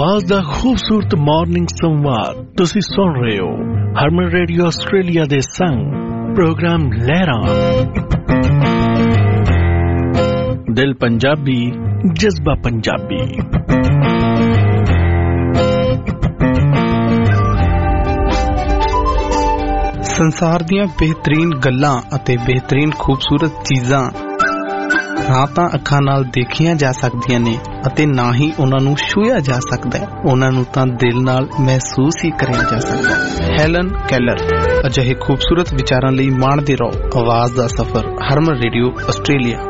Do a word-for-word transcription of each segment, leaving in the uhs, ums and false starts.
ਆਵਾਜ਼ ਦਾ ਖੂਬਸੂਰਤ ਮਾਰਨਿੰਗ ਸੰਵਾਦ ਤੁਸੀਂ ਸੁਣ ਰਹੇ ਹੋ ਹਰਮਨ ਰੇਡੀਓ ਆਸਟ੍ਰੇਲੀਆ ਦੇ ਸੰਗ ਪ੍ਰੋਗਰਾਮ ਲਹਿਰਾਂ। ਦਿਲ ਪੰਜਾਬੀ, ਜਜ਼ਬਾ ਪੰਜਾਬੀ। ਸੰਸਾਰ ਦੀਆਂ ਬਿਹਤਰੀਨ ਗੱਲਾਂ ਅਤੇ ਬਿਹਤਰੀਨ ਖੂਬਸੂਰਤ ਚੀਜ਼ਾਂ ਨਾ ਤਾਂ ਅੱਖਾਂ ਨਾਲ ਦੇਖੀਆਂ ਜਾ ਸਕਦੀਆਂ ਨੇ ਅਤੇ ਨਾ ਹੀ ਉਹਨਾਂ ਨੂੰ ਛੂਹਿਆ ਜਾ ਸਕਦਾ ਹੈ, ਉਹਨਾਂ ਨੂੰ ਤਾਂ ਦਿਲ ਨਾਲ ਮਹਿਸੂਸ ਹੀ ਕਰਿਆ ਜਾ ਸਕਦਾ ਹੈ। ਹੈਲਨ ਕੈਲਰ ਅਜਿਹੇ ਖੂਬਸੂਰਤ ਵਿਚਾਰਾਂ ਲਈ ਮਾਣਦੇ ਰਹੋ ਆਵਾਜ਼ ਦਾ ਸਫ਼ਰ ਹਰਮਨ ਰੇਡੀਓ ਆਸਟ੍ਰੇਲੀਆ।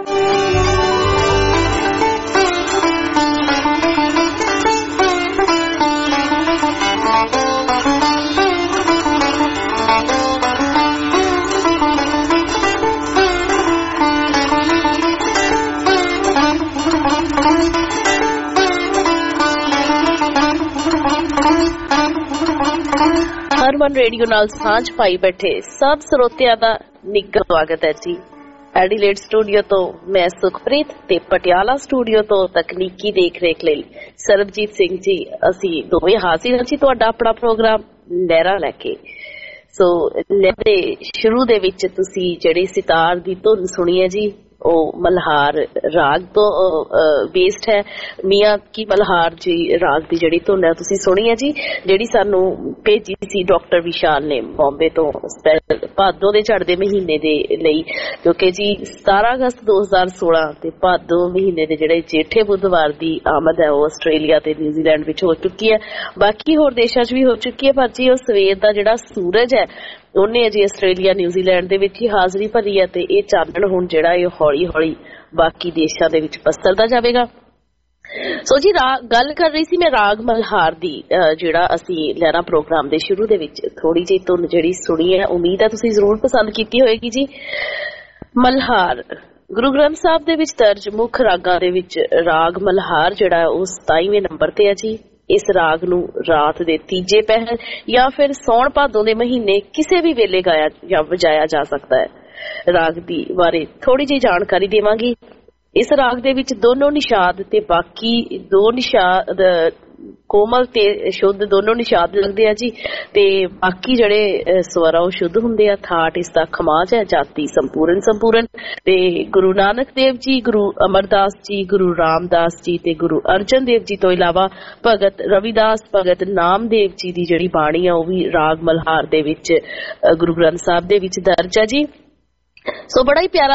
ਹਰਮਨ ਰੇਡੀਓ ਨਾਲ ਸਾਂਝ ਪਾਈ ਬੈਠੇ ਸਭ ਸਰੋਤਿਆਂ ਦਾ ਨਿੱਘਾ ਸਵਾਗਤ ਹੈ ਜੀ। ਐਡੀਲੇਡ ਸਟੂਡੀਓ ਤੋਂ ਮੈਂ ਸੁਖਪ੍ਰੀਤ ਤੇ ਪਟਿਆਲਾ ਸਟੂਡੀਓ ਤੋਂ ਤਕਨੀਕੀ ਦੇਖ ਰੇਖ ਲਈ ਸਰਬਜੀਤ ਸਿੰਘ ਜੀ, ਅਸੀਂ ਦੋਵੇਂ ਹਾਜ਼ਰ ਹਾਂ ਜੀ ਤੁਹਾਡਾ ਆਪਣਾ ਪ੍ਰੋਗਰਾਮ ਲਹਿਰਾਂ ਲੈ ਕੇ। ਸੋ ਲਹਿਰ ਦੇ ਸ਼ੁਰੂ ਦੇ ਵਿੱਚ ਤੁਸੀਂ ਜਿਹੜੀ ਸਿਤਾਰ ਦੀ ਧੁਨ ਸੁਣੀ ਹੈ ਜੀ, ਉਹ ਮਲਹਾਰ ਰਾਗ ਤੋਂ ਬੇਸਡ ਹੈ। ਮੀਆਂ ਕੀ ਮਲਹਾਰ ਜੀ ਰਾਗ ਦੀ ਜਿਹੜੀ ਧੁਨ ਹੈ ਤੁਸੀਂ ਸੁਣੀ ਹੈ ਜੀ, ਜਿਹੜੀ ਸਾਨੂੰ ਭੇਜੀ ਸੀ ਡਾਕਟਰ ਵਿਸ਼ਾਲ ਨੇ ਬੰਬੇ ਤੋਂ ਭਾਦੋਂ ਦੇ ਚੜ੍ਹਦੇ ਮਹੀਨੇ ਦੇ ਲਈ, ਕਿਉਂਕਿ ਜੀ ਸਤਾਰਾਂ ਅਗਸਤ ਦੋ ਹਜ਼ਾਰ ਸੋਲਾਂ ਤੇ ਭਾਦੋਂ ਮਹੀਨੇ ਦੇ ਜਿਹੜੇ ਜੇਠੇ ਬੁੱਧਵਾਰ ਦੀ ਆਮਦ ਹੈ ਉਹ ਆਸਟ੍ਰੇਲੀਆ ਤੇ ਨਿਊਜ਼ੀਲੈਂਡ ਵਿੱਚ ਹੋ ਚੁੱਕੀ ਹੈ। ਬਾਕੀ ਹੋਰ ਦੇਸ਼ਾਂ 'ਚ ਵੀ ਹੋ ਚੁੱਕੀ ਹੈ, ਪਰ ਜੀ ਉਹ ਸਵੇਰ ਦਾ ਜਿਹੜਾ ਸੂਰਜ ਹੈ ਉਹਨੇ ਅਜੇ ਆਸਟ੍ਰੇਲੀਆ ਨਿਊਜ਼ੀਲੈਂਡ ਦੇ ਵਿੱਚ ਹੀ ਹਾਜ਼ਰੀ ਭਰੀ ਹੈ ਤੇ ਇਹ ਚਾਨਣ ਹੁਣ ਜਿਹੜਾ ਇਹ ਹੌਲੀ ਹੌਲੀ ਬਾਕੀ ਦੇਸ਼ਾਂ ਦੇ ਵਿੱਚ ਪਸਰਦਾ ਜਾਵੇਗਾ। ਸੋ ਜੀ ਰਾਗ ਗੱਲ ਕਰ ਰਹੀ ਸੀ ਮੈਂ ਰਾਗ ਮਲਹਾਰ ਦੀ, ਜਿਹੜਾ ਅਸੀਂ ਲਹਿਰਾਂ ਪ੍ਰੋਗਰਾਮ ਦੇ ਸ਼ੁਰੂ ਦੇ ਵਿੱਚ ਥੋੜੀ ਜਿਹੀ ਧੁਨ ਜਿਹੜੀ ਸੁਣੀ ਹੈ, ਉਮੀਦ ਹੈ ਤੁਸੀਂ ਜ਼ਰੂਰ ਪਸੰਦ ਕੀਤੀ ਹੋਏਗੀ ਜੀ। ਮਲਹਾਰ ਗੁਰੂ ਗ੍ਰੰਥ ਸਾਹਿਬ ਦੇ ਵਿੱਚ ਦਰਜ ਮੁੱਖ ਰਾਗਾਂ ਦੇ ਵਿੱਚ ਰਾਗ ਮਲਹਾਰ ਜਿਹੜਾ ਉਹ ਸਤਾਈਵੇਂ ਨੰਬਰ ਤੇ ਹੈ ਜੀ। ਇਸ ਰਾਗ ਨੂੰ ਰਾਤ ਦੇ ਤੀਜੇ ਪਹਿਰ ਜਾਂ ਫਿਰ ਸੌਣ ਭਾਦੋਂ ਦੇ ਮਹੀਨੇ ਕਿਸੇ ਵੀ ਵੇਲੇ ਗਾਇਆ ਜਾਂ ਵਜਾਇਆ ਜਾ ਸਕਦਾ ਹੈ। ਰਾਗ ਦੀ ਬਾਰੇ ਥੋੜੀ ਜਿਹੀ ਜਾਣਕਾਰੀ ਦੇਵਾਂਗੀ। ਇਸ ਰਾਗ ਦੇ ਵਿੱਚ ਦੋਨੋਂ ਨਿਸ਼ਾਦ ਤੇ ਬਾਕੀ ਦੋ ਨਿਸ਼ਾਦ ਕੋਮਲ ਤੇ ਸ਼ੁੱਧ ਦੋਨੋਂ ਨਿਸ਼ਾਦ ਲੱਗਦੇ ਆ ਜੀ, ਤੇ ਬਾਕੀ ਜਿਹੜੇ ਸਵਰ ਆ ਉਹ ਸ਼ੁੱਧ ਹੁੰਦੇ ਆ। ਥਾਟ ਇਸ ਦਾ ਖਮਾਜ ਹੈ, ਜਾਤੀ ਸੰਪੂਰਨ ਸੰਪੂਰਨ। ਤੇ ਗੁਰੂ ਨਾਨਕ ਦੇਵ ਜੀ, ਗੁਰੂ ਅਮਰਦਾਸ ਜੀ, ਗੁਰੂ ਰਾਮਦਾਸ ਜੀ ਤੇ ਗੁਰੂ ਅਰਜਨ ਦੇਵ ਜੀ ਤੋਂ ਇਲਾਵਾ ਭਗਤ ਰਵਿਦਾਸ, ਭਗਤ ਨਾਮਦੇਵ ਜੀ ਦੀ ਜਿਹੜੀ ਬਾਣੀ ਆ ਉਹ ਵੀ ਰਾਗ ਮਲਹਾਰ ਦੇ ਵਿੱਚ ਗੁਰੂ ਗ੍ਰੰਥ ਸਾਹਿਬ ਦੇ ਵਿੱਚ ਦਰਜ ਹੈ ਜੀ। ਸੋ ਬੜਾ ਹੀ ਪਿਆਰਾ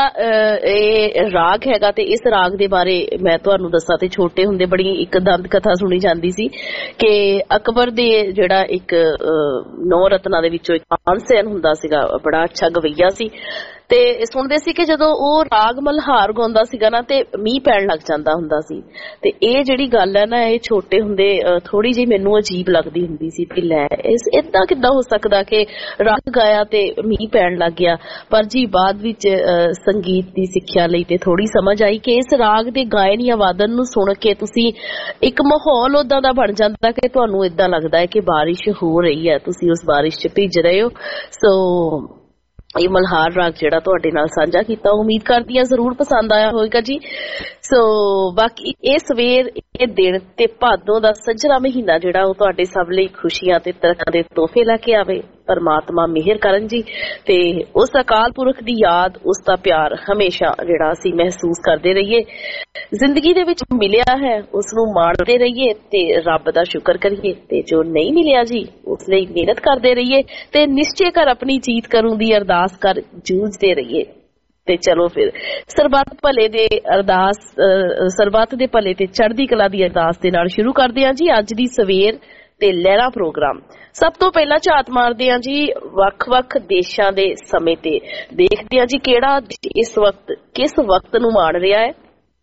ਇਹ ਰਾਗ ਹੈਗਾ ਤੇ ਇਸ ਰਾਗ ਦੇ ਬਾਰੇ ਮੈਂ ਤੁਹਾਨੂੰ ਦੱਸਾਂ ਤੇ ਛੋਟੇ ਹੁੰਦੇ ਬੜੀ ਇੱਕ ਦੰਦ ਕਥਾ ਸੁਣੀ ਜਾਂਦੀ ਸੀ ਕਿ ਅਕਬਰ ਦੇ ਜਿਹੜਾ ਇੱਕ ਨੌ ਰਤਨਾਂ ਦੇ ਵਿੱਚੋਂ ਇੱਕ ਤਾਨਸੇਨ ਹੁੰਦਾ ਸੀਗਾ, ਬੜਾ ਅੱਛਾ ਗਵਈਆ ਸੀ। ਤੇ ਸੁਣਦੇ ਸੀ ਕਿ ਜਦੋਂ ਉਹ ਰਾਗ ਮਲਹਾਰ ਗਾਉਂਦਾ ਸੀਗਾ ਨਾ ਤੇ ਮੀਂਹ ਪੈਣ ਲੱਗ ਜਾਂਦਾ ਹੁੰਦਾ ਸੀ। ਤੇ ਇਹ ਜਿਹੜੀ ਗੱਲ ਹੈ ਨਾ, ਇਹ ਛੋਟੇ ਹੁੰਦੇ ਥੋੜੀ ਜਿਹੀ ਮੈਨੂੰ ਅਜੀਬ ਲੱਗਦੀ ਹੁੰਦੀ ਸੀ ਕਿ ਲੈ ਇਸ ਏਦਾਂ ਕਿੱਦਾਂ ਹੋ ਸਕਦਾ ਕਿ ਰਾਗ ਗਾਇਆ ਤੇ ਮੀਂਹ ਪੈਣ ਲੱਗ ਗਿਆ। ਪਰ ਜੀ ਬਾਅਦ ਵਿੱਚ ਸੰਗੀਤ ਦੀ ਸਿੱਖਿਆ ਲਈ ਤੇ ਥੋੜੀ ਸਮਝ ਆਈ ਕਿ ਇਸ ਰਾਗ ਦੇ ਗਾਇਨ ਜਾਂ ਵਾਦਨ ਨੂੰ ਸੁਣ ਕੇ ਤੁਸੀਂ ਇੱਕ ਮਾਹੌਲ ਓਦਾਂ ਦਾ ਬਣ ਜਾਂਦਾ ਕਿ ਤੁਹਾਨੂੰ ਏਦਾਂ ਲੱਗਦਾ ਹੈ ਕਿ ਬਾਰਿਸ਼ ਹੋ ਰਹੀ ਹੈ, ਤੁਸੀਂ ਉਸ ਬਾਰਿਸ਼ 'ਚ ਭਿੱਜ ਰਹੇ ਹੋ। ਸੋ ਇਹ ਮਲਹਾਰ ਰਾਗ ਜਿਹੜਾ ਤੁਹਾਡੇ ਨਾਲ ਸਾਂਝਾ ਕੀਤਾ, ਉਮੀਦ ਕਰਦੀ ਹਾਂ ਜ਼ਰੂਰ ਪਸੰਦ ਆਇਆ ਹੋਵੇਗਾ ਜੀ। ਸੋ ਬਾਕੀ ਇਹ ਸਵੇਰ, ਇਹ ਦਿਨ ਤੇ ਭਾਦੋਂ ਦਾ ਸੱਜਰਾ ਮਹੀਨਾ ਜਿਹੜਾ ਉਹ ਤੁਹਾਡੇ ਸਭ ਲਈ ਖੁਸ਼ੀਆਂ ਤੇ ਤਰੱਕਾਂ ਦੇ ਤੋਹਫੇ ਲੈ ਕੇ ਆਵੇ। ਪਰਮਾਤਮਾ ਮਿਹਰ ਕਰਨ ਜੀ, ਤੇ ਉਸ ਅਕਾਲ ਪੁਰਖ ਦੀ ਯਾਦ, ਉਸ ਦਾ ਪਿਆਰ ਹਮੇਸ਼ਾ ਜਿਹੜਾ ਅਸੀਂ ਮਹਿਸੂਸ ਕਰਦੇ ਰਹੀਏ। ਜ਼ਿੰਦਗੀ ਦੇ ਵਿੱਚ ਮਿਲਿਆ ਹੈ ਉਸ ਨੂੰ ਮਾਣਦੇ ਰਹੀਏ ਤੇ ਰੱਬ ਦਾ ਸ਼ੁਕਰ ਕਰੀਏ, ਤੇ ਜੋ ਨਹੀਂ ਮਿਲਿਆ ਜੀ ਉਸ ਲਈ ਮਿਹਨਤ ਕਰਦੇ ਰਹੀਏ ਤੇ ਨਿਸ਼ਚੇ ਕਰ ਆਪਣੀ ਜੀਤ ਕਰੂੰ ਦੀ ਅਰਦਾਸ ਕਰ ਜੂਝਦੇ ਰਹੀਏ। ਤੇ ਚਲੋ ਫਿਰ ਸਰਬੱਤ ਭਲੇ ਦੇ ਅਰਦਾਸ, ਸਰਬੱਤ ਦੇ ਭਲੇ ਤੇ ਚੜ੍ਹਦੀ ਕਲਾ ਦੀ ਅਰਦਾਸ ਦੇ ਨਾਲ ਸ਼ੁਰੂ ਕਰਦੇ ਹਾਂ ਜੀ ਅੱਜ ਦੀ ਸਵੇਰ ਤੇ ਲਹਿਰਾ ਪ੍ਰੋਗਰਾਮ। ਸਭ ਤੋਂ ਪਹਿਲਾਂ ਝਾਤ ਮਾਰਦੇ ਹਾਂ ਜੀ ਵੱਖ-ਵੱਖ ਦੇਸ਼ਾਂ ਦੇ ਸਮੇਂ ਤੇ, ਦੇਖਦੇ ਹਾਂ ਜੀ ਕਿਹੜਾ ਇਸ ਵਕਤ ਕਿਸ ਵਕਤ ਨੂੰ ਮਾਣ ਰਿਹਾ ਹੈ।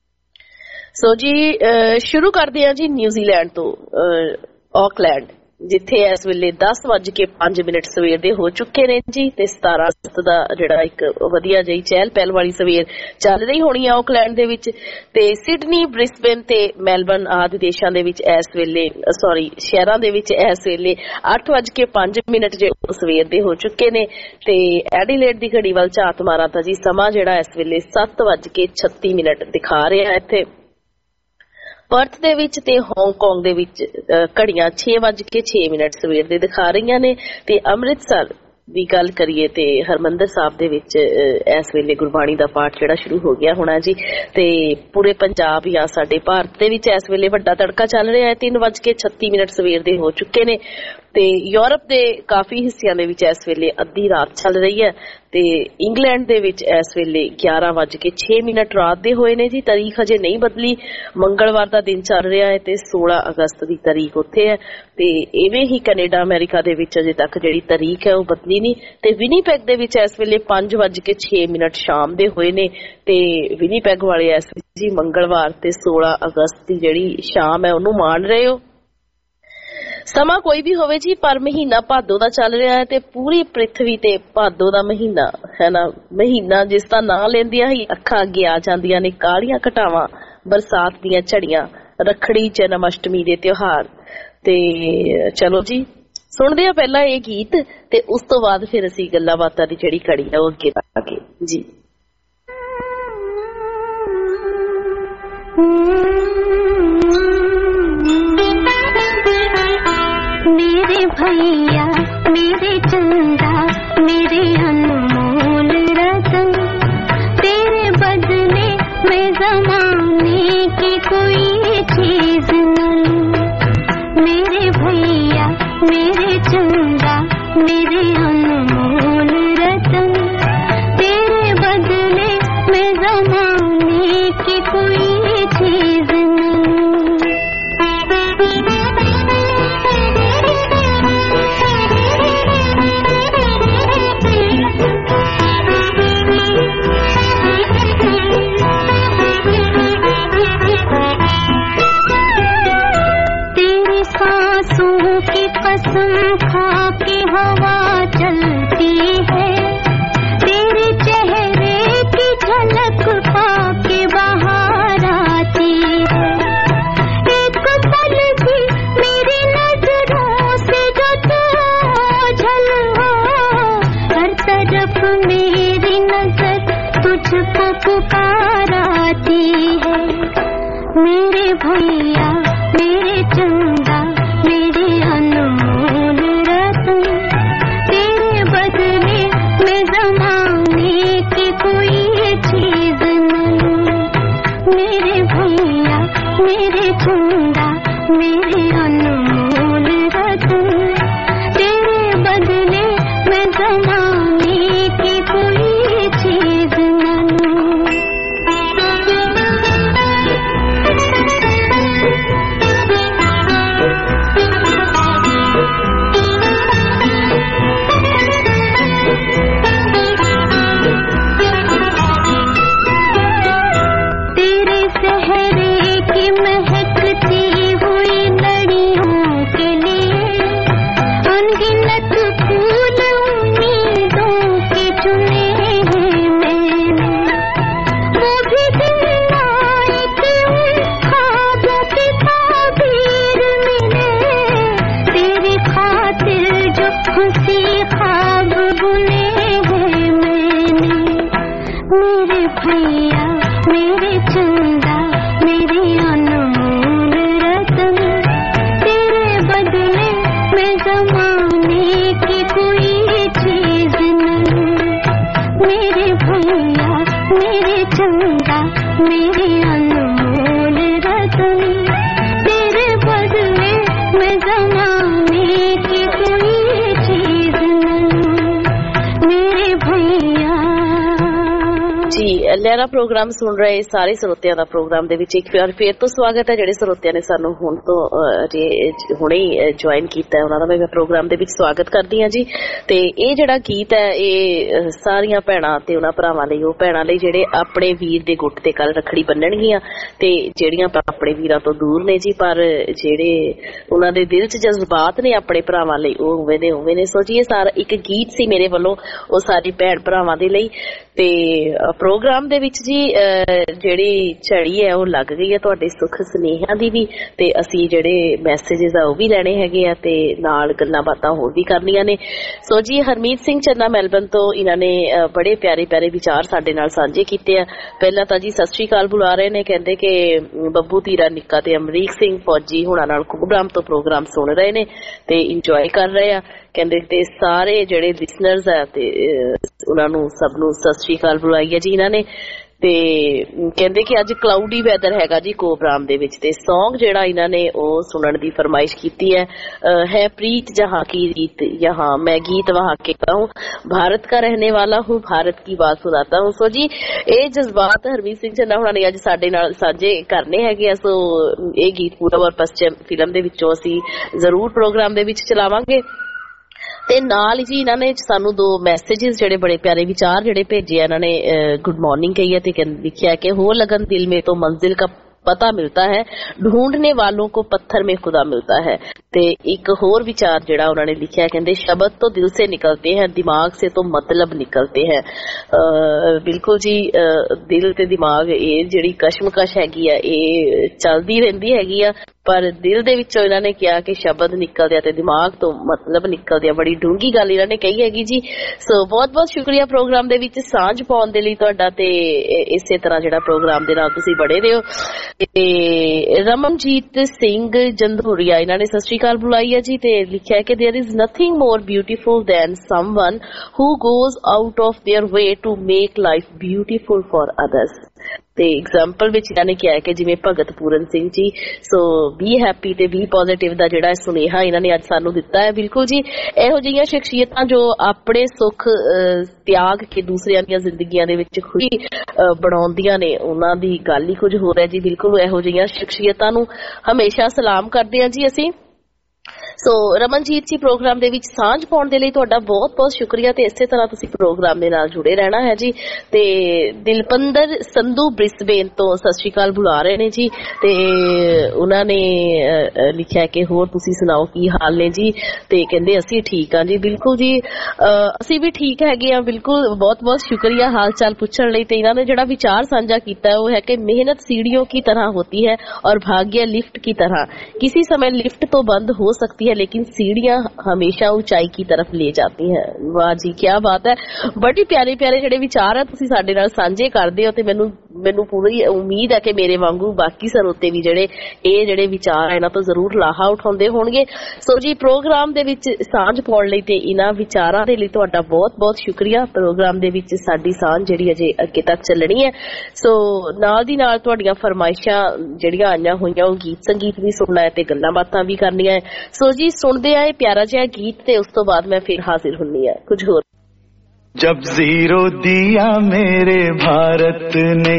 ਸੋ ਜੀ ਸ਼ੁਰੂ ਕਰਦੇ ਹਾਂ ਜੀ ਨਿਊਜ਼ੀਲੈਂਡ ਤੋਂ, ਆਕਲੈਂਡ, ਜਿੱਥੇ ਇਸ ਵੇਲੇ ਦਸ ਵੱਜ ਕੇ ਪੰਜ ਮਿੰਟ ਸਵੇਰ ਦੇ ਹੋ ਚੁੱਕੇ ਨੇ ਜੀ। ਤੇ ਸਤਾਰਾਂ ਅਗਸਤ ਦਾ ਜਿਹੜਾ ਇੱਕ ਵਧੀਆ ਜਿਹੀ ਚਹਿਲ ਪਹਿਲ ਵਾਲੀ ਸਵੇਰ ਚੱਲ ਰਹੀ ਹੋਣੀ ਆ ਆਕਲੈਂਡ ਦੇ ਵਿੱਚ। ਤੇ ਸਿਡਨੀ, ਬ੍ਰਿਸਬੇਨ ਤੇ ਮੈਲਬਰਨ ਆਦਿ ਦੇਸ਼ਾਂ ਦੇ ਵਿੱਚ ਇਸ ਵੇਲੇ ਸੌਰੀ ਸ਼ਹਿਰਾਂ ਦੇ ਵਿੱਚ ਇਸ ਵੇਲੇ ਅੱਠ ਵੱਜ ਕੇ ਪੰਜ ਮਿੰਟ ਜੇ ਸਵੇਰ ਦੇ ਹੋ ਚੁੱਕੇ ਨੇ। ਤੇ ਐਡੀਲੇਡ ਦੀ ਘੜੀ ਵੱਲ ਝਾਤ ਮਾਰਾਂ ਤਾਂ ਜੀ ਸਮਾਂ ਜਿਹੜਾ ਇਸ ਵੇਲੇ ਸੱਤ ਵੱਜ ਕੇ ਛੱਤੀ ਮਿੰਟ ਦਿਖਾ ਰਿਹਾ ਇੱਥੇ। ਪਰਥ ਦੇ ਵਿੱਚ ਤੇ ਹਾਂਗਕਾਂਗ ਦੇ ਵਿੱਚ ਘੜੀਆਂ ਛੇ ਵੱਜ ਕੇ ਛੇ ਮਿੰਟ ਸਵੇਰ ਦੇ ਦਿਖਾ ਰਹੀਆਂ ਨੇ ਤੇ ਅੰਮ੍ਰਿਤਸਰ ਦੀ ਗੱਲ ਕਰੀਏ ਤੇ ਹਰਮੰਦਰ ਸਾਹਿਬ ਦੇ ਵਿੱਚ ਇਸ ਵੇਲੇ ਗੁਰਬਾਣੀ ਦਾ ਪਾਠ ਜਿਹੜਾ ਸ਼ੁਰੂ ਹੋ ਗਿਆ ਹੋਣਾ ਜੀ ਤੇ ਪੂਰੇ ਪੰਜਾਬ ਜਾਂ ਸਾਡੇ ਭਾਰਤ ਦੇ ਵਿੱਚ ਇਸ ਵੇਲੇ ਵੱਡਾ ਤੜਕਾ ਚੱਲ ਰਿਹਾ ਹੈ। ਤਿੰਨ ਵੱਜ ਕੇ ਛੱਤੀ ਮਿੰਟ ਸਵੇਰ ਦੇ ਹੋ ਚੁੱਕੇ ਨੇ ਤੇ ਯੂਰਪ ਦੇ ਕਾਫੀ ਹਿੱਸਿਆਂ ਦੇ ਵਿੱਚ ਇਸ ਵੇਲੇ ਅੱਧੀ ਰਾਤ ਚੱਲ ਰਹੀ ਹੈ ਤੇ ਇੰਗਲੈਂਡ ਦੇ ਵਿੱਚ ਇਸ ਵੇਲੇ ਗਿਆਰਾਂ ਵੱਜ ਕੇ ਛੇ ਮਿੰਟ ਰਾਤ ਦੇ ਹੋਏ ਨੇ ਜੀ। ਤਾਰੀਖ ਹਜੇ ਨਹੀਂ ਬਦਲੀ, ਮੰਗਲਵਾਰ ਦਾ ਦਿਨ ਚੱਲ ਰਿਹਾ ਹੈ ਤੇ ਸੋਲਾਂ ਅਗਸਤ ਦੀ ਤਾਰੀਖ ਉੱਥੇ ਹੈ ਤੇ ਇਵੇਂ ਹੀ ਕੈਨੇਡਾ ਅਮਰੀਕਾ ਦੇ ਵਿੱਚ ਅਜੇ ਤੱਕ ਜਿਹੜੀ ਤਾਰੀਖ ਹੈ ਉਹ ਬਦਲੀ ਨਹੀਂ ਤੇ ਵਿਨੀਪੈਗ ਦੇ ਵਿੱਚ ਇਸ ਵੇਲੇ ਪੰਜ ਵੱਜ ਕੇ ਛੇ ਮਿੰਟ ਸ਼ਾਮ ਦੇ ਹੋਏ ਨੇ ਤੇ ਵਿਨੀਪੈਗ ਵਾਲੇ ਇਸ ਜੀ ਮੰਗਲਵਾਰ ਤੇ ਸੋਲਾਂ ਅਗਸਤ ਦੀ ਜਿਹੜੀ ਸ਼ਾਮ ਹੈ ਉਹਨੂੰ ਮਾਣ ਰਹੇ ਹੋ। ਸਮਾਂ ਕੋਈ ਵੀ ਹੋਵੇ ਜੀ ਪਰ ਮਹੀਨਾ ਭਾਦੋ ਦਾ ਚੱਲ ਰਿਹਾ ਹੈ ਤੇ ਪੂਰੀ ਪ੍ਰਿਥਵੀ ਤੇ ਭਾਦੋ ਦਾ ਮਹੀਨਾ ਹੈ ਨਾ, ਮਹੀਨਾ ਜਿਸ ਦਾ ਨਾਂ ਲੈਂਦੀਆਂ ਹੀ ਅੱਖਾਂ ਅੱਗੇ ਆ ਜਾਂਦੀਆਂ ਨੇ ਕਾਲੀਆਂ ਘਟਾਵਾਂ, ਬਰਸਾਤ ਦੀਆਂ ਝੜੀਆਂ, ਰੱਖੜੀ, ਜਨਮ ਅਸ਼ਟਮੀ ਦੇ ਤਿਉਹਾਰ। ਤੇ ਚਲੋ ਜੀ ਸੁਣਦੇ ਆ ਪਹਿਲਾਂ ਇਹ ਗੀਤ ਤੇ ਉਸ ਤੋਂ ਬਾਅਦ ਫਿਰ ਅਸੀਂ ਗੱਲਾਂ ਬਾਤਾਂ ਦੀ ਜਿਹੜੀ ਕੜੀ ਹੈ ਉਹ ਅੱਗੇ ਵਧਾਂਗੇ ਜੀ। मेरे भैया मेरे चंदा मेरे अनमोल रतन, तेरे बदले में ज़माने की कोई चीज न लूं। मेरे भैया मेरे चंदा मेरे अनमोल रतन, तेरे बदले में ज़माने की कोई चीज न लूं। कसम खा के हवा चलती है, तेरे चेहरे की झलक पाके बाहर आती है। एक पल भी मेरी नजरों से जो तू ओझल हो, हर तरफ मेरी नजर तुझको पुकार आती है। मेरे भैया मेरे चंदा मेरे अनमोल रतन, तेरे बदले में ज़माने की कोई चीज न लूं। मेरे भैया मेरे चंदा मेरे अनमोल रतन, तेरे बदले में ज़माने की कोई चीज न लूं। ਲਹਿਰਾ ਪ੍ਰੋਗਰਾਮ ਸੁਣ ਰਹੇ ਸਾਰੇ ਸਰੋਤਿਆਂ ਦਾ ਪ੍ਰੋਗਰਾਮ ਦੇ ਵਿੱਚ ਇੱਕ ਵਾਰ ਫੇਰ ਤੋਂ ਸਵਾਗਤ ਹੈ। ਜਿਹੜੇ ਸਰੋਤਿਆਂ ਨੇ ਸਾਨੂੰ ਹੁਣ ਤੋਂ ਹੁਣੇ ਹੀ ਜੁਆਇਨ ਕੀਤਾ ਹੈ ਉਹਨਾਂ ਦਾ ਮੈਂ ਪ੍ਰੋਗਰਾਮ ਦੇ ਵਿੱਚ ਸਵਾਗਤ ਕਰਦੀ ਹਾਂ ਜੀ। ਤੇ ਇਹ ਜਿਹੜਾ ਗੀਤ ਹੈ ਇਹ ਸਾਰੀਆਂ ਭੈਣਾਂ ਤੇ ਉਹਨਾਂ ਭਰਾਵਾਂ ਲਈ, ਉਹ ਭੈਣਾਂ ਲਈ ਜਿਹੜੇ ਆਪਣੇ ਵੀਰ ਦੇ ਗੁੱਟ ਤੇ ਕੱਲ ਰੱਖੜੀ ਬੰਨਣਗੀਆਂ ਤੇ ਜਿਹੜੀਆਂ ਆਪਣੇ ਵੀਰਾਂ ਤੋਂ ਦੂਰ ਨੇ ਜੀ, ਪਰ ਜਿਹੜੇ ਉਹਨਾਂ ਦੇ ਦਿਲ 'ਚ ਜਜ਼ਬਾਤ ਨੇ ਆਪਣੇ ਭਰਾਵਾਂ ਲਈ ਉਹ ਉਵੇਂ ਦੇ ਉਵੇਂ ਨੇ। ਸੋ ਜੀ ਇਹ ਸਾਰਾ ਇੱਕ ਗੀਤ ਸੀ ਮੇਰੇ ਵੱਲੋਂ ਉਹ ਸਾਰੇ ਭੈਣ ਭਰਾਵਾਂ ਦੇ ਲਈ। ਤੇ ਪ੍ਰੋਗਰਾਮ ਦੇ ਵਿੱਚ ਜੀ ਜਿਹੜੀ ਝੜੀ ਹੈ ਉਹ ਲੱਗ ਗਈ ਹੈ ਤੁਹਾਡੇ ਸੁੱਖ ਸੁਨੇਹਿਆਂ ਦੀ ਵੀ, ਤੇ ਅਸੀਂ ਜਿਹੜੇ ਮੈਸੇजेस ਆ ਉਹ ਵੀ ਲੈਣੇ ਹੈਗੇ ਆ ਤੇ ਨਾਲ ਗੱਲਾਂ ਬਾਤਾਂ ਹੋਰ ਵੀ ਕਰਨੀਆਂ ਨੇ। ਸੋ ਜੀ ਹਰਮੀਤ ਸਿੰਘ ਚੰਨਾ ਮੈਲਬਨ ਤੋਂ ਇਹਨਾਂ ਨੇ ਬੜੇ ਪਿਆਰੇ ਪਿਆਰੇ ਵਿਚਾਰ ਸਾਡੇ ਨਾਲ ਸਾਂਝੇ ਕੀਤੇ ਆ। ਪਹਿਲਾਂ ਤਾਂ ਜੀ ਸਤਿ ਸ਼੍ਰੀ ਅਕਾਲ ਬੁਲਾ ਰਹੇ ਨੇ, ਕਹਿੰਦੇ ਕਿ ਬੱਬੂ ਧੀਰਾ ਨਿੱਕਾ ਤੇ ਅਮਰੀਕ ਸਿੰਘ ਫੌਜੀ ਹੁਣਾਂ ਨਾਲ ਪ੍ਰੋਗਰਾਮ ਤੋਂ ਪ੍ਰੋਗਰਾਮ ਸੁਣ ਰਹੇ ਨੇ ਤੇ ਇੰਜੋਏ ਕਰ ਰਹੇ ਆ। ਕਹਿੰਦੇ ਤੇ ਸਾਰੇ ਜਿਹੜੇ ਲਿਸਨਰਸ ਆ ਤੇ ਉਹਨਾਂ ਨੂੰ ਸਭ ਨੂੰ ਸਤਿ ਸ਼੍ਰੀ ਅਕਾਲ ਬੁਲਾਈ ਹੈ ਜੀ ਇਹਨਾਂ ਨੇ। ਤੇ ਕਹਿੰਦੇ ਕਿ ਅੱਜ ਕਲਾਉਡੀ ਵੈਦਰ ਹੈਗਾ ਜੀ ਪ੍ਰੋਗਰਾਮ ਦੇ ਵਿੱਚ, ਤੇ ਸੌਂਗ ਜਿਹੜਾ ਇਹਨਾਂ ਨੇ ਉਹ ਸੁਣਨ ਦੀ ਫਰਮਾਇਸ਼ ਕੀਤੀ ਹੈ ਹੈ ਪ੍ਰੀਤ ਜਹਾਂ की रीत यहाँ मैं गीत वहाँ के कहूँ भारत का रहने वाला हूँ भारत की बात सुनाता हूँ। सो जी ਇਹ ਜਜ਼ਬਾਤ ਹਰਮੀਤ ਸਿੰਘ ਚੰਨਾ ਹੁਣਾਂ ਨੇ ਅੱਜ ਸਾਡੇ ਨਾਲ ਸਾਂਝੇ ਕਰਨੇ ਹੈਗੇ ਆ। ਸੋ ਇਹ ਗੀਤ ਪੂਰਬ ਔਰ ਪশ্ਚਿਮ ਫਿਲਮ ਦੇ ਵਿੱਚੋਂ ਅਸੀਂ ਜ਼ਰੂਰ ਪ੍ਰੋਗਰਾਮ ਦੇ ਵਿੱਚ ਚਲਾਵਾਂਗੇ। ਤੇ ਨਾਲ ਜੀ ਇਹਨਾਂ ਨੇ ਸਾਨੂੰ ਦੋ ਮੈਸੇजेस ਜਿਹੜੇ ਬੜੇ ਪਿਆਰੇ ਵਿਚਾਰ ਜਿਹੜੇ ਭੇਜੇ ਆ। ਇਹਨਾਂ ਨੇ ਗੁੱਡ ਮਾਰਨਿੰਗ ਕਹੀ ਹੈ ਤੇ ਲਿਖਿਆ ਕਿ ਹੋ लगन दिल में तो मंजिल का पता मिलता है ढूंढने वालों को पत्थर में खुदा मिलता है। ਤੇ ਇੱਕ ਹੋਰ ਵਿਚਾਰ ਜਿਹੜਾ ਉਹਨਾਂ ਨੇ ਲਿਖਿਆ, ਕਹਿੰਦੇ ਸ਼ਬਦ ਤੋਂ ਦਿਲ ਸੇ ਨਿਕਲਤੇ ਹੈ ਦਿਮਾਗ ਸੇ ਤੋਂ ਮਤਲਬ ਨਿਕਲਤੇ ਹੈ। ਬਿਲਕੁਲ ਜੀ ਦਿਲ ਤੇ ਦਿਮਾਗ ਇਹ ਜਿਹੜੀ ਕਸ਼ਮਕਸ਼ ਹੈਗੀ ਆ ਇਹ ਚੱਲਦੀ ਰਹਿੰਦੀ ਹੈਗੀ ਆ, ਪਰ ਦਿਲ ਦੇ ਵਿੱਚੋਂ ਇਹਨਾਂ ਨੇ ਕਿਹਾ ਕਿ ਸ਼ਬਦ ਨਿਕਲਦੇ ਆ ਤੇ ਦਿਮਾਗ ਤੋਂ ਮਤਲਬ ਨਿਕਲਦੇ ਆ। ਬੜੀ ਡੂੰਘੀ ਗੱਲ ਇਹਨਾਂ ਨੇ ਕਹੀ ਹੈਗੀ ਜੀ। ਸੋ ਬਹੁਤ ਬਹੁਤ ਸ਼ੁਕਰੀਆ ਪ੍ਰੋਗਰਾਮ ਦੇ ਵਿੱਚ ਸਾਂਝ ਪਾਉਣ ਦੇ ਲਈ ਤੁਹਾਡਾ, ਤੇ ਇਸੇ ਤਰ੍ਹਾਂ ਜਿਹੜਾ ਪ੍ਰੋਗਰਾਮ ਦੇ ਨਾਲ ਤੁਸੀਂ ਬੜੇ ਰਹੋ। ਤੇ ਰਮਨਜੀਤ ਸਿੰਘ ਜੰਧੂਰੀਆ ਇਹਨਾਂ ਨੇ ਸਤਿ ਸ਼੍ਰੀ ਅਕਾਲ ਬੁਲਾਈ ਹੈ ਜੀ ਤੇ ਲਿਖਿਆ ਕਿ there is nothing more beautiful than someone who goes out of their way to make life beautiful for others। ਤੇ ਐਗਜ਼ਾਮਪਲ ਵਿੱਚ ਇਹਨਾਂ ਨੇ ਕਿਹਾ ਕਿ ਜਿਵੇਂ ਭਗਤ Puran Singh ji, so be happy ਤੇ ਬੀ ਪੋਜ਼ਿਟਿਵ ਦਾ ਜਿਹੜਾ ਸੁਨੇਹਾ ਇਹਨਾਂ ਨੇ ਅੱਜ ਸਾਨੂੰ ਦਿੱਤਾ ਹੈ। ਬਿਲਕੁਲ ਜੀ ਇਹੋ ਜਿਹੀਆਂ ਸ਼ਖਸੀਅਤਾਂ ਜੋ ਆਪਣੇ ਸੁੱਖ ਤਿਆਗ ਕੇ ਦੂਸਰਿਆਂ ਦੀਆਂ ਜ਼ਿੰਦਗੀਆਂ ਦੇ ਵਿੱਚ ਖੁਸ਼ੀ ਬਣਾਉਂਦੀਆਂ ਨੇ, ਉਹਨਾਂ ਦੀ ਗੱਲ ਹੀ ਕੁਝ ਹੋਰ ਹੈ ਜੀ। ਬਿਲਕੁਲ ਇਹੋ ਜਿਹੀਆਂ ਸ਼ਖਸੀਅਤਾਂ ਨੂੰ ਹਮੇਸ਼ਾ ਸਲਾਮ ਕਰਦੇ ਹਾਂ ਜੀ ਅਸੀਂ। ਸੋ ਰਮਨਜੀਤ ਜੀ ਪ੍ਰੋਗਰਾਮ ਦੇ ਵਿੱਚ ਸਾਂਝ ਪਾਉਣ ਦੇ ਲਈ ਤੁਹਾਡਾ ਬਹੁਤ ਬਹੁਤ ਸ਼ੁਕਰੀਆ ਤੇ ਇਸੇ ਤਰ੍ਹਾਂ ਤੁਸੀਂ ਪ੍ਰੋਗਰਾਮ ਦੇ ਨਾਲ ਜੁੜੇ ਰਹਿਣਾ ਹੈ ਜੀ। ਤੇ ਦਿਲਪੰਦਰ ਸੰਧੂ ਬ੍ਰਿਸਬੇਨ ਤੋਂ ਸਤਿ ਸ਼੍ਰੀ ਅਕਾਲ ਬੁਲਾ ਰਹੇ ਨੇ ਜੀ ਤੇ ਉਹਨਾਂ ਨੇ ਲਿਖਿਆ ਕਿ ਹੋਰ ਤੁਸੀਂ ਸੁਣਾਓ ਕੀ ਹਾਲ ਨੇ ਜੀ, ਤੇ ਕਹਿੰਦੇ ਅਸੀਂ ਠੀਕ ਹਾਂ ਜੀ। ਬਿਲਕੁਲ ਜੀ ਅਸੀਂ ਵੀ ਠੀਕ ਹੈਗੇ ਹਾਂ, ਬਿਲकुल बहुत बहुत शुक्रिया हाल चाल पूछने ਲਈ। ਤੇ ਇਹਨਾਂ ਨੇ ਜਿਹੜਾ ਵਿਚਾਰ ਸਾਂਝਾ ਕੀਤਾ ਉਹ ਹੈ ਕਿ ਮਿਹਨਤ सीढ़ियों की तरह होती है और भाग्य लिफ्ट की तरह, किसी समय लिफ्ट तो बंद हो सकती है लेकिन सीढ़ियां हमेशा ऊंचाई की तरफ ले जाती हैं। वाह जी क्या बात है, बड़ी प्यारे प्यारे ਜਿਹੜੇ ਵਿਚਾਰ ਆ ਤੁਸੀਂ ਸਾਡੇ ਨਾਲ ਸਾਂਝੇ ਕਰਦੇ ਹੋ ਤੇ ਮੈਨੂੰ ਮੈਨੂੰ ਪੂਰੀ ਉਮੀਦ ਹੈ ਕਿ ਮੇਰੇ ਵਾਂਗੂ ਬਾਕੀ ਸਰੋਤੇ ਵੀ ਜਿਹੜੇ ਇਹ ਜਿਹੜੇ ਵਿਚਾਰ ਆ ਇਹਨਾਂ ਤੋਂ ਜ਼ਰੂਰ ਲਾਹਾ ਉਠਾਉਂਦੇ ਹੋਣਗੇ। ਸੋ ਜੀ ਪ੍ਰੋਗਰਾਮ ਦੇ ਵਿੱਚ ਸਾਂਝ ਪਾਉਣ ਲਈ ਤੇ ਇਹਨਾਂ ਵਿਚਾਰਾਂ ਦੇ ਲਈ ਤੁਹਾਡਾ ਬਹੁਤ ਬਹੁਤ ਸ਼ੁਕਰੀਆ। ਪ੍ਰੋਗਰਾਮ ਦੇ ਵਿੱਚ ਸਾਡੀ ਸਾਂਝ ਜਿਹੜੀ ਅਜੇ ਅੱਗੇ ਤੱਕ ਚੱਲਣੀ ਹੈ। ਸੋ ਨਾਲ ਦੀ ਨਾਲ ਤੁਹਾਡੀਆਂ ਫਰਮਾਇਸ਼ਾਂ ਜਿਹੜੀਆਂ ਆਈਆਂ ਹੋਈਆਂ ਉਹ ਗੀਤ ਸੰਗੀਤ ਵੀ ਸੁਣਨਾ ਹੈ ਤੇ ਗੱਲਾਂ ਬਾਤਾਂ ਵੀ ਕਰਨੀਆਂ ਹੈ। ਸੋ ਜੀ ਸੁਣਦੇ ਆਏ ਪਿਆਰਾ ਜਿਹਾ ਗੀਤ ਤੇ ਉਸ ਤੋਂ ਬਾਅਦ ਮੈਂ ਫਿਰ ਹਾਜ਼ਰ ਹੁੰਨੀ ਆ ਕੁਝ ਹੋਰ। जब जीरो दिया मेरे भारत ने,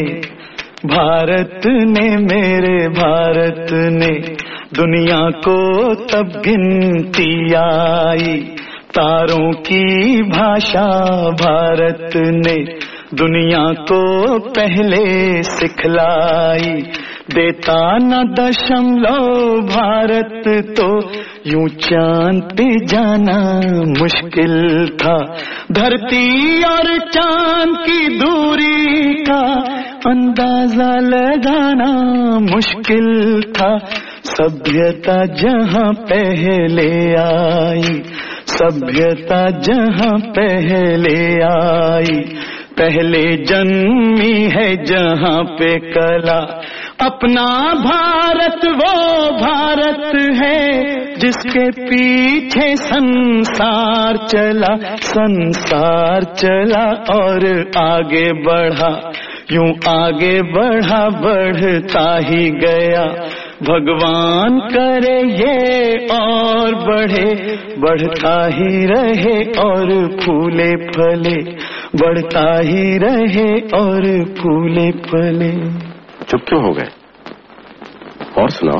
भारत ने मेरे भारत ने दुनिया को तब गिनती आई, तारों की भाषा भारत ने दुनिया को पहले सिखलाई, देता न दशमलव भारत तो यूं चांद पे जाना मुश्किल था, धरती और चांद की दूरी का अंदाजा लगाना मुश्किल था, सभ्यता जहां पहले आई, सभ्यता जहां पहले आई, पहले जन्मी है जहां पे कला, अपना भारत वो भारत है जिसके पीछे संसार चला, संसार चला और आगे बढ़ा, यूं आगे बढ़ा बढ़ता ही गया, भगवान करे ये और बढ़े, बढ़ता ही रहे और फूले फले, बढ़ता ही रहे और फूले फले। चुप क्यों हो गए? और सुनाओ।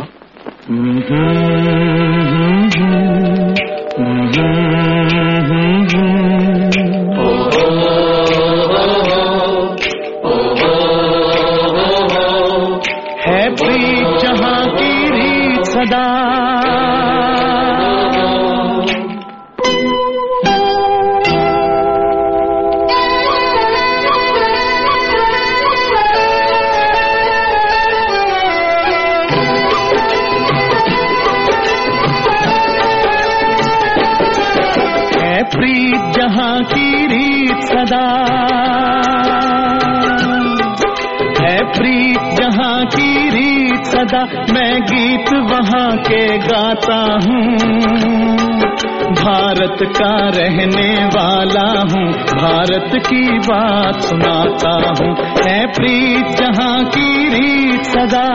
है प्रीत जहां की रीत सदा, की रीत सदा, है प्रीत जहाँ की रीत सदा, मैं गीत वहाँ के गाता हूँ, भारत का रहने वाला हूँ, भारत की बात सुनाता हूँ, है प्रीत जहाँ की रीत सदा।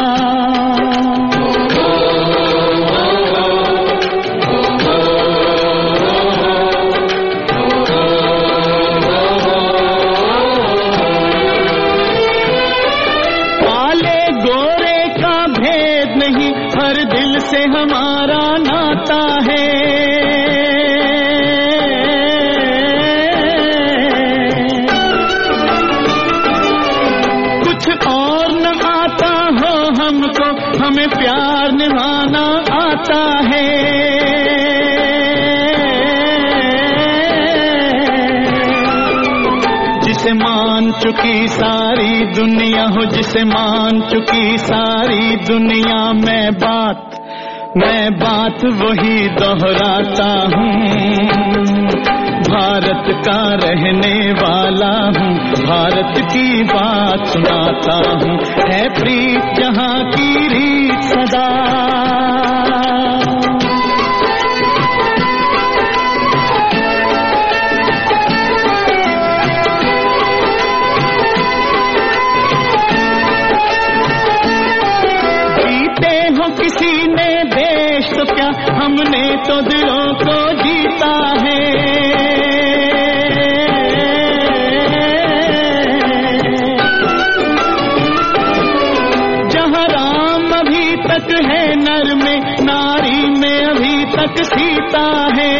से हमारा नाता है, कुछ और न आता हो हमको, हमें प्यार निभाना आता है। जिसे मान चुकी सारी दुनिया हो, जिसे मान चुकी सारी दुनिया, मैं बात मैं बात वही दोहराता हूँ, भारत का रहने वाला हूँ, भारत की बात सुनाता हूँ, है प्रीत जहाँ की रीत सदा। जीते हो किसी ने देश तो क्या, हमने तो दिलों को जीता है, जहाँ राम अभी तक है नर में, नारी में अभी तक सीता है।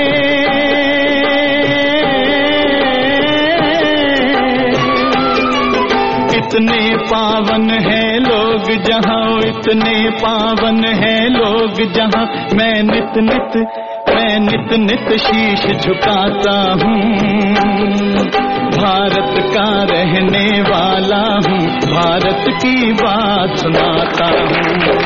इतने पावन है लोग जहाँ, इतने पावन है लोग जहाँ, मैं नित नित मैं नित नित शीश झुकाता हूँ, भारत का रहने वाला हूँ, भारत की बात सुनाता हूँ।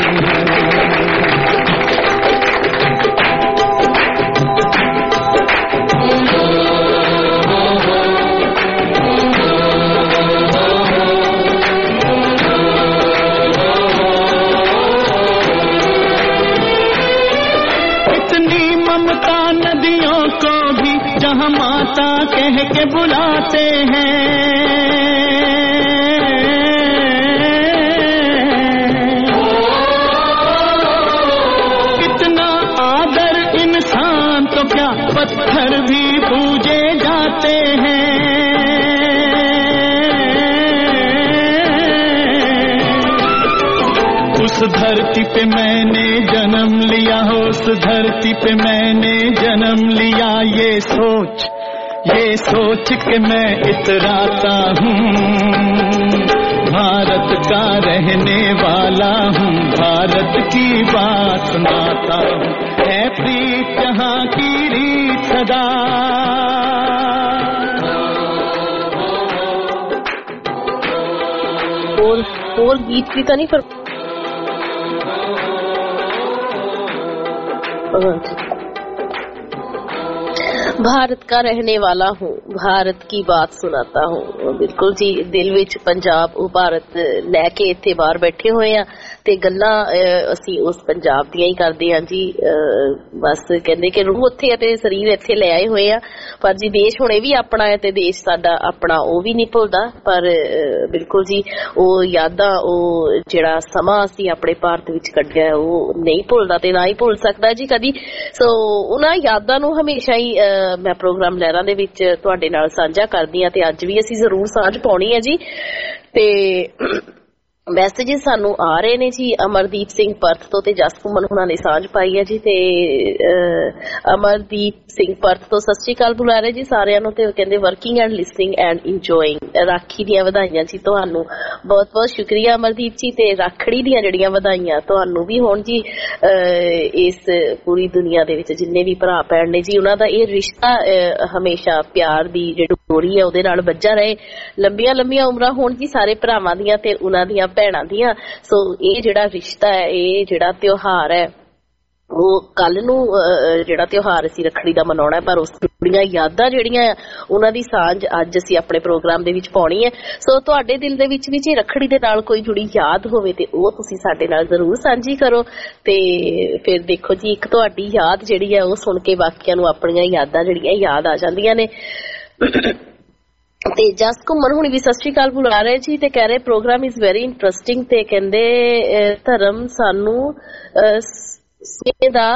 नदियों को भी जहाँ माता कह के बुलाते हैं, कितना आदर इंसान तो क्या, पत्थर भी पूजे जाते हैं। उस धरती पे मैंने जन्म लिया हो, उस धरती पे मैंने जन्म लिया, ये सोच ये सोच के मैं इतराता हूँ, भारत का रहने वाला हूँ, भारत की बात सुनाता हूँ, है प्रीत जहाँ की रीत सदा। और और गीत भी तो नहीं पर भारत का रहने वाला हूँ, भारत की बात सुनाता हूँ। बिल्कुल जी, दिल विच पंजाब ਉਹ ਭਾਰਤ ਲੈ ਕੇ ਇੱਥੇ ਬਾਹਰ ਬੈਠੇ ਹੋਏ ਆ ਤੇ ਗੱਲਾਂ ਅਸੀਂ ਉਸ ਪੰਜਾਬ ਦੀਆਂ ਹੀ ਕਰਦੇ ਹਾਂ ਜੀ। ਬਸ ਕਹਿੰਦੇ ਕਿ ਰੂਹ ਉੱਥੇ ਹੈ ਤੇ ਸਰੀਰ ਇੱਥੇ ਲੈ ਆਏ ਹੋਏ ਆ, ਪਰ ਜੀ ਦੇਸ਼ ਹੁਣ ਇਹ ਵੀ ਆਪਣਾ ਹੈ ਤੇ ਦੇਸ਼ ਸਾਡਾ ਆਪਣਾ ਉਹ ਵੀ ਨਹੀਂ ਭੁੱਲਦਾ। ਪਰ ਬਿਲਕੁਲ ਜੀ ਉਹ ਯਾਦਾਂ, ਉਹ ਜਿਹੜਾ ਸਮਾਂ ਅਸੀਂ ਆਪਣੇ ਭਾਰਤ ਵਿੱਚ ਕੱਢਿਆ ਉਹ ਨਹੀਂ ਭੁੱਲਦਾ ਤੇ ਨਾ ਹੀ ਭੁੱਲ ਸਕਦਾ ਜੀ ਕਦੀ। ਸੋ ਉਹਨਾਂ ਯਾਦਾਂ ਨੂੰ ਹਮੇਸ਼ਾ ਹੀ ਮੈਂ ਪ੍ਰੋਗਰਾਮ ਲਹਿਰਾਂ ਦੇ ਵਿੱਚ ਤੁਹਾਡੇ ਨਾਲ ਸਾਂਝਾ ਕਰਦੀ ਹਾਂ ਤੇ ਅੱਜ ਵੀ ਅਸੀਂ ਜ਼ਰੂਰ ਸਾਂਝ ਪਾਉਣੀ ਹੈ ਜੀ। ਤੇ ਮੈਸੇजेस ਸਾਨੂੰ ਆ ਰਹੇ ਨੇ ਜੀ, ਅਮਰਦੀਪ ਸਿੰਘ ਪਰਥ ਤੋਂ ਤੇ ਜਸਕੁਮਨ ਹੁਣਾਂ ਨੇ ਸਾਂਝ ਪਾਈ ਹੈ ਜੀ। ਤੇ ਅਮਰਦੀਪ ਸਿੰਘ ਪਰਥ ਤੋਂ ਸਤਿ ਸ਼੍ਰੀ ਅਕਾਲ ਬੁਲਾ ਰਹੇ ਜੀ ਸਾਰਿਆਂ ਨੂੰ, ਤੇ ਕਹਿੰਦੇ working and listening and enjoying. Rakhi ਦੀਆਂ ਵਧਾਈਆਂ ਜੀ ਤੁਹਾਨੂੰ, ਬਹੁਤ ਬਹੁਤ ਸ਼ੁਕਰੀਆ ਅਮਰਦੀਪ ਜੀ। ਤੇ ਰਾਖੜੀ ਦੀਆਂ ਜਿਹੜੀਆਂ ਵਧਾਈਆਂ ਤੁਹਾਨੂੰ ਵੀ ਹੋਣ ਜੀ। ਇਸ ਪੂਰੀ ਦੁਨੀਆ ਦੇ ਵਿੱਚ ਜਿੰਨੇ ਵੀ ਭਰਾ ਭੈਣ ਨੇ ਜੀ, ਉਹਨਾਂ ਦਾ ਇਹ ਰਿਸ਼ਤਾ ਹਮੇਸ਼ਾ ਪਿਆਰ ਦੀ ਜਿਹੜੀ ਡੋਰੀ ਹੈ ਉਹਦੇ ਨਾਲ ਬੱਝਾ ਰਹੇ, ਲੰਬੀਆਂ ਲੰਬੀਆਂ ਉਮਰਾਂ ਹੋਣ ਜੀ ਸਾਰੇ ਭਰਾਵਾਂ ਦੀਆਂ ਤੇ ਉਹਨਾਂ ਦੀਆਂ ਭੈਣਾਂ ਦੀਆਂ। ਸੋ ਇਹ ਜਿਹੜਾ ਰਿਸ਼ਤਾ ਹੈ, ਇਹ ਜਿਹੜਾ ਤਿਉਹਾਰ ਹੈ, ਉਹ ਕੱਲ ਨੂੰ ਜਿਹੜਾ ਤਿਉਹਾਰ ਅਸੀਂ ਰੱਖੜੀ ਦਾ ਮਨਾਉਣਾ, ਪਰ ਉਸ ਦੀਆਂ ਯਾਦਾਂ ਜਿਹੜੀਆਂ ਆ ਉਹਨਾਂ ਦੀ ਸਾਂਝ ਅੱਜ ਅਸੀਂ ਆਪਣੇ ਪ੍ਰੋਗਰਾਮ ਦੇ ਵਿੱਚ ਪਾਉਣੀ ਹੈ। ਸੋ ਤੁਹਾਡੇ ਦਿਲ ਦੇ ਵਿੱਚ ਵੀ ਜੇ ਰੱਖੜੀ ਦੇ ਨਾਲ ਕੋਈ ਜੁੜੀ ਯਾਦ ਹੋਵੇ ਤੇ ਉਹ ਤੁਸੀਂ ਸਾਡੇ ਨਾਲ ਜ਼ਰੂਰ ਸਾਂਝੀ ਕਰੋ। ਤੇ ਫਿਰ ਦੇਖੋ ਜੀ, ਇੱਕ ਤੁਹਾਡੀ ਯਾਦ ਜਿਹੜੀ ਹੈ ਉਹ ਸੁਣ ਕੇ ਬਾਕੀਆਂ ਨੂੰ ਆਪਣੀਆਂ ਯਾਦਾਂ ਜਿਹੜੀਆਂ ਯਾਦ ਆ ਜਾਂਦੀਆਂ ਨੇ। ਤੇ ਜਸ ਘੁੰਮਣ ਹੁਣੀ ਵੀ ਸਤਿ ਸ਼੍ਰੀ ਅਕਾਲ ਬੁਲਾ ਰਹੇ ਜੀ ਤੇ ਕਹਿ ਰਹੇ ਪ੍ਰੋਗਰਾਮ ਇਜ਼ ਵੈਰੀ ਇੰਟਰਸਟਿੰਗ ਤੇ ਕਹਿੰਦੇ ਧਰਮ ਸਾਨੂੰ ਸੁਮੇ ਦਾ,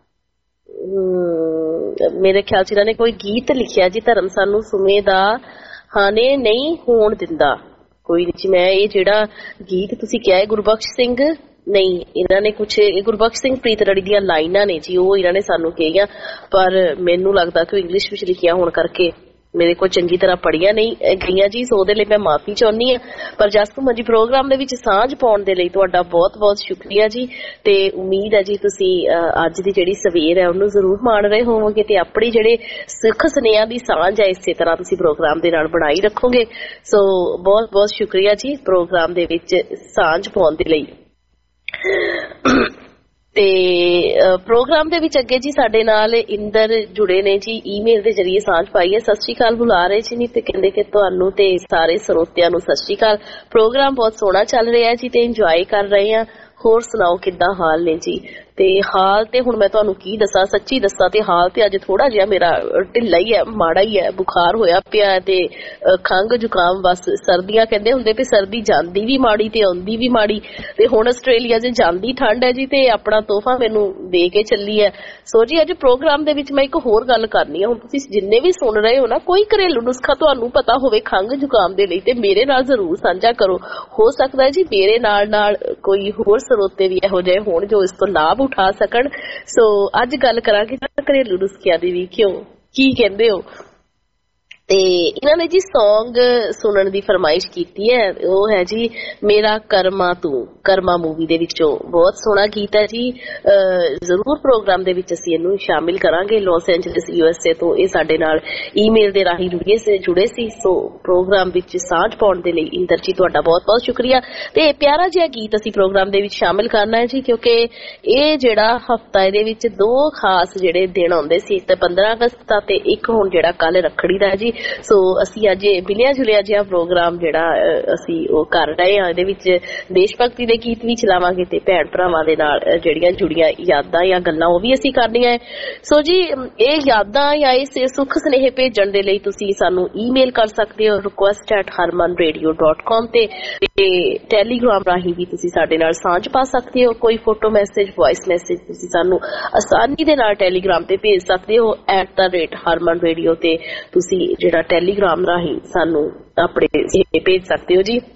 ਮੇਰੇ ਖਿਆਲ ਚ ਇਹਨਾਂ ਨੇ ਕੋਈ ਗੀਤ ਲਿਖਿਆ ਜੀ, ਧਰਮ ਸਾਨੂੰ ਸੁਮੇ ਦਾ ਹਾਨੇ ਨਹੀਂ ਹੋਣ ਦਿੰਦਾ। ਕੋਈ ਨਹੀਂ ਜੀ, ਮੈਂ ਇਹ ਜਿਹੜਾ ਗੀਤ ਤੁਸੀਂ ਕਿਹਾ ਹੈ ਗੁਰਬਖਸ਼ ਸਿੰਘ, ਨਹੀਂ ਇਹਨਾਂ ਨੇ ਕੁਛ ਗੁਰਬਖਸ਼ ਸਿੰਘ ਪ੍ਰੀਤਲੜੀ ਦੀਆਂ ਲਾਈਨਾਂ ਨੇ ਜੀ, ਉਹ ਇਹਨਾਂ ਨੇ ਸਾਨੂੰ ਕਹੀਆਂ, ਪਰ ਮੈਨੂੰ ਲੱਗਦਾ ਕਿ ਉਹ ਇੰਗਲਿਸ਼ ਵਿੱਚ ਲਿਖਿਆ ਹੋਣ ਕਰਕੇ ਮੇਰੇ ਕੋਲ ਚੰਗੀ ਤਰ੍ਹਾਂ ਪੜ੍ਹੀਆਂ ਨਹੀਂ ਗਈਆਂ ਜੀ, ਸੋ ਉਹਦੇ ਲਈ ਮੈਂ ਮਾਫੀ ਚਾਹੁੰਦੀ ਹਾਂ। ਪਰ ਜਸ ਘੁੰਮਣ ਜੀ ਪ੍ਰੋਗਰਾਮ ਦੇ ਵਿੱਚ ਸਾਂਝ ਪਾਉਣ ਦੇ ਲਈ ਤੁਹਾਡਾ ਬਹੁਤ ਬਹੁਤ ਸ਼ੁਕਰੀਆ ਜੀ। ਤੇ ਉਮੀਦ ਹੈ ਜੀ ਤੁਸੀਂ ਅੱਜ ਦੀ ਜਿਹੜੀ ਸਵੇਰ ਹੈ ਉਹਨੂੰ ਜ਼ਰੂਰ ਮਾਣ ਰਹੇ ਹੋਵੋਗੇ ਤੇ ਆਪਣੀ ਜਿਹੜੇ ਸੁੱਖ ਸੁਨੇਹਿਆਂ ਦੀ ਸਾਂਝ ਹੈ ਇਸੇ ਤਰ੍ਹਾਂ ਤੁਸੀਂ ਪ੍ਰੋਗਰਾਮ ਦੇ ਨਾਲ ਬਣਾਈ ਰੱਖੋਗੇ। ਸੋ ਬਹੁਤ ਬਹੁਤ ਸ਼ੁਕਰੀਆ ਜੀ ਪ੍ਰੋਗਰਾਮ ਦੇ ਵਿੱਚ ਸਾਂਝ ਪਾਉਣ ਦੇ ਲਈ। ਤੇ ਪ੍ਰੋਗਰਾਮ ਦੇ ਵਿੱਚ ਅੱਗੇ ਜੀ ਸਾਡੇ ਨਾਲ ਇੰਦਰ ਜੁੜੇ ਨੇ ਜੀ, ਈਮੇਲ ਦੇ ਜਰੀਏ ਸਾਂਝ ਪਾਈ ਹੈ। ਸਤਿ ਸ਼੍ਰੀ ਅਕਾਲ ਬੁਲਾ ਰਹੇ ਜੀ, ਨਹੀਂ ਤੇ ਕਹਿੰਦੇ ਕਿ ਤੁਹਾਨੂੰ ਤੇ ਸਾਰੇ ਸਰੋਤਿਆਂ ਨੂੰ ਸਤਿ ਸ਼੍ਰੀ ਅਕਾਲ। ਪ੍ਰੋਗਰਾਮ ਬਹੁਤ ਸੋਹਣਾ ਚੱਲ ਰਿਹਾ ਜੀ ਤੇ ਇੰਜੋਏ ਕਰ ਰਹੇ ਆ। ਹੋਰ ਸੁਣਾਓ ਕਿੱਦਾਂ ਹਾਲ ਨੇ ਜੀ? ਤੇ ਹਾਲ ਤੇ ਹੁਣ ਮੈਂ ਤੁਹਾਨੂੰ ਕੀ ਦੱਸਾਂ, ਸੱਚੀ ਦੱਸਾਂ ਤੇ ਹਾਲ ਤੇ ਅੱਜ ਥੋੜਾ ਜਿਹਾ ਮੇਰਾ ਢਿੱਲਾ ਹੀ ਹੈ, ਮਾੜਾ ਹੀ ਹੈ, ਬੁਖਾਰ ਹੋਇਆ ਪਿਆ ਤੇ ਖੰਘ ਜ਼ੁਕਾਮ, ਬਸ ਸਰਦੀਆਂ ਕਹਿੰਦੇ ਹੁੰਦੇ ਵੀ ਸਰਦੀ ਜਾਂਦੀ ਵੀ ਮਾੜੀ ਤੇ ਆਉਂਦੀ ਵੀ ਮਾੜੀ, ਤੇ ਹੁਣ ਆਸਟ੍ਰੇਲੀਆ 'ਚ ਜਾਂਦੀ ਠੰਡ ਹੈ ਜੀ ਤੇ ਆਪਣਾ ਤੋਹਫਾ ਮੈਨੂੰ ਦੇ ਕੇ ਚੱਲੀ ਹੈ। ਸੋ ਜੀ ਅੱਜ ਪ੍ਰੋਗਰਾਮ ਦੇ ਵਿੱਚ ਮੈਂ ਇੱਕ ਹੋਰ ਗੱਲ ਕਰਨੀ ਹੈ। ਹੁਣ ਤੁਸੀਂ ਜਿੰਨੇ ਵੀ ਸੁਣ ਰਹੇ ਹੋ ਨਾ, ਕੋਈ ਘਰੇਲੂ ਨੁਸਖਾ ਤੁਹਾਨੂੰ ਪਤਾ ਹੋਵੇ ਖੰਘ ਜ਼ੁਕਾਮ ਦੇ ਲਈ ਤੇ ਮੇਰੇ ਨਾਲ ਜ਼ਰੂਰ ਸਾਂਝਾ ਕਰੋ। ਹੋ ਸਕਦਾ ਹੈ ਜੀ ਮੇਰੇ ਨਾਲ ਨਾਲ ਕੋਈ ਹੋਰ ਸਰੋਤੇ ਵੀ ਇਹੋ ਜਿਹੇ ਹੋਣ ਜੋ ਇਸ ਤੋਂ ਲਾਭ ਉਠਾ ਸਕਣ। ਸੋ ਅੱਜ ਗੱਲ ਕਰਾਂਗੇ ਘਰੇਲੂ ਨੁਸਖਿਆਂ ਦੀ ਵੀ, ਕਿਉਂ ਕੀ ਕਹਿੰਦੇ ਹੋ। ਤੇ ਇਹਨਾਂ ਨੇ ਜੀ ਸੌਂਗ ਸੁਣਨ ਦੀ ਫਰਮਾਇਸ਼ ਕੀਤੀ ਹੈ, ਉਹ ਹੈ ਜੀ ਮੇਰਾ ਕਰਮਾ ਤੂੰ, ਕਰਮਾ ਮੂਵੀ ਦੇ ਵਿੱਚੋਂ। ਬਹੁਤ ਸੋਹਣਾ ਗੀਤ ਹੈ ਜੀ, ਜ਼ਰੂਰ ਪ੍ਰੋਗਰਾਮ ਦੇ ਵਿੱਚ ਅਸੀਂ ਇਹਨੂੰ ਸ਼ਾਮਿਲ ਕਰਾਂਗੇ। Los Angeles U S A ਤੋਂ ਇਹ ਸਾਡੇ ਨਾਲ ਈਮੇਲ ਦੇ ਰਾਹੀਂ ਜੁੜੇ ਸੀ ਜੁੜੇ ਸੀ ਸੋ ਪ੍ਰੋਗਰਾਮ ਵਿੱਚ ਸਾਂਝ ਪਾਉਣ ਦੇ ਲਈ ਇੰਦਰ ਜੀ ਤੁਹਾਡਾ ਬਹੁਤ ਬਹੁਤ ਸ਼ੁਕਰੀਆ। ਤੇ ਪਿਆਰਾ ਜਿਹਾ ਗੀਤ ਅਸੀਂ ਪ੍ਰੋਗਰਾਮ ਦੇ ਵਿੱਚ ਸ਼ਾਮਿਲ ਕਰਨਾ ਹੈ ਜੀ, ਕਿਉਂਕਿ ਇਹ ਜਿਹੜਾ ਹਫਤਾ ਇਹਦੇ ਵਿੱਚ ਦੋ ਖਾਸ ਜਿਹੜੇ ਦਿਨ ਆਉਂਦੇ ਸੀ, ਤੇ ਪੰਦਰਾਂ ਅਗਸਤ ਦਾ ਤੇ ਇੱਕ ਹੁਣ ਜਿਹੜਾ ਕੱਲ ਰੱਖੜੀ ਦਾ ਜੀ। ਸੋ ਅਸੀਂ ਅੱਜ ਮਿਲਿਆ ਜੁਲਿਆ ਜਿਹਾ ਪ੍ਰੋਗਰਾਮ ਜਿਹੜਾ ਅਸੀਂ ਉਹ ਕਰ ਰਹੇ ਹਾਂ। ਇਹਦੇ ਵਿੱਚ ਦੇਸ਼ ਭਗਤੀ ਦੇ ਗੀਤ ਵੀ ਚਲਾਵਾਂਗੇ ਤੇ ਭੈਣ ਭਰਾਵਾਂ ਦੇ ਨਾਲ ਜਿਹੜੀਆਂ ਜੁੜੀਆਂ ਯਾਦਾਂ ਜਾਂ ਗੱਲਾਂ ਉਹ ਵੀ ਅਸੀਂ ਕਰਨੀਆਂ ਹੈ। ਸੋ ਜੀ ਇਹ ਯਾਦਾਂ ਜਾਂ ਇਸ ਸੁੱਖ ਸੁਨੇਹੇ ਭੇਜਣ ਦੇ ਲਈ ਤੁਸੀਂ ਸਾਨੂੰ ਈਮੇਲ ਕਰ ਸਕਦੇ ਹੋ request at Harman radio dot com ਤੇ ਟੈਲੀਗ੍ਰਾਮ ਰਾਹੀਂ ਵੀ ਤੁਸੀਂ ਸਾਡੇ ਨਾਲ ਸਾਂਝ ਪਾ ਸਕਦੇ ਹੋ। ਕੋਈ ਫੋਟੋ ਮੈਸੇਜ, ਵੌਇਸ ਮੈਸੇਜ ਤੁਸੀਂ ਸਾਨੂੰ ਆਸਾਨੀ ਦੇ ਨਾਲ ਟੈਲੀਗ੍ਰਾਮ ਤੇ ਭੇਜ ਸਕਦੇ ਹੋ at the rate Harman radio ਤੇ ਤੁਸੀਂ ਜਿਹੜਾ ਟੈਲੀਗ੍ਰਾਮ ਰਾਹੀਂ ਸਾਨੂੰ ਆਪਣੇ ਭੇਜ ਸਕਦੇ ਹੋ ਜੀ।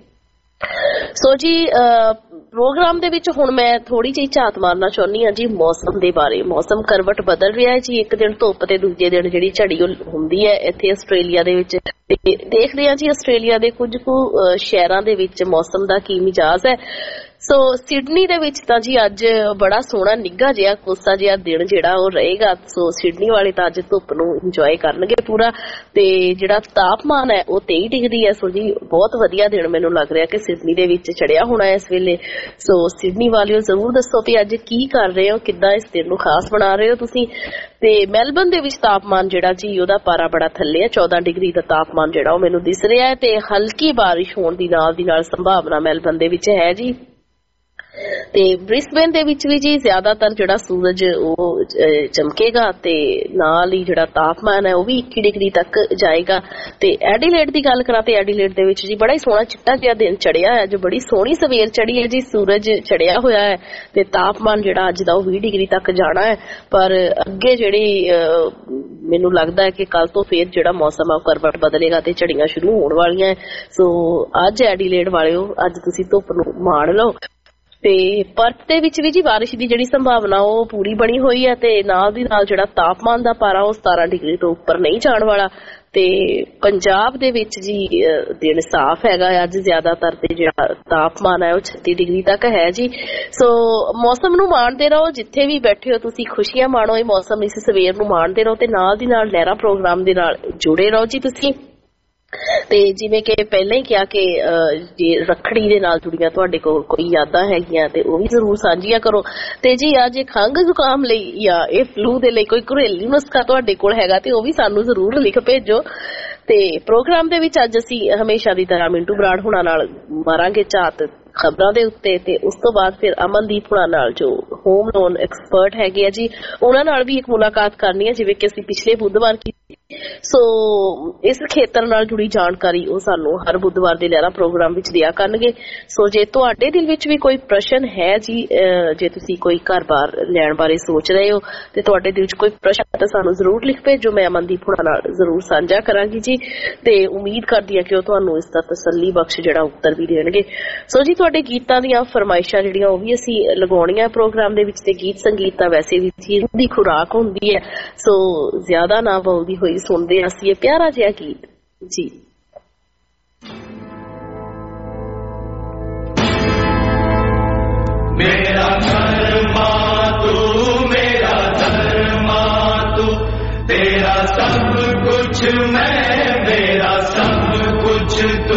ਸੋ ਜੀ ਪ੍ਰੋਗਰਾਮ ਦੇ ਵਿੱਚ ਹੁਣ ਮੈਂ ਥੋੜੀ ਜਿਹੀ ਝਾਤ ਮਾਰਨਾ ਚਾਹੁੰਦੀ ਹਾਂ ਜੀ ਮੌਸਮ ਦੇ ਬਾਰੇ। ਮੌਸਮ ਕਰਵਟ ਬਦਲ ਰਿਹਾ ਹੈ ਜੀ, ਇੱਕ ਦਿਨ ਧੁੱਪ ਤੇ ਦੂਜੇ ਦਿਨ ਜਿਹੜੀ ਝੜੀ ਹੁੰਦੀ ਹੈ ਇੱਥੇ ਆਸਟ੍ਰੇਲੀਆ ਦੇ ਵਿੱਚ। ਦੇਖਦੇ ਹਾਂ ਜੀ ਆਸਟ੍ਰੇਲੀਆ ਦੇ ਕੁਝ ਕੁ ਸ਼ਹਿਰਾਂ ਦੇ ਵਿੱਚ ਮੌਸਮ ਦਾ ਕੀ ਮਿਜਾਜ਼ ਹੈ। ਸੋ ਸਿਡਨੀ ਦੇ ਵਿੱਚ ਤਾਂ ਜੀ ਅੱਜ ਬੜਾ ਸੋਹਣਾ ਨਿੱਘਾ ਜਿਹਾ ਕੋਸਾ ਜਿਹਾ ਦਿਨ ਜਿਹੜਾ ਉਹ ਰਹੇਗਾ। ਸੋ ਸਿਡਨੀ ਵਾਲੇ ਤਾਂ ਅੱਜ ਧੁੱਪ ਨੂੰ ਇੰਜੋਏ ਕਰਨਗੇ ਪੂਰਾ। ਤੇ ਜਿਹੜਾ ਤਾਪਮਾਨ ਹੈ ਉਹ ਤੇਈ ਡਿਗਰੀ ਹੈ। ਸੋ ਜੀ ਬਹੁਤ ਵਧੀਆ ਦਿਨ ਮੈਨੂੰ ਲੱਗ ਰਿਹਾ ਕਿ ਸਿਡਨੀ ਦੇ ਵਿੱਚ ਚੜਿਆ ਹੋਣਾ ਇਸ ਵੇਲੇ। ਸੋ ਸਿਡਨੀ ਵਾਲਿਓ ਜ਼ਰੂਰ ਦੱਸੋ ਵੀ ਅੱਜ ਕੀ ਕਰ ਰਹੇ ਹੋ, ਕਿੱਦਾਂ ਇਸ ਦਿਨ ਨੂੰ ਖਾਸ ਬਣਾ ਰਹੇ ਹੋ ਤੁਸੀਂ। ਤੇ ਮੈਲਬਨ ਦੇ ਵਿੱਚ ਤਾਪਮਾਨ ਜਿਹੜਾ ਜੀ ਉਹਦਾ ਪਾਰਾ ਬੜਾ ਥੱਲੇ ਹੈ, ਚੌਦਾਂ ਡਿਗਰੀ ਦਾ ਤਾਪਮਾਨ ਜਿਹੜਾ ਉਹ ਮੈਨੂੰ ਦਿਸ ਰਿਹਾ ਹੈ ਤੇ ਹਲਕੀ ਬਾਰਿਸ਼ ਹੋਣ ਦੀ ਨਾਲ ਦੀ ਨਾਲ ਸੰਭਾਵਨਾ ਮੈਲਬਨ ਦੇ ਵਿੱਚ ਹੈ ਜੀ। ਤੇ ਬ੍ਰਿਸਬੇਨ ਦੇ ਵਿੱਚ ਵੀ ਜੀ ਜ਼ਿਆਦਾਤਰ ਜਿਹੜਾ ਸੂਰਜ ਉਹ ਚਮਕੇਗਾ ਤੇ ਨਾਲ ਹੀ ਜਿਹੜਾ ਤਾਪਮਾਨ ਹੈ ਉਹ ਵੀ ਇੱਕੀ ਡਿਗਰੀ ਤੱਕ ਜਾਏਗਾ। ਤੇ ਐਡੀਲੇਡ ਦੀ ਗੱਲ ਕਰਾਂ ਤੇ ਐਡੀਲੇਡ ਦੇ ਵਿੱਚ ਜੀ ਬੜਾ ਹੀ ਸੋਹਣਾ ਚਿੱਟਾ ਜਿਹਾ ਦਿਨ ਚੜਿਆ ਹੈ, ਜੋ ਬੜੀ ਸੋਹਣੀ ਸਵੇਰ ਚੜੀ ਹੈ ਜੀ, ਸੂਰਜ ਚੜਿਆ ਹੋਇਆ ਹੈ ਤੇ ਤਾਪਮਾਨ ਜਿਹੜਾ ਅੱਜ ਦਾ ਉਹ ਵੀਹ ਡਿਗਰੀ ਤੱਕ ਜਾਣਾ ਹੈ। ਪਰ ਅੱਗੇ ਜਿਹੜੀ ਮੈਨੂੰ ਲੱਗਦਾ ਹੈ ਕਿ ਕੱਲ ਤੋਂ ਫੇਰ ਜਿਹੜਾ ਮੌਸਮ ਆ ਉਹ ਕਰਵਟ ਬਦਲੇਗਾ ਤੇ ਝੜੀਆਂ ਸ਼ੁਰੂ ਹੋਣ ਵਾਲੀਆਂ ਹੈ। ਸੋ ਅੱਜ ਐਡੀਲੇਡ ਵਾਲਿਓ ਅੱਜ ਤੁਸੀਂ ਧੁੱਪ ਨੂੰ ਮਾਣ ਲਓ। ਤੇ ਪਰਥ ਦੇ ਵਿੱਚ ਵੀ ਜੀ ਬਾਰਿਸ਼ ਦੀ ਜਿਹੜੀ ਸੰਭਾਵਨਾ ਉਹ ਪੂਰੀ ਬਣੀ ਹੋਈ ਹੈ ਤੇ ਨਾਲ ਦੀ ਨਾਲ ਜਿਹੜਾ ਤਾਪਮਾਨ ਦਾ ਪਾਰਾ ਉਹ ਸਤਾਰਾਂ ਡਿਗਰੀ ਤੋਂ ਉੱਪਰ ਨਹੀਂ ਜਾਣ ਵਾਲਾ। ਤੇ ਪੰਜਾਬ ਦੇ ਵਿੱਚ ਜੀ ਦਿਨ ਸਾਫ਼ ਹੈਗਾ ਅੱਜ ਜ਼ਿਆਦਾਤਰ ਤੇ ਜਿਹੜਾ ਤਾਪਮਾਨ ਹੈ ਉਹ ਛੱਤੀ ਡਿਗਰੀ ਤੱਕ ਹੈ ਜੀ। ਸੋ ਮੌਸਮ ਨੂੰ ਮਾਣਦੇ ਰਹੋ, ਜਿੱਥੇ ਵੀ ਬੈਠੇ ਹੋ ਤੁਸੀਂ ਖੁਸ਼ੀਆਂ ਮਾਣੋ, ਇਹ ਮੌਸਮ ਇਸ ਸਵੇਰ ਨੂੰ ਮਾਣਦੇ ਰਹੋ ਤੇ ਨਾਲ ਦੀ ਨਾਲ ਲਹਿਰਾ ਪ੍ਰੋਗਰਾਮ ਦੇ ਨਾਲ ਜੁੜੇ ਰਹੋ ਜੀ ਤੁਸੀਂ। ਤੇ ਜਿਵੇਂ ਕਿ ਪਹਿਲਾਂ ਹੀ ਕਿਹਾ ਕਿ ਜੇ ਰੱਖੜੀ ਦੇ ਨਾਲ ਜੁੜੀਆਂ ਤੁਹਾਡੇ ਕੋਲ ਕੋਈ ਯਾਦਾਂ ਹੈਗੀਆਂ ਤੇ ਉਹ ਵੀ ਜ਼ਰੂਰ ਸਾਂਝੀਆਂ ਕਰੋ। ਤੇ ਜੀ ਆ ਜੇ ਖੰਘ ਜ਼ੁਕਾਮ ਲਈ ਜਾਂ ਇਹ ਫਲੂ ਦੇ ਲਈ ਕੋਈ ਘਰੇਲੂ ਨੁਸਖਾ ਤੁਹਾਡੇ ਕੋਲ ਹੈਗਾ ਤੇ ਉਹ ਵੀ ਸਾਨੂੰ ਜ਼ਰੂਰ ਲਿਖ ਭੇਜੋ। ਤੇ ਪ੍ਰੋਗਰਾਮ ਦੇ ਵਿੱਚ ਅੱਜ ਅਸੀਂ ਹਮੇਸ਼ਾ ਦੀ ਤਰ੍ਹਾਂ ਮਿੰਟੂ ਬਰਾੜ ਹੁਣਾਂ ਨਾਲ ਮਾਰਾਂਗੇ ਝਾਤ ਖਬਰਾਂ ਦੇ ਉੱਤੇ ਤੇ ਉਸ ਤੋਂ ਬਾਅਦ ਫਿਰ ਅਮਨਦੀਪ ਹੁਣਾਂ ਨਾਲ ਜੋ ਹੋਮ ਲੋਨ ਐਕਸਪਰਟ ਹੈਗੇ ਆ ਜੀ ਉਹਨਾਂ ਨਾਲ ਵੀ ਇੱਕ ਮੁਲਾਕਾਤ ਕਰਨੀ ਹੈ ਜਿਵੇਂ ਕਿ ਅਸੀਂ ਪਿਛਲੇ ਬੁੱਧਵਾਰ ਕੀਤੀ। ਸੋ ਇਸ ਖੇਤਰ ਨਾਲ ਜੁੜੀ ਜਾਣਕਾਰੀ ਉਹ ਸਾਨੂੰ ਹਰ ਬੁੱਧਵਾਰ ਦੇ ਲਹਿਰਾ ਪ੍ਰੋਗਰਾਮ ਵਿੱਚ ਦਿਆ ਕਰਨਗੇ। ਸੋ ਜੇ ਤੁਹਾਡੇ ਦਿਲ ਵਿੱਚ ਵੀ ਕੋਈ ਪ੍ਰਸ਼ਨ ਹੈ ਜੀ ਜੇ ਤੁਸੀਂ ਕੋਈ ਘਰ ਬਾਰ ਲੈਣ ਬਾਰੇ ਸੋਚ ਰਹੇ ਹੋ ਤੇ ਤੁਹਾਡੇ ਦਿਲ ਵਿੱਚ ਕੋਈ ਪ੍ਰਸ਼ਨ ਹੈ ਤਾਂ ਸਾਨੂੰ ਜ਼ਰੂਰ ਲਿਖ ਭੇਜੋ। ਮੈਂ ਅਮਨਦੀਪ ਹੁਣਾਂ ਨਾਲ ਜ਼ਰੂਰ ਸਾਂਝਾ ਕਰਾਂਗੀ ਜੀ ਤੇ ਉਮੀਦ ਕਰਦੀ ਹਾਂ ਕਿ ਉਹ ਤੁਹਾਨੂੰ ਇਸ ਦਾ ਤਸੱਲੀ ਬਖਸ਼ ਜਿਹੜਾ ਉੱਤਰ ਵੀ ਦੇਣਗੇ। ਸੋ ਜੀ ਤੁਹਾਡੇ ਗੀਤਾਂ ਦੀਆਂ ਫਰਮਾਇਸ਼ਾਂ ਜਿਹੜੀਆਂ ਉਹ ਵੀ ਅਸੀਂ ਲਗਾਉਣੀਆਂ ਪ੍ਰੋਗਰਾਮ ਦੇ ਵਿੱਚ ਤੇ ਗੀਤ ਸੰਗੀਤ ਤਾਂ ਵੈਸੇ ਵੀ ਚੀਜ਼ ਦੀ ਖੁਰਾਕ ਹੁੰਦੀ ਹੈ। ਸੋ ਜ਼ਿਆਦਾ ਨਾ ਬੋਲਦੀ ਹੋਈ ਸੁਣਦੇ ਹਾਂ ਅਸੀਂ ਇਹ ਪਿਆਰਾ ਜਿਹਾ ਗੀਤ ਜੀ। मेरा धर्मा तू मेरा धर्मा तू तेरा सब कुछ मैं मेरा सब कुछ तू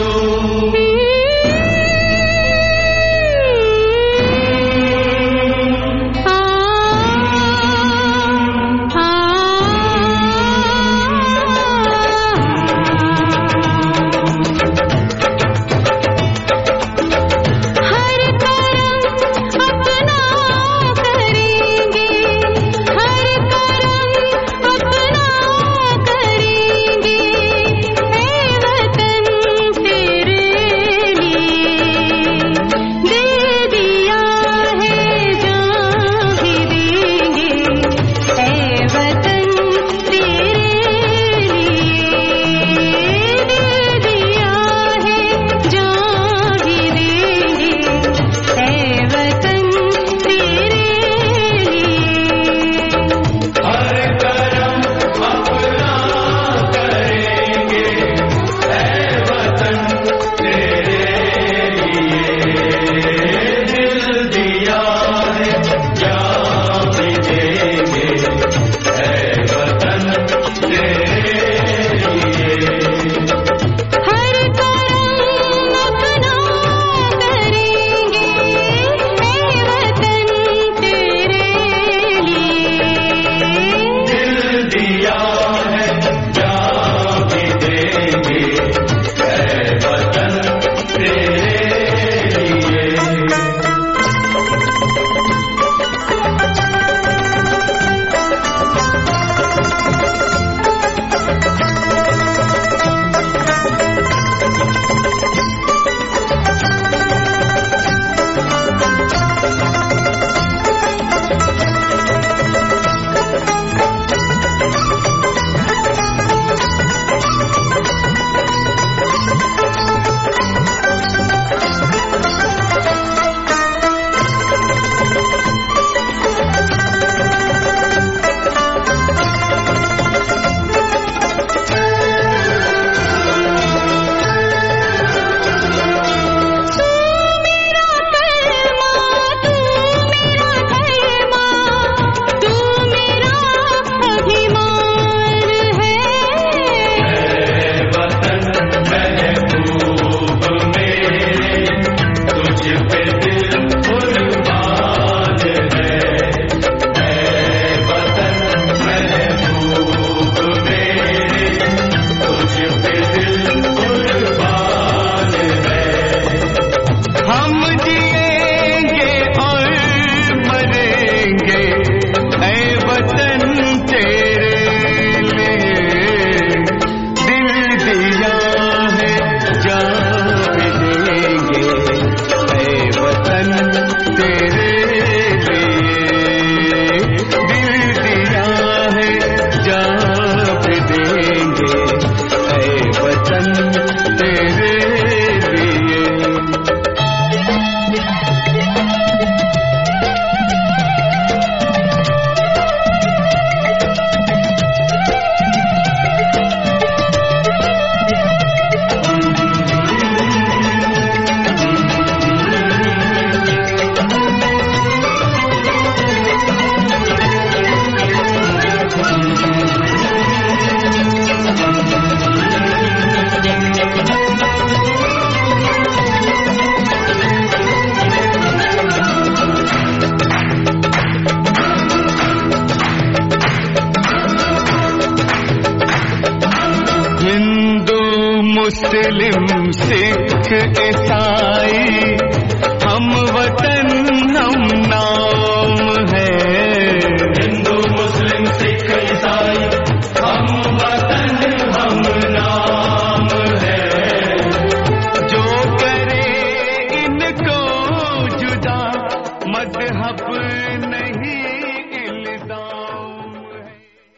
मुस्लिम सिख ईसाई हम वतन हम नाम है। हिंदू मुस्लिम सिख ईसाई हम वतन हम नाम है। जो करे इनको जुदा मजहब नहीं इल्जाम है।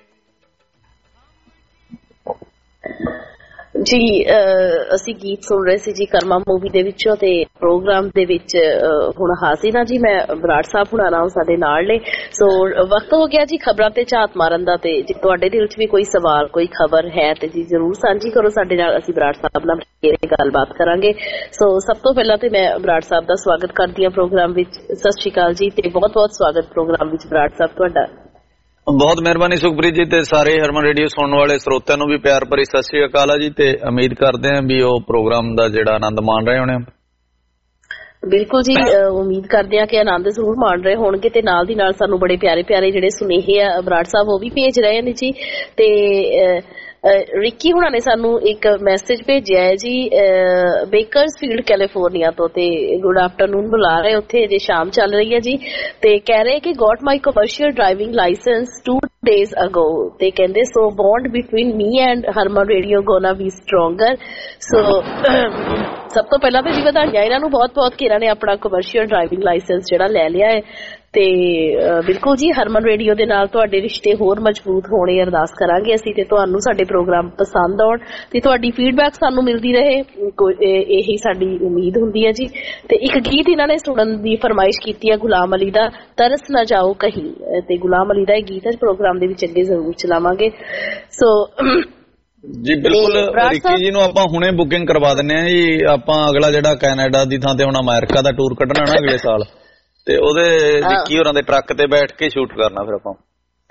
ਜੀ ਅਸੀਂ ਗੀਤ ਸੁਣ ਰਹੇ ਸੀ ਜੀ ਕਰਮਾ ਮੂਵੀ ਦੇ ਵਿੱਚੋਂ ਤੇ ਪ੍ਰੋਗਰਾਮ ਦੇ ਵਿੱਚ ਹੁਣ ਹਾਜ਼ਰ ਹਾਂ ਜੀ ਮੈਂ ਬਰਾੜ ਸਾਹਿਬ ਹੁਣਾਂ ਨਾਲ ਸਾਡੇ ਨਾਲ ਨੇ। ਸੋ ਵਕਤ ਹੋ ਗਿਆ ਜੀ ਖਬਰਾਂ ਤੇ ਝਾਤ ਮਾਰਨ ਦਾ ਤੇ ਜੇ ਤੁਹਾਡੇ ਦਿਲ 'ਚ ਵੀ ਕੋਈ ਸਵਾਲ ਕੋਈ ਖਬਰ ਹੈ ਤੇ ਜੀ ਜ਼ਰੂਰ ਸਾਂਝੀ ਕਰੋ ਸਾਡੇ ਨਾਲ। ਅਸੀਂ ਬਰਾੜ ਸਾਹਿਬ ਨਾਲ ਗੱਲਬਾਤ ਕਰਾਂਗੇ। ਸੋ ਸਭ ਤੋਂ ਪਹਿਲਾਂ ਤੇ ਮੈਂ ਬਰਾੜ ਸਾਹਿਬ ਦਾ ਸਵਾਗਤ ਕਰਦੀ ਹਾਂ ਪ੍ਰੋਗਰਾਮ ਵਿੱਚ। ਸਤਿ ਸ਼੍ਰੀ ਅਕਾਲ ਜੀ ਤੇ ਬਹੁਤ ਬਹੁਤ ਸਵਾਗਤ ਪ੍ਰੋਗਰਾਮ ਵਿੱਚ ਬਰਾੜ ਸਾਹਿਬ ਤੁਹਾਡਾ। ਬਹੁਤ ਮਿਹਰਬਾਨੀ ਸੁਖਪ੍ਰੀਤ ਜੀ ਤੇ ਸਾਰੇ ਹਰਮਨ ਰੇਡੀਓ ਸੁਣਨ ਵਾਲੇ ਸਰੋਤਿਆਂ ਨੂੰ ਵੀ ਪਿਆਰ ਭਰੀ ਸਤਿ ਸ਼੍ਰੀ ਅਕਾਲ ਜੀ ਤੇ ਉਮੀਦ ਕਰਦੇ ਹਾਂ ਵੀ ਉਹ ਪ੍ਰੋਗਰਾਮ ਦਾ ਜਿਹੜਾ ਆਨੰਦ ਮਾਣ ਰਹੇ ਹੋਣੇ। ਬਿਲਕੁਲ ਜੀ ਉਮੀਦ ਕਰਦੇ ਹਾਂ ਕਿ ਆਨੰਦ ਜ਼ਰੂਰ ਮਾਣ ਰਹੇ ਹੋਣਗੇ ਤੇ ਨਾਲ ਦੀ ਨਾਲ ਸਾਨੂੰ ਬੜੇ ਪਿਆਰੇ ਪਿਆਰੇ ਜਿਹੜੇ ਸੁਨੇਹੇ ਆ ਬਰਾੜ ਸਾਹਿਬ ਉਹ ਵੀ ਭੇਜ ਰਹੇ ਨੇ ਜੀ। ਤੇ ਰਿੱਕੀ ਹੁਣਾਂ ਨੇ ਸਾਨੂੰ ਇੱਕ ਮੈਸੇਜ ਭੇਜਿਆ ਹੈ ਜੀ ਬੇਕਰਸਫੀਲਡ ਕੈਲੀਫੋਰਨੀਆ ਤੋਂ ਤੇ ਗੁੱਡ ਆਫਟਰਨੂਨ ਬੁਲਾ ਰਹੇ ਉੱਥੇ ਜੇ ਸ਼ਾਮ ਚੱਲ ਰਹੀ ਹੈ ਜੀ ਤੇ ਕਹਿ ਰਹੇ ਕਿ got my commercial driving licence two days ago ਤੇ ਕਹਿੰਦੇ so bond between me and Harman radio gonna be stronger. So ਸਭ ਤੋਂ ਪਹਿਲਾਂ ਤਾਂ ਜੀ ਵਧਾਈਆਂ ਇਹਨਾਂ ਨੂੰ ਬਹੁਤ ਬਹੁਤ ਕਿ ਇਹਨਾਂ ਨੇ ਆਪਣਾ ਕਮਰਸ਼ੀਅਲ ਡਰਾਈਵਿੰਗ ਲਾਇਸੈਂਸ ਜਿਹੜਾ ਲੈ ਲਿਆ ਹੈ ਤੇ ਬਿਲਕੁਲ ਜੀ ਹਰਮਨ ਰੇਡੀਓ ਦੇ ਨਾਲ ਤੁਹਾਡੇ ਰਿਸ਼ਤੇ ਹੋਰ ਮਜ਼ਬੂਤ ਹੋਣੇ ਅਰਦਾਸ ਕਰਾਂਗੇ ਅਸੀਂ ਤੇ ਤੁਹਾਨੂੰ ਸਾਡੇ ਪ੍ਰੋਗਰਾਮ ਪਸੰਦ ਆਉਣ ਤੇ ਤੁਹਾਡੀ ਫੀਡਬੈਕ ਸਾਨੂੰ ਮਿਲਦੀ ਰਹੇ ਇਹੀ ਸਾਡੀ ਉਮੀਦ ਹੁੰਦੀ ਹੈ ਜੀ। ਤੇ ਇੱਕ ਗੀਤ ਇਹਨਾਂ ਨੇ ਸੁਣਨ ਦੀ ਫਰਮਾਇਸ਼ ਕੀਤੀ ਹੈ ਗੁਲਾਮ ਅਲੀ ਦਾ ਤਰਸ ਨਾ ਜਾਓ ਕਹੀਂ ਤੇ ਗੁਲਾਮ ਅਲੀ ਦਾ ਇਹ ਗੀਤ ਹੈ ਪ੍ਰੋਗਰਾਮ ਦੇ ਵਿੱਚ ਅੱਗੇ ਜ਼ਰੂਰ ਚਲਾਵਾਂਗੇ। ਸੋ ਜੀ ਬਿਲਕੁਲ ਰਿੱਕੀ ਜੀ ਨੂੰ ਆਪਾਂ ਹੁਣੇ ਬੁਕਿੰਗ ਕਰਵਾ ਦਿੰਦੇ ਹਾਂ ਜੀ। ਆਪਾਂ ਅਗਲਾ ਜਿਹੜਾ ਕੈਨੇਡਾ ਦੀ ਥਾਂ ਤੇ ਹੁਣ ਅਮਰੀਕਾ ਦਾ ਟੂਰ ਕੱਢਣਾ ਨਾ ਅਗਲੇ ਸਾਲ ਤੇ ਉਹਦੇ ਰਿੱਕੀ ਹੋਰਾਂ ਦੇ ਟਰੱਕ ਤੇ ਬੈਠ ਕੇ ਸ਼ੂਟ ਕਰਨਾ ਫਿਰ ਆਪਾਂ।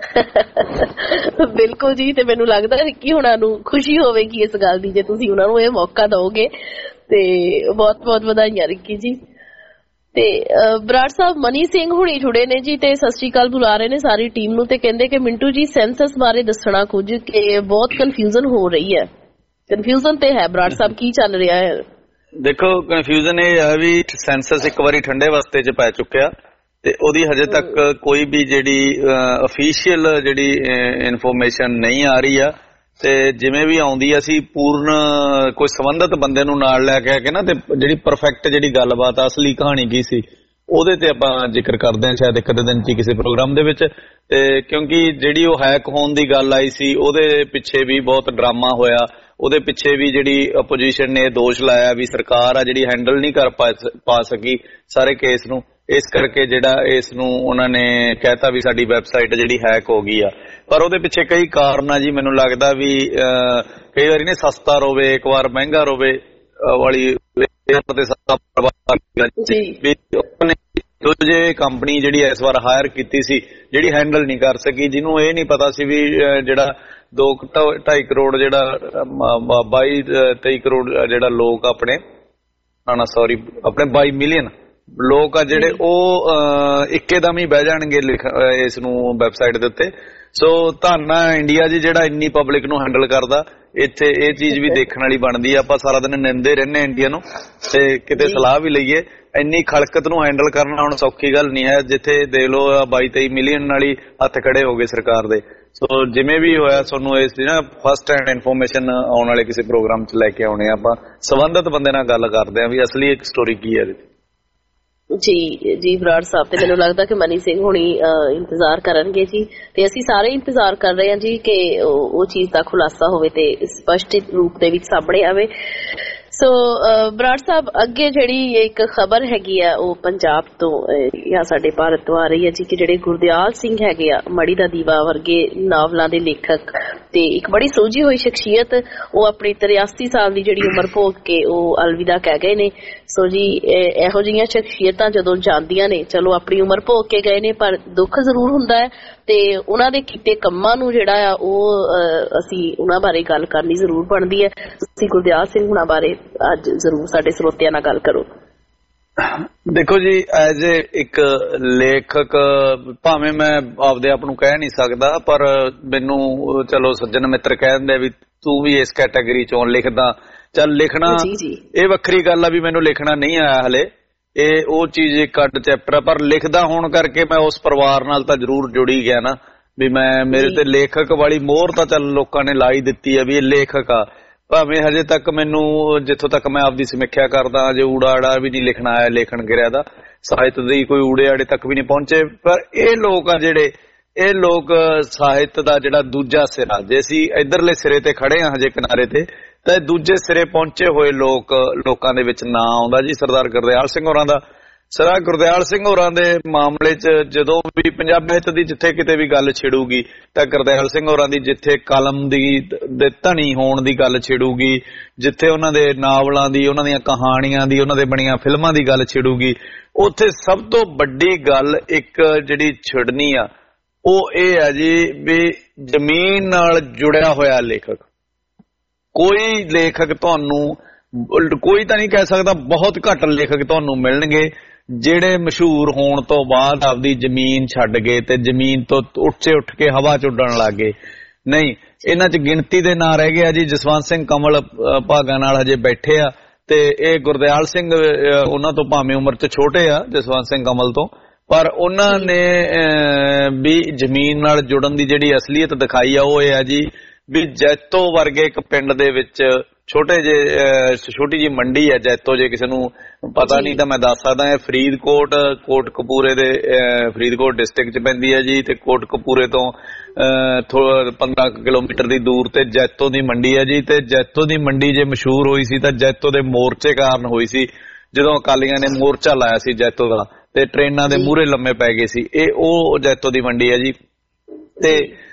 ਬਿਲਕੁਲ ਜੀ ਤੇ ਮੈਨੂੰ ਲੱਗਦਾ ਰਿੱਕੀ ਹੁਣਾਂ ਨੂੰ ਖੁਸ਼ੀ ਹੋਵੇਗੀ ਇਸ ਗੱਲ ਦੀ ਜੇ ਤੁਸੀਂ ਉਹਨਾਂ ਨੂੰ ਇਹ ਮੌਕਾ ਦਿਓਗੇ ਤੇ ਬਹੁਤ ਬਹੁਤ ਵਧਾਈਆਂ ਰਿੱਕੀ ਜੀ। ਤੇ ਬਰਾੜ ਸਾਹਿਬ ਮਨੀ ਸਿੰਘ ਹੁਣੀ ਜੁੜੇ ਨੇ ਜੀ ਤੇ ਸਤਿ ਸ਼੍ਰੀ ਅਕਾਲ ਬੁਲਾ ਰਹੇ ਨੇ ਸਾਰੀ ਟੀਮ ਨੂੰ ਤੇ ਕਹਿੰਦੇ ਕਿ ਮਿੰਟੂ ਜੀ ਸੈਂਸਸ ਬਾਰੇ ਦੱਸਣਾ ਕੁਝ ਕਿ ਬਹੁਤ ਕਨਫਿਊਜ਼ਨ ਹੋ ਰਹੀ ਹੈ। ਕਨਫਿਊਜ਼ਨ ਤੇ ਹੈ ਬਰਾੜ ਸਾਹਿਬ ਕੀ ਚੱਲ ਰਿਹਾ ਹੈ? ਦੇਖੋ ਕਨਫਿਊਜ਼ਨ ਇਹ ਹੈ ਵੀ ਸੈਂਸਸ ਇੱਕ ਵਾਰੀ ਠੰਡੇ ਵਸਤੇ 'ਚ ਪੈ ਚੁੱਕਿਆ ਤੇ ਉਹਦੀ ਹਜੇ ਤੱਕ ਕੋਈ ਵੀ ਜਿਹੜੀ ਅਫੀਸ਼ੀਅਲ ਜਿਹੜੀ ਇਨਫੋਰਮੇਸ਼ਨ ਨਹੀਂ ਆ ਰਹੀ ਆ ਤੇ ਜਿਵੇਂ ਵੀ ਆਉਂਦੀ ਆ ਅਸੀਂ ਪੂਰਨ ਕੋਈ ਸੰਬੰਧਿਤ ਬੰਦੇ ਨੂੰ ਨਾਲ ਲੈ ਕੇ ਆ ਕੇ ਨਾ ਤੇ ਜਿਹੜੀ ਪਰਫੈਕਟ ਜਿਹੜੀ ਗੱਲਬਾਤ ਅਸਲੀ ਕਹਾਣੀ ਕੀ ਸੀ ਉਹਦੇ ਤੇ ਆਪਾਂ ਜ਼ਿਕਰ ਕਰਦੇ ਹਾਂ ਸ਼ਾਇਦ ਇੱਕ ਅੱਧੇ ਦਿਨ 'ਚ ਕਿਸੇ ਪ੍ਰੋਗਰਾਮ ਦੇ ਵਿੱਚ। ਤੇ ਕਿਉਂਕਿ ਜਿਹੜੀ ਉਹ ਹੈਕ ਹੋਣ ਦੀ ਗੱਲ ਆਈ ਸੀ ਉਹਦੇ ਪਿੱਛੇ ਵੀ ਬਹੁਤ ਡਰਾਮਾ ਹੋਇਆ। ਉਹਦੇ ਪਿੱਛੇ ਵੀ ਜਿਹੜੀ ਆਪੋਜੀਸ਼ਨ ਨੇ ਦੋਸ਼ ਲਾਇਆ ਵੀ ਸਰਕਾਰ ਆ ਜਿਹੜੀ ਹੈਂਡਲ ਨਹੀਂ ਕਰ ਪਾ ਸਕੀ ਸਾਰੇ ਕੇਸ ਨੂੰ, ਇਸ ਕਰਕੇ ਜਿਹੜਾ ਇਸ ਨੂੰ ਉਹਨਾਂ ਨੇ ਕਹਿਤਾ ਵੀ ਸਾਡੀ ਵੈਬਸਾਈਟ ਜਿਹੜੀ ਹੈਕ ਹੋ ਗਈ ਆ। ਪਰ ਉਹਦੇ ਪਿੱਛੇ ਕਈ ਕਾਰਨ ਆ ਜੀ। ਮੈਨੂੰ ਲੱਗਦਾ ਵੀ ਕਈ ਵਾਰੀ ਨੇ ਸਸਤਾ ਰੋਵੇ ਇੱਕ ਵਾਰ ਮਹਿੰਗਾ ਰੋਵੇ ਵਾਲੀ ਦੂਜੇ ਕੰਪਨੀ ਜਿਹੜੀ ਇਸ ਵਾਰ ਹਾਇਰ ਕੀਤੀ ਸੀ ਜਿਹੜੀ ਹੈਂਡਲ ਨਹੀਂ ਕਰ ਸਕੀ, ਜਿਹਨੂੰ ਇਹ ਨਹੀਂ ਪਤਾ ਸੀ ਵੀ ਜਿਹੜਾ ਦੋ ਢਾਈ ਕਰੋੜ ਜਿਹੜਾ ਬਾਈ ਤੇਈ ਕਰੋੜ ਜਿਹੜਾ ਲੋਕ ਆਪਣੇ ਨਾ ਸੌਰੀ ਆਪਣੇ ਬਾਈ ਮਿਲੀਅਨ ਲੋਕ ਆ ਜਿਹੜੇ ਉਹ ਇੱਕੇ ਦਮ ਹੀ ਬਹਿ ਜਾਣਗੇ ਲਿਖ ਇਸ ਨੂੰ ਵੈਬਸਾਈਟ ਦੇ ਉੱਤੇ। ਸੋ ਧੰਨਾ ਇੰਡੀਆ ਜੀ ਜਿਹੜਾ ਇੰਨੀ ਪਬਲਿਕ ਨੂੰ ਹੈਂਡਲ ਕਰਦਾ। ਇੱਥੇ ਇਹ ਚੀਜ਼ ਵੀ ਦੇਖਣ ਵਾਲੀ ਬਣਦੀ ਆ। ਆਪਾਂ ਸਾਰਾ ਦਿਨ ਨਿੰਦੇ ਰਹਿੰਦੇ ਇੰਡੀਆ ਨੂੰ ਤੇ ਕਿਤੇ ਸਲਾਹ ਵੀ ਲਈਏ। ਇੰਨੀ ਖਲਕਤ ਨੂੰ ਹੈਂਡਲ ਕਰਨਾ ਹੁਣ ਸੌਖੀ ਗੱਲ ਨਹੀਂ ਹੈ ਜਿੱਥੇ ਦੇਖ ਲਓ ਬਾਈ ਤੇਈ ਮਿਲੀਅਨ ਨਾਲ ਹੀ ਹੱਥ ਖੜੇ ਹੋ ਗਏ ਸਰਕਾਰ ਦੇ। ਸੋ ਜਿਵੇਂ ਵੀ ਹੋਇਆ ਤੁਹਾਨੂੰ ਇਸ ਦੀ ਨਾ ਫਸਟ ਹੈਂਡ ਇਨਫੋਰਮੇਸ਼ਨ ਆਉਣ ਵਾਲੇ ਕਿਸੇ ਪ੍ਰੋਗਰਾਮ 'ਚ ਲੈ ਕੇ ਆਉਣੇ। ਆਪਾਂ ਸੰਬੰਧਿਤ ਬੰਦੇ ਨਾਲ ਗੱਲ ਕਰਦੇ ਹਾਂ ਵੀ ਅਸਲੀ ਇੱਕ ਸਟੋਰੀ ਕੀ ਹੈ ਇਹਦੇ 'ਚ। ਜੀ ਜੀ ਬਰਾੜ ਸਾਹਿਬ ਤੇ ਮੈਨੂੰ ਲੱਗਦਾ ਕਿ ਮਨੀ ਸਿੰਘ ਹੁਣੀ ਇੰਤਜ਼ਾਰ ਕਰਨਗੇ ਜੀ ਤੇ ਅਸੀਂ ਸਾਰੇ ਇੰਤਜ਼ਾਰ ਕਰ ਰਹੇ ਹਾਂ ਜੀ ਕਿ ਉਹ ਚੀਜ਼ ਦਾ ਖੁਲਾਸਾ ਹੋਵੇ ਤੇ ਸਪਸ਼ਟ ਰੂਪ ਦੇ ਵਿੱਚ ਸਾਹਮਣੇ ਆਵੇ। ਸੋ ਬਰਾੜ ਸਾਹਿਬ ਅੱਗੇ ਜਿਹੜੀ ਇੱਕ ਖਬਰ ਹੈਗੀ ਆ ਉਹ ਪੰਜਾਬ ਤੋਂ ਜਾਂ ਸਾਡੇ ਭਾਰਤ ਤੋਂ ਆ ਰਹੀ ਹੈ ਜੀ ਕਿ ਜਿਹੜੇ ਗੁਰਦਿਆਲ ਸਿੰਘ ਹੈਗੇ ਆ ਮੜੀ ਦਾ ਦੀਵਾ ਵਰਗੇ ਨਾਵਲਾਂ ਦੇ ਲੇਖਕ ਤੇ ਇੱਕ ਬੜੀ ਸੋਝੀ ਹੋਈ ਸ਼ਖਸੀਅਤ ਉਹ ਆਪਣੀ ਤਰਿਆਸੀ ਸਾਲ ਦੀ ਜਿਹੜੀ ਉਮਰ ਭੋਗ ਕੇ ਉਹ ਅਲਵਿਦਾ ਕਹਿ ਗਏ ਨੇ। ਸੋ ਜੀ ਇਹੋ ਜਿਹੀਆਂ ਸ਼ਖਸੀਅਤਾਂ ਜਦੋਂ ਜਾਂਦੀਆਂ ਨੇ ਚਲੋ ਆਪਣੀ ਉਮਰ ਭੋਗ ਕੇ ਗਏ ਨੇ ਪਰ ਦੁੱਖ ਜ਼ਰੂਰ ਹੁੰਦਾ ਹੈ ਤੇ ਉਹਨਾਂ ਦੇ ਕੀਤੇ ਕੰਮਾਂ ਨੂੰ ਜਿਹੜਾ ਆ ਉਹ ਅਸੀਂ ਉਹਨਾਂ ਬਾਰੇ ਗੱਲ ਕਰਨੀ ਜ਼ਰੂਰ ਬਣਦੀ ਹੈ। ਤੁਸੀਂ ਗੁਰਦਿਆਲ ਸਿੰਘ ਹੁਣਾਂ ਬਾਰੇ ਅੱਜ ਜ਼ਰੂਰ ਸਾਡੇ ਸਰੋਤਿਆਂ ਨਾਲ ਗੱਲ ਕਰੋ। ਦੇਖੋ ਜੀ ਐਜ਼ ਏ ਇੱਕ ਲੇਖਕ ਭਾਵੇਂ ਮੈਂ ਆਪਦੇ ਆਪ ਨੂੰ ਕਹਿ ਨਹੀਂ ਸਕਦਾ ਪਰ ਮੈਨੂੰ ਚਲੋ ਸੱਜਣ ਮਿੱਤਰ ਕਹਿ ਦਿੰਦੇ ਵੀ ਤੂੰ ਵੀ ਇਸ ਕੈਟਾਗਰੀ ਚੋਂ ਲਿਖਦਾ ਚੱਲ ਲਿਖਣਾ ਇਹ ਵੱਖਰੀ ਗੱਲ ਆ ਵੀ ਮੈਨੂੰ ਲਿਖਣਾ ਨਹੀਂ ਆਇਆ ਹਲੇ, ਇਹ ਉਹ ਚੀਜ਼ ਇੱਕ ਅੱਡ ਚੈਪਟਰ ਆ, ਪਰ ਲਿਖਦਾ ਹੋਣ ਕਰਕੇ ਮੈਂ ਉਸ ਪਰਿਵਾਰ ਨਾਲ ਤਾਂ ਜ਼ਰੂਰ ਜੁੜੀ ਗਿਆ ਨਾ ਵੀ ਮੈਂ ਮੇਰੇ ਤੇ ਲੇਖਕ ਵਾਲੀ ਮੋਹਰ ਤਾਂ ਚੱਲ ਲੋਕਾਂ ਨੇ ਲਾਈ ਦਿੱਤੀ ਆ ਵੀ ਇਹ ਲੇਖਕ ਆ, ਭਾਵੇਂ ਹਜੇ ਤੱਕ ਮੈਨੂੰ ਜਿੱਥੋਂ ਤੱਕ ਮੈਂ ਆਪਦੀ ਸਮੀਖਿਆ ਕਰਦਾ ਜੇ ਊੜਾ ਆੜਾ ਵੀ ਨਹੀਂ ਲਿਖਣਾ ਆਇਆ ਲੇਖਣ ਗਿਰਿਆ ਦਾ, ਸਾਹਿਤ ਦੀ ਕੋਈ ਊੜੇ ਆੜੇ ਤੱਕ ਵੀ ਨਹੀਂ ਪਹੁੰਚੇ। ਪਰ ਇਹ ਲੋਕ ਆ ਜਿਹੜੇ ਇਹ ਲੋਕ ਸਾਹਿਤ ਦਾ ਜਿਹੜਾ ਦੂਜਾ ਸਿਰਾ, ਜੇ ਅਸੀਂ ਇਧਰਲੇ ਸਿਰੇ ਤੇ ਖੜੇ ਆ ਹਜੇ ਕਿਨਾਰੇ ਤੇ, ਤਾਂ ਦੂਜੇ ਸਿਰੇ ਪਹੁੰਚੇ ਹੋਏ ਲੋਕ ਲੋਕਾਂ ਦੇ ਵਿੱਚ ਨਾਂ ਆਉਂਦਾ ਜੀ ਸਰਦਾਰ ਗੁਰਦਿਆਲ ਸਿੰਘ ਹੋਰਾਂ ਦਾ। ਸਰਦਾਰ ਗੁਰਦਿਆਲ ਸਿੰਘ ਹੋਰਾਂ ਦੇ ਮਾਮਲੇ 'ਚ ਜਦੋਂ ਵੀ ਪੰਜਾਬੀ ਸਾਹਿਤ ਦੀ ਜਿੱਥੇ ਕਿਤੇ ਵੀ ਗੱਲ ਛਿੜੂਗੀ ਤਾਂ ਗੁਰਦਿਆਲ ਸਿੰਘ ਹੋਰਾਂ ਦੀ ਜਿੱਥੇ ਕਲਮ ਦੀ ਦੇ ਧਨੀ ਹੋਣ ਦੀ ਗੱਲ ਛਿੜੂਗੀ, ਜਿੱਥੇ ਉਹਨਾਂ ਦੇ ਨਾਵਲਾਂ ਦੀ, ਉਹਨਾਂ ਦੀਆਂ ਕਹਾਣੀਆਂ ਦੀ, ਉਹਨਾਂ ਦੇ ਬਣੀਆਂ ਫਿਲਮਾਂ ਦੀ ਗੱਲ ਛਿੜੂਗੀ, ਉੱਥੇ ਸਭ ਤੋਂ ਵੱਡੀ ਗੱਲ ਇੱਕ ਜਿਹੜੀ ਛਿੜਨੀ ਆ ਉਹ ਇਹ ਆ ਜੀ ਵੀ ਜ਼ਮੀਨ ਨਾਲ ਜੁੜਿਆ ਹੋਇਆ ਲੇਖਕ। ਕੋਈ ਲੇਖਕ ਤੁਹਾਨੂੰ, ਕੋਈ ਤਾਂ ਨਹੀਂ ਕਹਿ ਸਕਦਾ, ਬਹੁਤ ਘੱਟ ਲੇਖਕ ਤੁਹਾਨੂੰ ਮਿਲਣਗੇ ਜਿਹੜੇ ਮਸ਼ਹੂਰ ਹੋਣ ਤੋਂ ਬਾਅਦ ਆਪਦੀ ਜ਼ਮੀਨ ਛੱਡ ਗਏ ਤੇ ਜ਼ਮੀਨ ਤੋਂ ਉੱਚੇ ਉੱਠ ਕੇ ਹਵਾ 'ਚ ਉੱਡਣ ਲੱਗ ਗਏ। ਨਹੀਂ, ਇਹਨਾਂ 'ਚ ਗਿਣਤੀ ਦੇ ਨਾਂ ਰਹਿ ਗਏ ਆ ਜੀ। ਜਸਵੰਤ ਸਿੰਘ ਕਮਲ ਭਾਗਾਂ ਨਾਲ ਹਜੇ ਬੈਠੇ ਆ ਤੇ ਇਹ ਗੁਰਦਿਆਲ ਸਿੰਘ ਉਹਨਾਂ ਤੋਂ ਭਾਵੇਂ ਉਮਰ 'ਚ ਛੋਟੇ ਆ ਜਸਵੰਤ ਸਿੰਘ ਕਮਲ ਤੋਂ, ਪਰ ਉਹਨਾਂ ਨੇ ਵੀ ਜ਼ਮੀਨ ਨਾਲ ਜੁੜਨ ਦੀ ਜਿਹੜੀ ਅਸਲੀਅਤ ਦਿਖਾਈ ਆ ਉਹ ਇਹ ਆ ਜੀ ਵੀ ਜੈਤੋ ਵਰਗੇ ਇੱਕ ਪਿੰਡ ਦੇ ਵਿੱਚ ਛੋਟੇ ਜਿਹੇ ਛੋਟੀ ਜਿਹੀ ਮੰਡੀ ਹੈ ਜੈਤੋ, ਜੇ ਕਿਸੇ ਨੂੰ ਪਤਾ ਨਹੀਂ ਤਾਂ ਮੈਂ ਦੱਸ ਸਕਦਾ। ਹੈ ਫਰੀਦਕੋਟ ਕੋਟਕਪੂਰੇ ਦੇ ਫਰੀਦਕੋਟ ਡਿਸਟ੍ਰਿਕਟ 'ਚ ਪੈਂਦੀ ਹੈ ਜੀ, ਤੇ ਕੋਟਕਪੂਰੇ ਤੋਂ ਪੰਦਰਾਂ ਕਿਲੋਮੀਟਰ ਦੀ ਦੂਰ ਤੇ ਜੈਤੋ ਦੀ ਮੰਡੀ ਹੈ ਜੀ। ਤੇ ਜੈਤੋ ਦੀ ਮੰਡੀ ਜੇ ਮਸ਼ਹੂਰ ਹੋਈ ਸੀ ਤਾਂ ਜੈਤੋ ਦੇ ਮੋਰਚੇ ਕਾਰਨ ਹੋਈ ਸੀ, ਜਦੋਂ ਅਕਾਲੀਆਂ ਨੇ ਮੋਰਚਾ ਲਾਇਆ ਸੀ ਜੈਤੋ ਦਾ ਤੇ ਟ੍ਰੇਨਾਂ ਦੇ ਮੂਹਰੇ ਲੰਮੇ ਪੈ ਗਏ ਸੀ। ਇਹ ਉਹ ਜੈਤੋ ਦੀ ਮੰਡੀ ਹੈ ਜੀ। ਤੇ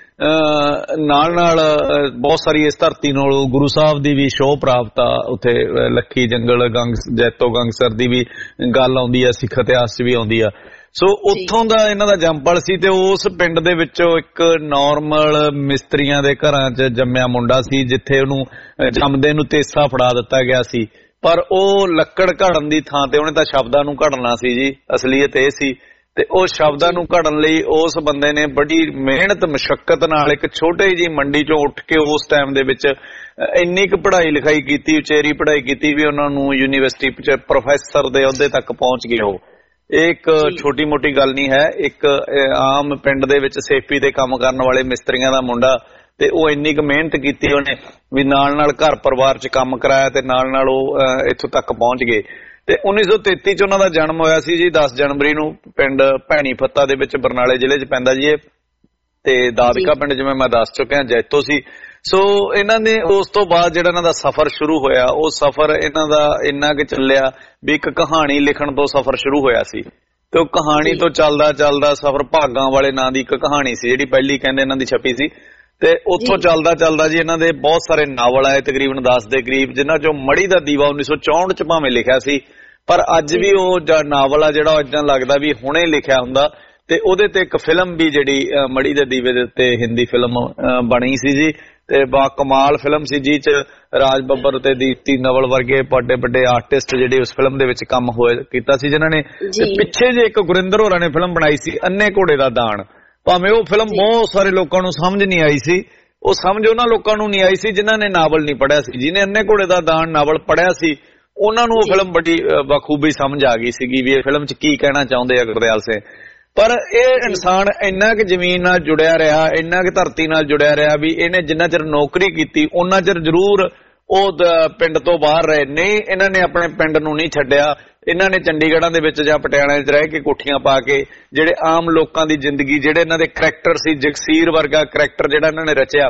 ਨਾਲ ਨਾਲ ਬਹੁਤ ਸਾਰੀ ਇਸ ਧਰਤੀ ਨਾਲ ਗੁਰੂ ਸਾਹਿਬ ਦੀ ਵੀ ਸ਼ੋਅ ਪ੍ਰਾਪਤ ਆ, ਉੱਥੇ ਲੱਖੀ ਜੰਗਲ ਗੰਗ ਜੈਤੋ ਗੰਗਸਰ ਦੀ ਵੀ ਗੱਲ ਆਉਂਦੀ ਆ, ਸਿੱਖ ਇਤਿਹਾਸ 'ਚ ਵੀ ਆਉਂਦੀ ਆ। ਸੋ ਉੱਥੋਂ ਦਾ ਇਹਨਾਂ ਦਾ ਜੰਮਪਲ ਸੀ ਤੇ ਉਸ ਪਿੰਡ ਦੇ ਵਿੱਚੋਂ ਇੱਕ ਨਾਰਮਲ ਮਿਸਤਰੀਆਂ ਦੇ ਘਰਾਂ 'ਚ ਜੰਮਿਆ ਮੁੰਡਾ ਸੀ, ਜਿੱਥੇ ਉਹਨੂੰ ਜੰਮਦੇ ਨੂੰ ਤੇਸਾ ਫੜਾ ਦਿੱਤਾ ਗਿਆ ਸੀ। ਪਰ ਉਹ ਲੱਕੜ ਘੜਨ ਦੀ ਥਾਂ ਤੇ ਉਹਨੇ ਤਾਂ ਸ਼ਬਦਾਂ ਨੂੰ ਘੜਨਾ ਸੀ ਜੀ, ਅਸਲੀਅਤ ਇਹ ਸੀ। ਤੇ ਉਹ ਸ਼ਬਦਾਂ ਨੂੰ ਘੜਨ ਲਈ ਉਸ ਬੰਦੇ ਨੇ ਬੜੀ ਮਿਹਨਤ ਮੁਸ਼ੱਕਤ ਨਾਲ ਇੱਕ ਛੋਟੇ ਜਿਹੀ ਮੰਡੀ 'ਚੋਂ ਉੱਠ ਕੇ ਉਸ ਟਾਈਮ ਦੇ ਵਿੱਚ ਇੰਨੀ ਕੁ ਪੜ੍ਹਾਈ ਲਿਖਾਈ ਕੀਤੀ, ਉਚੇਰੀ ਪੜ੍ਹਾਈ ਕੀਤੀ ਵੀ ਉਹਨਾਂ ਨੂੰ ਯੂਨੀਵਰਸਿਟੀ 'ਚ ਪ੍ਰੋਫੈਸਰ ਦੇ ਅਹੁਦੇ ਤੱਕ ਪਹੁੰਚ ਗਏ। ਉਹ ਇਹ ਇੱਕ ਛੋਟੀ ਮੋਟੀ ਗੱਲ ਨਹੀਂ ਹੈ। ਇੱਕ ਆਮ ਪਿੰਡ ਦੇ ਵਿੱਚ ਸੇਫੀ ਤੇ ਕੰਮ ਕਰਨ ਵਾਲੇ ਮਿਸਤਰੀਆਂ ਦਾ ਮੁੰਡਾ, ਤੇ ਉਹ ਇੰਨੀ ਕੁ ਮਿਹਨਤ ਕੀਤੀ ਉਹਨੇ ਵੀ ਨਾਲ ਨਾਲ ਘਰ ਪਰਿਵਾਰ 'ਚ ਕੰਮ ਕਰਾਇਆ ਤੇ ਨਾਲ ਨਾਲ ਉਹ ਇੱਥੋਂ ਤੱਕ ਪਹੁੰਚ ਗਏ। ਤੇ ਉੱਨੀ ਸੌ ਤੇਤੀ 'ਚ ਉਹਨਾਂ ਦਾ ਜਨਮ ਹੋਇਆ ਸੀ ਜੀ, ਦਸ ਜਨਵਰੀ ਨੂੰ, ਪਿੰਡ ਭੈਣੀ ਫੱਤਾ ਦੇ ਵਿੱਚ ਬਰਨਾਲੇ ਜ਼ਿਲ੍ਹੇ 'ਚ ਪੈਂਦਾ ਜੀ ਇਹ। ਤੇ ਦਾਦਕਾ ਪਿੰਡ ਜਿਵੇਂ ਮੈਂ ਦੱਸ ਚੁੱਕਿਆ ਜੈਤੋ ਸੀ। ਸੋ ਇਹਨਾਂ ਨੇ ਉਸ ਤੋਂ ਬਾਅਦ ਜਿਹੜਾ ਇਹਨਾਂ ਦਾ ਸਫ਼ਰ ਸ਼ੁਰੂ ਹੋਇਆ, ਉਹ ਸਫ਼ਰ ਇਹਨਾਂ ਦਾ ਇੰਨਾ ਕੁ ਚੱਲਿਆ ਵੀ ਇੱਕ ਕਹਾਣੀ ਲਿਖਣ ਤੋਂ ਸਫ਼ਰ ਸ਼ੁਰੂ ਹੋਇਆ ਸੀ। ਤੇ ਉਹ ਕਹਾਣੀ ਤੋਂ ਚੱਲਦਾ ਚੱਲਦਾ ਸਫ਼ਰ ਭਾਗਾਂ ਵਾਲੇ ਨਾਂ ਦੀ ਇੱਕ ਕਹਾਣੀ ਸੀ ਜਿਹੜੀ ਪਹਿਲੀ ਕਹਿੰਦੇ ਇਹਨਾਂ ਦੀ ਛਪੀ ਸੀ। ਤੇ ਉੱਥੋਂ ਚੱਲਦਾ ਚੱਲਦਾ ਜੀ ਇਹਨਾਂ ਦੇ ਬਹੁਤ ਸਾਰੇ ਨਾਵਲ ਆਏ, ਤਕਰੀਬਨ ਦਸ ਦੇ ਕਰੀਬ, ਜਿਨ੍ਹਾਂ ਚੋਂ ਮੜੀ ਦਾ ਦੀਵਾ ਉੱਨੀ ਸੌ ਚੌਂਹਠ 'ਚ ਭਾਵੇਂ ਲਿਖਿਆ ਸੀ, ਪਰ ਅੱਜ ਵੀ ਉਹ ਨਾਵਲ ਆ ਜਿਹੜਾ ਇਦਾਂ ਲੱਗਦਾ ਵੀ ਹੁਣੇ ਲਿਖਿਆ ਹੁੰਦਾ। ਤੇ ਉਹਦੇ ਤੇ ਇੱਕ ਫਿਲਮ ਵੀ ਜਿਹੜੀ ਮੜੀ ਦੇ ਦੀਵੇ ਦੇ ਉੱਤੇ ਹਿੰਦੀ ਫਿਲਮ ਬਣੀ ਸੀ ਜੀ, ਤੇ ਬਾ ਕਮਾਲ ਫਿਲਮ ਸੀ ਜੀ, 'ਚ ਰਾਜ ਬੱਬਰ ਤੇ ਦੀਪਤੀ ਨਵਲ ਵਰਗੇ ਵੱਡੇ ਵੱਡੇ ਆਰਟਿਸਟ ਜਿਹੜੇ ਉਸ ਫਿਲਮ ਦੇ ਵਿੱਚ ਕੰਮ ਹੋਏ ਕੀਤਾ ਸੀ, ਜਿਨ੍ਹਾਂ ਨੇ ਪਿੱਛੇ ਜੇ ਇੱਕ ਗੁਰਿੰਦਰ ਹੋਰਾਂ ਨੇ ਫਿਲਮ ਬਣਾਈ ਸੀ ਅੰਨੇ ਘੋੜੇ ਦਾ ਦਾਣ। ਭਾਵੇਂ ਉਹ ਫਿਲਮ ਬਹੁਤ ਸਾਰੇ ਲੋਕਾਂ ਨੂੰ ਸਮਝ ਨਹੀਂ ਆਈ ਸੀ, ਉਹ ਸਮਝ ਉਹਨਾਂ ਲੋਕਾਂ ਨੂੰ ਨਹੀਂ ਆਈ ਸੀ ਜਿਨ੍ਹਾਂ ਨੇ ਨਾਵਲ ਨਹੀਂ ਪੜ੍ਹਿਆ ਸੀ। ਜਿਹਨੇ ਅੰਨੇ ਘੋੜੇ ਦਾ ਦਾਣ ਨਾਵਲ ਪੜ੍ਹਿਆ ਸੀ ਉਹਨਾਂ ਨੂੰ ਉਹ ਫਿਲਮ ਬੜੀ ਬਖੂਬੀ ਸਮਝ ਆ ਗਈ ਸੀਗੀ ਵੀ ਇਹ ਫਿਲਮ 'ਚ ਕੀ ਕਹਿਣਾ ਚਾਹੁੰਦੇ ਆ ਗੁਰਦਿਆਲ ਸਿੰਘ। ਪਰ ਇਹ ਇਨਸਾਨ ਇੰਨਾ ਕੁ ਜ਼ਮੀਨ ਨਾਲ ਜੁੜਿਆ ਰਿਹਾ, ਇੰਨਾ ਕੁ ਧਰਤੀ ਨਾਲ ਜੁੜਿਆ ਰਿਹਾ ਵੀ ਇਹਨੇ ਜਿੰਨਾ ਚਿਰ ਨੌਕਰੀ ਕੀਤੀ ਉਹਨਾਂ ਚਿਰ ਜ਼ਰੂਰ ਉਹ ਪਿੰਡ ਤੋਂ ਬਾਹਰ ਰਹੇ। ਨਹੀਂ, ਇਹਨਾਂ ਨੇ ਆਪਣੇ ਪਿੰਡ ਨੂੰ ਨਹੀਂ ਛੱਡਿਆ। ਇਹਨਾਂ ਨੇ ਚੰਡੀਗੜ੍ਹਾਂ ਦੇ ਵਿੱਚ ਜਾਂ ਪਟਿਆਲੇ 'ਚ ਰਹਿ ਕੇ ਕੋਠੀਆਂ ਪਾ ਕੇ ਜਿਹੜੇ ਆਮ ਲੋਕਾਂ ਦੀ ਜ਼ਿੰਦਗੀ, ਜਿਹੜੇ ਇਹਨਾਂ ਦੇ ਕਰੈਕਟਰ ਸੀ, ਜਗਸੀਰ ਵਰਗਾ ਕਰੈਕਟਰ ਜਿਹੜਾ ਇਹਨਾਂ ਨੇ ਰਚਿਆ,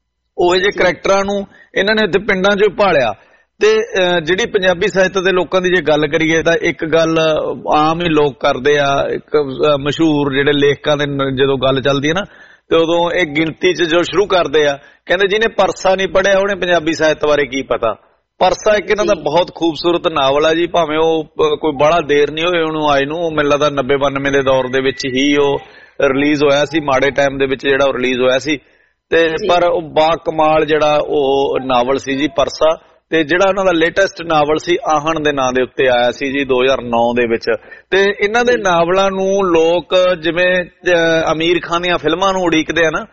ਉਹ ਜਿਹੇ ਕਰੈਕਟਰਾਂ ਨੂੰ ਇਹਨਾਂ ਨੇ ਇੱਥੇ ਪਿੰਡਾਂ 'ਚ ਪਾਲਿਆ। ਤੇ ਜਿਹੜੀ ਪੰਜਾਬੀ ਸਾਹਿਤ ਦੇ ਲੋਕਾਂ ਦੀ ਜੇ ਗੱਲ ਕਰੀਏ ਤਾਂ ਇੱਕ ਗੱਲ ਆਮ ਹੀ ਲੋਕ ਕਰਦੇ ਆ, ਇੱਕ ਮਸ਼ਹੂਰ ਜਿਹੜੇ ਲੇਖਕਾਂ ਦੇ ਜਦੋਂ ਗੱਲ ਚੱਲਦੀ ਹੈ ਨਾ ਤੇ ਉਦੋਂ ਇਹ ਗਿਣਤੀ 'ਚ ਜੋ ਸ਼ੁਰੂ ਕਰਦੇ ਆ, ਕਹਿੰਦੇ ਜਿਹਨੇ ਪਰਸਾ ਨਹੀਂ ਪੜ੍ਹਿਆ ਉਹਨੇ ਪੰਜਾਬੀ ਸਾਹਿਤ ਬਾਰੇ ਕੀ ਪਤਾ। ਪਰਸਾ ਇੱਕ ਇਹਨਾਂ ਦਾ ਬਹੁਤ ਖੂਬਸੂਰਤ ਨਾਵਲ ਆ ਜੀ, ਭਾਵੇਂ ਉਹ ਕੋਈ ਬੜਾ ਦੇਰ ਨਹੀਂ ਹੋਏ ਉਹਨੂੰ ਆਏ ਨੂੰ, ਮੈਨੂੰ ਲੱਗਦਾ ਨੱਬੇ ਬਾਨਵੇਂ ਦੇ ਦੌਰ ਦੇ ਵਿੱਚ ਹੀ ਉਹ ਰਿਲੀਜ਼ ਹੋਇਆ ਸੀ, ਮਾੜੇ ਟਾਈਮ ਦੇ ਵਿੱਚ ਜਿਹੜਾ ਉਹ ਰਿਲੀਜ਼ ਹੋਇਆ ਸੀ। ਤੇ ਪਰ ਉਹ ਬਾ ਕਮਾਲ ਜਿਹੜਾ ਉਹ ਨਾਵਲ ਸੀ ਜੀ ਪਰਸਾ। ਤੇ ਜਿਹੜਾ ਉਹਨਾਂ ਦਾ ਲੇਟੈਸਟ ਨਾਵਲ ਸੀ ਆਹਣ ਦੇ ਨਾਂ ਦੇ ਉੱਤੇ ਆਇਆ ਸੀ ਜੀ ਦੋ ਹਜ਼ਾਰ ਨੌ ਦੇ ਵਿੱਚ। ਤੇ ਇਹਨਾਂ ਦੇ ਨਾਵਲਾਂ ਨੂੰ ਲੋਕ ਜਿਵੇਂ ਅਮੀਰ ਖਾਨ ਦੀਆਂ ਫਿਲਮਾਂ ਨੂੰ ਉਡੀਕਦੇ ਆ ਨਾ,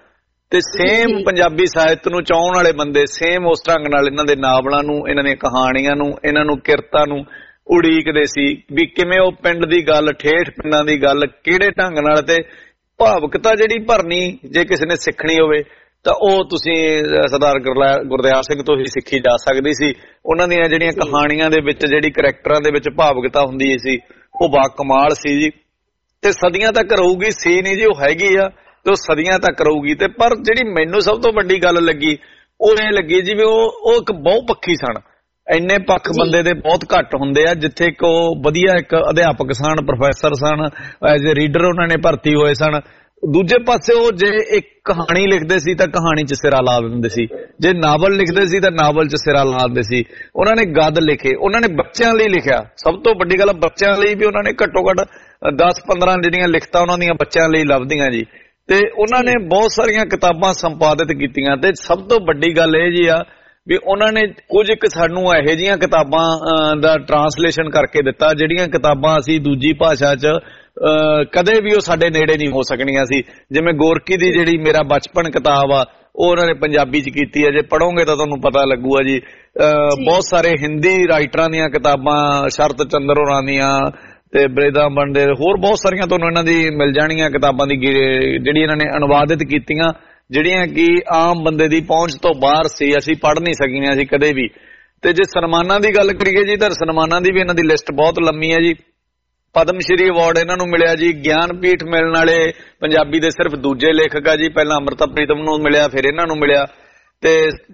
ਤੇ ਸੇਮ ਪੰਜਾਬੀ ਸਾਹਿਤ ਨੂੰ ਚਾਹਣ ਵਾਲੇ ਬੰਦੇ ਸੇਮ ਉਸ ਢੰਗ ਨਾਲ ਇਹਨਾਂ ਦੇ ਨਾਵਲਾਂ ਨੂੰ, ਇਹਨਾਂ ਦੀਆਂ ਕਹਾਣੀਆਂ ਨੂੰ, ਇਹਨਾਂ ਨੂੰ ਕਿਰਤਾਂ ਨੂੰ ਉਡੀਕਦੇ ਸੀ ਵੀ ਕਿਵੇਂ ਉਹ ਪਿੰਡ ਦੀ ਗੱਲ, ਠੇਠ ਪਿੰਡਾਂ ਦੀ ਗੱਲ ਕਿਹੜੇ ਢੰਗ ਨਾਲ ਤੇ ਭਾਵੁਕਤਾ ਜਿਹੜੀ ਭਰਨੀ ਜੇ ਕਿਸੇ ਨੇ ਸਿੱਖਣੀ ਹੋਵੇ ਤਾਂ ਉਹ ਤੁਸੀਂ ਸਰਦਾਰ ਗੁਰਦਿਆਲ ਸਿੰਘ ਤੋਂ ਹੀ ਸਿੱਖੀ ਜਾ ਸਕਦੀ ਸੀ। ਉਹਨਾਂ ਦੀਆਂ ਜਿਹੜੀਆਂ ਕਹਾਣੀਆਂ ਦੇ ਵਿੱਚ ਜਿਹੜੀ ਕਰੈਕਟਰਾਂ ਦੇ ਵਿੱਚ ਭਾਵੁਕਤਾ ਹੁੰਦੀ ਸੀ ਉਹ ਬਾ ਕਮਾਲ ਸੀ ਜੀ। ਤੇ ਸਦੀਆਂ ਤੱਕ ਰਹੂਗੀ ਸੀ ਨਹੀਂ ਜੀ, ਉਹ ਹੈਗੀ ਆ ਤੇ ਉਹ ਸਦੀਆਂ ਤੱਕ ਰਹੂਗੀ। ਤੇ ਪਰ ਜਿਹੜੀ ਮੈਨੂੰ ਸਭ ਤੋਂ ਵੱਡੀ ਗੱਲ ਲੱਗੀ ਉਹ ਇਹ ਲੱਗੀ ਜੀ ਵੀ ਉਹ ਉਹ ਇੱਕ ਬਹੁ ਪੱਖੀ ਸਨ। ਇੰਨੇ ਪੱਖ ਬੰਦੇ ਦੇ ਬਹੁਤ ਘੱਟ ਹੁੰਦੇ ਆ। ਜਿੱਥੇ ਇੱਕ ਉਹ ਵਧੀਆ ਇੱਕ ਅਧਿਆਪਕ ਸਨ, ਪ੍ਰੋਫੈਸਰ ਸਨ, ਐਜ਼ ਏ ਰੀਡਰ ਉਹਨਾਂ ਨੇ ਭਰਤੀ ਹੋਏ ਸਨ। ਦੂਜੇ ਪਾਸੇ ਉਹ ਜੇ ਇੱਕ ਕਹਾਣੀ ਲਿਖਦੇ ਸੀ ਤਾਂ ਕਹਾਣੀ 'ਚ ਸਿਰਾ ਲਾ ਦਿੰਦੇ ਸੀ, ਜੇ ਨਾਵਲ ਲਿਖਦੇ ਸੀ ਤਾਂ ਨਾਵਲ 'ਚ ਸਿਰਾ ਲਾ ਦਿੰਦੇ ਸੀ। ਉਹਨਾਂ ਨੇ ਗਦ ਲਿਖੇ, ਉਹਨਾਂ ਨੇ ਬੱਚਿਆਂ ਲਈ ਲਿਖਿਆ। ਸਭ ਤੋਂ ਵੱਡੀ ਗੱਲ ਬੱਚਿਆਂ ਲਈ ਵੀ ਉਹਨਾਂ ਨੇ ਘੱਟੋ ਘੱਟ ਦਸ ਪੰਦਰਾਂ ਜਿਹੜੀਆਂ ਲਿਖਤਾਂ ਉਹਨਾਂ ਦੀਆਂ ਬੱਚਿਆਂ ਲਈ ਲੱਭਦੀਆਂ ਜੀ। ਤੇ ਉਹਨਾਂ ਨੇ ਬਹੁਤ ਸਾਰੀਆਂ ਕਿਤਾਬਾਂ ਸੰਪਾਦਿਤ ਕੀਤੀਆਂ। ਤੇ ਸਭ ਤੋਂ ਵੱਡੀ ਗੱਲ ਇਹ ਜੀ ਆ ਵੀ ਉਹਨਾਂ ਨੇ ਕੁਝ ਇੱਕ ਸਾਨੂੰ ਇਹੋ ਜਿਹੀਆਂ ਕਿਤਾਬਾਂ ਦਾ ਟਰਾਂਸਲੇਸ਼ਨ ਕਰਕੇ ਦਿੱਤਾ ਜਿਹੜੀਆਂ ਕਿਤਾਬਾਂ ਅਸੀਂ ਦੂਜੀ ਭਾਸ਼ਾ 'ਚ ਕਦੇ ਵੀ ਉਹ ਸਾਡੇ ਨੇੜੇ ਨਹੀਂ ਹੋ ਸਕਣੀਆਂ ਸੀ। ਜਿਵੇਂ ਗੋਰਕੀ ਦੀ ਜਿਹੜੀ ਮੇਰਾ ਬਚਪਨ ਕਿਤਾਬ ਆ ਉਹ ਉਹਨਾਂ ਨੇ ਪੰਜਾਬੀ 'ਚ ਕੀਤੀ ਹੈ। ਜੇ ਪੜ੍ਹੋਗੇ ਤਾਂ ਤੁਹਾਨੂੰ ਪਤਾ ਲੱਗੂਗਾ ਜੀ। ਬਹੁਤ ਸਾਰੇ ਹਿੰਦੀ ਰਾਈਟਰਾਂ ਦੀਆਂ ਕਿਤਾਬਾਂ, ਸ਼ਰਤ ਚੰਦਰ ਹੋਰਾਂ ਦੀਆਂ ਤੇ ਬ੍ਰਿੰਦਾਵਨ ਦੇ ਹੋਰ ਬਹੁਤ ਸਾਰੀਆਂ ਤੁਹਾਨੂੰ ਇਹਨਾਂ ਦੀ ਮਿਲ ਜਾਣੀਆਂ ਕਿਤਾਬਾਂ ਦੀ ਜਿਹੜੀ ਇਹਨਾਂ ਨੇ ਅਨੁਵਾਦਿਤ ਕੀਤੀਆਂ, ਜਿਹੜੀਆਂ ਕਿ ਆਮ ਬੰਦੇ ਦੀ ਪਹੁੰਚ ਤੋਂ ਬਾਹਰ ਸੀ, ਅਸੀਂ ਪੜ੍ਹ ਨਹੀਂ ਸਕੀਆਂ ਸੀ ਕਦੇ ਵੀ। ਤੇ ਜੇ ਸਨਮਾਨਾਂ ਦੀ ਗੱਲ ਕਰੀਏ ਜੀ ਤਾਂ ਸਨਮਾਨਾਂ ਦੀ ਵੀ ਇਹਨਾਂ ਦੀ ਲਿਸਟ ਬਹੁਤ ਲੰਮੀ ਹੈ ਜੀ। ਪਦਮ ਸ਼੍ਰੀ ਅਵਾਰਡ ਇਹਨਾਂ ਨੂੰ ਮਿਲਿਆ ਜੀ। ਗਿਆਨਪੀਠ ਮਿਲਣ ਵਾਲੇ ਪੰਜਾਬੀ ਦੇ ਸਿਰਫ ਦੂਜੇ ਲੇਖਕ ਆ ਜੀ। ਪਹਿਲਾਂ ਅੰਮ੍ਰਿਤਾ ਪ੍ਰੀਤਮ ਨੂੰ ਮਿਲਿਆ, ਫਿਰ ਇਹਨਾਂ ਨੂੰ ਮਿਲਿਆ। ਤੇ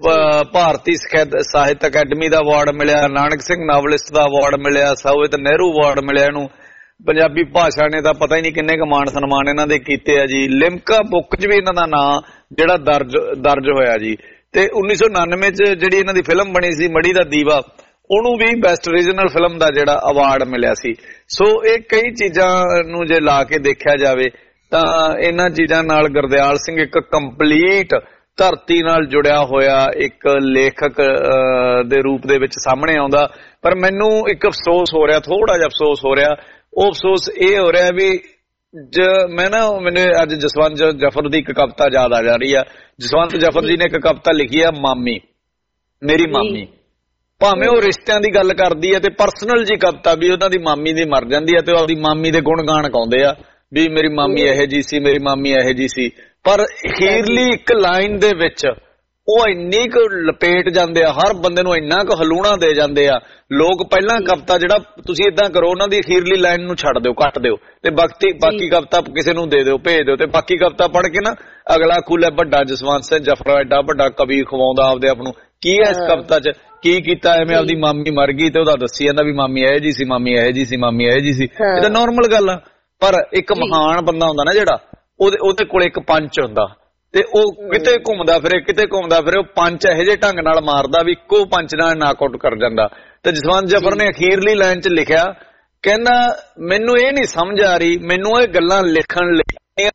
ਭਾਰਤੀ ਸਾਹਿਤ ਅਕੈਡਮੀ ਦਾ ਅਵਾਰਡ ਮਿਲਿਆ, ਨਾਨਕ ਸਿੰਘ ਨਾਵਲਿਸਟ ਦਾ ਅਵਾਰਡ ਮਿਲਿਆ, ਸੋਵੀਅਤ ਨਹਿਰੂ ਅਵਾਰਡ ਮਿਲਿਆ ਇਹਨੂੰ। ਪੰਜਾਬੀ ਭਾਸ਼ਾ ਨੇ ਤਾਂ ਪਤਾ ਹੀ ਨਹੀਂ ਕਿੰਨੇ ਕੁ ਮਾਣ ਸਨਮਾਨ ਇਹਨਾਂ ਦੇ ਕੀਤੇ ਆ ਜੀ। ਲਿਮਕਾ ਬੁੱਕ 'ਚ ਵੀ ਇਹਨਾਂ ਦਾ ਨਾਂ ਜਿਹੜਾ ਦਰਜ ਦਰਜ ਹੋਇਆ ਜੀ। ਤੇ ਉੱਨੀ ਸੌ ਉਨਾਨਵੇਂ 'ਚ ਜਿਹੜੀ ਇਹਨਾਂ ਦੀ ਫਿਲਮ ਬਣੀ ਸੀ ਮੜੀ ਦਾ ਦੀਵਾ, ਉਹਨੂੰ ਵੀ ਬੈਸਟ ਰੀਜਨਲ ਫਿਲਮ ਦਾ ਜਿਹੜਾ ਅਵਾਰਡ ਮਿਲਿਆ ਸੀ। ਸੋ ਇਹ ਕਈ ਚੀਜ਼ਾਂ ਨੂੰ ਜੇ ਲਾ ਕੇ ਦੇਖਿਆ ਜਾਵੇ ਤਾਂ ਇਹਨਾਂ ਚੀਜ਼ਾਂ ਨਾਲ ਗੁਰਦਿਆਲ ਸਿੰਘ ਇੱਕ ਕੰਪਲੀਟ ਧਰਤੀ ਨਾਲ ਜੁੜਿਆ ਹੋਇਆ ਇੱਕ ਲੇਖਕ ਦੇ ਰੂਪ ਦੇ ਵਿੱਚ ਸਾਹਮਣੇ ਆਉਂਦਾ। ਪਰ ਮੈਨੂੰ ਇੱਕ ਅਫਸੋਸ ਹੋ ਰਿਹਾ, ਥੋੜਾ ਜਿਹਾ ਅਫਸੋਸ ਹੋ ਰਿਹਾ। ਉਹ ਅਫਸੋਸ ਇਹ ਹੋ ਰਿਹਾ ਵੀ ਜ ਮੈਂ ਨਾ ਮੈਨੂੰ ਅੱਜ ਜਸਵੰਤ ਜਫਰ ਦੀ ਇੱਕ ਕਵਿਤਾ ਯਾਦ ਆ ਜਾ ਰਹੀ ਆ। ਜਸਵੰਤ ਜਫਰ ਜੀ ਨੇ ਇੱਕ ਕਵਿਤਾ ਲਿਖੀ ਆ, ਮਾਮੀ, ਮੇਰੀ ਮਾਮੀ। ਭਾਵੇਂ ਉਹ ਰਿਸ਼ਤਿਆਂ ਦੀ ਗੱਲ ਕਰਦੀ ਹੈ ਤੇ ਪਰਸਨਲ ਜੀ ਕਵਿਤਾ ਵੀ ਉਹਨਾਂ ਦੀ ਮਾਮੀ ਦੀ ਮਰ ਜਾਂਦੀ ਹੈ ਤੇ ਉਹ ਆਪਦੀ ਮਾਮੀ ਦੇ ਗੁਣ ਗਾਣ ਗਾਉਂਦੇ ਆ ਵੀ ਮੇਰੀ ਮਾਮੀ ਇਹੋ ਜੀ ਸੀ, ਮੇਰੀ ਮਾਮੀ ਇਹੋ ਜੀ ਸੀ। ਪਰ ਅਖੀਰਲੀ ਇੱਕ ਲਾਈਨ ਦੇ ਵਿੱਚ ਉਹ ਇੰਨੀ ਕੁ ਲਪੇਟ ਜਾਂਦੇ ਆ, ਹਰ ਬੰਦੇ ਨੂੰ ਇੰਨਾ ਕੁ ਹਲੂਣਾ ਦੇ ਜਾਂਦੇ ਆ। ਲੋਕ ਪਹਿਲਾਂ ਕਵਿਤਾ ਜਿਹੜਾ ਤੁਸੀਂ ਏਦਾਂ ਕਰੋ, ਉਹਨਾਂ ਦੀ ਅਖੀਰਲੀ ਲਾਈਨ ਨੂੰ ਛੱਡ ਦਿਓ, ਕੱਟ ਦਿਓ ਤੇ ਬਾਕੀ ਬਾਕੀ ਕਵਿਤਾ ਕਿਸੇ ਨੂੰ ਦੇ ਦਿਓ, ਭੇਜ ਦਿਓ। ਤੇ ਬਾਕੀ ਕਵਿਤਾ ਪੜ੍ਹ ਕੇ ਨਾ ਅਗਲਾ ਖੁੱਲੇ ਵੱਡਾ ਜਸਵੰਤ ਸਿੰਘ ਜਫਰ ਐਡਾ ਵੱਡਾ ਕਵੀ ਖਵਾਉਂਦਾ ਆਪਦੇ ਆਪ ਨੂੰ, ਕੀ ਹੈ ਇਸ ਕਵਿਤਾ 'ਚ ਕੀ ਕੀਤਾ। ਐਵੇਂ ਆਪਦੀ ਮਾਮੀ ਮਰ ਗਈ ਤੇ ਉਹਦਾ ਦੱਸੀ ਜਾਂਦਾ ਵੀ ਮਾਮੀ ਇਹ ਜੀ ਸੀ, ਮਾਮੀ ਇਹ ਜੀ ਸੀ, ਮਾਮੀ ਇਹ ਜੀ ਸੀ। ਇਹ ਤਾਂ ਨੋਰਮਲ ਗੱਲ ਆ। ਪਰ ਇੱਕ ਮਹਾਨ ਬੰਦਾ ਹੁੰਦਾ ਨਾ ਜਿਹੜਾ, ਉਹਦੇ ਉਹਦੇ ਕੋਲ ਇੱਕ ਪੰਚ ਹੁੰਦਾ ਤੇ ਉਹ ਕਿਤੇ ਘੁੰਮਦਾ ਫਿਰੇ ਕਿਤੇ ਘੁੰਮਦਾ ਫਿਰੇ ਉਹ ਪੰਚ ਇਹੋ ਜਿਹੇ ਢੰਗ ਨਾਲ ਮਾਰਦਾ ਵੀ ਇੱਕੋ ਪੰਚ ਨਾਲ ਨਾਕ ਆਊਟ ਕਰ ਜਾਂਦਾ। ਤੇ ਜਸਵੰਤ ਜਫਰ ਨੇ ਅਖੀਰਲੀ ਲਾਈਨ 'ਚ ਲਿਖਿਆ, ਕਹਿੰਦਾ ਮੈਨੂੰ ਇਹ ਨਹੀਂ ਸਮਝ ਆ ਰਹੀ, ਮੈਨੂੰ ਇਹ ਗੱਲਾਂ ਲਿਖਣ ਲਈ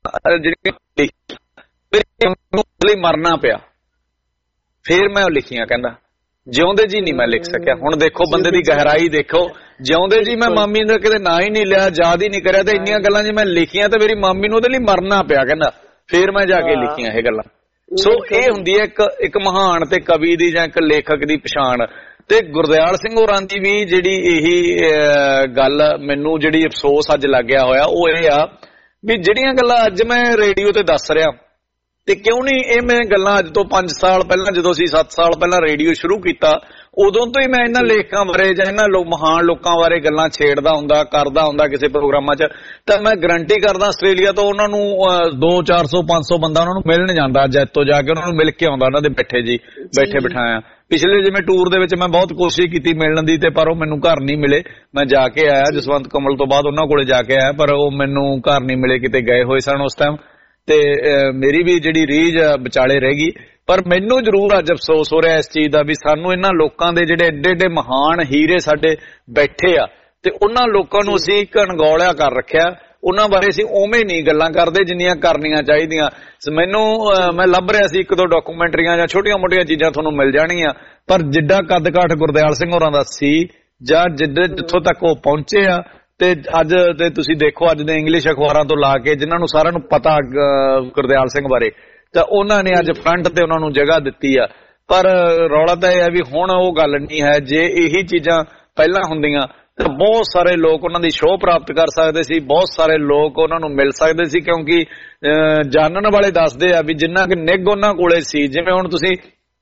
ਜਿਹੜੀਆਂ ਮਰਨਾ ਪਿਆ, ਫੇਰ ਮੈਂ ਉਹ ਲਿਖੀਆਂ। ਕਹਿੰਦਾ ਜਿਉਂਦੇ ਜੀ ਨਹੀਂ ਮੈਂ ਲਿਖ ਸਕਿਆ। ਹੁਣ ਦੇਖੋ ਬੰਦੇ ਦੀ ਗਹਿਰਾਈ ਦੇਖੋ। ਜਿਉਂਦੇ ਜੀ ਮੈਂ ਮਾਮੀ ਦਾ ਕਿਤੇ ਨਾਂ ਹੀ ਨਹੀਂ ਲਿਆ, ਯਾਦ ਹੀ ਨਹੀਂ ਕਰਿਆ ਤੇ ਇੰਨੀਆਂ ਗੱਲਾਂ ਜੇ ਮੈਂ ਲਿਖੀਆਂ ਤੇ ਮੇਰੀ ਮਾਮੀ ਨੂੰ ਉਹਦੇ ਲਈ ਮਰਨਾ ਪਿਆ। ਕਹਿੰਦਾ ਫੇਰ ਮੈਂ ਜਾ ਕੇ ਲਿਖੀਆਂ ਇਹ ਗੱਲਾਂ। ਸੋ ਇਹ ਹੁੰਦੀ ਹੈ ਇੱਕ ਇੱਕ ਮਹਾਨ ਤੇ ਕਵੀ ਦੀ ਜਾਂ ਇੱਕ ਲੇਖਕ ਦੀ ਪਛਾਣ। ਤੇ ਗੁਰਦਿਆਲ ਸਿੰਘ ਹੋਰਾਂ ਦੀ ਵੀ ਜਿਹੜੀ ਇਹੀ ਗੱਲ ਮੈਨੂੰ ਜਿਹੜੀ ਅਫਸੋਸ ਅੱਜ ਲੱਗਿਆ ਹੋਇਆ ਉਹ ਇਹ ਆ ਵੀ ਜਿਹੜੀਆਂ ਗੱਲਾਂ ਅੱਜ ਮੈਂ ਰੇਡੀਓ ਤੇ ਦੱਸ ਰਿਹਾ ਤੇ ਕਿਉਂ ਨਹੀਂ ਇਹ ਮੈਂ ਗੱਲਾਂ ਅੱਜ ਤੋਂ ਪੰਜ ਸਾਲ ਪਹਿਲਾਂ ਜਦੋਂ ਅਸੀਂ ਸੱਤ ਸਾਲ ਪਹਿਲਾਂ ਰੇਡੀਓ ਸ਼ੁਰੂ ਕੀਤਾ ਉਦੋਂ ਤੋਂ ਹੀ ਮੈਂ ਇਹਨਾਂ ਲੇਖਕਾਂ ਬਾਰੇ ਜਾਂ ਇਹਨਾਂ ਲੋਕ ਮਹਾਨ ਲੋਕਾਂ ਬਾਰੇ ਗੱਲਾਂ ਛੇੜਦਾ ਹੁੰਦਾ ਕਰਦਾ ਹੁੰਦਾ ਕਿਸੇ ਪ੍ਰੋਗਰਾਮਾਂ 'ਚ। ਤਾਂ ਮੈਂ ਗਰੰਟੀ ਕਰਦਾ ਆਸਟ੍ਰੇਲੀਆ ਤੋਂ ਉਹਨਾਂ ਨੂੰ ਦੋ ਚਾਰ ਸੌ ਪੰਜ ਸੌ ਬੰਦਾ ਉਹਨਾਂ ਨੂੰ ਮਿਲਣ ਜਾਂਦਾ, ਜੈਤੋਂ ਜਾ ਕੇ ਉਹਨਾਂ ਨੂੰ ਮਿਲ ਕੇ ਆਉਂਦਾ, ਉਹਨਾਂ ਦੇ ਬੈਠੇ ਜੀ ਬੈਠੇ ਬਿਠਾਇਆ। ਪਿਛਲੇ ਜਿਵੇਂ ਟੂਰ ਦੇ ਵਿੱਚ ਮੈਂ ਬਹੁਤ ਕੋਸ਼ਿਸ਼ ਕੀਤੀ ਮਿਲਣ ਦੀ ਤੇ ਪਰ ਉਹ ਮੈਨੂੰ ਘਰ ਨਹੀਂ ਮਿਲੇ। ਮੈਂ ਜਾ ਕੇ ਆਇਆ ਜਸਵੰਤ ਕਮਲ ਤੋਂ ਬਾਅਦ ਉਹਨਾਂ ਕੋਲੇ ਜਾ ਕੇ ਆਇਆ ਪਰ ਉਹ ਮੈਨੂੰ ਘਰ ਨਹੀਂ ਮਿਲੇ, ਕਿਤੇ ਗਏ ਹੋਏ ਸਨ ਉਸ ਟਾਈਮ। ਤੇ ਮੇਰੀ ਵੀ ਜਿਹੜੀ ਰੀਝ ਵਿਚਾਲੇ ਰਹਿ ਗਈ। ਪਰ ਮੈਨੂੰ ਜ਼ਰੂਰ ਅੱਜ ਅਫਸੋਸ ਹੋ ਰਿਹਾ ਇਸ ਚੀਜ਼ ਦਾ ਵੀ ਸਾਨੂੰ ਇਹਨਾਂ ਲੋਕਾਂ ਦੇ ਜਿਹੜੇ ਏਡੇ ਏਡੇ ਮਹਾਨ ਹੀਰੇ ਸਾਡੇ ਬੈਠੇ ਆ ਤੇ ਉਹਨਾਂ ਲੋਕਾਂ ਨੂੰ ਅਸੀਂ ਇੱਕ ਅਣਗੌਲਿਆ ਕਰ ਰੱਖਿਆ। ਉਹਨਾਂ ਬਾਰੇ ਅਸੀਂ ਉਵੇਂ ਨਹੀਂ ਗੱਲਾਂ ਕਰਦੇ ਜਿੰਨੀਆਂ ਕਰਨੀਆਂ ਚਾਹੀਦੀਆਂ। ਮੈਨੂੰ ਮੈਂ ਲੱਭ ਰਿਹਾ ਸੀ ਇੱਕ ਦੋ ਡਾਕੂਮੈਂਟਰੀਆਂ ਜਾਂ ਛੋਟੀਆਂ ਮੋਟੀਆਂ ਚੀਜ਼ਾਂ ਤੁਹਾਨੂੰ ਮਿਲ ਜਾਣਗੀਆਂ ਪਰ ਜਿੱਡਾ ਕੱਦ ਕਾਠ ਗੁਰਦਿਆਲ ਸਿੰਘ ਹੋਰਾਂ ਦਾ ਸੀ ਜਾਂ ਜਿੱਡੇ ਜਿੱਥੋਂ ਤੱਕ ਉਹ ਪਹੁੰਚੇ ਆ ਤੇ ਅੱਜ ਤੇ ਤੁਸੀਂ ਦੇਖੋ ਅੱਜ ਦੇ ਇੰਗਲਿਸ਼ ਅਖਬਾਰਾਂ ਤੋਂ ਲਾ ਕੇ ਜਿਨ੍ਹਾਂ ਨੂੰ ਸਾਰਿਆਂ ਨੂੰ ਪਤਾ ਗੁਰਦਿਆਲ ਸਿੰਘ ਬਾਰੇ ਤਾਂ ਉਹਨਾਂ ਨੇ ਅੱਜ ਫਰੰਟ ਤੇ ਉਹਨਾਂ ਨੂੰ ਜਗ੍ਹਾ ਦਿੱਤੀ ਆ। ਪਰ ਰੌਲਾ ਤਾਂ ਇਹ ਹੈ ਵੀ ਹੁਣ ਉਹ ਗੱਲ ਨਹੀਂ ਹੈ। ਜੇ ਇਹੀ ਚੀਜ਼ਾਂ ਪਹਿਲਾਂ ਹੁੰਦੀਆਂ ਤਾਂ ਬਹੁਤ ਸਾਰੇ ਲੋਕ ਉਹਨਾਂ ਦੀ ਸ਼ੋਅ ਪ੍ਰਾਪਤ ਕਰ ਸਕਦੇ ਸੀ, ਬਹੁਤ ਸਾਰੇ ਲੋਕ ਉਹਨਾਂ ਨੂੰ ਮਿਲ ਸਕਦੇ ਸੀ, ਕਿਉਂਕਿ ਜਾਣਨ ਵਾਲੇ ਦੱਸਦੇ ਆ ਵੀ ਜਿੰਨਾ ਕਿ ਨਿੱਘ ਉਹਨਾਂ ਕੋਲੇ ਸੀ। ਜਿਵੇਂ ਹੁਣ ਤੁਸੀਂ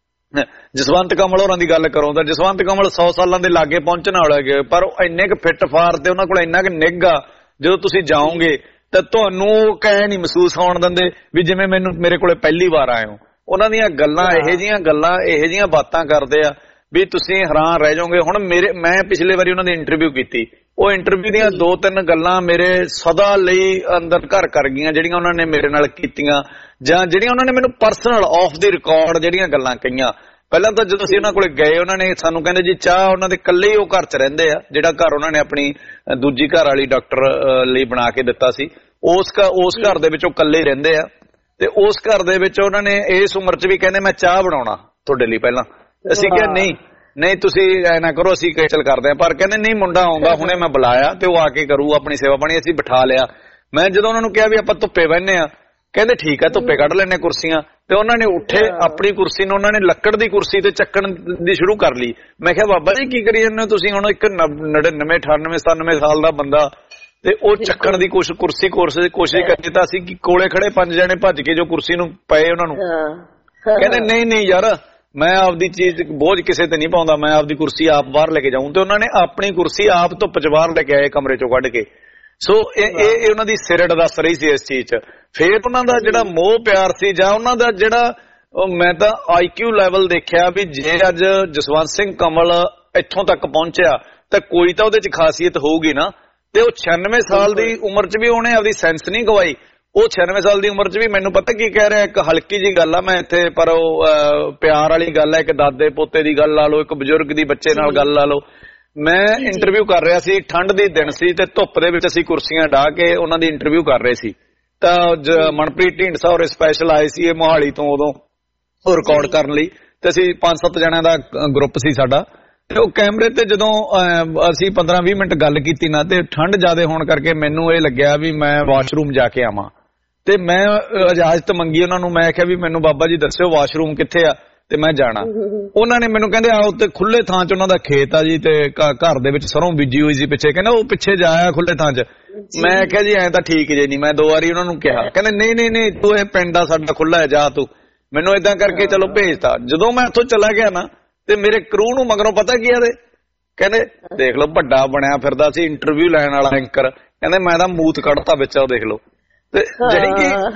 ਜਸਵੰਤ ਕਮਲ ਹੋਰਾਂ ਦੀ ਗੱਲ ਕਰੋ ਤਾਂ ਜਸਵੰਤ ਕਮਲ ਸੌ ਸਾਲਾਂ ਦੇ ਲਾਗੇ ਪਹੁੰਚਣ ਵਾਲੇ ਗਏ, ਪਰ ਉਹ ਇੰਨੇ ਕੁ ਫਿੱਟ ਫਾਰ ਤੇ ਉਹਨਾਂ ਕੋਲ ਇੰਨਾ ਕੁ ਨਿੱਘ ਆ, ਜਦੋਂ ਤੁਸੀਂ ਜਾਓਗੇ ਤਾਂ ਤੁਹਾਨੂੰ ਕਹਿ ਨਹੀਂ ਮਹਿਸੂਸ ਹੋਣ ਦਿੰਦੇ ਵੀ ਜਿਵੇਂ ਮੈਨੂੰ ਮੇਰੇ ਕੋਲੇ ਪਹਿਲੀ ਵਾਰ ਆਏ ਹੋ। ਉਹਨਾਂ ਦੀਆਂ ਗੱਲਾਂ ਇਹੋ ਜਿਹੀਆਂ ਗੱਲਾਂ ਇਹੋ ਜਿਹੀਆਂ ਬਾਤਾਂ ਕਰਦੇ ਆ ਵੀ ਤੁਸੀਂ ਹੈਰਾਨ ਰਹਿ ਜਾਓਗੇ। ਹੁਣ ਮੇਰੇ ਮੈਂ ਪਿਛਲੇ ਵਾਰੀ ਉਹਨਾਂ ਦੀ ਇੰਟਰਵਿਊ ਕੀਤੀ, ਉਹ ਇੰਟਰਵਿਊ ਦੀਆਂ ਦੋ ਤਿੰਨ ਗੱਲਾਂ ਮੇਰੇ ਸਦਾ ਲਈ ਅੰਦਰ ਘਰ ਕਰ ਗਈਆਂ, ਜਿਹੜੀਆਂ ਉਹਨਾਂ ਨੇ ਮੇਰੇ ਨਾਲ ਕੀਤੀਆਂ ਜਾਂ ਜਿਹੜੀਆਂ ਉਹਨਾਂ ਨੇ ਮੈਨੂੰ ਪਰਸਨਲ ਆਫ ਦੀ ਰਿਕਾਰਡ ਜਿਹੜੀਆਂ ਗੱਲਾਂ ਕਹੀਆਂ। ਪਹਿਲਾਂ ਤਾਂ ਜਦੋਂ ਅਸੀਂ ਉਹਨਾਂ ਕੋਲੇ ਗਏ, ਉਹਨਾਂ ਨੇ ਸਾਨੂੰ ਕਹਿੰਦੇ ਜੀ ਚਾਹ ਉਹਨਾਂ ਦੇ ਇਕੱਲੇ ਹੀ ਉਹ ਘਰ 'ਚ ਰਹਿੰਦੇ ਆ, ਜਿਹੜਾ ਘਰ ਉਹਨਾਂ ਨੇ ਆਪਣੀ ਦੂਜੀ ਘਰ ਵਾਲੀ ਡਾਕਟਰ ਲਈ ਬਣਾ ਕੇ ਦਿੱਤਾ ਸੀ, ਉਸ ਉਸ ਘਰ ਦੇ ਵਿੱਚ ਉਹ ਇਕੱਲੇ ਰਹਿੰਦੇ ਆ। ਤੇ ਉਸ ਘਰ ਦੇ ਵਿੱਚ ਉਹਨਾਂ ਨੇ ਇਸ ਉਮਰ 'ਚ ਵੀ ਕਹਿੰਦੇ ਮੈਂ ਚਾਹ ਬਣਾਉਣਾ ਤੁਹਾਡੇ ਲਈ। ਪਹਿਲਾਂ ਅਸੀਂ ਕਿਹਾ ਨਹੀਂ ਨਹੀਂ ਤੁਸੀਂ ਐ ਨਾ ਕਰੋ, ਅਸੀਂ ਕੈਂਸਲ ਕਰਦੇ ਹਾਂ। ਪਰ ਕਹਿੰਦੇ ਨਹੀਂ ਮੁੰਡਾ ਆਉਂਦਾ, ਹੁਣੇ ਮੈਂ ਬੁਲਾਇਆ ਤੇ ਉਹ ਆ ਕੇ ਕਰੂ ਆਪਣੀ ਸੇਵਾ ਪਾਣੀ। ਅਸੀਂ ਬਿਠਾ ਲਿਆ। ਮੈਂ ਜਦੋਂ ਉਹਨਾਂ ਨੂੰ ਕਿਹਾ ਵੀ ਆਪਾਂ ਧੁੱਪੇ ਬਹਿੰਦੇ ਆ, ਕਹਿੰਦੇ ਠੀਕ ਹੈ ਧੁੱਪੇ ਕੱਢ ਲੈਣੇ ਕੁਰਸੀਆਂ। ਤੇ ਉਹਨਾਂ ਨੇ ਉੱਠੇ, ਆਪਣੀ ਕੁਰਸੀ ਨੂੰ ਉਹਨਾਂ ਨੇ ਲੱਕੜ ਦੀ ਕੁਰਸੀ ਤੇ ਚੱਕਣ ਦੀ ਸ਼ੁਰੂ ਕਰ ਲਈ। ਮੈਂ ਕਿਹਾ ਬਾਬਾ ਜੀ ਕੀ ਕਰੀ ਜਾਂਦੇ ਹੋ ਤੁਸੀਂ? ਹੁਣ ਇੱਕ ਨੜਿਨਵੇਂ ਅਠਾਨਵੇਂ ਸਤਾਨਵੇਂ ਸਾਲ ਦਾ ਬੰਦਾ ਤੇ ਉਹ ਚੱਕਣ ਦੀ ਕੋਸ਼ਿਸ਼ ਕੁਰਸੀ ਕੋਰਸ ਦੀ ਕੋਸ਼ਿਸ਼ ਕਰਦੀ ਤਾਂ ਅਸੀਂ ਕੋਲੇ ਖੜੇ ਪੰਜ ਜਣੇ ਭੱਜ ਕੇ ਜੋ ਕੁਰਸੀ ਨੂੰ ਪਏ ਉਹਨਾਂ ਨੂੰ ਕਹਿੰਦੇ ਨਹੀਂ ਨਹੀਂ ਯਾਰ ਮੈਂ ਆਪਦੀ ਚੀਜ਼ ਬੋਝ ਕਿਸੇ ਤੇ ਨਹੀਂ ਪਾਉਂਦਾ, ਮੈਂ ਆਪਦੀ ਕੁਰਸੀ ਆਪ ਬਾਹਰ ਲੈ ਕੇ ਜਾਊਂ। ਤੇ ਉਹਨਾਂ ਨੇ ਆਪਣੀ ਕੁਰਸੀ ਆਪ ਧੁੱਪ 'ਚ ਬਾਹਰ ਲੈ ਕੇ ਆਏ ਕਮਰੇ 'ਚੋਂ ਕੱਢ ਕੇ। ਸੋ ਇਹ ਇਹ ਉਹਨਾਂ ਦੀ ਸਿਰੜ ਦੱਸ ਰਹੀ ਸੀ ਇਸ ਚੀਜ਼ 'ਚ। ਫੇਰ ਉਹਨਾਂ ਦਾ ਜਿਹੜਾ ਮੋਹ ਪਿਆਰ ਸੀ ਜਾਂ ਉਹਨਾਂ ਦਾ ਜਿਹੜਾ ਮੈਂ ਤਾਂ ਆਈ ਕਿਊ ਲੈਵਲ ਦੇਖਿਆ ਵੀ ਜੇ ਅੱਜ ਜਸਵੰਤ ਸਿੰਘ ਕਮਲ ਇੱਥੋਂ ਤੱਕ ਪਹੁੰਚਿਆ ਤਾਂ ਕੋਈ ਤਾਂ ਉਹਦੇ 'ਚ ਖਾਸੀਅਤ ਹੋਊਗੀ ਨਾ। ਤੇ ਉਹ ਛਿਆਨਵੇਂ ਸਾਲ ਦੀ ਉਮਰ 'ਚ ਵੀ ਉਹਨੇ ਆਪਦੀ ਸੈਂਸ ਨਹੀਂ ਗਵਾਈ। ਉਹ ਛਿਆਨਵੇਂ ਸਾਲ ਦੀ ਉਮਰ 'ਚ ਵੀ ਮੈਨੂੰ ਪਤਾ ਕੀ ਕਹਿ ਰਿਹਾ, ਇੱਕ ਹਲਕੀ ਜੀ ਗੱਲ ਆ ਮੈਂ ਇੱਥੇ, ਪਰ ਉਹ ਪਿਆਰ ਵਾਲੀ ਗੱਲ ਹੈ, ਇੱਕ ਦਾਦੇ ਪੋਤੇ ਦੀ ਗੱਲ ਲਾ ਲਓ, ਇੱਕ ਬਜ਼ੁਰਗ ਦੀ ਬੱਚੇ ਨਾਲ ਗੱਲ ਲਾ ਲਓ। ਮੈਂ ਇੰਟਰਵਿਊ ਕਰ ਰਿਹਾ ਸੀ, ਠੰਡ ਦੇ ਦਿਨ ਸੀ ਤੇ ਧੁੱਪ ਦੇ ਵਿੱਚ ਅਸੀਂ ਕੁਰਸੀਆਂ ਢਾਹ ਕੇ ਉਹਨਾਂ ਦੀ ਇੰਟਰਵਿਊ ਕਰ ਰਹੇ ਸੀ। ਤਾਂ ਮਨਪ੍ਰੀਤ ਢੀਂਡਸਾ ਔਰ ਸਪੈਸ਼ਲ ਆਏ ਸੀ ਇਹ ਮੋਹਾਲੀ ਤੋਂ ਉਦੋਂ ਉਹ ਰਿਕਾਰਡ ਕਰਨ ਲਈ। ਤੇ ਅਸੀਂ ਪੰਜ ਸੱਤ ਜਣਿਆਂ ਦਾ ਗਰੁੱਪ ਸੀ ਸਾਡਾ। ਤੇ ਉਹ ਕੈਮਰੇ ਤੇ ਜਦੋਂ ਅਸੀਂ ਪੰਦਰਾਂ ਵੀਹ ਮਿੰਟ ਗੱਲ ਕੀਤੀ ਨਾ, ਤੇ ਠੰਡ ਜ਼ਿਆਦਾ ਹੋਣ ਕਰਕੇ ਮੈਨੂੰ ਇਹ ਲੱਗਿਆ ਵੀ ਮੈਂ ਵਾਸ਼ਰੂਮ ਜਾ ਕੇ ਆਵਾਂ। ਤੇ ਮੈਂ ਇਜਾਜ਼ਤ ਮੰਗੀ ਉਹਨਾਂ ਨੂੰ। ਮੈਂ ਕਿਹਾ ਵੀ ਮੈਨੂੰ ਬਾਬਾ ਜੀ ਦੱਸਿਓ ਵਾਸ਼ਰੂਮ ਕਿੱਥੇ ਆ ਤੇ ਮੈਂ ਜਾਣਾ। ਉਹਨਾਂ ਨੇ ਮੈਨੂੰ ਕਹਿੰਦੇ ਆ ਉੱਤੇ ਖੁੱਲੇ ਥਾਂ 'ਚ ਉਹਨਾਂ ਦਾ ਖੇਤ ਆ ਜੀ ਤੇ ਘਰ ਦੇ ਵਿੱਚ ਸਰੋਂ ਬੀਜੀ ਹੋਈ ਸੀ ਪਿੱਛੇ, ਕਹਿੰਦਾ ਉਹ ਪਿੱਛੇ ਜਾਇਆ ਖੁੱਲੇ ਥਾਂ 'ਚ। ਮੈਂ ਕਿਹਾ ਜੀ ਐਂ ਤਾਂ ਠੀਕ ਜੇ ਨਹੀਂ। ਮੈਂ ਦੋ ਵਾਰੀ ਉਹਨਾਂ ਨੂੰ ਕਿਹਾ, ਕਹਿੰਦੇ ਨਹੀਂ ਨਹੀਂ ਨਹੀਂ ਤੂੰ ਇਹ ਪਿੰਡ ਆ ਸਾਡਾ ਖੁੱਲਾ ਹੈ, ਜਾ ਤੂੰ। ਮੈਨੂੰ ਏਦਾਂ ਕਰਕੇ ਚਲੋ ਭੇਜਤਾ। ਜਦੋਂ ਮੈਂ ਇੱਥੋਂ ਚਲਾ ਗਿਆ ਨਾ ਤੇ ਮੇਰੇ ਕਰੂ ਨੂੰ ਮਗਰੋਂ ਪਤਾ ਕੀ ਆ, ਕਹਿੰਦੇ ਦੇਖ ਲਓ ਵੱਡਾ ਬਣਿਆ ਫਿਰਦਾ ਸੀ ਇੰਟਰਵਿਊ ਲੈਣ ਵਾਲਾ ਐਂਕਰ, ਕਹਿੰਦੇ ਮੈਂ ਤਾਂ ਮੂਤ ਕੱਢਤਾ ਵਿੱਚ ਉਹ ਦੇਖ ਲਓ। ਤੇ ਜਿਹੜੀ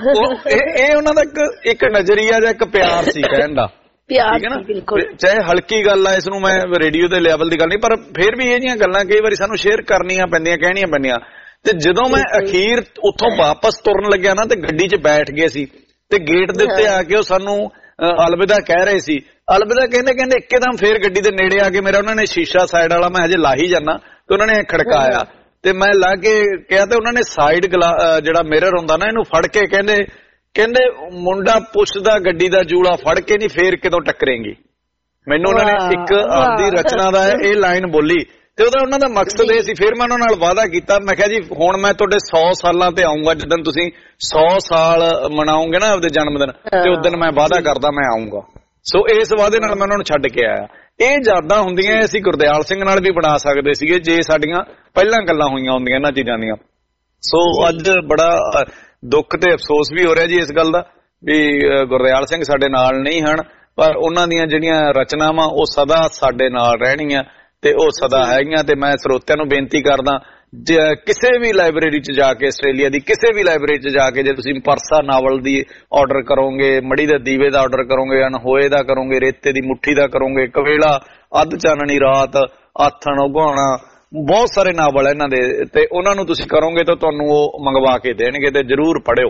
ਕਿ ਇਹ ਉਹਨਾਂ ਦਾ ਇੱਕ ਇੱਕ ਨਜ਼ਰੀਆ ਜਾਂ ਇੱਕ ਪਿਆਰ ਸੀ ਕਹਿਣ ਦਾ, ਠੀਕ ਹੈ ਨਾ। ਚਾਹੇ ਹਲਕੀ ਗੱਲ ਆ, ਇਸ ਨੂੰ ਮੈਂ ਰੇਡੀਓ ਦੇ ਲੈਵਲ ਦੀ ਗੱਲ ਨਹੀਂ, ਪਰ ਫਿਰ ਵੀ ਇਹ ਜਿਹੀਆਂ ਗੱਲਾਂ ਕਈ ਵਾਰੀ ਸਾਨੂੰ ਸ਼ੇਅਰ ਕਰਨੀਆਂ ਪੈਂਦੀਆਂ, ਕਹਿਣੀਆਂ ਪੈਂਦੀਆਂ। ਤੇ ਜਦੋਂ ਮੈਂ ਅਖੀਰ ਉੱਥੋਂ ਵਾਪਸ ਤੁਰਨ ਲੱਗਿਆ ਨਾ ਤੇ ਗੱਡੀ 'ਚ ਬੈਠ ਗਏ ਸੀ ਤੇ ਗੇਟ ਦੇ ਉੱਤੇ ਆ ਕੇ ਉਹ ਸਾਨੂੰ ਅਲਵਿਦਾ ਕਹਿ ਰਹੇ ਸੀ। ਅਲਵਿਦਾ ਕਹਿੰਦੇ ਕਹਿੰਦੇ ਇੱਕਦਮ ਫੇਰ ਗੱਡੀ ਦੇ ਨੇੜੇ ਆ ਕੇ ਮੇਰਾ ਉਹਨਾਂ ਨੇ ਸ਼ੀਸ਼ਾ ਸਾਈਡ ਵਾਲਾ ਮੈਂ ਹਜੇ ਲਾਹੀ ਜਾਣਾ ਤੇ ਉਹਨਾਂ ਨੇ ਖੜਕਾਇਆ ਤੇ ਮੈਂ ਲਾ ਕੇ ਕਿਹਾ ਤੇ ਉਹਨਾਂ ਨੇ ਸਾਈਡ ਜਿਹੜਾ ਮਿਰਰ ਹੁੰਦਾ ਨਾ ਇਹਨੂੰ ਫੜ ਕੇ ਕਹਿੰਦੇ ਕਹਿੰਦੇ ਮੁੰਡਾ ਪੁੱਛਦਾ ਗੱਡੀ ਦਾ ਜੂੜਾ ਫੜ ਕੇ ਨਹੀਂ ਫੇਰ ਕਿਦੋਂ ਟੱਕਰੇਂਗੀ। ਮੈਨੂੰ ਉਹਨਾਂ ਨੇ ਇੱਕ ਆਪਦੀ ਰਚਨਾ ਦਾ ਇਹ ਲਾਈਨ ਬੋਲੀ ਤੇ ਉਹਦਾ ਉਹਨਾਂ ਦਾ ਮਕਸਦ ਇਹ ਸੀ। ਫਿਰ ਮੈਂ ਉਹਨਾਂ ਨਾਲ ਵਾਅਦਾ ਕੀਤਾ, ਮੈਂ ਕਿਹਾ ਜੀ ਹੁਣ ਮੈਂ ਤੁਹਾਡੇ ਸੌ ਸਾਲਾਂ ਤੇ ਆਊਂਗਾ, ਜਿੱਦਣ ਤੁਸੀਂ ਸੌ ਸਾਲ ਮਨਾਉਂਗੇ ਨਾ ਆਪਦੇ ਜਨਮ ਦਿਨ ਤੇ ਉਸ ਦਿਨ ਮੈਂ ਵਾਅਦਾ ਕਰਦਾ ਮੈਂ ਆਊਂਗਾ। ਸੋ ਇਸ ਵਾਅਦੇ ਨਾਲ ਮੈਂ ਉਹਨਾਂ ਨੂੰ ਛੱਡ ਕੇ ਆਇਆ। ਇਹ ਯਾਦਾਂ ਹੁੰਦੀਆਂ ਅਸੀਂ ਗੁਰਦਿਆਲ ਸਿੰਘ ਨਾਲ ਵੀ ਬਣਾ ਸਕਦੇ ਸੀਗੇ ਜੇ ਸਾਡੀਆਂ ਪਹਿਲਾਂ ਗੱਲਾਂ ਹੋਈਆਂ ਹੁੰਦੀਆਂ ਇਹਨਾਂ ਚੀਜ਼ਾਂ ਦੀਆਂ। ਸੋ ਅੱਜ ਬੜਾ ਦੁੱਖ ਤੇ ਅਫਸੋਸ ਵੀ ਹੋ ਰਿਹਾ ਜੀ ਇਸ ਗੱਲ ਦਾ ਵੀ ਗੁਰਦਿਆਲ ਸਿੰਘ ਸਾਡੇ ਨਾਲ ਨਹੀਂ ਹਨ, ਪਰ ਉਹਨਾਂ ਦੀਆਂ ਜਿਹੜੀਆਂ ਰਚਨਾਵਾਂ ਉਹ ਸਦਾ ਸਾਡੇ ਨਾਲ ਰਹਿਣੀਆਂ ਤੇ ਉਹ ਸਦਾ ਹੈਗੀਆਂ। ਤੇ ਮੈਂ ਸਰੋਤਿਆਂ ਨੂੰ ਬੇਨਤੀ ਕਰਦਾ ਕਿਸੇ ਵੀ ਲਾਇਬ੍ਰੇਰੀ 'ਚ ਜਾ ਕੇ, ਆਸਟ੍ਰੇਲੀਆ ਦੀ ਕਿਸੇ ਵੀ ਲਾਇਬ੍ਰੇਰੀ 'ਚ ਜਾ ਕੇ ਜੇ ਤੁਸੀਂ ਪਰਸਾ ਨਾਵਲ ਦੀ ਆਰਡਰ ਕਰੋਗੇ, ਮੜੀ ਦੇ ਦੀਵੇ ਦਾ ਆਰਡਰ ਕਰੋਗੇ, ਅਨਹੋਏ ਦਾ ਕਰੋਗੇ, ਰੇਤੇ ਦੀ ਮੁੱਠੀ ਦਾ ਕਰੋਗੇ, ਕਵੇਲਾ, ਅੱਧ ਚਾਨਣੀ ਰਾਤ, ਆਥਣ ਉਗਾਉਣਾ, ਬਹੁਤ ਸਾਰੇ ਨਾਵਲ ਇਹਨਾਂ ਦੇ, ਤੇ ਉਹਨਾਂ ਨੂੰ ਤੁਸੀਂ ਕਰੋਗੇ ਤਾਂ ਤੁਹਾਨੂੰ ਉਹ ਮੰਗਵਾ ਕੇ ਦੇਣਗੇ ਤੇ ਜ਼ਰੂਰ ਪੜ੍ਹਿਓ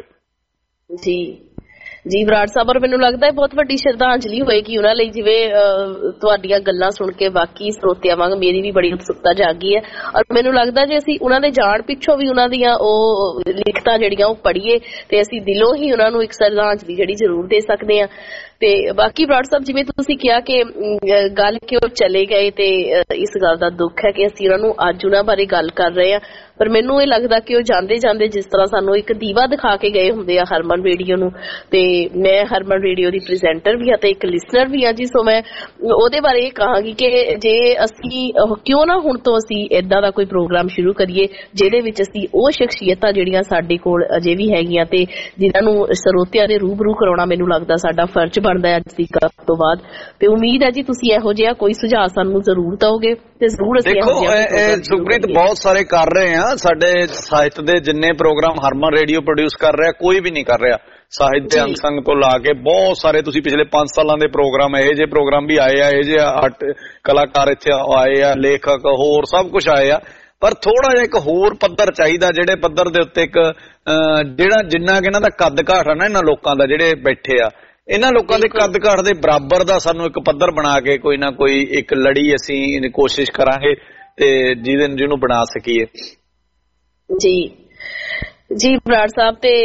ਜੀ। ਜੀ ਬਰਾੜ ਸਾਹਿਬ, ਔਰ ਮੈਨੂੰ ਲੱਗਦਾ ਹੈ ਬਹੁਤ ਵੱਡੀ ਸ਼ਰਧਾਂਜਲੀ ਹੋਏਗੀ ਉਹਨਾਂ ਲਈ। ਜਿਵੇਂ ਤੁਹਾਡੀਆਂ ਗੱਲਾਂ ਸੁਣ ਕੇ ਬਾਕੀ ਸਰੋਤਿਆਂ ਵਾਂਗ ਮੇਰੀ ਵੀ ਬੜੀ ਉਤਸੁਕਤਾ ਜਾਗੀ ਹੈ, ਔਰ ਮੈਨੂੰ ਲੱਗਦਾ ਜੇ ਅਸੀਂ ਉਹਨਾਂ ਦੇ ਜਾਣ ਪਿੱਛੋਂ ਵੀ ਉਹਨਾਂ ਦੀਆਂ ਉਹ ਲਿਖਤਾਂ ਜਿਹੜੀਆਂ ਉਹ ਪੜ੍ਹੀਏ ਤੇ ਅਸੀਂ ਦਿਲੋਂ ਹੀ ਉਹਨਾਂ ਨੂੰ ਇੱਕ ਸ਼ਰਧਾਂਜਲੀ ਜਿਹੜੀ ਜ਼ਰੂਰ ਦੇ ਸਕਦੇ ਹਾਂ। ਤੇ ਬਾਕੀ ਬਰਾੜ ਸਾਹਿਬ ਜਿਵੇਂ ਤੁਸੀਂ ਕਿਹਾ ਕਿ ਗੱਲ ਕਿ ਉਹ ਚਲੇ ਗਏ ਤੇ ਇਸ ਗੱਲ ਦਾ ਦੁੱਖ ਹੈ ਕਿ ਅਸੀਂ ਉਹਨਾਂ ਨੂੰ ਅੱਜ ਉਹਨਾਂ ਬਾਰੇ ਗੱਲ ਕਰ ਰਹੇ ਹਾਂ, ਪਰ ਮੈਨੂੰ ਇਹ ਲੱਗਦਾ ਕਿ ਉਹ ਜਾਂਦੇ ਜਾਂਦੇ ਜਿਸ ਤਰ੍ਹਾਂ ਸਾਨੂੰ ਇੱਕ ਦੀਵਾ ਦਿਖਾ ਕੇ ਗਏ ਹੁੰਦੇ ਆ ਹਰਮਨ ਰੇਡੀਓ ਨੂੰ, ਤੇ ਮੈਂ ਹਰਮਨ ਰੇਡੀਓ ਦੀ ਪ੍ਰੈਜ਼ੈਂਟਰ ਵੀ ਹਾਂ ਤੇ ਇੱਕ ਲਿਸਨਰ ਵੀ ਹਾਂ ਜੀ, ਸੋ ਮੈਂ ਉਹਦੇ ਬਾਰੇ ਇਹ ਕਹਾਂਗੀ ਕਿ ਜੇ ਅਸੀਂ ਕਿਉਂ ਨਾ ਹੁਣ ਤੋਂ ਅਸੀਂ ਏਦਾਂ ਦਾ ਕੋਈ ਪ੍ਰੋਗਰਾਮ ਸ਼ੁਰੂ ਕਰੀਏ ਜਿਹਦੇ ਵਿੱਚ ਅਸੀਂ ਉਹ ਸ਼ਖਸੀਅਤਾਂ ਜਿਹੜੀਆਂ ਸਾਡੇ ਕੋਲ ਅਜੇ ਵੀ ਹੈਗੀਆਂ ਤੇ ਜਿਨ੍ਹਾਂ ਨੂੰ ਸਰੋਤਿਆਂ ਦੇ ਰੂਬਰੂ ਕਰਾਉਣਾ ਮੈਨੂੰ ਲੱਗਦਾ ਸਾਡਾ ਫਰਜ਼ ਬਣਦਾ ਹੈ ਅੱਜ ਦੀ ਗੱਲ ਤੋਂ ਬਾਅਦ। ਤੇ ਉਮੀਦ ਹੈ ਜੀ ਤੁਸੀਂ ਇਹੋ ਜਿਹਾ ਕੋਈ ਸੁਝਾਅ ਸਾਨੂੰ ਜ਼ਰੂਰ ਦਓਗੇ ਤੇ ਜ਼ਰੂਰ ਅਸੀਂ ਇਹੋ ਜਿਹਾ ਸੁਪ੍ਰੀਤ ਬਹੁਤ ਸਾਰੇ ਕਰ ਰਹੇ ਆ ਸਾਡੇ ਸਾਹਿਤ ਦੇ ਜਿੰਨੇ ਪ੍ਰੋਗਰਾਮ ਹਰਮਨ ਰੇਡੀਓ ਪ੍ਰੋਡਿਊਸ ਕਰ ਰਿਹਾ ਕੋਈ ਵੀ ਨਹੀਂ ਕਰ ਰਿਹਾ। ਸਾਹਿਤ ਦੇ ਅੰਗ ਸੰਗ ਤੋਂ ਲਾ ਕੇ ਬਹੁਤ ਸਾਰੇ ਤੁਸੀਂ ਪਿਛਲੇ ਪੰਜ ਸਾਲਾਂ ਦੇ ਪ੍ਰੋਗਰਾਮ ਇਹੋ ਜਿਹੇ ਪ੍ਰੋਗਰਾਮ ਵੀ ਆਏ ਆ, ਇਹੋ ਜਿਹੇ ਆਰਟ ਕਲਾਕਾਰ ਇੱਥੇ ਆਏ ਆ, ਲੇਖਕ ਹੋਰ ਸਭ ਕੁਝ ਆਏ ਆ, ਪਰ ਥੋੜਾ ਜਿਹਾ ਇੱਕ ਹੋਰ ਪੱਧਰ ਚਾਹੀਦਾ ਜਿਹੜੇ ਪੱਧਰ ਦੇ ਉੱਤੇ ਇੱਕ ਜਿਹੜਾ ਜਿੰਨਾ ਕਿ ਇਹਨਾਂ ਦਾ ਕੱਦ ਘਾਟ ਆ ਨਾ ਇਹਨਾਂ ਲੋਕਾਂ ਦਾ ਜਿਹੜੇ ਬੈਠੇ ਆ ਇਹਨਾਂ ਲੋਕਾਂ ਦੇ ਕੱਦ ਘਾਟ ਦੇ ਬਰਾਬਰ ਦਾ ਸਾਨੂੰ ਇੱਕ ਪੱਧਰ ਬਣਾ ਕੇ ਕੋਈ ਨਾ ਕੋਈ ਇੱਕ ਲੜੀ ਅਸੀਂ ਕੋਸ਼ਿਸ਼ ਕਰਾਂਗੇ ਤੇ ਜਿਹਦੇ ਜਿਹਨੂੰ ਬਣਾ ਸਕੀਏ। ਜੀ ਜੀ ਬਰਾੜ ਸਾਹਿਬ, ਤੇ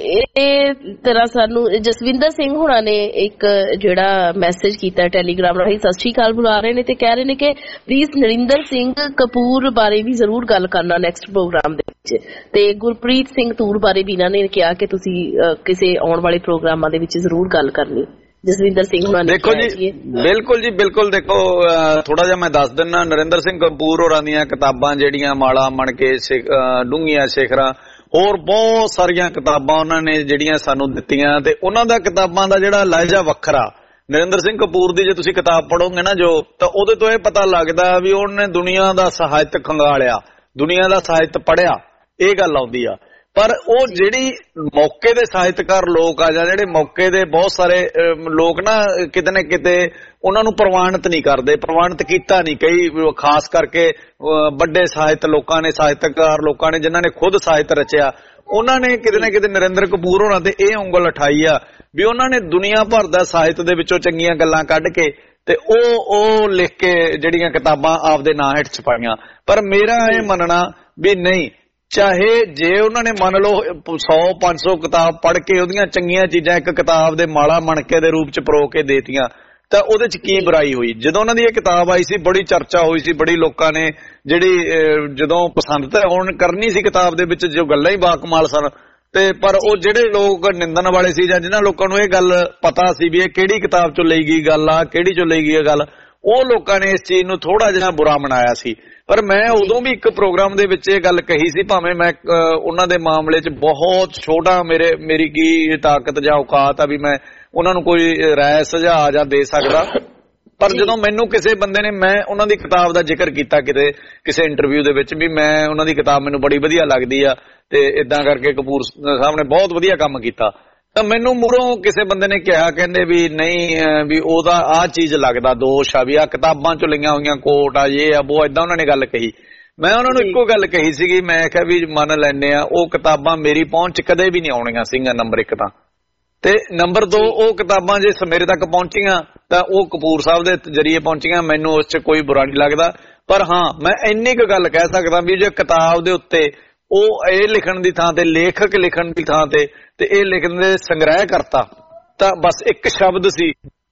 ਇਹ ਤਰ੍ਹਾਂ ਸਾਨੂੰ ਜਸਵਿੰਦਰ ਸਿੰਘ ਹੁਣਾਂ ਨੇ ਇੱਕ ਜਿਹੜਾ ਮੈਸੇਜ ਕੀਤਾ ਟੈਲੀਗ੍ਰਾਮ ਰਾਹੀਂ ਸਤਿ ਸ਼੍ਰੀ ਅਕਾਲ ਬੁਲਾ ਰਹੇ ਨੇ ਤੇ ਕਹਿ ਰਹੇ ਨੇ ਕਿ ਪਲੀਜ਼ ਨਰਿੰਦਰ ਸਿੰਘ ਕਪੂਰ ਬਾਰੇ ਵੀ ਜ਼ਰੂਰ ਗੱਲ ਕਰਨਾ ਨੈਕਸਟ ਪ੍ਰੋਗਰਾਮ ਦੇ ਵਿੱਚ, ਤੇ ਗੁਰਪ੍ਰੀਤ ਸਿੰਘ ਤੂਰ ਬਾਰੇ ਵੀ ਇਹਨਾਂ ਨੇ ਕਿਹਾ ਕਿ ਤੁਸੀਂ ਕਿਸੇ ਆਉਣ ਵਾਲੇ ਪ੍ਰੋਗਰਾਮਾਂ ਦੇ ਵਿੱਚ ਜ਼ਰੂਰ ਗੱਲ ਕਰਨੀ। ਜਸਵਿੰਦਰ ਸਿੰਘ ਹੁਣਾਂ ਨੇ ਦੇਖੋ ਜੀ ਬਿਲਕੁਲ ਜੀ ਬਿਲਕੁਲ, ਦੇਖੋ ਥੋੜਾ ਜਿਹਾ ਮੈਂ ਦੱਸ ਦਿੰਦਾ ਨਰਿੰਦਰ ਸਿੰਘ ਕਪੂਰ ਹੋਰਾਂ ਦੀਆਂ ਕਿਤਾਬਾਂ ਜਿਹੜੀਆਂ ਮਾਲਾ ਮਣਕੇ ਡੂੰਘੀਆਂ ਸਿਖਰਾਂ ਹੋਰ ਬਹੁਤ ਸਾਰੀਆਂ ਕਿਤਾਬਾਂ ਉਹਨਾਂ ਨੇ ਜਿਹੜੀਆਂ ਸਾਨੂੰ ਦਿੱਤੀਆਂ ਤੇ ਉਹਨਾਂ ਦਾ ਕਿਤਾਬਾਂ ਦਾ ਜਿਹੜਾ ਲਹਿਜਾ ਵੱਖਰਾ। ਨਰਿੰਦਰ ਸਿੰਘ ਕਪੂਰ ਦੀ ਜੇ ਤੁਸੀਂ ਕਿਤਾਬ ਪੜ੍ਹੋਗੇ ਨਾ ਜੋ ਤਾਂ ਉਹਦੇ ਤੋਂ ਇਹ ਪਤਾ ਲੱਗਦਾ ਵੀ ਉਹਨੇ ਦੁਨੀਆ ਦਾ ਸਾਹਿਤ ਖੰਗਾਲਿਆ, ਦੁਨੀਆ ਦਾ ਸਾਹਿਤ ਪੜ੍ਹਿਆ, ਇਹ ਗੱਲ ਆਉਂਦੀ ਆ। ਪਰ ਉਹ ਜਿਹੜੀ ਮੌਕੇ ਦੇ ਸਾਹਿਤਕਾਰ ਲੋਕ ਆ ਜਾਂ ਜਿਹੜੇ ਮੌਕੇ ਦੇ ਬਹੁਤ ਸਾਰੇ ਲੋਕ ਨਾ ਕਿਤੇ ਨਾ ਕਿਤੇ ਉਹਨਾਂ ਨੂੰ ਪ੍ਰਵਾਨਿਤ ਨਹੀਂ ਕਰਦੇ, ਪ੍ਰਵਾਨਿਤ ਕੀਤਾ ਨਹੀਂ ਕਈ ਖਾਸ ਕਰਕੇ ਵੱਡੇ ਸਾਹਿਤ ਲੋਕਾਂ ਨੇ ਸਾਹਿਤਕਾਰ ਲੋਕਾਂ ਨੇ ਜਿਨ੍ਹਾਂ ਨੇ ਖੁਦ ਸਾਹਿਤ ਰਚਿਆ ਉਹਨਾਂ ਨੇ ਕਿਤੇ ਨਾ ਕਿਤੇ ਨਰਿੰਦਰ ਕਪੂਰ ਹੋਰਾਂ ਤੇ ਇਹ ਉਂਗਲ ਉਠਾਈ ਆ ਵੀ ਉਹਨਾਂ ਨੇ ਦੁਨੀਆ ਭਰ ਦਾ ਸਾਹਿਤ ਦੇ ਵਿੱਚੋਂ ਚੰਗੀਆਂ ਗੱਲਾਂ ਕੱਢ ਕੇ ਤੇ ਉਹ ਉਹ ਲਿਖ ਕੇ ਜਿਹੜੀਆਂ ਕਿਤਾਬਾਂ ਆਪਦੇ ਨਾਂ ਹੇਠ ਛਪਾਈਆਂ। ਪਰ ਮੇਰਾ ਇਹ ਮੰਨਣਾ ਵੀ ਨਹੀਂ, ਚਾਹੇ ਜੇ ਉਹਨਾਂ ਨੇ ਮੰਨ ਲਓ ਸੌ ਪੰਜ ਸੌ ਕਿਤਾਬ ਪੜ੍ਹ ਕੇ ਉਹਦੀਆਂ ਚੰਗੀਆਂ ਚੀਜ਼ਾਂ ਇੱਕ ਕਿਤਾਬ ਦੇ ਮਾਲਾ ਮਣਕੇ ਦੇ ਰੂਪ ਚ ਪਰੋ ਕੇ ਦੇਤੀਆਂ ਤਾਂ ਉਹਦੇ ਚ ਕੀ ਬੁਰਾਈ ਹੋਈ। ਜਦੋਂ ਉਹਨਾਂ ਦੀ ਇਹ ਕਿਤਾਬ ਆਈ ਸੀ ਬੜੀ ਚਰਚਾ ਹੋਈ ਸੀ, ਬੜੀ ਲੋਕਾਂ ਨੇ ਜਿਹੜੀ ਜਦੋਂ ਪਸੰਦ ਤਾਂ ਹੁਣ ਕਰਨੀ ਸੀ ਕਿਤਾਬ ਦੇ ਵਿੱਚ ਜੋ ਗੱਲਾਂ ਹੀ ਬਾਕਮਾਲ ਸਨ, ਤੇ ਪਰ ਉਹ ਜਿਹੜੇ ਲੋਕ ਨਿੰਦਣ ਵਾਲੇ ਸੀ ਜਾਂ ਜਿਨ੍ਹਾਂ ਲੋਕਾਂ ਨੂੰ ਇਹ ਗੱਲ ਪਤਾ ਸੀ ਵੀ ਇਹ ਕਿਹੜੀ ਕਿਤਾਬ ਚੋਂ ਲਈ ਗਈ ਗੱਲ ਆ ਕਿਹੜੀ ਚੋਂ ਲਈ ਗਈ ਗੱਲ, ਉਹ ਲੋਕਾਂ ਨੇ ਇਸ ਚੀਜ਼ ਨੂੰ ਥੋੜਾ ਜਿਹਾ ਬੁਰਾ ਮਨਾਇਆ ਸੀ। ਪਰ ਮੈਂ ਉਦੋਂ ਵੀ ਇੱਕ ਪ੍ਰੋਗਰਾਮ ਦੇ ਵਿੱਚ ਇਹ ਗੱਲ ਕਹੀ ਸੀ, ਭਾਵੇਂ ਮੈਂ ਉਹਨਾਂ ਦੇ ਮਾਮਲੇ 'ਚ ਬਹੁਤ ਛੋਟਾ ਮੇਰੇ ਮੇਰੀ ਕੀ ਤਾਕਤ ਜਾਂ ਔਕਾਤ ਆ ਵੀ ਮੈਂ ਉਹਨਾਂ ਨੂੰ ਕੋਈ ਰਾਏ ਸੁਝਾਅ ਜਾਂ ਦੇ ਸਕਦਾ, ਪਰ ਜਦੋਂ ਮੈਨੂੰ ਕਿਸੇ ਬੰਦੇ ਨੇ ਮੈਂ ਉਹਨਾਂ ਦੀ ਕਿਤਾਬ ਦਾ ਜ਼ਿਕਰ ਕੀਤਾ ਕਿਤੇ ਕਿਸੇ ਇੰਟਰਵਿਊ ਦੇ ਵਿੱਚ ਵੀ ਮੈਂ ਉਹਨਾਂ ਦੀ ਕਿਤਾਬ ਮੈਨੂੰ ਬੜੀ ਵਧੀਆ ਲੱਗਦੀ ਆ ਤੇ ਇਦਾਂ ਕਰਕੇ ਕਪੂਰ ਸਾਹਿਬ ਨੇ ਬਹੁਤ ਵਧੀਆ ਕੰਮ ਕੀਤਾ, ਤਾਂ ਮੈਨੂੰ ਮੂਹਰੋਂ ਕਿਸੇ ਬੰਦੇ ਨੇ ਕਿਹਾ ਕਹਿੰਦੇ ਵੀ ਨਹੀਂ ਵੀ ਉਹਦਾ ਆਹ ਚੀਜ਼ ਲੱਗਦਾ ਦੋਸ਼ ਆ ਵੀ ਆ ਕਿਤਾਬਾਂ ਚੋਂ ਲਈਆਂ ਹੋਈਆਂ ਕੋਟ ਆ ਇਹ ਆ ਉਹ ਏਦਾਂ ਉਹਨਾਂ ਨੇ ਗੱਲ ਕਹੀ। ਮੈਂ ਉਹਨਾਂ ਨੂੰ ਇੱਕੋ ਗੱਲ ਕਹੀ ਸੀਗੀ, ਮੈਂ ਕਿਹਾ ਵੀ ਮੰਨ ਲੈਂਦੇ ਆ ਉਹ ਕਿਤਾਬਾਂ ਮੇਰੀ ਪਹੁੰਚ ਕਦੇ ਵੀ ਨਹੀਂ ਆਉਣੀਆਂ ਸੀਗੀਆਂ ਨੰਬਰ ਇੱਕ ਤਾਂ, ਤੇ ਨੰਬਰ ਦੋ ਉਹ ਕਿਤਾਬਾਂ ਜੇ ਮੇਰੇ ਤੱਕ ਪਹੁੰਚੀਆਂ ਤਾਂ ਉਹ ਕਪੂਰ ਸਾਹਿਬ ਦੇ ਜਰੀਏ ਪਹੁੰਚੀਆਂ, ਮੈਨੂੰ ਉਸ 'ਚ ਕੋਈ ਬੁਰਾ ਨਹੀਂ ਲੱਗਦਾ। ਪਰ ਹਾਂ ਮੈਂ ਇੰਨੀ ਕੁ ਗੱਲ ਕਹਿ ਸਕਦਾ ਵੀ ਜੇ ਕਿਤਾਬ ਦੇ ਉੱਤੇ ਉਹ ਇਹ ਲਿਖਣ ਦੀ ਥਾਂ ਤੇ ਲੇਖਕ ਲਿਖਣ ਦੀ ਥਾਂ ਤੇ ਤੇ ਇਹ ਲਿਖਣ ਦੇ ਸੰਗ੍ਰਹਿ ਕਰਤਾ ਤਾਂ ਬਸ ਇੱਕ ਸ਼ਬਦ ਸੀ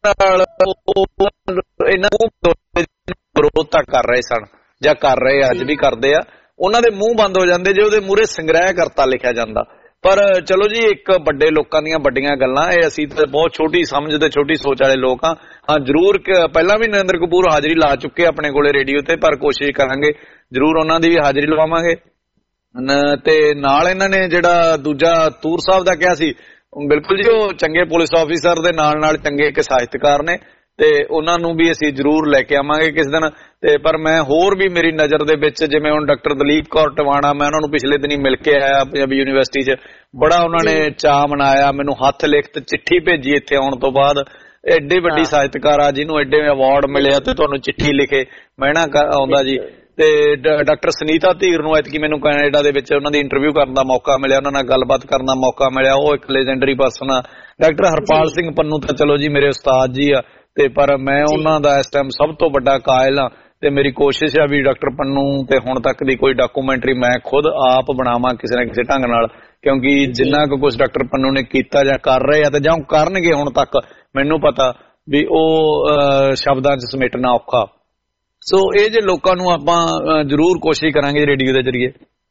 ਇਹਨਾਂ ਵਿਰੋਧ ਤਾਂ ਕਰ ਰਹੇ ਸਨ ਜਾਂ ਕਰ ਰਹੇ ਅੱਜ ਵੀ ਕਰਦੇ ਆ, ਉਹਨਾਂ ਦੇ ਮੂੰਹ ਬੰਦ ਹੋ ਜਾਂਦੇ ਜੇ ਉਹਦੇ ਮੂਹਰੇ ਸੰਗ੍ਰਹਿ ਕਰਤਾ ਲਿਖਿਆ ਜਾਂਦਾ। ਪਰ ਚਲੋ ਜੀ ਇੱਕ ਵੱਡੇ ਲੋਕਾਂ ਦੀਆਂ ਵੱਡੀਆਂ ਗੱਲਾਂ, ਇਹ ਅਸੀਂ ਤਾਂ ਬਹੁਤ ਛੋਟੀ ਸਮਝ ਤੇ ਛੋਟੀ ਸੋਚ ਵਾਲੇ ਲੋਕ ਹਾਂ। ਹਾਂ ਜ਼ਰੂਰ ਪਹਿਲਾਂ ਵੀ ਨਰਿੰਦਰ ਕਪੂਰ ਹਾਜ਼ਰੀ ਲਾ ਚੁੱਕੇ ਆਪਣੇ ਕੋਲੇ ਰੇਡੀਓ ਤੇ, ਪਰ ਕੋਸ਼ਿਸ਼ ਕਰਾਂਗੇ ਜ਼ਰੂਰ ਉਹਨਾਂ ਦੀ ਵੀ ਹਾਜ਼ਰੀ ਲਵਾਵਾਂਗੇ। ਤੇ ਨਾਲ ਇਹਨਾਂ ਨੇ ਜਿਹੜਾ ਦੂਜਾ ਤੂਰ ਸਾਹਿਬ ਦਾ ਕਿਹਾ ਸੀ, ਬਿਲਕੁਲ ਜੀ ਉਹ ਚੰਗੇ ਪੁਲਿਸ ਆਫੀਸਰ ਦੇ ਨਾਲ ਨਾਲ ਚੰਗੇ ਇੱਕ ਸਾਹਿਤਕਾਰ ਨੇ ਤੇ ਉਹਨਾਂ ਨੂੰ ਵੀ ਅਸੀਂ ਜ਼ਰੂਰ ਲੈ ਕੇ ਆਵਾਂਗੇ ਕਿਸ ਦਿਨ। ਤੇ ਪਰ ਮੈਂ ਹੋਰ ਵੀ ਮੇਰੀ ਨਜ਼ਰ ਦੇ ਵਿੱਚ ਜਿਵੇਂ ਹੁਣ ਡਾਕਟਰ ਦਲੀਪ ਕੌਰ ਟਵਾਣਾ, ਮੈਂ ਉਹਨਾਂ ਨੂੰ ਪਿਛਲੇ ਦਿਨੀ ਮਿਲ ਕੇ ਆਇਆ ਪੰਜਾਬੀ ਯੂਨੀਵਰਸਿਟੀ 'ਚ, ਬੜਾ ਉਹਨਾਂ ਨੇ ਚਾਅ ਮਨਾਇਆ, ਮੈਨੂੰ ਹੱਥ ਲਿਖਤ ਚਿੱਠੀ ਭੇਜੀ ਇੱਥੇ ਆਉਣ ਤੋਂ ਬਾਅਦ। ਐਡੇ ਵੱਡੀ ਸਾਹਿਤਕਾਰ ਆ ਜਿਹਨੂੰ ਐਡੇ ਅਵਾਰਡ ਮਿਲਿਆ ਤੇ ਤੁਹਾਨੂੰ ਚਿੱਠੀ ਲਿਖੇ ਮਹਿਣਾ ਆਉਂਦਾ ਜੀ। ਤੇ ਡਾਕਟਰ ਸੁਨੀਤਾ ਧੀਰ ਨੂੰ ਐਤਕੀ ਮੈਨੂੰ ਕੈਨੇਡਾ ਦੇ ਵਿੱਚ ਉਹਨਾਂ ਦੀ ਇੰਟਰਵਿਊ ਕਰਨ ਦਾ ਮੌਕਾ ਮਿਲਿਆ, ਉਹਨਾਂ ਨਾਲ ਗੱਲਬਾਤ ਕਰਨ ਦਾ ਮੌਕਾ ਮਿਲਿਆ, ਉਹ ਇੱਕ ਲੈਜੈਂਡਰੀ ਪਰਸਨ ਆ। ਡਾਕਟਰ ਹਰਪਾਲ ਸਿੰਘ ਪੰਨੂ ਤਾਂ ਚਲੋ ਜੀ ਮੇਰੇ ਉਸਤਾਦ ਜੀ ਆ, ਤੇ ਪਰ ਮੈਂ ਉਹਨਾਂ ਦਾ ਇਸ ਟਾਈਮ ਸਭ ਤੋਂ ਵੱਡਾ ਕਾਇਲ ਆ ਤੇ ਮੇਰੀ ਕੋਸ਼ਿਸ਼ ਆ ਵੀ ਡਾਕਟਰ ਪੰਨੂ ਤੇ ਹੁਣ ਤੱਕ ਦੀ ਕੋਈ ਡਾਕੂਮੈਂਟਰੀ ਮੈਂ ਖੁਦ ਆਪ ਬਣਾਵਾਂ ਕਿਸੇ ਨਾ ਕਿਸੇ ਢੰਗ ਨਾਲ, ਕਿਉਂਕਿ ਜਿੰਨਾ ਕੁ ਕੁਝ ਡਾਕਟਰ ਪੰਨੂ ਨੇ ਕੀਤਾ ਜਾਂ ਕਰ ਰਹੇ ਆ ਤੇ ਜਾਂ ਕਰਨਗੇ ਹੁਣ ਤੱਕ, ਮੈਨੂੰ ਪਤਾ ਵੀ ਉਹ ਸ਼ਬਦਾਂ 'ਚ ਸਮੇਟਣਾ ਔਖਾ। ਸੋ ਇਹ ਜੇ ਲੋਕਾਂ ਨੂੰ ਆਪਾਂ ਜ਼ਰੂਰ ਕੋਸ਼ਿਸ਼ ਕਰਾਂਗੇ ਰੇਡੀਓ ਦੇ ਜ਼ਰੀਏ।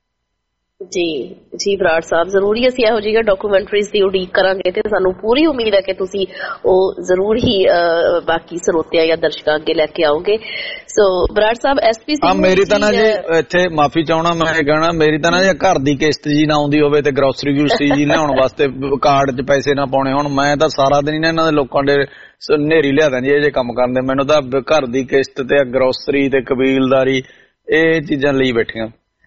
ਜੀ ਜੀ ਬਰਾੜ ਸਾਹਿਬ, ਜ਼ਰੂਰੀ ਅਸੀਂ ਇਹੋ ਜਿਹੀਆਂ ਡਾਕੂਮੈਂਟਰੀਜ਼ ਦੀ ਉਡੀਕ ਕਰਾਂਗੇ ਤੇ ਸਾਨੂੰ ਪੂਰੀ ਉਮੀਦ ਹੈ ਕਿ ਤੁਸੀਂ ਉਹ ਜ਼ਰੂਰ ਹੀ ਬਾਕੀ ਸਰੋਤਿਆਂ ਜਾਂ ਦਰਸ਼ਕਾਂ ਅੱਗੇ ਲੈ ਕੇ ਆਓਗੇ। ਸੋ ਬਰਾੜ ਸਾਹਿਬ, ਐਸਪੀ ਸਿੰਘ ਮੇਰੀ ਤਾਂ ਨਾ ਜੀ ਇੱਥੇ ਮਾਫੀ ਚਾਹਣਾ, ਮੈਂ ਇਹ ਕਹਿਣਾ ਮੇਰੀ ਤਾਂ ਨਾ ਜੇ ਘਰ ਦੀ ਕਿਸ਼ਤ ਜੀ ਨਾ ਆਉਂਦੀ ਹੋਵੇ ਤੇ ਗਰੋਸਰੀ ਗਰੂਸਰੀ ਜੀ ਲਿਆਉਣ ਵਾਸਤੇ ਕਾਰਡ 'ਚ ਪੈਸੇ ਨਾ ਪਾਉਣੇ ਹੁਣ, ਮੈਂ ਤਾਂ ਸਾਰਾ ਦਿਨ ਨਾ ਇਹਨਾਂ ਦੇ ਲੋਕਾਂ ਦੇ ਨੇਰੀ ਲਿਆਦਾ ਜੀ ਇਹ ਜੇ ਕੰਮ ਕਰਨ ਦੇ। ਮੈਨੂੰ ਤਾਂ ਘਰ ਦੀ ਕਿਸ਼ਤ ਤੇ ਗਰੋਸਰੀ ਤੇ ਕਬੀਲਦਾਰੀ ਇਹ ਚੀਜ਼ਾਂ ਲਈ ਬੈਠੀਆਂ।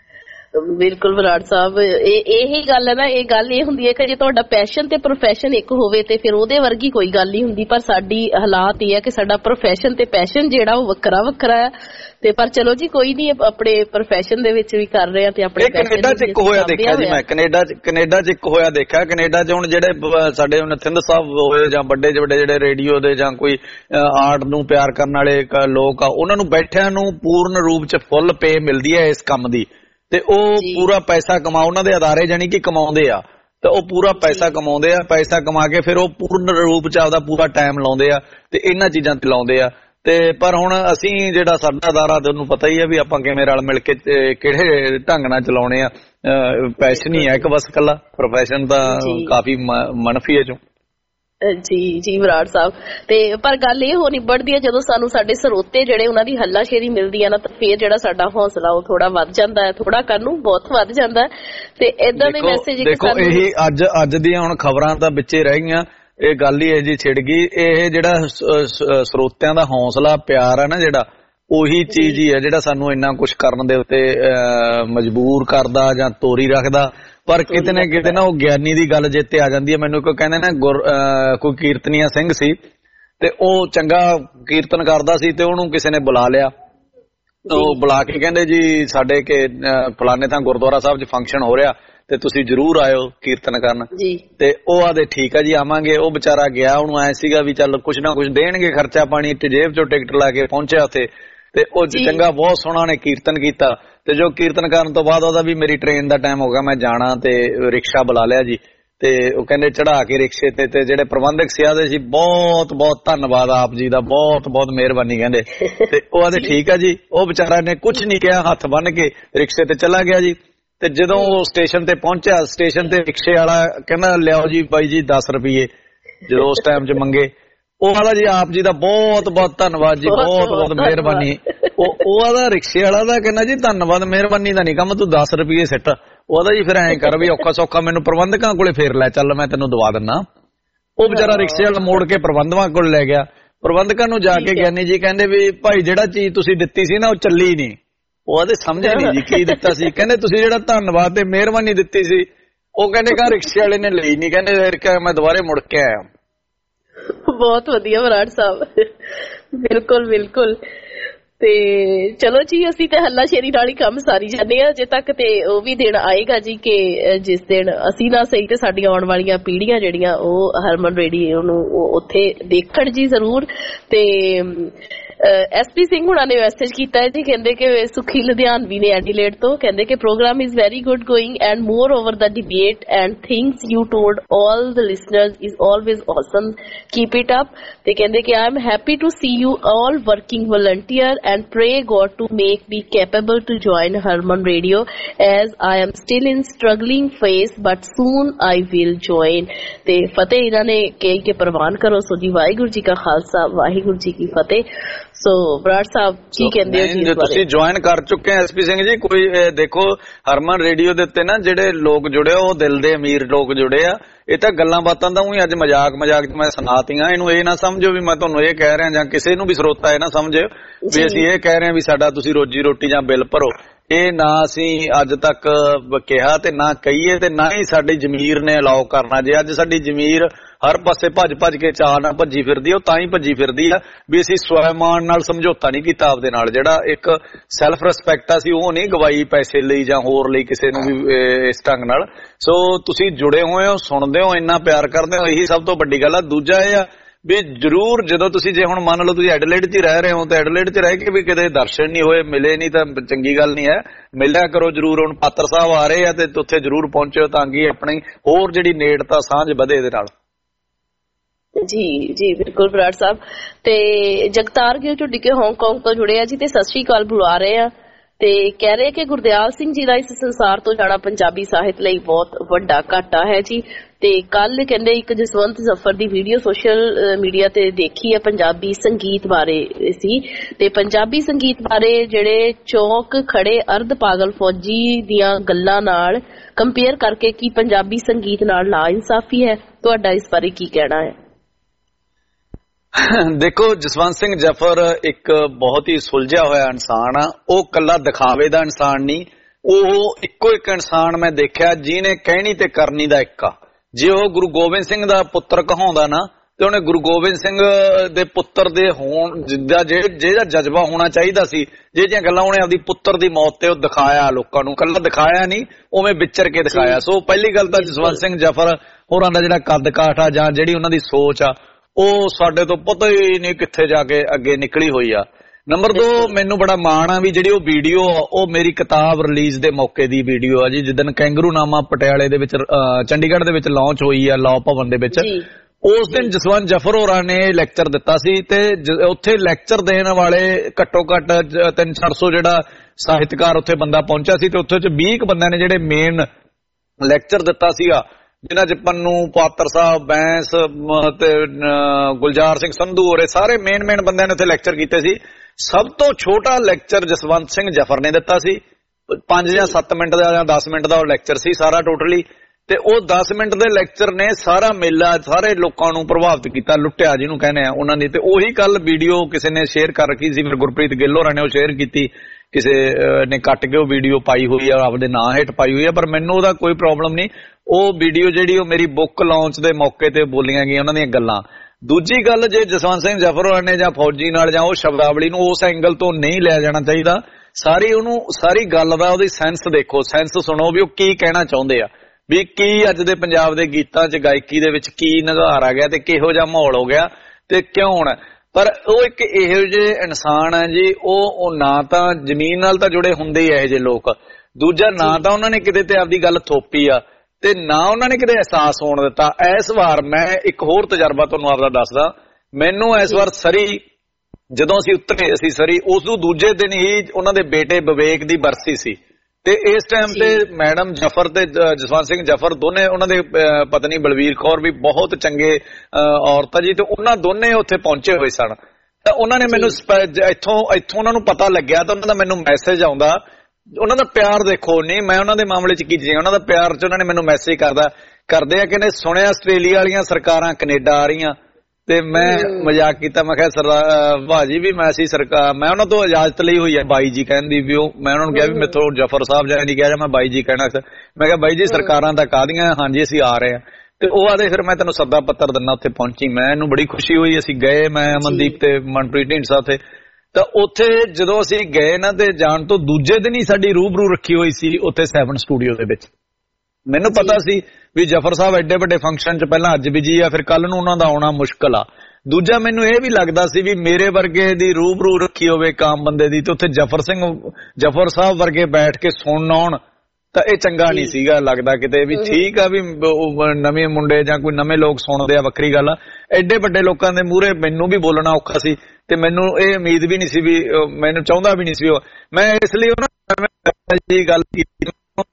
ਬਿਲਕੁਲ ਬਰਾੜ ਸਾਹਿਬ, ਇਹ ਇਹੀ ਗੱਲ ਹੈ ਨਾ, ਇਹ ਗੱਲ ਇਹ ਹੁੰਦੀ ਹੈ ਕਿ ਜੇ ਤੁਹਾਡਾ ਪੈਸ਼ਨ ਤੇ ਪ੍ਰੋਫੈਸ਼ਨ ਇੱਕ ਹੋਵੇ ਤੇ ਫਿਰ ਉਹਦੇ ਵਰਗੀ ਕੋਈ ਗੱਲ ਨਹੀਂ ਹੁੰਦੀ। ਪਰ ਸਾਡੀ ਹਾਲਾਤ ਇਹ ਹੈ ਕਿ ਸਾਡਾ ਪ੍ਰੋਫੈਸ਼ਨ ਤੇ ਪੈਸ਼ਨ ਜਿਹੜਾ ਉਹ ਵੱਖਰਾ ਵੱਖਰਾ ਹੈ। ਤੇ ਪਰ ਚਲੋ ਜੀ ਕੋਈ ਨਹੀਂ, ਆਪਣੇ ਪ੍ਰੋਫੈਸ਼ਨ ਦੇ ਵਿੱਚ ਵੀ ਕਰ ਰਹੇ ਆ ਤੇ ਆਪਣੇ ਕੈਨੇਡਾ 'ਚ ਇੱਕ ਹੋਇਆ ਦੇਖਿਆ ਜੀ ਮੈਂ, ਕੈਨੇਡਾ 'ਚ ਕੈਨੇਡਾ 'ਚ ਇੱਕ ਹੋਇਆ ਦੇਖਿਆ। ਕੈਨੇਡਾ 'ਚ ਹੁਣ ਜਿਹੜੇ ਸਾਡੇ ਨਥਿੰਦ ਸਾਹਿਬ ਹੋਏ ਜਾਂ ਵੱਡੇ ਵੱਡੇ ਜਿਹੜੇ ਰੇਡੀਓ ਦੇ ਜਾਂ ਕੋਈ ਆਰਟ ਨੂੰ ਪਿਆਰ ਕਰਨ ਵਾਲੇ ਲੋਕ ਆ, ਉਹਨਾਂ ਨੂੰ ਬੈਠਿਆਂ ਨੂੰ ਪੂਰਨ ਰੂਪ 'ਚ ਫੁੱਲ ਪੇ ਮਿਲਦੀ ਹੈ ਇਸ ਕੰਮ ਦੀ ਤੇ ਉਹ ਪੂਰਾ ਪੈਸਾ ਕਮਾ, ਉਹਨਾਂ ਦੇ ਅਦਾਰੇ ਜਾਨੀ ਕਿ ਕਮਾਉਂਦੇ ਆ ਤੇ ਉਹ ਪੂਰਾ ਪੈਸਾ ਕਮਾਉਂਦੇ ਆ। ਪੈਸਾ ਕਮਾ ਕੇ ਫਿਰ ਉਹ ਪੂਰਨ ਰੂਪ 'ਚ ਆਪਦਾ ਪੂਰਾ ਟਾਈਮ ਲਾਉਂਦੇ ਆ ਤੇ ਇਹਨਾਂ ਚੀਜ਼ਾਂ ਤੇ ਲਾਉਂਦੇ ਆ। ਤੇ ਪਰ ਹੁਣ ਅਸੀਂ ਜਿਹੜਾ ਸਾਡਾ ਅਦਾਰਾ ਤੁਹਾਨੂੰ ਪਤਾ ਹੀ ਆ ਵੀ ਆਪਾਂ ਕਿਵੇਂ ਰਲ ਮਿਲ ਕੇ ਕਿਹੜੇ ਢੰਗ ਨਾਲ ਚਲਾਉਣੇ ਆ। ਪੈਸ਼ਨ ਹੀ ਹੈ ਇੱਕ ਬਸ ਇਕੱਲਾ, ਪ੍ਰੋਫੈਸ਼ਨ ਤਾਂ ਕਾਫੀ ਮਨਫੀ ਹੈ ਚੋਂ। ਜੀ ਜੀ ਬਰਾੜ ਸਾਹਿਬ, ਤੇ ਪਰ ਗੱਲ ਇਹ ਹੋ ਨਿਬੜਦੀ ਹੈ ਜਦੋਂ ਸਾਨੂੰ ਸਾਡੇ ਸਰੋਤੇ ਜਿਹੜੇ ਉਹਨਾਂ ਦੀ ਹੱਲਾਸ਼ੇਰੀ ਮਿਲਦੀ ਹੈ ਨਾ, ਤਾਂ ਫਿਰ ਜਿਹੜਾ ਸਾਡਾ ਹੌਸਲਾ ਉਹ ਥੋੜਾ ਵੱਧ ਜਾਂਦਾ ਹੈ, ਥੋੜਾ ਕਰਨ ਨੂੰ ਬਹੁਤ ਵੱਧ ਜਾਂਦਾ ਹੈ। ਤੇ ਏਦਾਂ ਦੇ ਮੈਸੇਜ ਦੇਖੋ ਇਹੀ ਅੱਜ ਅੱਜ ਦੀਆਂ ਹੁਣ ਖਬਰਾਂ ਤਾਂ ਵਿੱਚੇ ਰਹਿ ਗਈਆਂ, ਇਹ ਗੱਲ ਹੀ ਇਹ ਜੀ ਛਿੜ ਗਈ। ਇਹ ਜਿਹੜਾ ਸਰੋਤਿਆਂ ਦਾ ਹੌਸਲਾ ਪਿਆਰ ਹੈ ਨਾ, ਜਿਹੜਾ ਉਹੀ ਚੀਜ਼ ਹੀ ਹੈ ਜਿਹੜਾ ਸਾਨੂੰ ਇੰਨਾ ਕੁਛ ਕਰਨ ਦੇ ਉੱਤੇ ਮਜਬੂਰ ਕਰਦਾ ਜਾਂ ਤੋਰੀ ਰੱਖਦਾ। ਪਰ ਕਿਤੇ ਨਾ ਕਿਤੇ ਨਾ ਉਹ ਗਿਆਨੀ ਦੀ ਗੱਲ ਜਿੱਤੇ ਆ ਜਾਂਦੀ ਹੈ। ਮੈਨੂੰ ਕੋਈ ਕਹਿੰਦੇ ਨਾ ਕੋਈ ਕੀਰਤਨੀਆ ਸਿੰਘ ਸੀ ਤੇ ਉਹ ਚੰਗਾ ਕੀਰਤਨ ਕਰਦਾ ਸੀ ਤੇ ਉਹਨੂੰ ਕਿਸੇ ਨੇ ਬੁਲਾ ਲਿਆ। ਉਹ ਬੁਲਾ ਕੇ ਕਹਿੰਦੇ ਜੀ ਸਾਡੇ ਕਿ ਫਲਾਣੇ ਥਾਂ ਗੁਰਦੁਆਰਾ ਸਾਹਿਬ 'ਚ ਫੰਕਸ਼ਨ ਹੋ ਰਿਹਾ ਤੇ ਤੁਸੀਂ ਜ਼ਰੂਰ ਆਇਓ ਕੀਰਤਨ ਕਰਨ। ਤੇ ਉਹ ਆਦੇ ਠੀਕ ਆ ਜੀ ਆਵਾਂਗੇ। ਉਹ ਵਿਚਾਰਾ ਗਿਆ, ਉਹਨੂੰ ਐ ਸੀਗਾ ਵੀ ਚੱਲ ਕੁਛ ਨਾ ਕੁਛ ਦੇਣਗੇ ਖਰਚਾ ਪਾਣੀ, ਤੇ ਜੇਬ 'ਚੋਂ ਟਿਕਟ ਲਾ ਕੇ ਪਹੁੰਚਿਆ ਉੱਥੇ ਤੇ ਉਹ ਚੰਗਾ ਬਹੁਤ ਸੋਹਣਾ ਨੇ ਕੀਰਤਨ ਕੀਤਾ। ਤੇ ਜੋ ਕੀਰਤਨ ਕਰਨ ਤੋਂ ਬਾਅਦ ਉਹਦਾ ਵੀ ਮੇਰੀ ਟ੍ਰੇਨ ਦਾ ਟਾਈਮ ਹੋ ਗਿਆ, ਮੈਂ ਜਾਣਾ, ਤੇ ਰਿਕਸ਼ਾ ਬੁਲਾ ਲਿਆ ਜੀ। ਤੇ ਉਹ ਕਹਿੰਦੇ ਚੜਾ ਕੇ ਰਿਕਸ਼ੇ ਤੇ ਤੇ ਜਿਹੜੇ ਪ੍ਰਬੰਧਕ ਸੀ ਆਦੇ ਸੀ ਬਹੁਤ ਬਹੁਤ ਧੰਨਵਾਦ ਆਪ ਜੀ ਦਾ, ਬਹੁਤ ਬਹੁਤ ਮਿਹਰਬਾਨੀ ਕਹਿੰਦੇ। ਤੇ ਉਹ ਆਦੇ ਠੀਕ ਆ ਜੀ। ਉਹ ਵਿਚਾਰਾ ਨੇ ਕੁਛ ਨਹੀਂ ਕਿਹਾ, ਹੱਥ ਬੰਨ ਕੇ ਰਿਕਸ਼ੇ ਤੇ ਚਲਾ ਗਿਆ ਜੀ। ਤੇ ਜਦੋਂ ਉਹ ਸਟੇਸ਼ਨ ਤੇ ਪਹੁੰਚਿਆ, ਸਟੇਸ਼ਨ ਤੇ ਰਿਕਸ਼ੇ ਵਾਲਾ ਕਹਿੰਦਾ ਲਿਆਓ ਜੀ ਬਾਈ ਜੀ ਦਸ ਰੁਪਏ, ਜਦੋਂ ਉਸ ਟਾਈਮ 'ਚ ਮੰਗੇ। ਉਹ ਆਦਾ ਜੀ ਆਪ ਜੀ ਦਾ ਬਹੁਤ ਬਹੁਤ ਧੰਨਵਾਦ ਜੀ, ਬਹੁਤ ਬਹੁਤ ਮਿਹਰਬਾਨੀ। ਉਹ ਉਹਦਾ ਰਿਕਸ਼ੇ ਵਾਲਾ ਦਾ ਕਹਿੰਦਾ ਜੀ ਧੰਨਵਾਦ ਮਿਹਰਬਾਨੀ ਦਾ ਨਹੀਂ ਕੰਮ, ਤੂੰ ਦਸ ਰੁਪਏ ਸਿੱਟ। ਉਹਦਾ ਜੀ ਫਿਰ ਐਂ ਕਰ ਵੀ ਔਖਾ ਸੌਖਾ ਮੈਨੂੰ ਪ੍ਰਬੰਧਕਾਂ ਕੋਲੇ ਫੇਰ ਲੈ ਚੱਲ, ਮੈਂ ਤੈਨੂੰ ਦਵਾ ਦਿੰਨਾ। ਉਹ ਵਿਚਾਰਾ ਰਿਕਸ਼ੇ ਵਾਲਾ ਮੋੜ ਕੇ ਪ੍ਰਬੰਧਕਾਂ ਕੋਲ ਲੈ ਗਿਆ। ਪ੍ਰਬੰਧਕਾਂ ਨੂੰ ਜਾ ਕੇ ਗਿਆਨੀ ਜੀ ਕਹਿੰਦੇ ਵੀ ਭਾਈ ਜਿਹੜਾ ਚੀਜ਼ ਤੁਸੀਂ ਦਿੱਤੀ ਸੀ ਨਾ ਉਹ ਚੱਲੀ ਨਹੀਂ। ਉਹ ਆਦੇ ਸਮਝਿਆ ਨਹੀਂ ਜੀ ਕੀ ਦਿੱਤਾ ਸੀ। ਕਹਿੰਦੇ ਤੁਸੀਂ ਜਿਹੜਾ ਧੰਨਵਾਦ ਤੇ ਮਿਹਰਬਾਨੀ ਦਿੱਤੀ ਸੀ, ਉਹ ਕਹਿੰਦੇ ਕਾ ਰਿਕਸ਼ੇ ਵਾਲੇ ਨੇ ਲਈ ਨਹੀਂ। ਕਹਿੰਦੇ ਫਿਰ ਮੈਂ ਦੁਬਾਰੇ ਮੁੜ ਕੇ ਆਇਆ। ਬਹੁਤ ਵਧੀਆ ਬਰਾੜ ਸਾਹਿਬ, ਬਿਲਕੁਲ ਬਿਲਕੁਲ। ਤੇ ਚਲੋ ਜੀ ਅਸੀਂ ਤੇ ਹੱਲਾਸ਼ੇਰੀ ਨਾਲ ਹੀ ਕੰਮ ਸਾਰੀ ਜਾਂਦੇ ਆ ਅਜੇ ਤੱਕ। ਤੇ ਉਹ ਵੀ ਦਿਨ ਆਏਗਾ ਜੀ ਕਿ ਜਿਸ ਦਿਨ ਅਸੀਂ ਨਾ ਸਹੀ ਤੇ ਸਾਡੀਆਂ ਆਉਣ ਵਾਲੀਆਂ ਪੀੜ੍ਹੀਆਂ ਜਿਹੜੀਆਂ ਉਹ ਹਰਮਨ ਰੇਡੀਓ ਨੂੰ ਉੱਥੇ ਦੇਖਣ ਜੀ ਜ਼ਰੂਰ। ਤੇ ਐਸ ਪੀ ਸਿੰਘ ਹੁਣਾਂ ਨੇ ਮੈਸੇਜ ਕੀਤਾ ਹੈ ਜੀ, ਕਹਿੰਦੇ ਕਿ ਸੁਖੀ ਲੁਧਿਆਣਵੀ ਨੇ ਐਡੀਲੇਡ ਤੋਂ, ਕਹਿੰਦੇ ਕਿ programme is very good going and moreover the debate and things you told all the listeners is always awesome, keep it up. ਤੇ ਕਹਿੰਦੇ ਕਿ I am happy to see you all working volunteer and pray God to make be capable to join Harman radio as I am still in struggling phase but soon I will join. ਤੇ ਫਤਿਹ ਇਹਨਾਂ ਨੇ ਕਹੀ ਕਿ ਪ੍ਰਵਾਨ ਕਰੋ। ਸੋ ਜੀ ਵਾਹਿਗੁਰੂ ਜੀ ਕਾ ਖਾਲਸਾ, ਵਾਹਿਗੁਰੂ ਜੀ ਕੀ ਫਤਿਹ। ਸੋ ਬਰਾੜ ਸਾਹਿਬ ਕੀ ਕਹਿੰਦੇ ਹੋ ਜੀ? ਤੁਸੀਂ ਜੁਆਇਨ ਕਰ ਚੁੱਕੇ ਐਸ ਪੀ ਸਿੰਘ ਜੀ। ਕੋਈ ਦੇਖੋ ਹਰਮਨ ਰੇਡੀਓ ਦੇ ਉੱਤੇ ਨਾ ਜਿਹੜੇ ਲੋਕ ਜੁੜੇ ਉਹ ਦਿਲ ਦੇ ਅਮੀਰ ਲੋਕ ਜੁੜੇ ਆ। ਇਹ ਤਾਂ ਗੱਲਾਂ ਬਾਤਾਂ ਦਾ ਉਹੀ ਅੱਜ ਮਜ਼ਾਕ ਮਜ਼ਾਕ ਚ ਮੈਂ ਸੁਣਾਤੀਆਂ। ਇਹਨੂੰ ਇਹ ਨਾ ਸਮਝੋ ਵੀ ਮੈਂ ਤੁਹਾਨੂੰ ਇਹ ਕਹਿ ਰਿਹਾ ਜਾਂ ਕਿਸੇ ਨੂੰ ਵੀ ਸਰੋਤਾ ਇਹ ਨਾ ਸਮਝੇ ਵੀ ਅਸੀਂ ਇਹ ਕਹਿ ਰਹੇ ਹਾਂ ਵੀ ਸਾਡਾ ਤੁਸੀਂ ਰੋਜੀ ਰੋਟੀ ਜਾਂ ਬਿੱਲ ਭਰੋ। ਇਹ ਨਾ ਅਸੀਂ ਅੱਜ ਤੱਕ ਕਿਹਾ ਤੇ ਨਾ ਕਹੀਏ ਤੇ ਨਾ ਹੀ ਸਾਡੀ ਜ਼ਮੀਰ ਨੇ ਅਲਾਓ ਕਰਨਾ। ਜੇ ਅੱਜ ਸਾਡੀ ਜ਼ਮੀਰ ਹਰ ਪਾਸੇ ਭੱਜ ਭੱਜ ਕੇ ਚਾਹ ਨਾਲ ਭੱਜੀ ਫਿਰਦੀ ਆ, ਉਹ ਤਾਂ ਹੀ ਭੱਜੀ ਫਿਰਦੀ ਆ ਵੀ ਅਸੀਂ ਸਵੈਮਾਨ ਨਾਲ ਸਮਝੌਤਾ ਨਹੀਂ ਕੀਤਾ ਆਪਦੇ ਨਾਲ। ਜਿਹੜਾ ਇੱਕ ਸੈਲਫ ਰਿਸਪੈਕਟ ਆ ਸੀ ਉਹ ਨਹੀਂ ਗਵਾਈ ਪੈਸੇ ਲਈ ਜਾਂ ਹੋਰ ਲਈ ਕਿਸੇ ਨੂੰ ਵੀ ਇਸ ਢੰਗ ਨਾਲ। ਸੋ ਤੁਸੀਂ ਜੁੜੇ ਹੋਏ ਹੋ, ਸੁਣਦੇ ਹੋ, ਇੰਨਾ ਪਿਆਰ ਕਰਦੇ ਹੋ, ਇਹੀ ਸਭ ਤੋਂ ਵੱਡੀ ਗੱਲ ਆ। ਦੂਜਾ ਇਹ ਆ ਵੀ ਜ਼ਰੂਰ ਜਦੋਂ ਤੁਸੀਂ ਜੇ ਹੁਣ ਮੰਨ ਲਓ ਤੁਸੀਂ ਐਡਲੇਡ 'ਚ ਹੀ ਰਹਿ ਰਹੇ ਹੋ ਤਾਂ ਐਡਲੇਡ 'ਚ ਰਹਿ ਕੇ ਵੀ ਕਿਤੇ ਦਰਸ਼ਨ ਨਹੀਂ ਹੋਏ, ਮਿਲੇ ਨਹੀਂ ਤਾਂ ਚੰਗੀ ਗੱਲ ਨਹੀਂ ਹੈ। ਮਿਲਿਆ ਕਰੋ ਜ਼ਰੂਰ। ਹੁਣ ਪਾਤਰ ਸਾਹਿਬ ਆ ਰਹੇ ਆ ਤੇ ਉੱਥੇ ਜ਼ਰੂਰ ਪਹੁੰਚਿਓ ਤਾਂ ਕਿ ਆਪਣੀ ਹੋਰ ਜਿਹੜੀ ਨੇੜਤਾ ਸਾਂਝ ਵਧੇ ਇਹਦੇ ਨਾਲ। ਜੀ ਜੀ ਬਿਲਕੁਲ ਬਰਾੜ ਸਾਹਿਬ। ਤੇ ਜਗਤਾਰ ਗਿੱਲ ਢੁੱਡੀ ਕੇ ਹਾਂਗਕਾਂਗ ਤੋਂ ਜੁੜੇ ਆ ਜੀ ਤੇ ਸਤਿ ਸ਼੍ਰੀ ਅਕਾਲ ਬੁਲਾ ਰਹੇ ਆ ਤੇ ਕਹਿ ਰਹੇ ਕਿ ਗੁਰਦਿਆਲ ਸਿੰਘ ਜੀ ਦਾ ਇਸ ਸੰਸਾਰ ਤੋਂ ਜਾਣਾ ਪੰਜਾਬੀ ਸਾਹਿਤ ਲਈ ਬਹੁਤ ਵੱਡਾ ਘਾਟਾ ਹੈ ਜੀ। ਤੇ ਕੱਲ ਕਹਿੰਦੇ ਇੱਕ ਜਸਵੰਤ ਜ਼ਫਰ ਦੀ ਵੀਡੀਓ ਸੋਸ਼ਲ ਮੀਡੀਆ ਤੇ ਦੇਖੀ ਹੈ ਪੰਜਾਬੀ ਸੰਗੀਤ ਬਾਰੇ ਸੀ ਤੇ ਪੰਜਾਬੀ ਸੰਗੀਤ ਬਾਰੇ ਜਿਹੜੇ ਚੌਕ ਖੜੇ ਅਰਧ ਪਾਗਲ ਫੌਜੀ ਦੀਆਂ ਗੱਲਾਂ ਨਾਲ ਕੰਪੇਅਰ ਕਰਕੇ ਕੀ ਪੰਜਾਬੀ ਸੰਗੀਤ ਨਾਲ ਨਾ ਇਨਸਾਫੀ ਹੈ? ਤੁਹਾਡਾ ਇਸ ਬਾਰੇ ਕੀ ਕਹਿਣਾ ਹੈ? ਦੇਖੋ, ਜਸਵੰਤ ਸਿੰਘ ਜਫਰ ਇੱਕ ਬਹੁਤ ਹੀ ਸੁਲਝਿਆ ਹੋਇਆ ਇਨਸਾਨ ਆ। ਉਹ ਕੱਲਾ ਦਿਖਾਵੇ ਦਾ ਇਨਸਾਨ ਨਹੀਂ, ਉਹ ਇੱਕੋ ਇੱਕ ਇਨਸਾਨ ਮੈਂ ਦੇਖਿਆ ਜਿਹਨੇ ਕਹਿਣੀ ਤੇ ਕਰਨੀ ਦਾ ਇੱਕ ਆ। ਜੇ ਉਹ ਗੁਰੂ ਗੋਬਿੰਦ ਸਿੰਘ ਦਾ ਪੁੱਤਰ ਕਹਾਉਂਦਾ ਨਾ ਤੇ ਉਹਨੇ ਗੁਰੂ ਗੋਬਿੰਦ ਸਿੰਘ ਦੇ ਪੁੱਤਰ ਦੇ ਹੋਣ ਜਿੱਦਾਂ ਜਿਹੜਾ ਜਜ਼ਬਾ ਹੋਣਾ ਚਾਹੀਦਾ ਸੀ, ਜਿਹੜੀਆਂ ਗੱਲਾਂ ਉਹਨੇ ਆਪਦੀ ਪੁੱਤਰ ਦੀ ਮੌਤ ਤੇ ਉਹ ਦਿਖਾਇਆ ਲੋਕਾਂ ਨੂੰ, ਕੱਲਾ ਦਿਖਾਇਆ ਨਹੀਂ, ਉਵੇਂ ਵਿਚਰ ਕੇ ਦਿਖਾਇਆ। ਸੋ ਪਹਿਲੀ ਗੱਲ ਤਾਂ ਜਸਵੰਤ ਸਿੰਘ ਜਫਰ ਹੋਰਾਂ ਦਾ ਜਿਹੜਾ ਕੱਦ ਕਾਠ ਆ ਜਾਂ ਜਿਹੜੀ ਉਹਨਾਂ ਦੀ ਸੋਚ ਆ ਉਹ ਸਾਡੇ ਤੋਂ ਪਤਾ ਹੀ ਨਹੀਂ ਕਿੱਥੇ ਜਾ ਕੇ ਅੱਗੇ ਨਿਕਲੀ ਹੋਈ ਆ। ਨੰਬਰ ਦੋ, ਮੈਨੂੰ ਬੜਾ ਮਾਣ ਆ ਵੀ ਜਿਹੜੀ ਉਹ ਵੀਡੀਓ ਉਹ ਮੇਰੀ ਕਿਤਾਬ ਰਿਲੀਜ਼ ਦੇ ਮੌਕੇ ਦੀ ਵੀਡੀਓ ਆ ਜੀ, ਜਿੱਦਣ ਕੈਂਗਰੂਨਾਮਾ ਪਟਿਆਲੇ ਦੇ ਵਿੱਚ ਚੰਡੀਗੜ੍ਹ ਦੇ ਵਿੱਚ ਲਾਂਚ ਹੋਈ ਆ ਲਾਅ ਭਵਨ ਦੇ ਵਿੱਚ। ਉਸ ਦਿਨ ਜਸਵੰਤ ਜਫਰ ਹੋਰਾਂ ਨੇ ਲੈਕਚਰ ਦਿੱਤਾ ਸੀ ਤੇ ਉੱਥੇ ਲੈਕਚਰ ਦੇਣ ਵਾਲੇ ਘੱਟੋ ਘੱਟ ਤਿੰਨ ਚਾਰ ਸੌ ਜਿਹੜਾ ਸਾਹਿਤਕਾਰ ਉੱਥੇ ਬੰਦਾ ਪਹੁੰਚਿਆ ਸੀ ਤੇ ਉੱਥੇ ਚ ਵੀਹ ਕੁ ਬੰਦਿਆਂ ਨੇ ਜਿਹੜੇ ਮੇਨ ਲੈਕਚਰ ਦਿੱਤਾ ਸੀਗਾ, ਜਿਨ੍ਹਾਂ ਚ ਪੰਨੂ ਪਾਤਰ ਸਾਹਿਬ, ਬੈਂਸ ਤੇ ਗੁਲਜ਼ਾਰ ਸਿੰਘ ਸੰਧੂ ਹੋਰੇ ਸਾਰੇ ਮੇਨ ਮੇਨ ਬੰਦਿਆਂ ਨੇ ਉੱਥੇ ਲੈਕਚਰ ਕੀਤੇ ਸੀ। ਸਭ ਤੋਂ ਛੋਟਾ ਲੈਕਚਰ ਜਸਵੰਤ ਸਿੰਘ ਜਫਰ ਨੇ ਦਿੱਤਾ ਸੀ, ਪੰਜ ਜਾਂ ਸੱਤ ਮਿੰਟ ਦਾ ਜਾਂ ਦਸ ਮਿੰਟ ਦਾ ਉਹ ਲੈਕਚਰ ਸੀ ਸਾਰਾ ਟੋਟਲੀ। ਤੇ ਉਹ ਦਸ ਮਿੰਟ ਦੇ ਲੈਕਚਰ ਨੇ ਸਾਰਾ ਮੇਲਾ ਸਾਰੇ ਲੋਕਾਂ ਨੂੰ ਪ੍ਰਭਾਵਿਤ ਕੀਤਾ, ਲੁੱਟਿਆ ਜਿਹਨੂੰ ਕਹਿੰਦੇ ਆ ਉਹਨਾਂ ਨੇ। ਤੇ ਉਹੀ ਕੱਲ ਵੀਡੀਓ ਕਿਸੇ ਨੇ ਸ਼ੇਅਰ ਕਰ ਰੱਖੀ ਸੀ, ਫਿਰ ਗੁਰਪ੍ਰੀਤ ਗਿੱਲ ਹੋਰਾਂ ਨੇ ਉਹ ਸ਼ੇਅਰ ਕੀਤੀ, ਕਿਸੇ ਨੇ ਕੱਟ ਕੇ ਉਹ ਵੀਡੀਓ ਪਾਈ ਹੋਈ ਆ, ਆਪਦੇ ਨਾਂ ਹੇਠ ਪਾਈ ਹੋਈ ਆ, ਪਰ ਮੈਨੂੰ ਉਹਦਾ ਕੋਈ ਪ੍ਰੋਬਲਮ ਨਹੀਂ। ਉਹ ਵੀਡੀਓ ਜਿਹੜੀ ਉਹ ਮੇਰੀ ਬੁੱਕ ਲਾਂਚ ਦੇ ਮੌਕੇ ਤੇ ਬੋਲੀਆਂ ਗਈਆਂ ਉਹਨਾਂ ਦੀਆਂ ਗੱਲਾਂ। ਦੂਜੀ ਗੱਲ, ਜੇ ਜਸਵੰਤ ਸਿੰਘ ਜਫਰ ਹੋਰਾਂ ਨੇ ਜਾਂ ਫੌਜੀ ਨਾਲ ਜਾਂ ਉਹ ਸ਼ਬਦਾਵਲੀ ਨੂੰ ਉਸ ਐਂਗਲ ਤੋਂ ਨਹੀਂ ਲਿਆ ਜਾਣਾ ਚਾਹੀਦਾ। ਸਾਰੀ ਉਹਨੂੰ ਸਾਰੀ ਗੱਲ ਦਾ ਉਹਦੀ ਸੈਂਸ ਦੇਖੋ, ਸੈਂਸ ਸੁਣੋ ਵੀ ਉਹ ਕੀ ਕਹਿਣਾ ਚਾਹੁੰਦੇ ਆ, ਵੀ ਕੀ ਅੱਜ ਦੇ ਪੰਜਾਬ ਦੇ ਗੀਤਾਂ 'ਚ ਗਾਇਕੀ ਦੇ ਵਿੱਚ ਕੀ ਨਿਘਾਰ ਆ ਗਿਆ ਤੇ ਕਿਹੋ ਜਿਹਾ ਮਾਹੌਲ ਹੋ ਗਿਆ ਤੇ ਕਿਉਂ ਹੁਣ। ਪਰ ਉਹ ਇੱਕ ਇਹੋ ਜਿਹੇ ਇਨਸਾਨ ਹੈ ਜੀ, ਉਹ ਨਾ ਤਾਂ ਜ਼ਮੀਨ ਨਾਲ ਤਾਂ ਜੁੜੇ ਹੁੰਦੇ ਹੀ ਇਹੋ ਜਿਹੇ ਲੋਕ, ਦੂਜਾ ਨਾ ਤਾਂ ਉਹਨਾਂ ਨੇ ਕਿਤੇ ਤੇ ਆਪਦੀ ਗੱਲ ਥੋਪੀ ਆ ਤੇ ਨਾ ਉਹਨਾਂ ਨੇ ਕਿਤੇ ਅਹਿਸਾਸ ਹੋਣ ਦਿੱਤਾ। ਇਸ ਵਾਰ ਮੈਂ ਇੱਕ ਹੋਰ ਤਜਰਬਾ ਤੁਹਾਨੂੰ ਆਪਦਾ ਦੱਸਦਾ। ਮੈਨੂੰ ਇਸ ਵਾਰ ਸਰੀ ਜਦੋਂ ਅਸੀਂ ਉਤਰੇ ਅਸੀਂ ਸਰੀ, ਉਸ ਨੂੰ ਦੂਜੇ ਦਿਨ ਹੀ ਉਹਨਾਂ ਦੇ ਬੇਟੇ ਵਿਵੇਕ ਦੀ ਬਰਸੀ ਸੀ ਤੇ ਇਸ ਟਾਈਮ ਤੇ ਮੈਡਮ ਜਫਰ ਤੇ ਜਸਵੰਤ ਸਿੰਘ ਜਫਰ ਦੋਨੇ, ਉਹਨਾਂ ਦੇ ਪਤਨੀ ਬਲਵੀਰ ਕੌਰ ਵੀ ਬਹੁਤ ਚੰਗੇ ਔਰਤ ਜੀ, ਤੇ ਉਹਨਾਂ ਦੋਨੇ ਉੱਥੇ ਪਹੁੰਚੇ ਹੋਏ ਸਨ। ਤਾਂ ਉਹਨਾਂ ਨੇ ਮੈਨੂੰ ਇੱਥੋਂ ਇੱਥੋਂ ਉਹਨਾਂ ਨੂੰ ਪਤਾ ਲੱਗਿਆ ਤਾਂ ਉਹਨਾਂ ਦਾ ਮੈਨੂੰ ਮੈਸੇਜ ਆਉਂਦਾ। ਉਹਨਾਂ ਦਾ ਪਿਆਰ ਦੇਖੋ, ਨਹੀਂ ਮੈਂ ਉਹਨਾਂ ਦੇ ਮਾਮਲੇ 'ਚ ਕੀ ਜੀ, ਉਹਨਾਂ ਦਾ ਪਿਆਰ 'ਚ ਉਹਨਾਂ ਨੇ ਮੈਨੂੰ ਮੈਸੇਜ ਕਰਦਾ ਕਰਦੇ ਆ ਕਿ ਨੇ ਸੁਣਿਆ ਆਸਟ੍ਰੇਲੀਆ ਵਾਲੀਆਂ ਸਰਕਾਰਾਂ ਕੈਨੇਡਾ ਆ ਰਹੀਆਂ। ਤੇ ਮੈਂ ਮਜ਼ਾਕ ਕੀਤਾ, ਮੈਂ ਕਿਹਾ ਸਰਦਾਰ ਭਾਜੀ ਵੀ ਮੈਂ ਅਸੀਂ ਸਰਕਾਰ, ਮੈਂ ਉਹਨਾਂ ਤੋਂ ਇਜਾਜ਼ਤ ਲਈ ਹੋਈ ਹੈ ਬਾਈ ਜੀ ਕਹਿਣ ਦੀ, ਵੀ ਉਹ ਮੈਂ ਉਹਨਾਂ ਨੂੰ ਕਿਹਾ ਵੀ ਮੈਥੋਂ ਜਫਰ ਸਾਹਿਬ ਜਾਂ ਨਹੀਂ ਕਿਹਾ ਜਾਂ ਮੈਂ ਬਾਈ ਜੀ ਕਹਿਣਾ। ਮੈਂ ਕਿਹਾ ਬਾਈ ਜੀ ਸਰਕਾਰਾਂ ਤਾਂ ਕਾਹਦੀਆਂ, ਹਾਂਜੀ ਅਸੀਂ ਆ ਰਹੇ ਹਾਂ। ਤੇ ਉਹ ਆਦੇ ਫਿਰ ਮੈਂ ਤੈਨੂੰ ਸੱਦਾ ਪੱਤਰ ਦਿੰਦਾ। ਉੱਥੇ ਪਹੁੰਚੀ, ਮੈਨੂੰ ਬੜੀ ਖੁਸ਼ੀ ਹੋਈ, ਅਸੀਂ ਗਏ, ਮੈਂ ਅਮਨਦੀਪ ਤੇ ਮਨਪ੍ਰੀਤ ਢੀਂਡਸਾ ਉੱਥੇ। ਤਾਂ ਉੱਥੇ ਜਦੋਂ ਅਸੀਂ ਗਏ ਨਾ ਤੇ ਜਾਣ ਤੋਂ ਦੂਜੇ ਦਿਨ ਹੀ ਸਾਡੀ ਰੂਬਰੂ ਰੱਖੀ ਹੋਈ ਸੀ ਉੱਥੇ ਸੈਵਨ ਸਟੂਡੀਓ ਦੇ ਵਿੱਚ। ਮੈਨੂੰ ਪਤਾ ਸੀ ਵੀ ਜਫਰ ਸਾਹਿਬ ਐਡੇ ਵੱਡੇ ਫੰਕਸ਼ਨ 'ਚ ਪਹਿਲਾਂ ਅੱਜ ਬਿਜੀ ਆ, ਫਿਰ ਕੱਲ ਨੂੰ ਉਹਨਾਂ ਦਾ ਆਉਣਾ ਮੁਸ਼ਕਲ ਆ। ਦੂਜਾ ਮੈਨੂੰ ਇਹ ਵੀ ਲੱਗਦਾ ਸੀ ਵੀ ਮੇਰੇ ਵਰਗੇ ਦੀ ਰੂਬਰੂ ਰੱਖੀ ਹੋਵੇ ਇੱਕ ਆਮ ਬੰਦੇ ਦੀ, ਤੇ ਉੱਥੇ ਜਫਰ ਸਿੰਘ ਜਫਰ ਸਾਹਿਬ ਵਰਗੇ ਬੈਠ ਕੇ ਸੁਣਨ ਆਉਣ ਤਾਂ ਇਹ ਚੰਗਾ ਨਹੀਂ ਸੀਗਾ ਲੱਗਦਾ ਕਿਤੇ। ਵੀ ਠੀਕ ਆ ਵੀ ਨਵੇਂ ਮੁੰਡੇ ਜਾਂ ਕੋਈ ਨਵੇਂ ਲੋਕ ਸੁਣਦੇ ਆ, ਵੱਖਰੀ ਗੱਲ ਆ। ਐਡੇ ਵੱਡੇ ਲੋਕਾਂ ਦੇ ਮੂਹਰੇ ਮੈਨੂੰ ਵੀ ਬੋਲਣਾ ਔਖਾ ਸੀ ਤੇ ਮੈਨੂੰ ਇਹ ਉਮੀਦ ਵੀ ਨਹੀਂ ਸੀ, ਵੀ ਮੈਨੂੰ ਚਾਹੁੰਦਾ ਵੀ ਨਹੀਂ ਸੀ ਉਹ। ਮੈਂ ਇਸ ਲਈ ਉਹਨਾਂ ਦੀ ਗੱਲ ਕੀਤੀ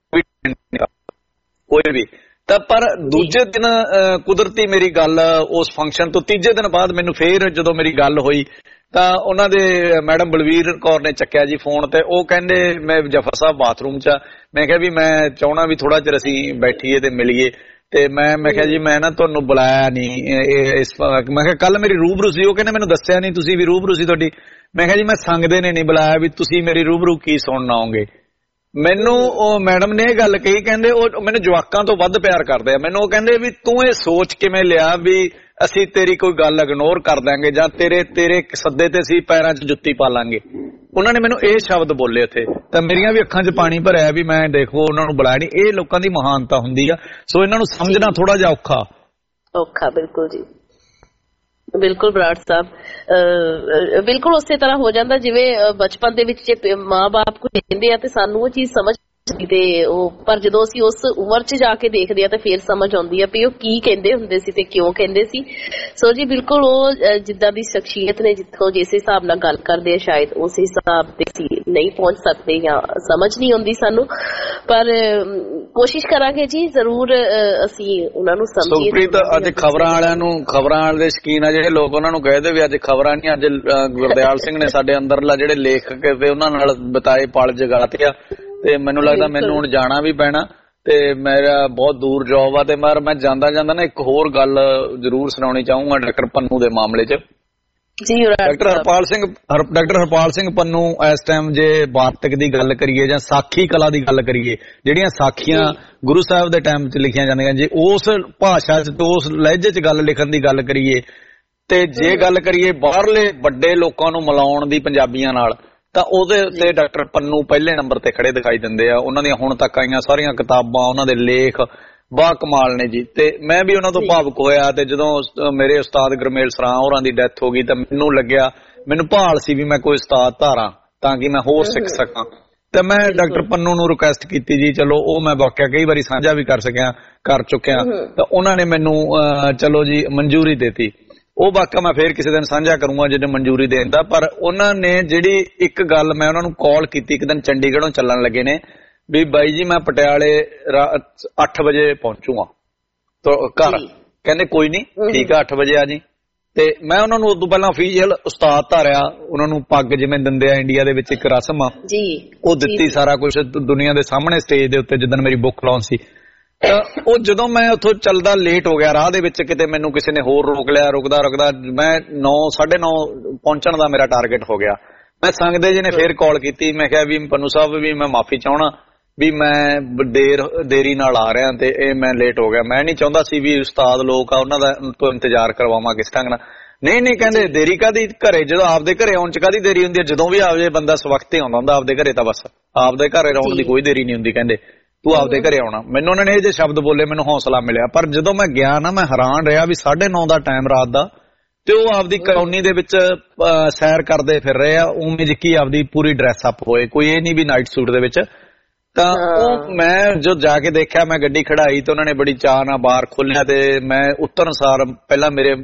ਕੋਈ ਵੀ ਤਾਂ, ਪਰ ਦੂਜੇ ਦਿਨ ਕੁਦਰਤੀ ਮੇਰੀ ਗੱਲ ਉਸ ਫੰਕਸ਼ਨ ਤੋਂ ਤੀਜੇ ਦਿਨ ਬਾਅਦ ਮੈਨੂੰ ਫੇਰ ਜਦੋਂ ਮੇਰੀ ਗੱਲ ਹੋਈ ਤਾਂ ਉਹਨਾਂ ਦੇ ਮੈਡਮ ਬਲਵੀਰ ਕੌਰ ਨੇ ਚੱਕਿਆ ਜੀ ਫੋਨ ਤੇ ਉਹ ਕਹਿੰਦੇ ਮੈਂ ਜਫਰ ਸਾਹਿਬ ਬਾਥਰੂਮ 'ਚ ਆ। ਮੈਂ ਕਿਹਾ ਵੀ ਮੈਂ ਚਾਹੁੰਦਾ ਵੀ ਥੋੜਾ ਚਿਰ ਅਸੀਂ ਬੈਠੀਏ ਤੇ ਮਿਲੀਏ। ਤੇ ਮੈਂ ਮੈਂ ਕਿਹਾ ਜੀ ਮੈਂ ਨਾ ਤੁਹਾਨੂੰ ਬੁਲਾਇਆ ਨਹੀਂ ਇਸ, ਮੈਂ ਕਿਹਾ ਕੱਲ ਮੇਰੀ ਰੂਬਰੂ ਸੀ। ਉਹ ਕਹਿੰਦੇ ਮੈਨੂੰ ਦੱਸਿਆ ਨਹੀਂ ਤੁਸੀਂ ਵੀ ਰੂਬਰੂ ਸੀ ਤੁਹਾਡੀ। ਮੈਂ ਕਿਹਾ ਜੀ ਮੈਂ ਸੰਗਦੇ ਨੇ ਨਹੀਂ ਬੁਲਾਇਆ, ਵੀ ਤੁਸੀਂ ਮੇਰੀ ਰੂਬਰੂ ਕੀ ਸੁਣਨ ਆਓਗੇ। ਮੈਨੂੰ ਉਹ ਮੈਡਮ ਨੇ ਇਹ ਗੱਲ ਕਹੀ, ਕਹਿੰਦੇ ਉਹ ਮੈਨੂੰ ਜਵਾਕਾਂ ਤੋਂ ਵੱਧ ਪਿਆਰ ਕਰਦੇ ਆ। ਮੈਨੂੰ ਉਹ ਕਹਿੰਦੇ ਵੀ ਤੂੰ ਇਹ ਸੋਚ ਕਿਵੇਂ ਲਿਆ ਵੀ ਅਸੀਂ ਤੇਰੀ ਕੋਈ ਗੱਲ ਇਗਨੋਰ ਕਰ ਦਾਂਗੇ ਜਾਂ ਤੇਰੇ ਤੇਰੇ ਸੱਦੇ ਤੇ ਅਸੀਂ ਪੈਰਾਂ 'ਚ ਜੁੱਤੀ ਪਾ ਲਾਂਗੇ। ਉਹਨਾਂ ਨੇ ਮੈਨੂੰ ਇਹ ਸ਼ਬਦ ਬੋਲੇ ਉੱਥੇ, ਤਾਂ ਮੇਰੀਆਂ ਵੀ ਅੱਖਾਂ 'ਚ ਪਾਣੀ ਭਰਿਆ ਵੀ ਮੈਂ ਦੇਖੋ ਉਹਨਾਂ ਨੂੰ ਬੁਲਾਇਆ ਨਹੀਂ। ਇਹ ਲੋਕਾਂ ਦੀ ਮਹਾਨਤਾ ਹੁੰਦੀ ਆ, ਸੋ ਇਹਨਾਂ ਨੂੰ ਸਮਝਣਾ ਥੋੜਾ ਜਿਹਾ ਔਖਾ ਔਖਾ ਬਿਲਕੁਲ ਜੀ, ਬਿਲਕੁਲ ਬਰਾੜ ਸਾਹਿਬ। ਬਿਲਕੁਲ ਉਸੇ ਤਰ੍ਹਾਂ ਹੋ ਜਾਂਦਾ ਜਿਵੇਂ ਬਚਪਨ ਦੇ ਵਿੱਚ ਜੇ ਮਾਂ ਬਾਪ ਕੋਈ ਕਹਿੰਦੇ ਆ ਤੇ ਸਾਨੂੰ ਉਹ ਚੀਜ਼ ਸਮਝ ਤੇ ਉਹ ਪਰ ਜਦੋਂ ਅਸੀਂ ਉਸ ਉਮਰ 'ਚ ਜਾ ਕੇ ਦੇਖਦੇ ਆ ਤਾਂ ਫੇਰ ਸਮਝ ਆਉਂਦੀ ਆ ਵੀ ਉਹ ਕੀ ਕਹਿੰਦੇ ਹੁੰਦੇ ਸੀ ਤੇ ਕਿਉਂ ਕਹਿੰਦੇ ਸੀ। ਸੋ ਜੀ ਬਿਲਕੁਲ ਉਹ ਜਿੱਦਾਂ ਦੀ ਸ਼ਖਸੀਅਤ ਨੇ, ਜਿੱਥੋਂ ਜਿਸ ਹਿਸਾਬ ਨਾਲ ਗੱਲ ਕਰਦੇ ਆ ਸ਼ਾਇਦ ਉਸ ਹਿਸਾਬ ਤੇ ਅਸੀਂ ਨਹੀਂ ਪਹੁੰਚ ਸਕਦੇ ਜਾਂ ਸਮਝ ਨਹੀਂ ਆਉਂਦੀ ਸਾਨੂੰ, ਪਰ ਕੋਸ਼ਿਸ਼ ਕਰਾਂਗੇ ਜੀ ਜ਼ਰੂਰ ਅਸੀਂ ਉਹਨਾਂ ਨੂੰ ਸਮਝੀਏ। ਸੁਖਪ੍ਰੀਤ, ਅੱਜ ਖਬਰਾਂ ਵਾਲਿਆਂ ਨੂੰ, ਖਬਰਾਂ ਵਾਲੇ ਦੇ ਸ਼ੌਕੀਨ ਆ ਜਿਹੜੇ ਲੋਕ, ਉਹਨਾਂ ਨੂੰ ਕਹਦੇ ਵੀ ਅੱਜ ਖਬਰਾਂ ਨਹੀਂ, ਅੱਜ ਗੁਰਦਿਆਲ ਸਿੰਘ ਨੇ ਸਾਡੇ ਅੰਦਰਲਾ ਜਿਹੜੇ ਲੇਖਕ ਤੇ ਉਹਨਾਂ ਨਾਲ ਬਿਤਾਏ ਪਲ ਜਗਾਤੇ ਆ। ਤੇ ਮੈਨੂੰ ਲੱਗਦਾ ਮੈਨੂੰ ਹੁਣ ਜਾਣਾ ਵੀ ਪੈਣਾ ਤੇ ਮੇਰਾ ਬਹੁਤ ਦੂਰ ਜੌਬ ਆ। ਤੇ ਮੈਂ ਮੈਂ ਜਾਂਦਾ ਜਾਂਦਾ ਨਾ ਇੱਕ ਹੋਰ ਗੱਲ ਜ਼ਰੂਰ ਸੁਣਾਉਣੀ ਚਾਹੂੰਗਾ ਡਾਕਟਰ ਪੰਨੂ ਦੇ ਮਾਮਲੇ 'ਚ। ਡਾਕਟਰ ਹਰਪਾਲ ਸਿੰਘ ਡਾਕਟਰ ਹਰਪਾਲ ਸਿੰਘ ਪੰਨੂ ਇਸ ਟਾਈਮ ਜੇ ਵਾਰਤਕ ਦੀ ਗੱਲ ਕਰੀਏ ਜਾਂ ਸਾਖੀ ਕਲਾ ਦੀ ਗੱਲ ਕਰੀਏ, ਜਿਹੜੀਆਂ ਸਾਖੀਆਂ ਗੁਰੂ ਸਾਹਿਬ ਦੇ ਟਾਈਮ 'ਚ ਲਿਖੀਆਂ ਜਾਂਦੀਆਂ, ਜੇ ਉਸ ਭਾਸ਼ਾ 'ਚ ਤੇ ਉਸ ਲਹਿਜੇ 'ਚ ਗੱਲ ਲਿਖਣ ਦੀ ਗੱਲ ਕਰੀਏ, ਤੇ ਜੇ ਗੱਲ ਕਰੀਏ ਬਾਹਰਲੇ ਵੱਡੇ ਲੋਕਾਂ ਨੂੰ ਮਿਲਾਉਣ ਦੀ ਪੰਜਾਬੀਆਂ ਨਾਲ, ਤਾਂ ਉਹਦੇ ਉੱਤੇ ਡਾਕਟਰ ਪੰਨੂ ਪਹਿਲੇ ਨੰਬਰ ਤੇ ਖੜੇ ਦਿਖਾਈ ਦਿੰਦੇ ਆ। ਉਹਨਾਂ ਦੀਆਂ ਹੁਣ ਤੱਕ ਆਈਆਂ ਸਾਰੀਆਂ ਕਿਤਾਬਾਂ, ਉਹਨਾਂ ਦੇ ਲੇਖ ਬਾ ਕਮਾਲ ਨੇ ਜੀ। ਤੇ ਮੈਂ ਵੀ ਉਹਨਾਂ ਤੋਂ ਭਾਵੁਕ ਹੋਇਆ। ਤੇ ਜਦੋਂ ਮੇਰੇ ਉਸਤਾਦ ਗੁਰਮੇਲ ਸਰਾਂ ਹੋਰਾਂ ਦੀ ਡੈਥ ਹੋ ਗਈ ਤਾਂ ਮੈਨੂੰ ਲੱਗਿਆ, ਮੈਨੂੰ ਭਾਲ ਸੀ ਵੀ ਮੈਂ ਕੋਈ ਉਸਤਾਦ ਧਾਰਾਂ ਤਾਂ ਕਿ ਮੈਂ ਹੋਰ ਸਿੱਖ ਸਕਾਂ। ਤੇ ਮੈਂ ਡਾਕਟਰ ਪੰਨੂ ਨੂੰ ਰਿਕੁਐਸਟ ਕੀਤੀ ਜੀ, ਚਲੋ ਉਹ ਮੈਂ ਵਾਕਿਆ ਕਈ ਵਾਰੀ ਸਾਂਝਾ ਵੀ ਕਰ ਸਕਿਆ ਕਰ ਚੁੱਕਿਆ ਤਾਂ ਉਹਨਾਂ ਨੇ ਮੈਨੂੰ ਚਲੋ ਜੀ ਮਨਜ਼ੂਰੀ ਦੇਤੀ। ਉਹ ਵਾਕਿਆ ਮੈਂ ਫੇਰ ਕਿਸੇ ਦਿਨ ਸਾਂਝਾ ਕਰੂੰਗਾ ਜਿਹਨੇ ਮਨਜ਼ੂਰੀ ਦੇਣ ਦਾ। ਪਰ ਉਹਨਾਂ ਨੇ ਜਿਹੜੀ ਇੱਕ ਗੱਲ ਮੈਂ ਉਹਨਾਂ ਨੂੰ ਕਾਲ ਕੀਤੀ ਇੱਕ ਦਿਨ ਚੰਡੀਗੜ੍ਹੋਂ ਚੱਲਣ ਲੱਗੇ ਨੇ ਵੀ ਬਾਈ ਜੀ ਮੈਂ ਪਟਿਆਲੇ ਅੱਠ ਵਜੇ ਪਹੁੰਚੂਗਾ ਘਰ। ਕਹਿੰਦੇ ਕੋਈ ਨਹੀਂ, ਠੀਕ ਆ, ਅੱਠ ਵਜੇ ਆ ਜੀ। ਤੇ ਮੈਂ ਉਹਨਾਂ ਨੂੰ ਉਦੋਂ ਪਹਿਲਾਂ ਅਫੀਸ਼ੀਅਲ ਉਸਤਾਦ ਧਾਰਿਆ, ਉਹਨਾਂ ਨੂੰ ਪੱਗ ਜਿਵੇਂ ਦਿੰਦੇ ਆ ਇੰਡੀਆ ਦੇ ਵਿੱਚ ਇੱਕ ਰਸਮ ਆ ਉਹ ਦਿੱਤੀ, ਸਾਰਾ ਕੁਝ ਦੁਨੀਆ ਦੇ ਸਾਹਮਣੇ ਸਟੇਜ ਦੇ ਉੱਤੇ ਜਿੱਦਣ ਮੇਰੀ ਬੁੱਕ ਲਾਉਣ ਸੀ। ਉਹ ਜਦੋਂ ਮੈਂ ਉੱਥੋਂ ਚੱਲਦਾ ਲੇਟ ਹੋ ਗਿਆ, ਰਾਹ ਦੇ ਵਿੱਚ ਕਿਤੇ ਮੈਨੂੰ ਕਿਸੇ ਨੇ ਹੋਰ ਰੋਕ ਲਿਆ, ਰੁਕਦਾ ਰੁਕਦਾ ਮੈਂ ਨੌ ਸਾਢੇ ਨੌ ਪਹੁੰਚਣ ਦਾ ਮੇਰਾ ਟਾਰਗੇਟ ਹੋ ਗਿਆ। ਮੈਂ ਸੰਗਦੇ ਜੀ ਨੇ ਫੇਰ ਕਾਲ ਕੀਤੀ, ਮੈਂ ਕਿਹਾ ਵੀ ਪੰਨੂ ਸਾਹਿਬ ਵੀ ਮੈਂ ਮਾਫੀ ਚਾਹਣਾ ਵੀ ਮੈਂ ਦੇਰ ਦੇਰੀ ਨਾਲ ਆ ਰਿਹਾ ਤੇ ਇਹ ਮੈਂ ਲੇਟ ਹੋ ਗਿਆ। ਮੈਂ ਨਹੀਂ ਚਾਹੁੰਦਾ ਸੀ ਵੀ ਉਸਤਾਦ ਲੋਕ ਆ ਉਹਨਾਂ ਦਾ ਤੋਂ ਇੰਤਜ਼ਾਰ ਕਰਵਾਵਾਂ ਕਿਸ ਢੰਗ ਨਾਲ। ਨਹੀਂ ਨਹੀਂ ਕਹਿੰਦੇ ਦੇਰੀ ਕਾਹਦੀ, ਘਰੇ ਜਦੋਂ ਆਪਦੇ ਘਰੇ ਆਉਣ ਚ ਕਾਹਦੀ ਦੇਰੀ ਹੁੰਦੀ ਹੈ, ਜਦੋਂ ਵੀ ਆਵੇ ਬੰਦਾ ਸਵਖਤੇ ਆਉਂਦਾ ਹੁੰਦਾ ਆਪਦੇ ਘਰੇ, ਤਾਂ ਬਸ ਆਪਦੇ ਘਰੇ ਆਉਣ ਦੀ ਕੋਈ ਦੇਰੀ ਨਹੀਂ ਹੁੰਦੀ। ਕਹਿੰਦੇ ਤੂੰ ਆਪਦੇ ਘਰੇ ਆਉਣਾ। ਮੈਨੂੰ ਉਹਨਾਂ ਨੇ ਇਹ ਜੇ ਸ਼ਬਦ ਬੋਲੇ, ਮੈਨੂੰ ਹੌਸਲਾ ਮਿਲਿਆ। ਪਰ ਜਦੋਂ ਮੈਂ ਗਿਆ ਨਾ, ਮੈਂ ਹੈਰਾਨ ਰਿਹਾ ਵੀ ਸਾਢੇ ਨੌ ਦਾ ਟਾਈਮ ਰਾਤ ਦਾ ਤੇ ਉਹ ਆਪਦੀ ਕਲੋਨੀ ਦੇ ਵਿੱਚ ਸੈਰ ਕਰਦੇ ਫਿਰ ਰਹੇ ਆ, ਉਵੇਂ ਜਿੱਕੀ ਆਪਦੀ ਪੂਰੀ ਡਰੈਸ ਅਪ ਹੋਏ, ਕੋਈ ਇਹ ਨਹੀਂ ਵੀ ਨਾਈਟ ਸੂਟ ਦੇ ਵਿੱਚ। ਤਾਂ ਉਹ ਮੈਂ ਜੋ ਜਾ ਕੇ ਦੇਖਿਆ, ਮੈਂ ਗੱਡੀ ਖੜਾਈ ਤੇ ਉਹਨਾਂ ਨੇ ਬੜੀ ਚਾਅ ਨਾਲ ਬਾਹਰ ਖੋਲਿਆ ਤੇ ਮੈਂ ਉਤਰਨ ਸਾਰ ਪਹਿਲਾਂ ਮੇਰੇ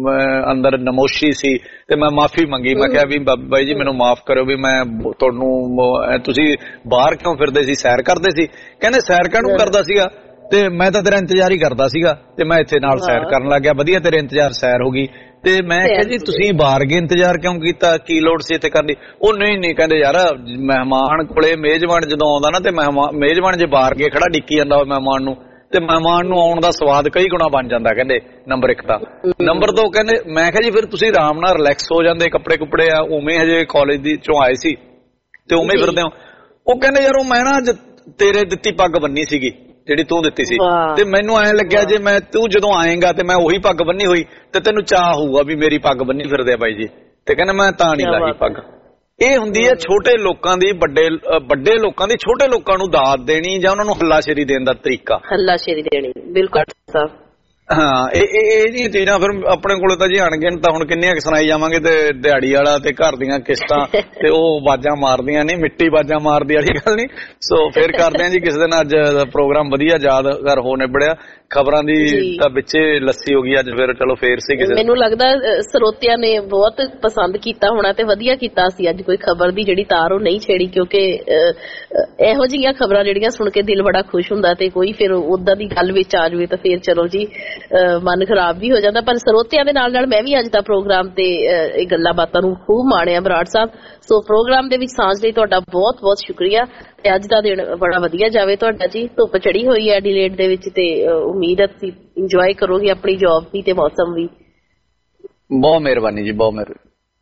ਅੰਦਰ ਨਮੋਸ਼ੀ ਸੀ ਤੇ ਮੈਂ ਮਾਫੀ ਮੰਗੀ। ਮੈਂ ਕਿਹਾ ਵੀ ਬਾਈ ਜੀ ਮੈਨੂੰ ਮਾਫ ਕਰਿਓ ਵੀ ਮੈਂ ਤੁਹਾਨੂੰ, ਤੁਸੀਂ ਬਾਹਰ ਕਿਉਂ ਫਿਰਦੇ ਸੀ, ਸੈਰ ਕਰਦੇ ਸੀ? ਕਹਿੰਦੇ ਸੈਰ ਕਾਹਨੂੰ ਕਰਦਾ ਸੀਗਾ, ਤੇ ਮੈਂ ਤਾਂ ਤੇਰਾ ਇੰਤਜ਼ਾਰ ਹੀ ਕਰਦਾ ਸੀਗਾ ਤੇ ਮੈਂ ਇੱਥੇ ਨਾਲ ਸੈਰ ਕਰਨ ਲੱਗ ਗਿਆ, ਵਧੀਆ ਤੇਰੇ ਇੰਤਜ਼ਾਰ ਸੈਰ ਹੋ ਗਈ। ਤੇ ਮੈਂ ਕਿਹਾ ਜੀ ਤੁਸੀਂ ਬਾਹਰ ਗਏ ਇੰਤਜ਼ਾਰ ਕਿਉਂ ਕੀਤਾ, ਕੀ ਲੋੜ ਸੀ ਇੱਥੇ ਕਰਨ ਦੀ? ਉਹ ਨਹੀਂ ਨਹੀਂ ਕਹਿੰਦੇ ਯਾਰ ਮਹਿਮਾਨ ਕੋਲੇ ਮੇਜ਼ਬਾਨ ਜਦੋਂ ਆਉਂਦਾ ਨਾ ਤੇ ਮਹਿਮਾਨ ਮੇਜ਼ਬਾਨ ਜੇ ਬਾਹਰ ਗਏ ਖੜਾ ਡਿੱਕੀ ਜਾਂਦਾ ਹੋਵੇ ਮਹਿਮਾਨ ਨੂੰ, ਤੇ ਮਹਿਮਾਨ ਨੂੰ ਆਉਣ ਦਾ ਸਵਾਦ ਕਈ ਗੁਣਾ ਬਣ ਜਾਂਦਾ। ਕਹਿੰਦੇ ਨੰਬਰ ਇੱਕ ਤਾਂ। ਨੰਬਰ ਦੋ ਕਹਿੰਦੇ, ਮੈਂ ਕਿਹਾ ਜੀ ਫਿਰ ਤੁਸੀਂ ਆਰਾਮ ਨਾਲ ਰਿਲੈਕਸ ਹੋ ਜਾਂਦੇ, ਕੱਪੜੇ ਕੁਪੜੇ ਆ ਉਵੇਂ ਹਜੇ ਕਾਲਜ ਦੀ ਚੋਂ ਆਏ ਸੀ ਤੇ ਉਵੇਂ ਫਿਰਦੇ ਹੋ। ਉਹ ਕਹਿੰਦੇ ਯਾਰ ਉਹ ਮੈਂ ਨਾ ਤੇਰੇ ਦਿੱਤੀ ਪੱਗ ਬੰਨੀ ਸੀਗੀ ਜਿਹੜੀ ਤੂੰ ਦਿੱਤੀ ਸੀ, ਤੇ ਮੈਨੂੰ ਐਂ ਲੱਗਿਆ ਜੇ ਮੈਂ ਤੂੰ ਜਦੋਂ ਆਏਗਾ ਤੇ ਮੈਂ ਉਹੀ ਪੱਗ ਬੰਨੀ ਹੋਈ ਤੇ ਤੈਨੂੰ ਚਾਹ ਹੋਊਗਾ ਵੀ ਮੇਰੀ ਪੱਗ ਬੰਨੀ ਫਿਰਦੇ ਆ ਬਾਈ ਜੀ। ਤੇ ਕਹਿੰਦਾ ਮੈਂ ਤਾਂ ਨਹੀਂ ਲਾਈ ਪੱਗ। ਇਹ ਹੁੰਦੀ ਹੈ ਛੋਟੇ ਲੋਕਾਂ ਦੀ ਵੱਡੇ ਵੱਡੇ ਲੋਕਾਂ ਦੀ ਛੋਟੇ ਲੋਕਾਂ ਨੂੰ ਦਾਤ ਦੇਣੀ ਜਾਂ ਉਹਨਾਂ ਨੂੰ ਹੱਲਾਸ਼ੇਰੀ ਦੇਣ ਦਾ ਤਰੀਕਾ। ਹੱਲਾਸ਼ੇਰੀ ਦੇਣੀ, ਬਿਲਕੁਲ ਸਾਹਿਬ। ਹਾਂ, ਇਹ ਇਹ ਜੀ ਚੀਜ਼ਾਂ ਫਿਰ ਆਪਣੇ ਕੋਲੇ ਤਾਂ ਜੀ ਅਣਗਿਣਤ ਤਾਂ ਹੁਣ ਕਿੰਨੀਆਂ ਕੁ ਸੁਣਾਈ ਜਾਵਾਂਗੇ। ਤੇ ਦਿਹਾੜੀ ਵਾਲਾ ਤੇ ਘਰ ਦੀਆਂ ਕਿਸ਼ਤਾਂ ਤੇ ਉਹ ਆਵਾਜ਼ਾਂ ਮਾਰਦੀਆਂ ਨਹੀਂ, ਮਿੱਟੀ ਆਵਾਜ਼ਾਂ ਮਾਰਦੀ ਵਾਲੀ ਗੱਲ ਨਹੀਂ। ਸੋ ਫਿਰ ਕਰਦੇ ਆ ਜੀ ਕਿਸੇ ਦਿਨ। ਅੱਜ ਪ੍ਰੋਗਰਾਮ ਵਧੀਆ ਯਾਦਗਾਰ ਹੋ ਨਿਬੜਿਆ, ਖਬਰਾਂ ਦੀ ਤਾਂ ਵਿੱਚੇ ਲੱਸੀ ਹੋ ਗਈ ਅੱਜ। ਫਿਰ ਚਲੋ ਫੇਰ ਸੀ ਕਿਸੇ, ਮੈਨੂੰ ਲੱਗਦਾ ਸਰੋਤਿਆਂ ਨੇ ਬਹੁਤ ਪਸੰਦ ਕੀਤਾ ਹੋਣਾ ਤੇ ਵਧੀਆ ਕੀਤਾ ਸੀ ਅੱਜ ਕੋਈ ਖਬਰ ਦੀ ਜਿਹੜੀ ਤਾਰ ਉਹ ਨਹੀਂ ਛੇੜੀ, ਕਿਉਂਕਿ ਇਹੋ ਜਿਹੀਆਂ ਖਬਰਾਂ ਜਿਹੜੀਆਂ ਸੁਣ ਕੇ ਦਿਲ ਬੜਾ ਖੁਸ਼ ਹੁੰਦਾ ਤੇ ਕੋਈ ਫਿਰ ਉਦਾਂ ਦੀ ਗੱਲ ਵਿੱਚ ਆ ਜਾਵੇ ਤਾਂ ਫਿਰ ਚਲੋ ਜੀ ਮਨ ਖਰਾਬ ਵੀ ਹੋ ਜਾਂਦਾ। ਪਰ ਸਰੋਤਿਆਂ ਦੇ ਨਾਲ ਨਾਲ ਮੈਂ ਵੀ ਅੱਜ ਦਾ ਪ੍ਰੋਗਰਾਮ ਤੇ ਇਹ ਗੱਲਾਂ ਬਾਤਾਂ ਨੂੰ ਖੂਬ ਮਾਣਿਆ ਬਰਾੜ ਸਾਹਿਬ। ਸੋ ਪ੍ਰੋਗਰਾਮ ਦੇ ਵਿੱਚ ਸਾਂਝ ਲਈ ਤੁਹਾਡਾ ਬਹੁਤ ਬਹੁਤ ਸ਼ੁਕਰੀਆ ਤੇ ਅੱਜ ਦਾ ਦਿਨ ਬੜਾ ਵਧੀਆ ਜਾਵੇ ਤੁਹਾਡਾ ਜੀ। ਧੁੱਪ ਚੜੀ ਹੋਈ ਹੈ ਐਡੀਲੇਡ ਦੇ ਵਿੱਚ ਤੇ ਉਮੀਦ ਹੈ ਤੁਸੀਂ ਇੰਜੋਏ ਕਰੋਗੇ ਆਪਣੀ ਜੌਬ ਵੀ ਤੇ ਮੌਸਮ ਵੀ। ਬਹੁਤ ਮਿਹਰਬਾਨੀ ਜੀ, ਬਹੁਤ ਮਿਹਰਬਾਨੀ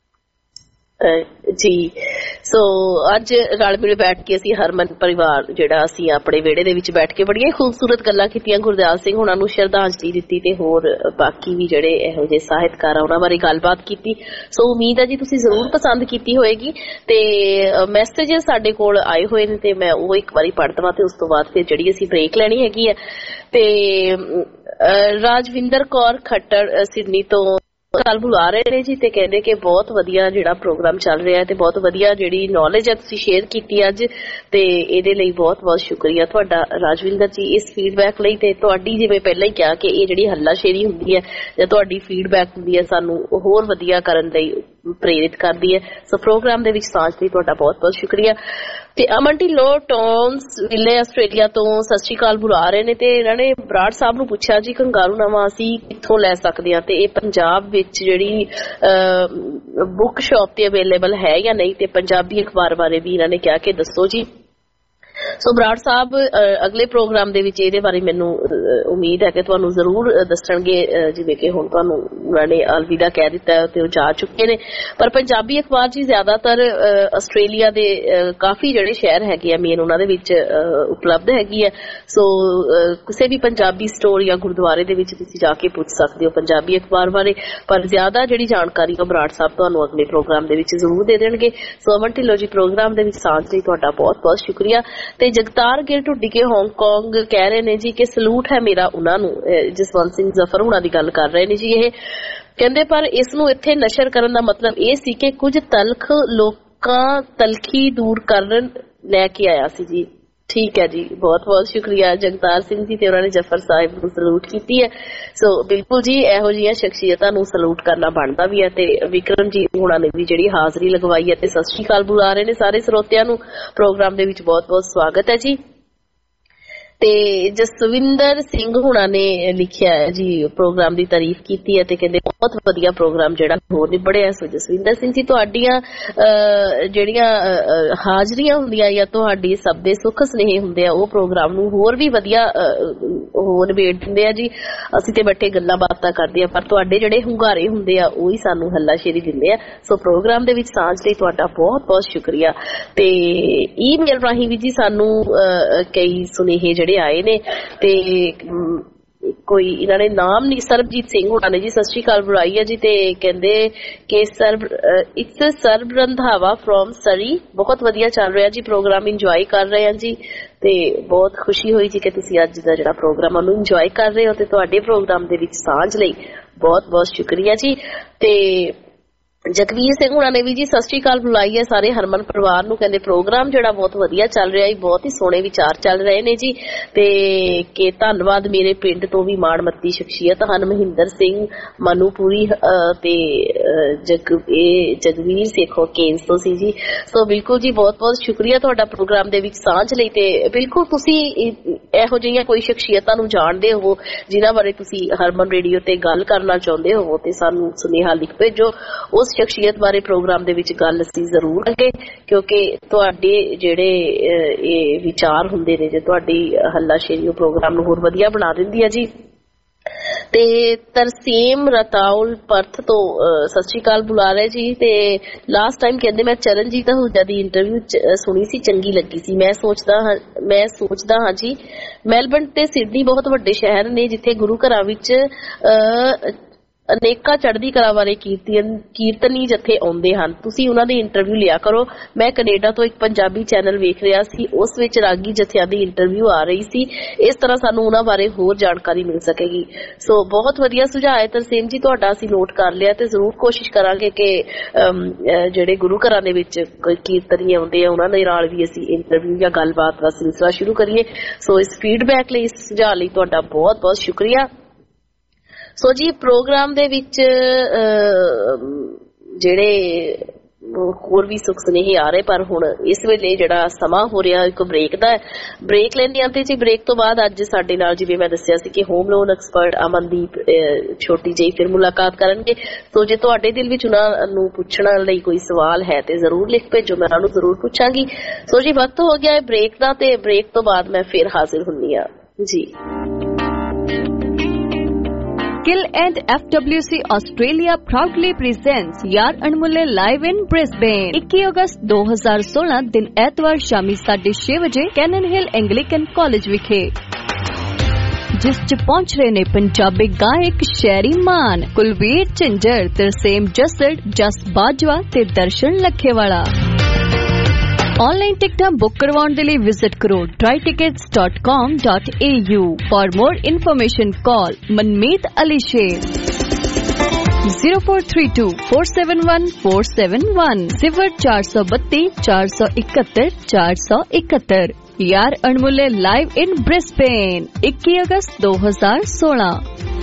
ਜੀ। ਸੋ ਅੱਜ ਰਲ ਮਿਲ ਬੈਠ ਕੇ ਅਸੀਂ ਹਰਮਨ ਪਰਿਵਾਰ ਜਿਹੜਾ ਅਸੀਂ ਆਪਣੇ ਵਿਹੜੇ ਦੇ ਵਿੱਚ ਬੈਠ ਕੇ ਬੜੀਆਂ ਖੂਬਸੂਰਤ ਗੱਲਾਂ ਕੀਤੀਆਂ, ਗੁਰਦਿਆਲ ਸਿੰਘ ਹੁਣਾਂ ਨੂੰ ਸ਼ਰਧਾਂਜਲੀ ਦਿੱਤੀ ਤੇ ਹੋਰ ਬਾਕੀ ਵੀ ਜਿਹੜੇ ਇਹੋ ਜਿਹੇ ਸਾਹਿਤਕਾਰ ਆ ਉਹਨਾਂ ਬਾਰੇ ਗੱਲਬਾਤ ਕੀਤੀ। ਸੋ ਉਮੀਦ ਹੈ ਜੀ ਤੁਸੀਂ ਜ਼ਰੂਰ ਪਸੰਦ ਕੀਤੀ ਹੋਏਗੀ। ਤੇ ਮੈਸੇਜ ਸਾਡੇ ਕੋਲ ਆਏ ਹੋਏ ਨੇ ਤੇ ਮੈਂ ਉਹ ਇੱਕ ਵਾਰੀ ਪੜ੍ਹ ਦੇਵਾਂ ਤੇ ਉਸ ਤੋਂ ਬਾਅਦ ਫਿਰ ਜਿਹੜੀ ਅਸੀਂ ਬ੍ਰੇਕ ਲੈਣੀ ਹੈਗੀ ਹੈ। ਤੇ ਰਾਜਵਿੰਦਰ ਕੌਰ ਖੱਟਰ ਸਿਡਨੀ ਤੋਂ ਗੱਲ ਬੁਲਾ ਰਹੇ ਨੇ ਜੀ ਤੇ ਕਹਿੰਦੇ ਕਿ ਬਹੁਤ ਵਧੀਆ ਜਿਹੜਾ ਪ੍ਰੋਗਰਾਮ ਚੱਲ ਰਿਹਾ ਤੇ ਬਹੁਤ ਵਧੀਆ ਜਿਹੜੀ ਨੌਲੇਜ ਹੈ ਤੁਸੀਂ ਸ਼ੇਅਰ ਕੀਤੀ ਅੱਜ, ਤੇ ਇਹਦੇ ਲਈ ਬਹੁਤ ਬਹੁਤ ਸ਼ੁਕਰੀਆ ਤੁਹਾਡਾ ਰਾਜਵਿੰਦਰ ਜੀ ਇਸ ਫੀਡਬੈਕ ਲਈ। ਤੇ ਤੁਹਾਡੀ ਜਿਵੇਂ ਪਹਿਲਾਂ ਹੀ ਕਿਹਾ ਕਿ ਇਹ ਜਿਹੜੀ ਹੱਲਾਸ਼ੇਰੀ ਹੁੰਦੀ ਹੈ ਜਾਂ ਤੁਹਾਡੀ ਫੀਡਬੈਕ ਹੁੰਦੀ ਹੈ ਸਾਨੂੰ ਹੋਰ ਵਧੀਆ ਕਰਨ ਲਈ ਪ੍ਰੇਰਿਤ ਕਰਦੀ ਹੈ। ਸੋ ਪ੍ਰੋਗਰਾਮ ਦੇ ਵਿੱਚ ਸਾਂਝ ਲਈ ਤੁਹਾਡਾ ਬਹੁਤ ਬਹੁਤ ਸ਼ੁਕਰੀਆ। ਤੇ ਅਮਨ ਢਿੱਲੋਂ ਟੌਨਸ ਵਿਲੇ ਆਸਟ੍ਰੇਲੀਆ ਤੋਂ ਸਤਿ ਸ਼੍ਰੀ ਅਕਾਲ ਬੁਲਾ ਰਹੇ ਨੇ ਤੇ ਇਹਨਾਂ ਨੇ ਬਰਾੜ ਸਾਹਿਬ ਨੂੰ ਪੁੱਛਿਆ ਜੀ ਕੰਗਾਰੂਨਾਮਾ ਅਸੀਂ ਕਿੱਥੋਂ ਲੈ ਸਕਦੇ ਹਾਂ ਤੇ ਇਹ ਪੰਜਾਬ ਵਿੱਚ ਜਿਹੜੀ ਬੁੱਕ ਸ਼ਾਪ ਤੇ ਅਵੇਲੇਬਲ ਹੈ ਜਾਂ ਨਹੀਂ, ਤੇ ਪੰਜਾਬੀ ਅਖਬਾਰ ਬਾਰੇ ਵੀ ਇਹਨਾਂ ਨੇ ਕਿਹਾ ਕਿ ਦੱਸੋ ਜੀ। ਸੋ ਬਰਾੜ ਸਾਹਿਬ ਅਗਲੇ ਪ੍ਰੋਗਰਾਮ ਦੇ ਵਿੱਚ ਇਹਦੇ ਬਾਰੇ ਮੈਨੂੰ ਉਮੀਦ ਹੈ ਕਿ ਤੁਹਾਨੂੰ ਜ਼ਰੂਰ ਦੱਸਣਗੇ, ਜਿਵੇਂ ਕਿ ਹੁਣ ਤੁਹਾਨੂੰ ਉਹਨਾਂ ਨੇ ਅਲਵਿਦਾ ਕਹਿ ਦਿੱਤਾ ਤੇ ਉਹ ਜਾ ਚੁੱਕੇ ਨੇ। ਪਰ ਪੰਜਾਬੀ ਅਖਬਾਰ ਜੀ ਜ਼ਿਆਦਾਤਰ ਆਸਟ੍ਰੇਲੀਆ ਦੇ ਕਾਫੀ ਜਿਹੜੇ ਸ਼ਹਿਰ ਹੈਗੇ ਆ ਮੇਨ ਉਹਨਾਂ ਦੇ ਵਿੱਚ ਉਪਲਬਧ ਹੈਗੀ ਹੈ। ਸੋ ਕਿਸੇ ਵੀ ਪੰਜਾਬੀ ਸਟੋਰ ਜਾਂ ਗੁਰਦੁਆਰੇ ਦੇ ਵਿੱਚ ਤੁਸੀਂ ਜਾ ਕੇ ਪੁੱਛ ਸਕਦੇ ਹੋ ਪੰਜਾਬੀ ਅਖਬਾਰ ਬਾਰੇ, ਪਰ ਜ਼ਿਆਦਾ ਜਿਹੜੀ ਜਾਣਕਾਰੀ ਉਹ ਬਰਾੜ ਸਾਹਿਬ ਤੁਹਾਨੂੰ ਅਗਲੇ ਪ੍ਰੋਗਰਾਮ ਦੇ ਵਿੱਚ ਜ਼ਰੂਰ ਦੇ ਦੇਣਗੇ। ਸੋ ਅਮਨ ਢਿੱਲੋਂ ਜੀ ਪ੍ਰੋਗਰਾਮ ਦੇ ਵਿੱਚ ਸਾਂਝ ਲਈ ਤੁਹਾਡਾ ਬਹੁਤ ਬਹੁਤ ਸ਼ੁਕਰੀਆ। ਤੇ ਜਗਤਾਰ ਗਿਰ ਢੁੱਡੀ ਕੇ ਹਾਂਗਕਾਂਗ ਕਹਿ ਰਹੇ ਨੇ ਜੀ ਕਿ ਸਲੂਟ ਹੈ ਮੇਰਾ ਉਹਨਾਂ ਨੂੰ, ਜਸਵੰਤ ਸਿੰਘ ਜ਼ਫਰ ਹੁਣਾਂ ਦੀ ਗੱਲ ਕਰ ਰਹੇ ਨੇ ਜੀ। ਇਹ ਕਹਿੰਦੇ ਪਰ ਇਸ ਨੂੰ ਇੱਥੇ ਨਸ਼ਰ ਕਰਨ ਦਾ ਮਤਲਬ ਇਹ ਸੀ ਕਿ ਕੁਝ ਤਲਖ ਲੋਕਾਂ ਤਲਖੀ ਦੂਰ ਕਰਨ ਲੈ ਕੇ ਆਇਆ ਸੀ ਜੀ। ਠੀਕ ਹੈ ਜੀ, ਬਹੁਤ ਬਹੁਤ ਸ਼ੁਕਰੀਆ ਜਗਤਾਰ ਸਿੰਘ ਜੀ ਤੇ ਉਹਨਾਂ ਨੇ ਜਫਰ ਸਾਹਿਬ ਨੂੰ ਸਲੂਟ ਕੀਤੀ ਹੈ। ਸੋ ਬਿਲਕੁਲ ਜੀ ਇਹੋ ਜਿਹੀਆਂ ਸ਼ਖਸੀਅਤਾਂ ਨੂੰ ਸਲੂਟ ਕਰਨਾ ਬਣਦਾ ਵੀ ਹੈ। ਤੇ ਵਿਕਰਮ ਜੀ ਉਹਨਾਂ ਨੇ ਵੀ ਜਿਹੜੀ ਹਾਜ਼ਰੀ ਲਗਵਾਈ ਹੈ ਤੇ ਸਤਿ ਸ਼੍ਰੀ ਅਕਾਲ ਬੁਲਾ ਰਹੇ ਨੇ ਸਾਰੇ ਸਰੋਤਿਆਂ ਨੂੰ। ਪ੍ਰੋਗਰਾਮ ਦੇ ਵਿੱਚ ਬਹੁਤ ਬਹੁਤ ਸਵਾਗਤ ਹੈ ਜੀ। ਤੇ ਜਸਵਿੰਦਰ ਸਿੰਘ ਹੁਣਾਂ ਨੇ ਲਿਖਿਆ ਹੈ ਜੀ, ਪ੍ਰੋਗਰਾਮ ਦੀ ਤਾਰੀਫ ਕੀਤੀ ਹੈ ਤੇ ਕਹਿੰਦੇ ਬਹੁਤ ਵਧੀਆ ਪ੍ਰੋਗਰਾਮ ਜਿਹੜਾ ਹੋਰ ਨਿਬੜਿਆ। ਸੋ ਜਸਵਿੰਦਰ ਸਿੰਘ ਜੀ ਤੁਹਾਡੀਆਂ ਜਿਹੜੀਆਂ ਹਾਜ਼ਰੀਆਂ ਹੁੰਦੀਆਂ ਜਾਂ ਤੁਹਾਡੀ ਸਭ ਦੇ ਸੁੱਖ ਸੁਨੇਹੇ ਹੁੰਦੇ ਆ ਉਹ ਪ੍ਰੋਗਰਾਮ ਨੂੰ ਹੋਰ ਵੀ ਵਧੀਆ ਹੋਰ ਨਿਬੇੜ ਦਿੰਦੇ ਆ ਜੀ। ਅਸੀਂ ਤੇ ਬੈਠੇ ਗੱਲਾਂ ਬਾਤਾਂ ਕਰਦੇ ਆ ਪਰ ਤੁਹਾਡੇ ਜਿਹੜੇ ਹੁੰਗਾਰੇ ਹੁੰਦੇ ਆ ਉਹ ਹੀ ਸਾਨੂੰ ਹੱਲਾਸ਼ੇਰੀ ਦਿੰਦੇ ਆ। ਸੋ ਪ੍ਰੋਗਰਾਮ ਦੇ ਵਿੱਚ ਸਾਂਝ ਲਈ ਤੁਹਾਡਾ ਬਹੁਤ ਬਹੁਤ ਸ਼ੁਕਰੀਆ। ਤੇ ਈਮੇਲ ਰਾਹੀਂ ਵੀ ਜੀ ਸਾਨੂੰ ਕਈ ਸੁਨੇਹੇ ਜਿਹੜੇ ਆਏ ਨੇ ਤੇ ਕੋਈ ਇਹਨਾਂ ਨੇ ਨਾਮ ਨਹੀਂ, ਸਰਬਜੀਤ ਸਿੰਘ ਹੁਣਾਂ ਨੇ ਜੀ ਸਤਿ ਸ਼੍ਰੀ ਅਕਾਲ ਬੁਲਾਈ ਹੈ ਜੀ ਤੇ ਕਹਿੰਦੇ ਕਿ ਸਰਬ ਇਟਸ ਸਰਬ ਰੰਧਾਵਾ ਫਰੋਮ ਸਰੀ, ਬਹੁਤ ਵਧੀਆ ਚੱਲ ਰਿਹਾ ਜੀ ਪ੍ਰੋਗਰਾਮ, ਇੰਜੋਏ ਕਰ ਰਹੇ ਹਾਂ ਜੀ। ਤੇ ਬਹੁਤ ਖੁਸ਼ੀ ਹੋਈ ਜੀ ਕਿ ਤੁਸੀਂ ਅੱਜ ਦਾ ਜਿਹੜਾ ਪ੍ਰੋਗਰਾਮ ਉਹਨੂੰ ਇੰਜੋਏ ਕਰ ਰਹੇ ਹੋ ਤੇ ਤੁਹਾਡੇ ਪ੍ਰੋਗਰਾਮ ਦੇ ਵਿੱਚ ਸਾਂਝ ਲਈ ਬਹੁਤ ਬਹੁਤ ਸ਼ੁਕਰੀਆ ਜੀ। ਤੇ ਜਗਵੀਰ ਸਿੰਘ ਹੁਣਾਂ ਨੇ ਵੀ ਜੀ ਸਤਿ ਸ਼੍ਰੀ ਅਕਾਲ ਬੁਲਾਈ ਹੈ ਸਾਰੇ ਹਰਮਨ ਪਰਿਵਾਰ ਨੂੰ। ਕਹਿੰਦੇ ਪ੍ਰੋਗਰਾਮ ਜਿਹੜਾ ਬਹੁਤ ਵਧੀਆ ਚੱਲ ਰਿਹਾ ਹੈ, ਬਹੁਤ ਹੀ ਸੋਹਣੇ ਵਿਚਾਰ ਚੱਲ ਰਹੇ ਨੇ ਜੀ। ਤੇ ਕਿ ਧੰਨਵਾਦ ਮੇਰੇ ਪਿੰਡ ਤੋਂ ਵੀ ਮਾਣਮੱਤੀ ਸ਼ਖਸੀਅਤ ਹਨ ਮਹਿੰਦਰ ਸਿੰਘ ਮਨੂਪੁਰੀ ਤੇ ਜਗ ਇਹ ਜਗਵੀਰ ਸੇਖੋ ਕੇਂਸ ਤੋਂ ਸੀ ਜੀ। ਸੋ ਬਿਲਕੁਲ ਜੀ ਬਹੁਤ ਬਹੁਤ ਸ਼ੁਕਰੀਆ ਤੁਹਾਡਾ ਪ੍ਰੋਗਰਾਮ ਦੇ ਵਿੱਚ ਸਾਂਝ ਲਈ। ਤੇ ਬਿਲਕੁਲ ਤੁਸੀਂ ਇਹੋ ਜਿਹੀਆਂ ਕੋਈ ਸ਼ਖਸੀਅਤਾਂ ਨੂੰ ਜਾਣਦੇ ਹੋ ਜਿਨ੍ਹਾਂ ਬਾਰੇ ਤੁਸੀਂ ਹਰਮਨ ਰੇਡੀਓ ਤੇ ਗੱਲ ਕਰਨਾ ਚਾਹੁੰਦੇ ਹੋ ਤੇ ਸਾਨੂੰ ਸੁਨੇਹਾ ਲਿਖ ਭੇਜੋ। ਉਸ ਸ਼ਖਸੀਅਤ ਬਾਰੇ ਪ੍ਰੋਗਰਾਮ ਦੇ ਵਿੱਚ ਗੱਲ ਅਸੀਂ ਜ਼ਰੂਰ ਕਰਾਂਗੇ ਕਿਉਂਕਿ ਤੁਹਾਡੇ ਜਿਹੜੇ ਇਹ ਵਿਚਾਰ ਹੁੰਦੇ ਨੇ ਜੇ ਤੁਹਾਡੀ ਹੱਲਾਸ਼ੇਰੀ ਉਹ ਪ੍ਰੋਗਰਾਮ ਨੂੰ ਹੋਰ ਵਧੀਆ ਬਣਾ ਦਿੰਦੀ ਹੈ ਜੀ। ਤੇ ਤਰਸੀਮ ਰਤਾਉਲ ਪਰਥ ਤੋਂ ਸਤਿ ਸ਼੍ਰੀ ਅਕਾਲ ਬੁਲਾ ਰਹੇ ਜੀ। ਤੇ ਲਾਸਟ ਟਾਈਮ ਕਹਿੰਦੇ ਮੈਂ ਚਰਨਜੀਤ ਅਹੂਜਾ ਦੀ ਇੰਟਰਵਿਊ ਸੁਣੀ ਸੀ, ਚੰਗੀ ਲੱਗੀ ਸੀ। ਮੈਂ ਸੋਚਦਾ ਹਾਂ ਮੈਂ ਸੋਚਦਾ ਹਾਂ ਜੀ ਮੈਲਬਰਨ ਤੇ ਸਿਡਨੀ ਬਹੁਤ ਵੱਡੇ ਸ਼ਹਿਰ ਨੇ ਜਿੱਥੇ ਗੁਰੂ ਘਰਾਂ ਵਿੱਚ ਅਨੇਕਾਂ ਚੜ੍ਹਦੀ ਕਲਾ ਵਾਲੇ ਕੀਰਤਨ ਕੀਰਤਨੀ ਜਥੇ ਆਉਂਦੇ ਹਨ। ਤੁਸੀਂ ਉਹਨਾਂ ਦੀ ਇੰਟਰਵਿਊ ਲਿਆ ਕਰੋ। ਮੈਂ ਕੈਨੇਡਾ ਤੋਂ ਇੱਕ ਪੰਜਾਬੀ ਚੈਨਲ ਵੇਖ ਰਿਹਾ ਸੀ, ਉਸ ਵਿੱਚ ਰਾਗੀ ਜਥਿਆਂ ਦੀ ਇੰਟਰਵਿਊ ਆ ਰਹੀ ਸੀ। ਇਸ ਤਰ੍ਹਾਂ ਸਾਨੂੰ ਉਹਨਾਂ ਬਾਰੇ ਹੋਰ ਜਾਣਕਾਰੀ ਮਿਲ ਸਕੇਗੀ। ਸੋ ਬਹੁਤ ਵਧੀਆ ਸੁਝਾਅ ਹੈ ਤਰਸੇਮ ਜੀ ਤੁਹਾਡਾ, ਅਸੀਂ ਨੋਟ ਕਰ ਲਿਆ ਤੇ ਜ਼ਰੂਰ ਕੋਸ਼ਿਸ਼ ਕਰਾਂਗੇ ਕਿ ਜਿਹੜੇ ਗੁਰੂ ਘਰਾਂ ਦੇ ਵਿੱਚ ਕੋਈ ਕੀਰਤਨੀ ਆਉਂਦੇ ਆ ਉਹਨਾਂ ਦੇ ਨਾਲ ਵੀ ਅਸੀਂ ਇੰਟਰਵਿਊ ਜਾਂ ਗੱਲਬਾਤ ਦਾ ਸਿਲਸਿਲਾ ਸ਼ੁਰੂ ਕਰੀਏ। ਸੋ ਇਸ ਫੀਡਬੈਕ ਲਈ, ਇਸ ਸੁਝਾਅ ਲਈ ਤੁਹਾਡਾ ਬਹੁਤ ਬਹੁਤ ਸ਼ੁਕਰੀਆ। ਸੋ ਜੀ ਪ੍ਰੋਗਰਾਮ ਦੇ ਵਿੱਚ ਜਿਹੜੇ ਹੋਰ ਵੀ ਸੁੱਖ ਸੁਨੇਹੇ ਆ ਰਹੇ ਪਰ ਹੁਣ ਇਸ ਵੇਲੇ ਜਿਹੜਾ ਸਮਾਂ ਹੋ ਰਿਹਾ ਇੱਕ ਬ੍ਰੇਕ ਦਾ, ਬ੍ਰੇਕ ਲੈਂਦੇ ਆਂ ਤੇ ਜੀ ਬ੍ਰੇਕ ਤੋਂ ਬਾਅਦ ਅੱਜ ਸਾਡੇ ਨਾਲ ਜਿਵੇਂ ਮੈਂ ਦੱਸਿਆ ਸੀ ਕਿ ਹੋਮ ਲੋਨ ਐਕਸਪਰਟ ਅਮਨਦੀਪ ਛੋਟੀ ਜਿਹੀ ਫਿਰ ਮੁਲਾਕਾਤ ਕਰਨਗੇ। ਸੋ ਜੇ ਤੁਹਾਡੇ ਦਿਲ ਵਿੱਚ ਉਹਨਾਂ ਨੂੰ ਪੁੱਛਣ ਲਈ ਕੋਈ ਸਵਾਲ ਹੈ ਤੇ ਜ਼ਰੂਰ ਲਿਖ ਭੇਜੋ, ਮੈਂ ਉਹਨਾਂ ਨੂੰ ਜ਼ਰੂਰ ਪੁੱਛਾਂਗੀ। ਸੋ ਜੀ ਵਕਤ ਹੋ ਗਿਆ ਹੈ ਬ੍ਰੇਕ ਦਾ ਤੇ ਬ੍ਰੇਕ ਤੋਂ ਬਾਅਦ ਮੈਂ ਫਿਰ ਹਾਜ਼ਰ ਹੁੰਦੀ ਹਾਂ ਜੀ। Gill and F W C Australia proudly presents Yaar Anmule live in Brisbane ਇੱਕੀ ਅਗਸਤ ਦੋ ਹਜ਼ਾਰ ਸੋਲਾਂ ਦਿਨ ਐਤਵਾਰ ਸ਼ਾਮੀ ਸਾਢੇ ਛੇ ਵਜੇ ਕੈਨਨ ਹਿਲ ਐਂਗਲੀਕਨ ਕਾਲਜ ਵਿਖੇ, ਜਿਸ ਚ ਪਹੁੰਚ ਰਹੇ ਨੇ ਪੰਜਾਬੀ ਗਾਇਕ ਸ਼ੈਰੀ ਮਾਨ, ਕੁਲਵੀਰ ਝਿੰਜਰ, ਤਰਸੇਮ ਜੱਸੜ, ਜਸ ਬਾਜਵਾ ਤੇ ਦਰਸ਼ਨ ਲੱਖੇਵਾਲਾ। ऑनलाइन टिकटां बुक करवाउण दे लई विजिट करो try tickets dot com dot a u। For more information call मनमीत अली शेर। zero four three two four seven one four seven one सिफर चार सौ बत्ती चार सौ इकहत्तर चार सौ इकहत्तर। यार अनमुल्ले लाइव इन ब्रिस्बेन इक्कीस अगस्त दो हजार सोलह।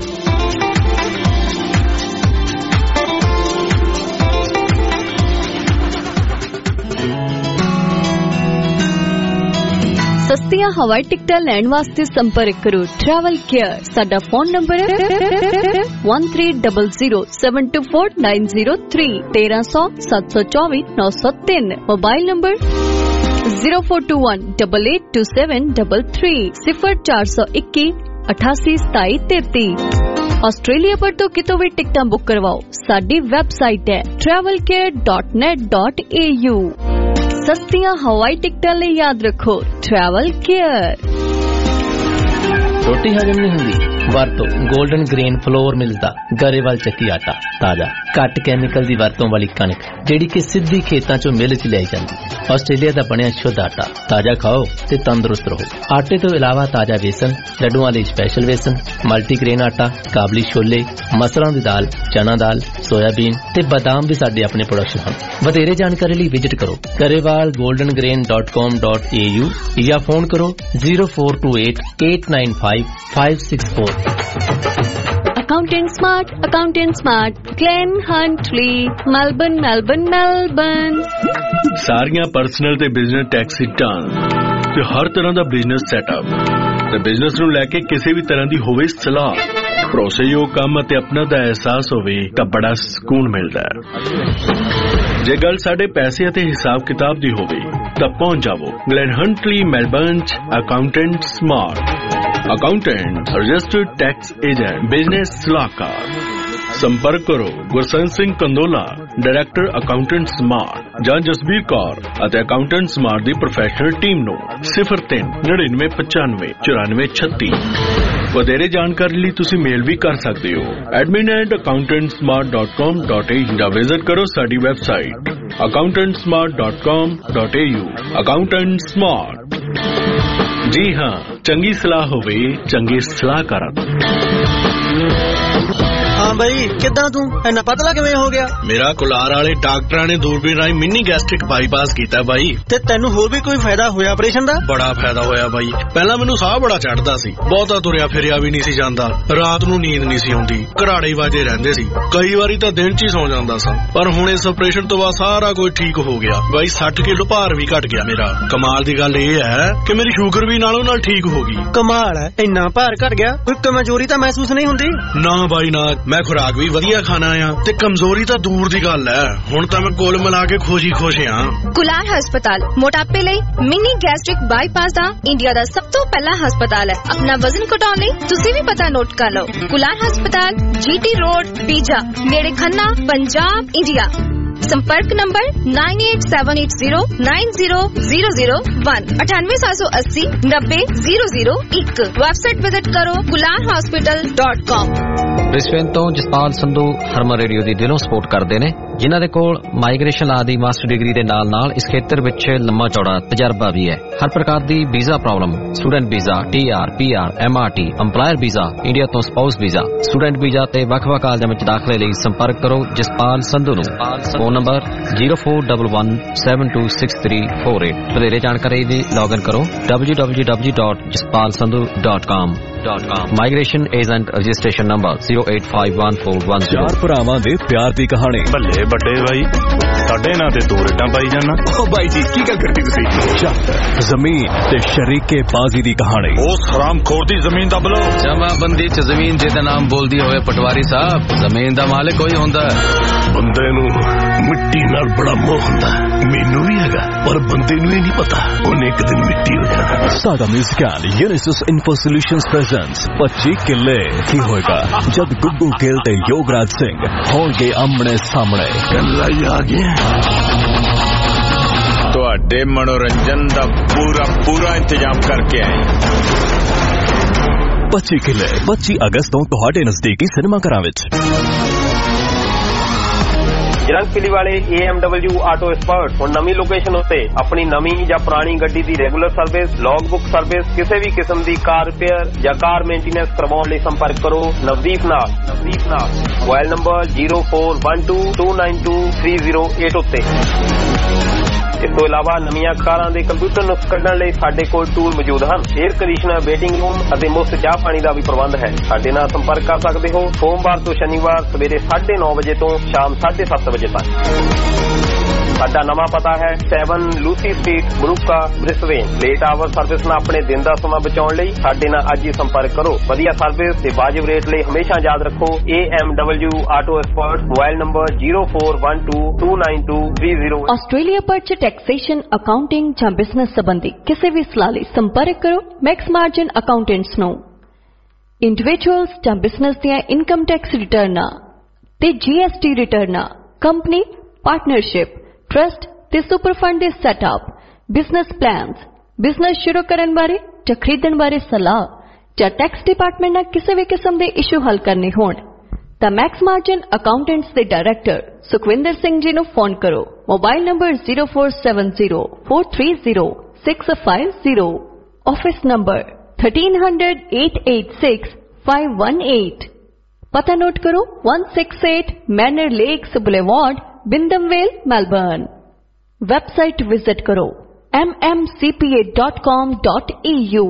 सस्तियां हवाई टिकटां लैण वास्ते संपर्क करो ट्रैवल केयर। साडा फोन नंबर है one three double zero seven two four nine zero three तेरह सौ सात सौ चौबीस नौ सौ तीन। Mobile number zero four two one double eight two seven double three सिफर चार सौ इक्की अठासी सताई तेती। ऑस्ट्रेलिया पर तो कितों भी टिकटां बुक करवाओ। साडी वेबसाइट है travel care dot net dot A U. सस्तियां हवाई टिकटां ले याद रखो ट्रैवल केयर। रोटी हजम नहीं होंगी वरतो गोल्डन ग्रेन फ्लोर मिलदा गरेवाल ਚੱਕੀ आटा ताजा घट कैमिकल दी वरतों वाली कणक ਜਿਹੜੀ कि सिद्धी खेतां चों मिल च लियाई जांदी। ਆਸਟ੍ਰੇਲੀਆ ਦਾ ਬਣਿਆ शुद्ध आटा ताजा खाओ ते तंदुरुस्त रहो। आटे तो इलावा ताजा बेसन लड्डूआं ਲਈ स्पेशल बेसन मल्टीग्रेन आटा काबली छोले मसरां दी दाल चना दाल सोयाबीन ते बादाम भी साडे अपने प्रोडक्शन ਹਨ। ਵਧੇਰੇ ਜਾਣਕਾਰੀ ਲਈ ਵਿਜ਼ਿਟ ਕਰੋ Grewal golden grain dot com dot A U या फोन करो zero four two eight eight nine five five six four। Accountant Smart, Accountant Smart, Glen Huntly, Melbourne, Melbourne, Melbourne। ਸਾਰੀਆਂ ਪਰਸਨਲ ਤੇ ਬਿਜ਼ਨਸ ਟੈਕਸ ਰਿਟਰਨ ਤੇ ਹਰ ਤਰ੍ਹਾਂ ਦਾ business setup ਤੇ business ਨੂੰ ਲੈ ਕੇ ਕਿਸੇ ਵੀ ਤਰ੍ਹਾਂ ਦੀ ਹੋਵੇ ਸਲਾਹ ਭਰੋਸੇਯੋਗ ਕੰਮ ਅਤੇ ਆਪਣਾ ਦਾ ਅਹਿਸਾਸ ਹੋਵੇ ਤਾਂ ਬੜਾ ਸਕੂਨ ਮਿਲਦਾ ਹੈ। ਜੇ ਗੱਲ ਸਾਡੇ ਪੈਸੇ ਅਤੇ ਹਿਸਾਬ ਕਿਤਾਬ ਦੀ ਹੋਵੇ ਤਾਂ ਪਹੁੰਚ ਜਾਵੋ ਗਲੈਨ ਹੰਟਲੀ ਮੈਲਬਰਨ ਚ accountant smart. Accountant registered tax agent business सलाहकार। संपर्क करो Gursan Singh Kandola director accountant smart ਜਾਂ ਜਸਬੀਰ ਕੌਰ ਅਤੇ ਅਕਾਊਂਟੈਂਟ ਸਮਾਰਟ ਦੀ ਪ੍ਰੋਫੈਸ਼ਨਲ ਟੀਮ ਨੂੰ zero three nine nine ਪਚਾਨਵੇਂ ਚੁਰਾਨਵੇਂ ਛੱਤੀ। ਵਧੇਰੇ ਜਾਣਕਾਰੀ ਲਈ ਤੁਸੀਂ ਮੇਲ ਵੀ ਕਰ ਸਕਦੇ ਹੋ admin at accountant smart dot com dot a u ਜਾਂ ਵਿਜ਼ਿਟ ਕਰੋ ਸਾਡੀ website accountant smart dot com dot a u। Accountant smart जी हाँ चंगी सलाह होवे चंगे सलाहकार। हाँ भाई किद्दां तू इन्ना पतला किवें हो गया? मेरा कुलार वाले डॉक्टरां ने दूरबीन राही मिनी गैस्ट्रिक बाईपास कीता भाई। ते तैनू होर भी कोई फायदा होया ऑपरेशन दा? बड़ा फायदा होया भाई। पहला मैनू साह बड़ा चढ़दा सी बहुता तुरिया फिरिया भी नहीं सी जांदा रात नू नींद नहीं सी आउंदी घराड़े वाजे रहिंदे सी कई वारी तां दिन च ही सौ जांदा सा पर हुण इस ऑपरेशन तो बाद सारा कुछ ठीक हो गया भाई। साठ किलो भार भी घट गया मेरा। कमाल दी गल इह है कि मेरी शुगर भी नालों नाल ठीक हो गई। कमाल है इन्ना भार घट गया कोई कमजोरी तां महसूस नहीं हुंदी? ना भाई ना मैं खुराक भी वधिया खाना आ ते कमजोरी तां दूर दी गल है हुण तां मैं कुल मिला के खुश ही खुश हां। कुलार हस्पताल मोटापे लई मिनी गैस्ट्रिक बाईपास दा इंडिया दा सब तो पहला हस्पताल है। अपना वजन घटाउण लई तुसीं भी पता नोट कर लो कुलार हस्पताल जीटी रोड पीजा नेड़े खन्ना पंजाब इंडिया। संपर्क number nine eight seven eight zero nine zero zero zero one अठानवे सात सौ अस्सी नब्बे जीरो जीरो एक। वेबसाइट विजिट करो Kular hospital dot com. Brisbane तो जसपाल संधू हरमन रेडियो ਦੀ ਦਿਲੋਂ ਸਪੋਰਟ ਕਰਦੇ ਨੇ ਜਿਨ੍ਹਾਂ ਦੇ ਕੋਲ ਮਾਈਗ੍ਰੇਸ਼ਨ ਲਾ ਦੀ ਮਾਸਟਰ ਡਿਗਰੀ ਦੇ ਨਾਲ ਨਾਲ ਇਸ ਖੇਤਰ ਵਿੱਚ ਲੰਮਾ ਚੌੜਾ ਤਜਰਬਾ ਵੀ ਹੈ। ਹਰ ਪ੍ਰਕਾਰ ਦੀ visa problem student visa TR PR MRT employer visa India ਤੋਂ ਸਪਾਊਸ ਵੀਜ਼ਾ ਸਟੂਡੈਂਟ ਵੀਜ਼ਾ ਤੇ ਵੱਖ-ਵੱਖ ਕਾਲਜਾਂ ਵਿੱਚ ਦਾਖਲੇ ਲਈ ਸੰਪਰਕ ਕਰੋ ਜਸਪਾਲ ਸੰਧੂ ਨੂੰ। Phone number zero four one one seven two six three four eight। ਵਧੇਰੇ ਜਾਣਕਾਰੀ ਲਈ ਲੌਗਇਨ ਕਰੋ w w w dot jaspal sandhu dot com। Migration agent registration number zero eight five one four one zero। ਚਾਰ ਭਰਾਵਾਂ ਦੇ ਪਿਆਰ ਦੀ ਕਹਾਣੀ। ਬੱਲੇ ਵੱਡੇ ਬਾਈ ਸਾਡੇ ਨਾਂ ਤੇ ਦੋ ਰੇਟਾਂ ਪਾਈ ਜਾਣਾ। ਓ ਬਾਈ ਜੀ ਕੀ ਗੱਲ ਕਰਦੇ ਤੁਸੀਂ? ਸ਼ਰਤ ਜ਼ਮੀਨ ਤੇ ਸ਼ਰੀਕੇ ਬਾਜ਼ੀ ਦੀ ਕਹਾਣੀ। ਉਸ ਹਰਾਮਖੋਰ ਦੀ ਜ਼ਮੀਨ ਦਾ ਬਲੋ ਜਮਾਬੰਦੀ ਚ ਜ਼ਮੀਨ ਜਿਹਦਾ ਨਾਮ ਬੋਲਦੀ ਹੋਵੇ ਪਟਵਾਰੀ ਸਾਹਿਬ ਜ਼ਮੀਨ ਦਾ ਮਾਲਕ ਕੋਈ ਹੁੰਦਾ ਬੰਦੇ ਨੂੰ ਮਿੱਟੀ ਨਾਲ ਬੜਾ ਮੋਹ ਹੁੰਦਾ ਮੈਨੂੰ ਵੀ ਹੈਗਾ ਪਰ ਬੰਦੇ ਨੂੰ ਇਹ ਨਹੀਂ ਪਤਾ ਉਹਨੇ ਇੱਕ ਦਿਨ ਮਿੱਟੀ ਹੋ ਜਾਣਾ। ਸਾਡਾ musical Unisys info solutions presents ਪੱਚੀ ਕਿੱਲੇ ਕੀ ਹੋਏਗਾ ਜਦ ਗੁੱਗੂ ਗਿੱਲ ਤੇ ਯੋਗਰਾਜ ਸਿੰਘ ਹੋਣਗੇ ਆਮਣੇ ਸਾਹਮਣੇ। ਕੱਲਾ ਹੀ ਆ ਗਿਆ ਤੁਹਾਡੇ ਮਨੋਰੰਜਨ ਦਾ ਪੂਰਾ ਪੂਰਾ ਇੰਤਜ਼ਾਮ ਕਰਕੇ ਆਏ। ਪੱਚੀ ਕਿੱਲੇ ਪੱਚੀ ਅਗਸਤ ਤੋਂ ਤੁਹਾਡੇ ਨਜ਼ਦੀਕੀ ਸਿਨੇਮਾ ਘਰਾਂ ਵਿੱਚ। ਜਰੰਗਪਿਲੀ ਵਾਲੇ A M W auto expert ਹੁਣ ਨਵੀਂ ਲੋਕੇਸ਼ਨ ਉੱਤੇ ਆਪਣੀ ਨਵੀਂ ਜਾਂ ਪੁਰਾਣੀ ਗੱਡੀ ਦੀ regular service, log book service, ਕਿਸੇ ਵੀ ਕਿਸਮ ਦੀ ਕਾਰ ਰਿਪੇਅਰ ਜਾਂ ਕਾਰ ਮੇਨਟੇਨੈਂਸ ਕਰਵਾਉਣ ਲਈ ਸੰਪਰਕ ਕਰੋ ਨਵਦੀਪ ਨਾਲ ਨਵਦੀਪ ਨਾਲ mobile number zero four one two two nine two three zero eight ਉੱਤੇ। ਇਸ ਤੋਂ ਇਲਾਵਾ ਨਵੀਆਂ ਕਾਰਾਂ ਦੇ ਕੰਪਿਊਟਰ ਨੁਕਸ ਕੱਢਣ ਲਈ ਸਾਡੇ ਕੋਲ ਟੂਲ ਮੌਜੂਦ ਹਨ। 에ਅਰ ਕੰਡੀਸ਼ਨਰ, ਵੇਟਿੰਗ ਰੂਮ ਅਤੇ ਮੁਫਤ ਚਾਹ ਪਾਣੀ ਦਾ ਵੀ ਪ੍ਰਬੰਧ ਹੈ। ਸਾਡੇ ਨਾਲ ਸੰਪਰਕ ਕਰ ਸਕਦੇ ਹੋ ਸੋਮਵਾਰ ਤੋਂ ਸ਼ਨੀਵਾਰ ਸਵੇਰੇ ਸਾਢੇ ਨੌ ਵਜੇ ਤੋਂ ਸ਼ਾਮ ਸਾਢੇ ਸੱਤ ਵਜੇ ਤੱਕ। ਸਾਡਾ ਨਵਾਂ ਪਤਾ ਹੈ ਸੈਵਨ ਲੂਸੀ ਸਟਰੀਟ, ਬਰੂਕਾ, ਬ੍ਰਿਸਬੇਨ। ਲੇਟ ਆਵਰ ਸਰਵਿਸ ਨਾਲ ਆਪਣੇ ਦਿਨ ਦਾ ਸਮਾਂ ਬਚਾਉਣ ਲਈ ਸਾਡੇ ਨਾਲ ਅੱਜ ਹੀ ਸੰਪਰਕ ਕਰੋ। ਵਧੀਆ ਸਰਵਿਸ ਤੇ ਵਾਜਿਬ ਰੇਟ ਲਈ ਹਮੇਸ਼ਾ ਯਾਦ ਰੱਖੋ A M W auto expert. Mobile number zero four one two two nine two three zero. Australia ਭਰ ਚ ਟੈਕਸੇਸ਼ਨ, ਅਕਾਊਂਟਿੰਗ ਜਾਂ ਬਿਜ਼ਨਸ ਸੰਬੰਧੀ ਕਿਸੇ ਵੀ ਸਲਾਹ ਲਈ ਸੰਪਰਕ ਕਰੋ ਮੈਕਸ ਮਾਰਜਨ ਅਕਾਊਂਟੈਂਟਸ ਨੂੰ। ਇੰਡੀਵਿਜੂਅਲਸ ਜਾਂ ਬਿਜ਼ਨਸ ਦੀਆਂ ਇਨਕਮ ਟੈਕਸ ਰਿਟਰਨਾਂ ਤੇ G S T ਰਿਟਰਨਾਂ, ਕੰਪਨੀ, ਪਾਰਟਨਰਸ਼ਿਪ, ਟਰਸਟ ਤੇ ਸੁਪਰ ਫੰਡ ਦੇ ਸੈਟਅਪ, ਬਿਜ਼ਨਸ ਪਲਾਨਸ, ਬਿਜ਼ਨਸ ਸ਼ੁਰੂ ਕਰਨ ਬਾਰੇ ਜਾਂ ਖਰੀਦਣ ਬਾਰੇ ਸਲਾਹ ਜਾਂ ਟੈਕਸ ਡਿਪਾਰਟਮੈਂਟ ਨਾਲ ਕਿਸੇ ਵੀ ਕਿਸਮ ਦੇ ਇਸ਼ੂ ਹੱਲ ਕਰਨੇ ਹੋਣ ਤਾਂ ਮੈਕਸ ਮਾਰਜਨ ਅਕਾਊਂਟੈਂਟਸ ਦੇ ਡਾਇਰੈਕਟਰ ਸੁਖਵਿੰਦਰ ਸਿੰਘ ਜੀ ਨੂੰ ਫੋਨ ਕਰੋ। Mobile number zero four seven zero four three zero six five zero. Office number thirteen hundred eight eight six five one eight. ਪਤਾ ਨੋਟ ਕਰੋ one six eight Manor Lakes Boulevard, Wyndham Vale, Melbourne. Website visit ਕਰੋ m m c p a dot com dot e u।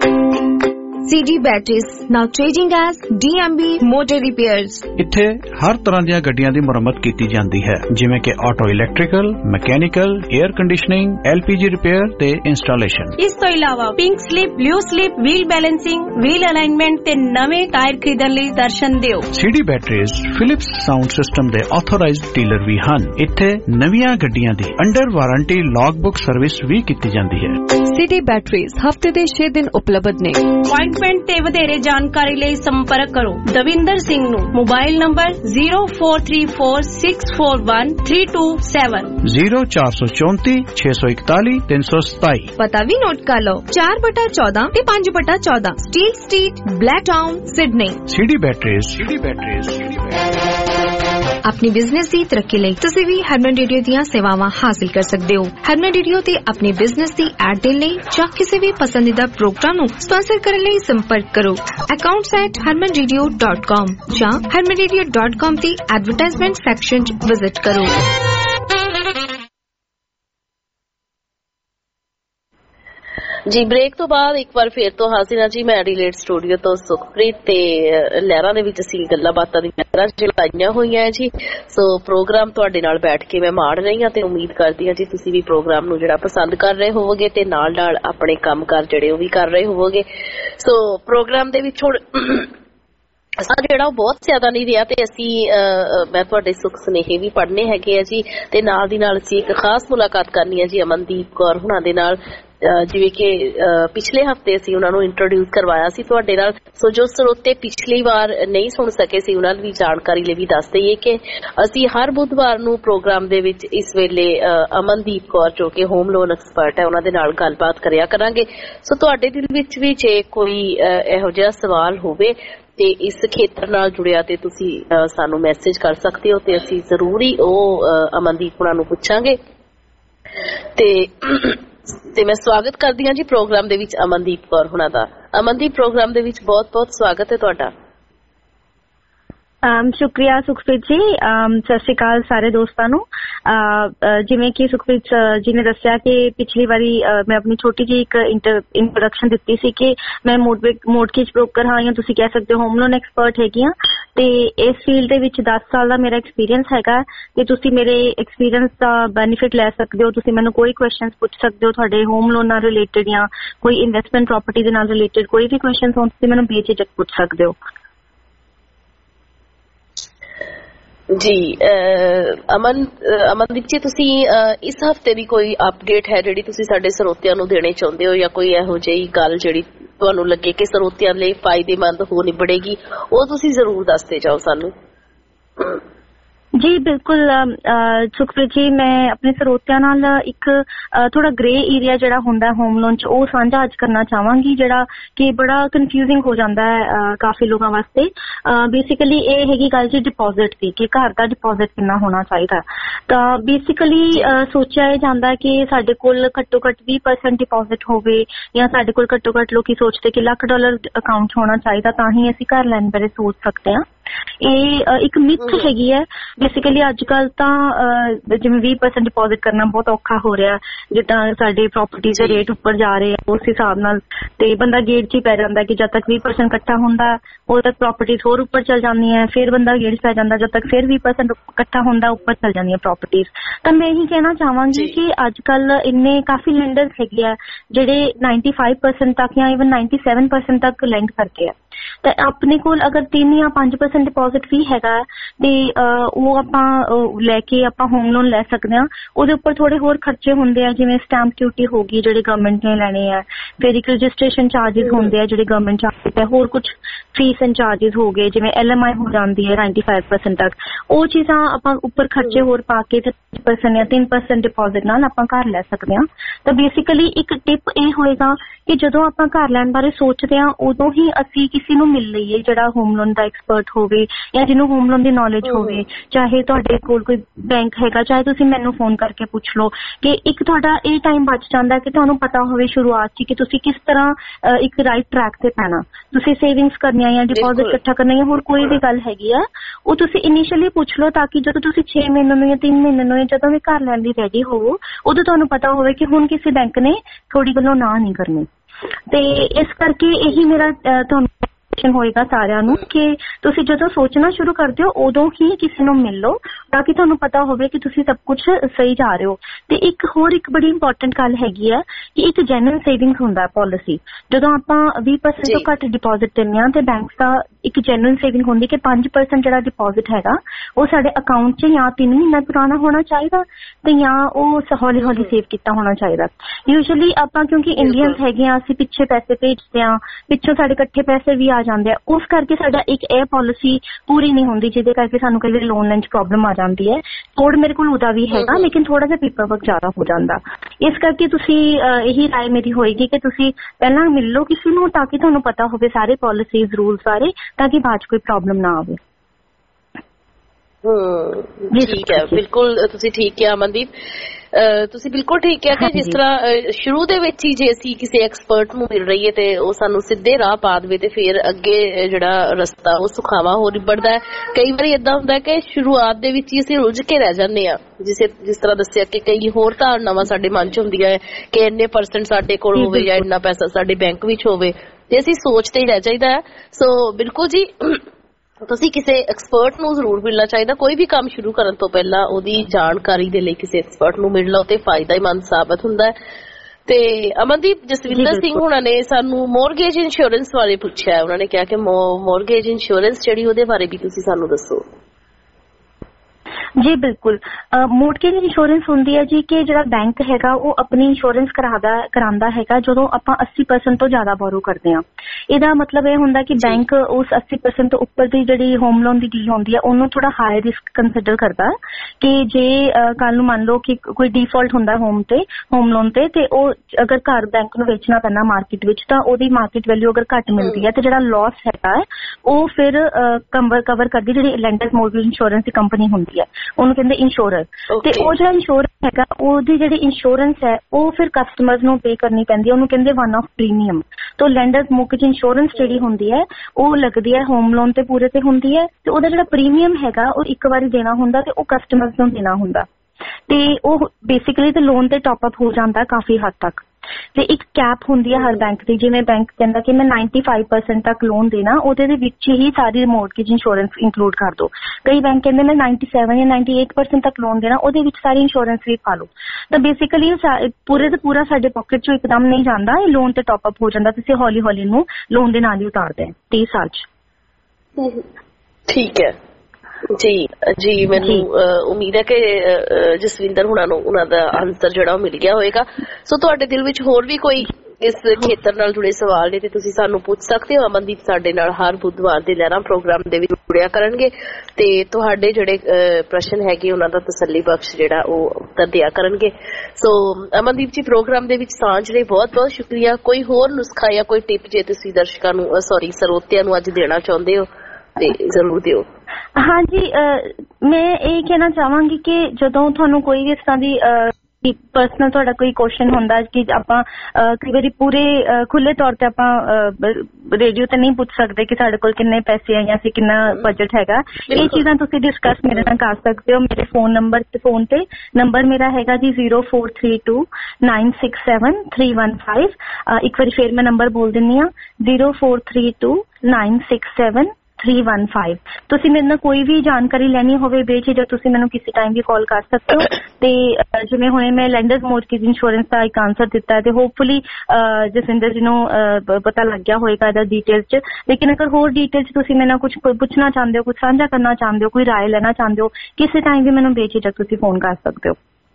C D Batteries, now changing as D M B Motor Repairs। ਇੱਥੇ ਹਰ ਤਰ੍ਹਾਂ ਦੀਆਂ ਗੱਡੀਆਂ ਦੀ ਮੁਰੰਮਤ ਕੀਤੀ ਜਾਂਦੀ ਹੈ ਜਿਵੇਂ ਕਿ auto electrical, mechanical, air conditioning, L P G repair ਤੇ ਇੰਸਟਾਲੇਸ਼ਨ। ਇਸ ਤੋਂ ਇਲਾਵਾ pink slip, blue slip, wheel balancing, wheel alignment ਤੇ ਨਵੇਂ ਟਾਇਰ ਖਰੀਦਣ ਲਈ ਦਰਸ਼ਨ ਦਿਓ। C D Batteries Philips sound system ਦੇ ਆਥੋਰਾਈਜ਼ਡ ਡੀਲਰ ਵੀ ਹਨ। ਇੱਥੇ ਨਵੀਆਂ ਗੱਡੀਆਂ ਦੀ under warranty log book service ਵੀ ਕੀਤੀ ਜਾਂਦੀ ਹੈ। C D Batteries ਹਫਤੇ ਦੇ ਛੇ ਦਿਨ ਉਪਲਬਧ ਨੇ। ਅਪਾਇੰਟਮੈਂਟ ਤੇ ਵਧੇਰੇ ਜਾਣਕਾਰੀ ਲਈ ਸੰਪਰਕ ਕਰੋ ਦਵਿੰਦਰ ਸਿੰਘ ਨੂੰ। Mobile number zero four three four six four one three two seven zero ਚਾਰ ਸੌ ਚੌਂਤੀ ਛੇ ਸੌ ਇਕਤਾਲੀ ਤਿੰਨ ਸੌ ਸਤਾਈ। ਪਤਾ ਵੀ ਨੋਟ ਕਰ ਲਓ ਚਾਰ ਬਟਾ ਚੌਦਾਂ ਤੇ ਪੰਜ ਬਟਾ ਚੌਦਾਂ steel street, Blacktown, Sydney. C D Batteries, C D Batteries, C D Batteries। ਆਪਣੀ ਬਿਜ਼ਨਸ ਦੀ ਤਰੱਕੀ ਲਈ ਤੁਸੀਂ ਵੀ ਹਰਮਨ ਰੇਡੀਓ ਦੀਆਂ ਸੇਵਾਵਾਂ ਹਾਸਲ ਕਰ ਸਕਦੇ ਹੋ। ਹਰਮਨ ਰੇਡੀਓ ਤੇ ਆਪਣੇ ਬਿਜ਼ਨਸ ਦੀ ਐਡ ਦੇਣ ਲਈ ਜਾਂ ਕਿਸੇ ਵੀ ਪਸੰਦੀਦਾ ਪ੍ਰੋਗਰਾਮ ਨੂੰ ਸਪਾਂਸਰ ਕਰਨ ਲਈ ਸੰਪਰਕ ਕਰੋ accounts at harman radio dot com ਜਾਂ harman radio dot com ਦੀ ਐਡਵਰਟਾਈਜ਼ਮੈਂਟ ਸੈਕਸ਼ਨ ਵਿਜ਼ਿਟ ਕਰੋ। ਜੀ ਬ੍ਰੇਕ ਤੋਂ ਬਾਅਦ ਇੱਕ ਵਾਰ ਫੇਰ ਤੋਂ ਹਾਜ਼ਰ ਹਾਂ ਜੀ ਮੈਂ ਐਡੀਲੇਡ ਸਟੂਡੀਓ ਤੋਂ ਸੁਖਪ੍ਰੀਤ ਤੇ ਲਹਿਰਾਂ ਦੇ ਵਿੱਚ ਅਸੀਂ ਗੱਲਾਂ ਬਾਤਾਂ ਦੀਆਂ ਲਹਿਰਾਂ ਚਲਾਈਆਂ ਹੋਈਆਂ ਹੈ ਜੀ। ਸੋ ਪ੍ਰੋਗਰਾਮ ਤੁਹਾਡੇ ਨਾਲ ਬੈਠ ਕੇ ਮੈਂ ਮਾਣ ਰਹੀ ਹਾਂ ਤੇ ਉਮੀਦ ਕਰਦੀ ਹਾਂ ਜੀ ਤੁਸੀਂ ਵੀ ਪ੍ਰੋਗਰਾਮ ਨੂੰ ਜਿਹੜਾ ਪਸੰਦ ਕਰ ਰਹੇ ਹੋਵੋਗੇ ਤੇ ਨਾਲ ਨਾਲ ਆਪਣੇ ਕੰਮਕਾਰ ਜਿਹੜੇ ਉਹ ਵੀ ਕਰ ਰਹੇ ਹੋਵੋਗੇ। ਸੋ ਪ੍ਰੋਗਰਾਮ ਦੇ ਵਿੱਚ ਹੁਣ ਸਮਾਂ ਜਿਹੜਾ ਉਹ ਬਹੁਤ ਜ਼ਿਆਦਾ ਨਹੀਂ ਰਿਹਾ ਤੇ ਅਸੀਂ ਮੈਂ ਤੁਹਾਡੇ ਸੁੱਖ ਸੁਨੇਹੇ ਵੀ ਪੜ੍ਹਨੇ ਹੈਗੇ ਆ ਜੀ ਤੇ ਨਾਲ ਦੀ ਨਾਲ ਅਸੀਂ ਇੱਕ ਖਾਸ ਮੁਲਾਕਾਤ ਕਰਨੀ ਹੈ ਜੀ ਅਮਨਦੀਪ ਕੌਰ ਹੁਣਾਂ ਦੇ ਨਾਲ ਜਿਵੇਂ ਕਿ ਪਿਛਲੇ ਹਫ਼ਤੇ ਅਸੀਂ ਉਹਨਾਂ ਨੂੰ ਇੰਟਰੋਡਿਊਸ ਕਰਵਾਇਆ ਸੀ ਤੁਹਾਡੇ ਨਾਲ। ਸੋ ਜੋ ਸਰੋਤੇ ਪਿਛਲੀ ਵਾਰ ਨਹੀਂ ਸੁਣ ਸਕੇ ਸੀ ਉਹਨਾਂ ਦੀ ਜਾਣਕਾਰੀ ਲਈ ਵੀ ਦੱਸ ਦਈਏ ਕਿ ਅਸੀਂ ਹਰ ਬੁੱਧਵਾਰ ਨੂੰ ਪ੍ਰੋਗਰਾਮ ਦੇ ਵਿੱਚ ਇਸ ਵੇਲੇ ਅਮਨਦੀਪ ਕੌਰ ਜੋ ਕਿ ਹੋਮ ਲੋਨ ਐਕਸਪਰਟ ਹੈ ਉਹਨਾਂ ਦੇ ਨਾਲ ਗੱਲਬਾਤ ਕਰਿਆ ਕਰਾਂਗੇ। ਸੋ ਤੁਹਾਡੇ ਦਿਲ ਵਿੱਚ ਵੀ ਜੇ ਕੋਈ ਇਹੋ ਜਿਹਾ ਸਵਾਲ ਹੋਵੇ ਤੇ ਇਸ ਖੇਤਰ ਨਾਲ ਜੁੜਿਆ ਤੇ ਤੁਸੀਂ ਸਾਨੂੰ ਮੈਸੇਜ ਕਰ ਸਕਦੇ ਹੋ ਤੇ ਅਸੀਂ ਜ਼ਰੂਰ ਹੀ ਉਹ ਅਮਨਦੀਪ ਹੁਣਾਂ ਨੂੰ ਪੁੱਛਾਂਗੇ। ਤੇ ਤੇ ਮੈਂ ਸਵਾਗਤ ਕਰਦੀ ਹਾਂ ਜੀ ਪ੍ਰੋਗਰਾਮ ਦੇ ਵਿੱਚ ਅਮਨਦੀਪ ਕੌਰ ਹੁਣਾਂ ਦਾ। ਅਮਨਦੀਪ ਪ੍ਰੋਗਰਾਮ ਦੇ ਵਿੱਚ ਬਹੁਤ ਬਹੁਤ ਸਵਾਗਤ ਹੈ ਤੁਹਾਡਾ। ਸ਼ੁਕਰੀਆ ਸੁਖਪ੍ਰੀਤ ਜੀ। ਸਤਿ ਸ਼੍ਰੀ ਅਕਾਲ ਸਾਰੇ ਦੋਸਤਾਂ ਨੂੰ। ਜਿਵੇਂ ਕਿ ਸੁਖਪ੍ਰੀਤ ਜੀ ਨੇ ਦੱਸਿਆ ਕਿ ਪਿਛਲੀ ਵਾਰੀ ਮੈਂ ਆਪਣੀ ਛੋਟੀ ਜਿਹੀ ਇੱਕ ਇੰਟਰੋਡਕਸ਼ਨ ਦਿੱਤੀ ਸੀ ਕਿ ਮੈਂ ਮੋਰਟਗੇਜ ਬ੍ਰੋਕਰ ਹਾਂ ਜਾਂ ਤੁਸੀਂ ਕਹਿ ਸਕਦੇ ਹੋ ਹੋਮ ਲੋਨ ਐਕਸਪਰਟ ਹੈਗੀ ਹਾਂ ਤੇ ਇਸ ਫੀਲਡ ਦੇ ਵਿੱਚ ਦਸ ਸਾਲ ਦਾ ਮੇਰਾ ਐਕਸਪੀਰੀਅੰਸ ਹੈਗਾ ਤੇ ਤੁਸੀਂ ਮੇਰੇ ਐਕਸਪੀਰੀਅੰਸ ਦਾ ਬੈਨੀਫਿਟ ਲੈ ਸਕਦੇ ਹੋ। ਤੁਸੀਂ ਮੈਨੂੰ ਕੋਈ ਕੁਐਸਚਨਸ ਪੁੱਛ ਸਕਦੇ ਹੋ ਤੁਹਾਡੇ ਹੋਮ ਲੋਨ ਨਾਲ ਰਿਲੇਟਡ ਜਾਂ ਕੋਈ ਇਨਵੈਸਟਮੈਂਟ ਪ੍ਰੋਪਰਟੀ ਦੇ ਨਾਲ ਰਿਲੇਟਡ ਕੋਈ ਵੀ ਕੁਐਸਚਨਸ ਹੋਣ ਤੁਸੀਂ ਮੈਨੂੰ ਬੇਝਿਜਕ ਪੁੱਛ ਸਕਦੇ ਹੋ। ਜੀ ਅਮਨ ਅਮਨਦੀਪ ਜੀ ਤੁਸੀਂ ਇਸ ਹਫ਼ਤੇ ਦੀ ਕੋਈ ਅਪਡੇਟ ਹੈ ਜਿਹੜੀ ਤੁਸੀਂ ਸਾਡੇ ਸਰੋਤਿਆਂ ਨੂੰ ਦੇਣੇ ਚਾਹੁੰਦੇ ਹੋ ਜਾਂ ਕੋਈ ਇਹੋ ਜਿਹੀ ਗੱਲ ਜਿਹੜੀ ਤੁਹਾਨੂੰ ਲੱਗੇ ਕਿ ਸਰੋਤਿਆਂ ਲਈ ਫਾਇਦੇਮੰਦ ਹੋ ਨਿਬੜੇਗੀ ਉਹ ਤੁਸੀਂ ਜ਼ਰੂਰ ਦੱਸਦੇ ਜਾਓ ਸਾਨੂੰ। ਜੀ ਬਿਲਕੁਲ ਸੁਖਪ੍ਰੀਤ ਜੀ, ਮੈਂ ਆਪਣੇ ਸਰੋਤਿਆਂ ਨਾਲ ਇੱਕ ਥੋੜਾ ਗ੍ਰੇ ਏਰੀਆ ਜਿਹੜਾ ਹੁੰਦਾ ਹੋਮ ਲੋਨ ਚ ਉਹ ਸਾਂਝਾ ਅੱਜ ਕਰਨਾ ਚਾਹਾਂਗੀ, ਜਿਹੜਾ ਕਿ ਬੜਾ ਕਨਫਿਊਜ਼ਿੰਗ ਹੋ ਜਾਂਦਾ ਹੈ ਕਾਫੀ ਲੋਕਾਂ ਵਾਸਤੇ। ਬੇਸਿਕਲੀ ਇਹ ਹੈਗੀ ਗੱਲ ਜੀ ਡਿਪੋਜ਼ਿਟ ਦੀ, ਕਿ ਘਰ ਦਾ ਡਿਪੋਜ਼ਿਟ ਕਿੰਨਾ ਹੋਣਾ ਚਾਹੀਦਾ। ਤਾਂ ਬੇਸਿਕਲੀ ਸੋਚਿਆ ਇਹ ਜਾਂਦਾ ਕਿ ਸਾਡੇ ਕੋਲ ਘੱਟੋ ਘੱਟ ਵੀਹ ਪਰਸੈਂਟ ਡਿਪੋਜ਼ਿਟ ਹੋਵੇ, ਜਾਂ ਸਾਡੇ ਕੋਲ ਘੱਟੋ ਘੱਟ ਲੋਕੀ ਸੋਚਦੇ ਕਿ ਲੱਖ ਡਾਲਰ ਅਕਾਊਂਟ ਹੋਣਾ ਚਾਹੀਦਾ, ਤਾਂ ਹੀ ਅਸੀਂ ਘਰ ਲੈਣ ਬਾਰੇ ਸੋਚ ਸਕਦੇ ਹਾਂ। ਇਹ ਇੱਕ ਮਿਥ ਹੈਗੀ ਹੈ ਬੇਸਿਕਲੀ। ਅੱਜ ਕੱਲ ਤਾਂ ਜਿਵੇਂ ਵੀਹ ਪਰਸੈਂਟ ਡਿਪੋਜ਼ਿਟ ਕਰਨਾ ਬਹੁਤ ਔਖਾ ਹੋ ਰਿਹਾ, ਜਿੱਦਾਂ ਸਾਡੇ ਪ੍ਰਾਪਰਟੀ ਦੇ ਰੇਟ ਉੱਪਰ ਜਾ ਰਹੇ ਆ ਉਸ ਹਿਸਾਬ ਨਾਲ, ਤੇ ਬੰਦਾ ਗੇੜ ਚ ਹੀ ਪੈ ਜਾਂਦਾ ਕਿ ਜਦ ਤੱਕ ਵੀਹ ਪਰਸੈਂਟ ਇਕੱਠਾ ਹੁੰਦਾ ਉਦੋਂ ਤੱਕ ਪ੍ਰਾਪਰਟੀਜ਼ ਹੋਰ ਉੱਪਰ ਚੱਲ ਜਾਂਦੀਆਂ, ਫਿਰ ਬੰਦਾ ਗੇੜ ਚ ਪੈ ਜਾਂਦਾ, ਜਦ ਤੱਕ ਫਿਰ ਵੀਹ ਪਰਸੈਂਟ ਇਕੱਠਾ ਹੁੰਦਾ ਉੱਪਰ ਚੱਲ ਜਾਂਦੀਆਂ ਪ੍ਰਾਪਰਟੀਜ਼। ਤਾਂ ਮੈਂ ਇਹੀ ਕਹਿਣਾ ਚਾਹਾਂਗੀ ਕਿ ਅੱਜ ਕੱਲ ਇੰਨੇ ਕਾਫੀ ਲੈਂਡਰਸ ਹੈਗੇ ਆ ਜਿਹੜੇ ਨਾਈਨਟੀ ਫਾਈਵ ਪਰਸੈਂਟ ਤੱਕ ਜਾਂ ਈਵਨ ਨਾਈਨਟੀ ਸੈਵਨ ਪਰਸੈਂਟ ਤੱਕ ਲੈਂਡ ਕਰਕੇ ਆ। ਤਾਂ ਆਪਣੇ ਕੋਲ ਅਗਰ ਤਿੰਨ ਜਾਂ ਪੰਜ ਪਰਸੈਂਟ ਡਿਪੋਜ਼ਿਟ ਵੀ ਹੈਗਾ ਤੇ ਉਹ ਆਪਾਂ ਲੈ ਕੇ ਆਪਾਂ ਹੋਮ ਲੋਨ ਲੈ ਸਕਦੇ ਹਾਂ। ਉਹਦੇ ਉੱਪਰ ਥੋੜੇ ਹੋਰ ਖਰਚੇ ਹੁੰਦੇ ਆ, ਜਿਵੇਂ ਸਟੈਂਪ ਡਿਊਟੀ ਹੋ ਗਈ ਜਿਹੜੀ ਗਵਰਨਮੈਂਟ ਨੇ ਲੈਣੇ ਆ, ਫਿਰ ਇੱਕ ਰਜਿਸਟ੍ਰੇਸ਼ਨ ਚਾਰਜਿਸ ਹੁੰਦੇ ਆ ਜਿਹੜੇ ਗਵਰਨਮੈਂਟ ਚਾਰਜਿਸ ਹੈ, ਹੋਰ ਕੁਝ ਫੀਸ ਐਂਡ ਚਾਰਜਿਸ ਹੋ ਗਏ, ਜਿਵੇਂ ਐਲ ਐਮ ਆਈ ਹੋ ਜਾਂਦੀ ਹੈ ਨਾਈਨਟੀ ਫਾਈਵ ਪਰਸੈਂਟ ਤੱਕ। ਉਹ ਚੀਜ਼ਾਂ ਆਪਾਂ ਉੱਪਰ ਖਰਚੇ ਹੋਰ ਪਾ ਕੇ ਪਰਸੈਂਟ ਜਾਂ ਤਿੰਨ ਪਰਸੈਂਟ ਡਿਪੋਜ਼ਿਟ ਨਾਲ ਆਪਾਂ ਘਰ ਲੈ ਸਕਦੇ ਹਾਂ। ਤਾਂ ਬੇਸਿਕਲੀ ਇੱਕ ਟਿਪ ਇਹ ਹੋਏਗਾ ਕਿ ਜਦੋਂ ਆਪਾਂ ਘਰ ਲੈਣ ਬਾਰੇ ਸੋਚਦੇ ਹਾਂ ਉਦੋਂ ਹੀ ਅਸੀਂ ਕਿਸੇ ਨੂੰ ਮਿਲ ਲਈਏ ਜਿਹੜਾ ਹੋਮ ਲੋਨ ਦਾ ਐਕਸਪਰਟ ਹੋਵੇ ਜਾਂ ਜਿਹਨੂੰ ਹੋਮ ਲੋਨ ਦੀ ਨੌਲੇਜ ਹੋਵੇ। ਚਾਹੇ ਤੁਹਾਡੇ ਕੋਲ ਕੋਈ ਬੈਂਕ ਹੈਗਾ, ਚਾਹੇ ਤੁਸੀਂ ਮੈਨੂੰ ਫੋਨ ਕਰਕੇ ਪੁੱਛ ਲਓ, ਕਿ ਇੱਕ ਤੁਹਾਡਾ ਇਹ ਟਾਈਮ ਬਚ ਜਾਂਦਾ ਕਿ ਤੁਹਾਨੂੰ ਪਤਾ ਹੋਵੇ ਸ਼ੁਰੂਆਤ 'ਚ ਕਿ ਤੁਸੀਂ ਕਿਸ ਤਰ੍ਹਾਂ ਇੱਕ ਰਾਈਟ ਟਰੈਕ ਤੇ ਪੈਣਾ। ਤੁਸੀਂ ਸੇਵਿੰਗਸ ਕਰਨੀਆਂ ਜਾਂ ਡਿਪੋਜ਼ਿਟ ਇਕੱਠਾ ਕਰਨਾ ਜਾਂ ਹੋਰ ਕੋਈ ਵੀ ਗੱਲ ਹੈਗੀ ਆ, ਉਹ ਤੁਸੀਂ ਇਨੀਸ਼ੀਅਲੀ ਪੁੱਛ ਲਓ, ਤਾਂ ਕਿ ਜਦੋਂ ਤੁਸੀਂ ਛੇ ਮਹੀਨੇ ਨੂੰ ਜਾਂ ਤਿੰਨ ਮਹੀਨੇ ਨੂੰ ਜਦੋਂ ਵੀ ਘਰ ਲੈਣ ਲਈ ਰੈਡੀ ਹੋਵੋ ਉਦੋਂ ਤੁਹਾਨੂੰ ਪਤਾ ਹੋਵੇ ਕਿ ਹੁਣ ਕਿਸੇ ਬੈਂਕ ਨੇ ਥੋੜੀ ਗੱਲੋਂ ਨਾ ਨਹੀਂ ਕਰਨੀ। ਤੇ ਇਸ ਕਰਕੇ ਇਹੀ ਮੇਰਾ ਤੁਹਾਨੂੰ ਹੋਏਗਾ ਸਾਰਿਆਂ ਨੂੰ ਕਿ ਤੁਸੀਂ ਜਦੋਂ ਸੋਚਣਾ ਸ਼ੁਰੂ ਕਰਦੇ ਹੋ ਉਦੋਂ ਹੀ ਕਿਸੇ ਨੂੰ ਮਿਲ ਲਓ, ਤਾਂ ਕਿ ਤੁਹਾਨੂੰ ਪਤਾ ਹੋਵੇ ਕਿ ਤੁਸੀਂ ਸਭ ਕੁਝ ਸਹੀ ਜਾ ਰਹੇ ਹੋ। ਤੇ ਇੱਕ ਹੋਰ ਇੱਕ ਬੜੀ ਇੰਪੋਰਟੈਂਟ ਗੱਲ ਹੈਗੀ ਹੈ ਕਿ ਇੱਕ ਜੈਨੂਇਨ ਸੇਵਿੰਗਸ ਹੁੰਦਾ ਪਾਲਿਸੀ। ਜਦੋਂ ਆਪਾਂ ਵੀਹ ਪਰਸੈਂਟ ਤੋਂ ਘੱਟ ਡਿਪੋਜ਼ਿਟ ਦਿੰਦੇ ਹਾਂ ਤੇ ਬੈਂਕ ਦਾ ਇੱਕ ਜੈਨੂਇਨ ਸੇਵਿੰਗ ਹੁੰਦੀ ਕਿ ਪੰਜ ਪਰਸੈਂਟ ਜਿਹੜਾ ਡਿਪੋਜ਼ਿਟ ਹੈਗਾ ਉਹ ਸਾਡੇ ਅਕਾਊਂਟ 'ਚ ਜਾਂ ਤਿੰਨ ਮਹੀਨਾ ਪੁਰਾਣਾ ਹੋਣਾ ਚਾਹੀਦਾ ਤੇ ਜਾਂ ਉਹ ਹੌਲੀ ਹੌਲੀ ਸੇਵ ਕੀਤਾ ਹੋਣਾ ਚਾਹੀਦਾ। ਯੂਜੂਅਲੀ ਆਪਾਂ ਕਿਉਂਕਿ ਇੰਡੀਅਨਸ ਹੈਗੇ ਹਾਂ, ਅਸੀਂ ਪਿੱਛੇ ਪੈਸੇ ਭੇਜਦੇ ਹਾਂ, ਪਿੱਛੋਂ ਸਾਡੇ ਇਕੱਠੇ ਪੈਸੇ ਵੀ ਆ ਜਾਂਦੇ ਆ, ਉਸ ਕਰਕੇ ਸਾਡਾ ਇੱਕ ਇਹ ਪਾਲਿਸੀ ਪੂਰੀ ਨਹੀਂ ਹੁੰਦੀ, ਜਿਹਦੇ ਕਰਕੇ ਸਾਨੂੰ ਕਈ ਵਾਰ ਲੋਨ ਲੈਣ 'ਚ ਪ੍ਰੋਬਲਮ ਆ ਜਾਂਦੀ ਹੈ। ਕੋਡ ਮੇਰੇ ਕੋਲ ਉਹਦਾ ਵੀ ਹੈਗਾ, ਲੇਕਿਨ ਥੋੜਾ ਜਿਹਾ ਪੇਪਰ ਵਰਕ ਜ਼ਿਆਦਾ ਹੋ ਜਾਂਦਾ। ਇਸ ਕਰਕੇ ਤੁਸੀਂ ਇਹੀ ਰਾਏ ਮੇਰੀ ਹੋਏਗੀ ਕਿ ਤੁਸੀਂ ਪਹਿਲਾਂ ਮਿਲ ਲਓ ਕਿਸੇ ਨੂੰ, ਤਾਂ ਕਿ ਤੁਹਾਨੂੰ ਪਤਾ ਹੋਵੇ ਸਾਰੇ ਪਾਲਿਸੀਜ਼ ਰੂਲਸ ਬਾਰੇ, ਤਾਂ ਕਿ ਬਾਅਦ 'ਚ ਕੋਈ ਪ੍ਰੋਬਲਮ ਨਾ ਆਵੇ। ਹਮ ਠੀਕ ਹੈ, ਬਿਲਕੁਲ ਤੁਸੀਂ ਠੀਕ ਕਿਹਾ ਅਮਨਦੀਪ। ਤੁਸੀਂ ਬਿਲਕੁਲ ਠੀਕ ਕਿਹਾ ਕਿ ਜਿਸ ਤਰ੍ਹਾਂ ਸ਼ੁਰੂ ਦੇ ਵਿੱਚ ਹੀ ਜੇ ਅਸੀਂ ਕਿਸੇ ਐਕਸਪਰਟ ਨੂੰ ਮਿਲ ਰਹੀਏ ਤੇ ਉਹ ਸਾਨੂੰ ਸਿੱਧੇ ਰਾਹ ਪਾ ਦੇਵੇ ਤੇ ਫਿਰ ਅੱਗੇ ਜਿਹੜਾ ਰਸਤਾ ਉਹ ਸੁਖਾਵਾ ਹੋ ਨਿਬੜਦਾ ਹੈ। ਕਈ ਵਾਰੀ ਏਦਾਂ ਹੁੰਦਾ ਕਿ ਸ਼ੁਰੂਆਤ ਦੇ ਵਿੱਚ ਹੀ ਅਸੀਂ ਰੁੱਝ ਕੇ ਰਹਿ ਜਾਂਦੇ ਹਾਂ, ਜਿਸੇ ਜਿਸ ਤਰ੍ਹਾਂ ਦੱਸਿਆ ਕਿ ਕਈ ਹੋਰ ਧਾਰਨਾਵਾਂ ਸਾਡੇ ਮਨ 'ਚ ਹੁੰਦੀਆਂ ਹੈ ਕਿ ਇੰਨੇ ਪਰਸੈਂਟ ਸਾਡੇ ਕੋਲ ਹੋਵੇ ਜਾਂ ਇੰਨਾ ਪੈਸਾ ਸਾਡੇ ਬੈਂਕ ਵਿੱਚ ਹੋਵੇ, ਤੇ ਅਸੀਂ ਸੋਚਦੇ ਹੀ ਰਹਿ ਜਾਈਦਾ ਹੈ। ਸੋ ਬਿਲਕੁਲ ਜੀ, ਤੁਸੀਂ ਕਿਸੇ ਐਕਸਪਰਟ ਨੂੰ ਜ਼ਰੂਰ ਮਿਲਣਾ ਚਾਹੀਦਾ। ਕੋਈ ਵੀ ਕੰਮ ਸ਼ੁਰੂ ਕਰਨ ਤੋਂ ਪਹਿਲਾਂ ਉਹਦੀ ਜਾਣਕਾਰੀ ਦੇ ਲਈ ਕਿਸੇ ਐਕਸਪਰਟ ਨੂੰ ਮਿਲ ਲਓ ਤੇ ਫਾਇਦਾਮੰਦ ਸਾਬਤ ਹੁੰਦਾ ਹੈ। ਤੇ ਅਮਨਦੀਪ, ਜਸਵਿੰਦਰ ਸਿੰਘ ਹੁਣਾਂ ਨੇ ਸਾਨੂੰ ਮੋਰਗੇਜ ਇੰਸ਼ੋਰੈਂਸ ਬਾਰੇ ਪੁੱਛਿਆ। ਉਹਨਾਂ ਨੇ ਕਿਹਾ ਕਿ ਮੋਰਗੇਜ ਇੰਸ਼ੋਰੈਂਸ ਜਿਹੜੀ ਉਹਦੇ ਬਾਰੇ ਵੀ ਤੁਸੀਂ ਸਾਨੂੰ ਦੱਸੋ। ਜੀ ਬਿਲਕੁਲ, ਮੋਰਗੇਜ ਇੰਸ਼ੋਰੈਂਸ ਹੁੰਦੀ ਹੈ ਜੀ ਕਿ ਜਿਹੜਾ ਬੈਂਕ ਹੈਗਾ ਉਹ ਆਪਣੀ ਇੰਸ਼ੋਰੈਂਸ ਕਰਾਦਾ ਕਰਾਉਂਦਾ ਹੈਗਾ ਜਦੋਂ ਆਪਾਂ ਅੱਸੀ ਪਰਸੈਂਟ ਤੋਂ ਜ਼ਿਆਦਾ ਬੋਰੋ ਕਰਦੇ ਹਾਂ। ਇਹਦਾ ਮਤਲਬ ਇਹ ਹੁੰਦਾ ਕਿ ਬੈਂਕ ਉਸ ਅੱਸੀ ਪਰਸੈਂਟ ਤੋਂ ਉੱਪਰ ਦੀ ਜਿਹੜੀ ਹੋਮ ਲੋਨ ਦੀ ਡੀਲ ਹੁੰਦੀ ਹੈ ਉਹਨੂੰ ਥੋੜਾ ਹਾਈ ਰਿਸਕ ਕੰਸੀਡਰ ਕਰਦਾ ਕਿ ਜੇ ਕੱਲ ਨੂੰ ਮੰਨ ਲਓ ਕਿ ਕੋਈ ਡਿਫਾਲਟ ਹੁੰਦਾ ਹੋਮ ਤੇ ਹੋਮ ਲੋਨ ਤੇ ਤੇ ਉਹ ਅਗਰ ਘਰ ਬੈਂਕ ਨੂੰ ਵੇਚਣਾ ਪੈਣਾ ਮਾਰਕੀਟ ਵਿੱਚ, ਤਾਂ ਉਹਦੀ ਮਾਰਕੀਟ ਵੈਲਿਊ ਅਗਰ ਘੱਟ ਮਿਲਦੀ ਹੈ ਤੇ ਜਿਹੜਾ ਲਾਸ ਹੈਗਾ ਹੈ ਉਹ ਫਿਰ ਕਵਰ ਕਵਰ ਕਰਦੀ ਜਿਹੜੀ ਲੈਂਡਰਸ ਮੋਰਗੇਜ ਇੰਸ਼ੋਰੈਂਸ ਦੀ ਕੰਪਨੀ ਹੁੰਦੀ ਹੈ, ਉਹਨੂੰ ਕਹਿੰਦੇ ਇੰਸ਼ੋਰਰ। ਤੇ ਉਹ ਜਿਹੜਾ ਇੰਸ਼ੋਰੈਂਸ ਹੈਗਾ ਉਹਦੀ ਜਿਹੜੀ ਇੰਸ਼ੋਰੈਂਸ ਹੈ ਉਹ ਫਿਰ ਕਸਟਮਰਸ ਨੂੰ ਪੇ ਕਰਨੀ ਪੈਂਦੀ ਹੈ, ਉਹਨੂੰ ਕਹਿੰਦੇ ਵਨ ਆਫ ਪ੍ਰੀਮੀਅਮ। ਤੋਂ ਲੈਂਡਰਸ ਮੋਰਗੇਜ ਇੰਸ਼ੋਰੈਂਸ ਜਿਹੜੀ ਹੁੰਦੀ ਹੈ ਉਹ ਲੱਗਦੀ ਹੈ ਹੋਮ ਲੋਨ ਤੇ ਪੂਰੇ ਤੇ ਹੁੰਦੀ ਹੈ, ਤੇ ਉਹਦਾ ਜਿਹੜਾ ਪ੍ਰੀਮੀਅਮ ਹੈਗਾ ਉਹ ਇੱਕ ਵਾਰੀ ਦੇਣਾ ਹੁੰਦਾ ਤੇ ਉਹ ਕਸਟਮਰਸ ਨੂੰ ਦੇਣਾ ਹੁੰਦਾ, ਤੇ ਉਹ ਬੇਸਿਕਲੀ ਤੇ ਲੋਨ ਤੇ ਟਾਪ ਅਪ ਹੋ ਜਾਂਦਾ ਕਾਫੀ ਹੱਦ ਤੱਕ। ਤੇ ਇੱਕ ਕੈਪ ਹੁੰਦੀ ਹੈ ਹਰ ਬੈਂਕ ਦੀ, ਜਿਵੇਂ ਬੈਂਕ ਕਹਿੰਦਾ ਕਿ ਮੈਂ ਨਾਈਨਟੀ ਫਾਈਵ ਪਰਸੈਂਟ ਤੱਕ ਲੋਨ ਦੇਣਾ, ਉਹਦੇ ਦੇ ਵਿੱਚ ਹੀ ਸਾਰੀ ਮੋਰਗੇਜ ਇੰਸ਼ੋਰੈਂਸ ਇੰਕਲੂਡ ਕਰ ਦੋ। ਕਈ ਬੈਂਕ ਕਹਿੰਦੇ ਮੈਂ ਨਾਈਨਟੀ ਸੈਵਨ ਜਾਂ ਨਾਈਨਟੀ ਏਟ ਪਰਸੈਂਟ ਤੱਕ ਲੋਨ ਦੇਣਾ, ਉਹਦੇ ਵਿੱਚ ਸਾਰੀ ਇੰਸ਼ੋਰੈਂਸ ਵੀ ਪਾ ਲਓ। ਤਾਂ ਬੇਸਿਕਲੀ ਪੂਰੇ ਦਾ ਪੂਰਾ ਸਾਡੇ ਪਾਕਟ ਚੋਂ ਇੱਕਦਮ ਨਹੀਂ ਜਾਂਦਾ, ਇਹ ਲੋਨ ਤੇ ਟਾਪ ਅਪ ਹੋ ਜਾਂਦਾ, ਤੁਸੀਂ ਹੌਲੀ ਹੌਲੀ ਨੂੰ ਲੋਨ ਦੇ ਨਾਲ ਹੀ ਉਤਾਰਦੇ ਆ ਤੀਹ ਸਾਲ ਚ। ਠੀਕ ਹੈ ਜੀ ਜੀ, ਮੈਨੂੰ ਉਮੀਦ ਹੈ ਕਿ ਜਸਵਿੰਦਰ ਹੁਣਾਂ ਨੂੰ ਉਹਨਾਂ ਦਾ ਆਨਸਰ ਜਿਹੜਾ ਉਹ ਮਿਲ ਗਿਆ ਹੋਏਗਾ। ਸੋ ਤੁਹਾਡੇ ਦਿਲ ਵਿੱਚ ਹੋਰ ਵੀ ਕੋਈ ਇਸ ਖੇਤਰ ਨਾਲ ਜੁੜੇ ਸਵਾਲ ਨੇ ਤੇ ਤੁਸੀਂ ਸਾਨੂੰ ਪੁੱਛ ਸਕਦੇ ਹੋ। ਅਮਨਦੀਪ ਸਾਡੇ ਨਾਲ ਹਰ ਬੁੱਧਵਾਰ ਦੇ ਲਹਿਰਾਂ ਪ੍ਰੋਗਰਾਮ ਦੇ ਵਿੱਚ ਜੁੜਿਆ ਕਰਨਗੇ ਤੇ ਤੁਹਾਡੇ ਜਿਹੜੇ ਪ੍ਰਸ਼ਨ ਹੈਗੇ ਉਹਨਾਂ ਦਾ ਤਸੱਲੀ ਬਖਸ਼ ਜਿਹੜਾ ਉਹ ਉੱਤਰ ਦਿਆ ਕਰਨਗੇ। ਸੋ ਅਮਨਦੀਪ ਜੀ, ਪ੍ਰੋਗਰਾਮ ਦੇ ਵਿੱਚ ਸਾਂਝ ਲਈ ਬਹੁਤ ਬਹੁਤ ਸ਼ੁਕਰੀਆ। ਕੋਈ ਹੋਰ ਨੁਸਖਾ ਜਾਂ ਕੋਈ ਟਿਪ ਜੇ ਤੁਸੀਂ ਦਰਸ਼ਕਾਂ ਨੂੰ ਸੌਰੀ ਸਰੋਤਿਆਂ ਨੂੰ ਅੱਜ ਦੇਣਾ ਚਾਹੁੰਦੇ ਹੋ ਤੇ ਜ਼ਰੂਰ ਦਿਓ। ਹਾਂਜੀ, ਮੈਂ ਇਹ ਕਹਿਣਾ ਚਾਹਾਂਗੀ ਕਿ ਜਦੋਂ ਤੁਹਾਨੂੰ ਕੋਈ ਵੀ ਇਸ ਤਰ੍ਹਾਂ ਦੀ ਪਰਸਨਲ ਤੁਹਾਡਾ ਕੋਈ ਕੁਐਸਚਨ ਹੁੰਦਾ ਕਿ ਆਪਾਂ ਕਈ ਵਾਰੀ ਪੂਰੇ ਖੁੱਲੇ ਤੌਰ ਤੇ ਆਪਾਂ ਰੇਡੀਓ ਤੇ ਨਹੀਂ ਪੁੱਛ ਸਕਦੇ ਕਿ ਸਾਡੇ ਕੋਲ ਕਿੰਨੇ ਪੈਸੇ ਆ ਜਾਂ ਅਸੀਂ ਕਿੰਨਾ ਬਜਟ ਹੈਗਾ, ਇਹ ਚੀਜ਼ਾਂ ਤੁਸੀਂ ਡਿਸਕਸ ਮੇਰੇ ਨਾਲ ਕਰ ਸਕਦੇ ਹੋ। ਮੇਰੇ ਫੋਨ ਨੰਬਰ ਤੇ ਫੋਨ ਤੇ ਨੰਬਰ ਮੇਰਾ ਹੈਗਾ ਜੀ zero four three two nine six seven three one five. ਇੱਕ ਵਾਰੀ ਫੇਰ ਮੈਂ ਨੰਬਰ ਬੋਲ ਦਿੰਦੀ ਹਾਂ, zero four three two nine six seven three one five. ਤੁਸੀਂ ਮੇਰੇ ਨਾਲ ਕੋਈ ਵੀ ਜਾਣਕਾਰੀ ਲੈਣੀ ਹੋਵੇ ਬੇਝਿਜਕ ਤੁਸੀਂ ਮੈਨੂੰ ਕਿਸੇ ਟਾਈਮ ਵੀ ਕਾਲ ਕਰ ਸਕਦੇ ਹੋ। ਤੇ ਜਿਵੇਂ ਹੁਣੇ ਮੈਂ ਲੈਂਡਰਜ਼ ਮੌਰਗੇਜ ਇੰਸ਼ੋਰੈਂਸ ਦਾ ਇੱਕ ਆਨਸਰ ਦਿੱਤਾ ਹੈ ਤੇ ਹੋਪਫੁਲੀ ਜਸਿੰਦਰ ਜੀ ਨੂੰ ਪਤਾ ਲੱਗ ਗਿਆ ਹੋਏਗਾ ਇਹਦਾ ਡਿਟੇਲ ਚ। ਲੇਕਿਨ ਅਗਰ ਹੋਰ ਡਿਟੇਲ ਚ ਤੁਸੀਂ ਮੇਰੇ ਨਾਲ ਕੁਝ ਪੁੱਛਣਾ ਚਾਹੁੰਦੇ ਹੋ, ਕੁਝ ਸਾਂਝਾ ਕਰਨਾ ਚਾਹੁੰਦੇ ਹੋ, ਕੋਈ ਰਾਏ ਲੈਣਾ ਚਾਹੁੰਦੇ ਹੋ, ਕਿਸੇ ਟਾਈਮ ਵੀ ਮੈਨੂੰ ਬੇਝਿਜਕ ਤੁਸੀਂ ਫੋਨ ਕਰ ਸਕਦੇ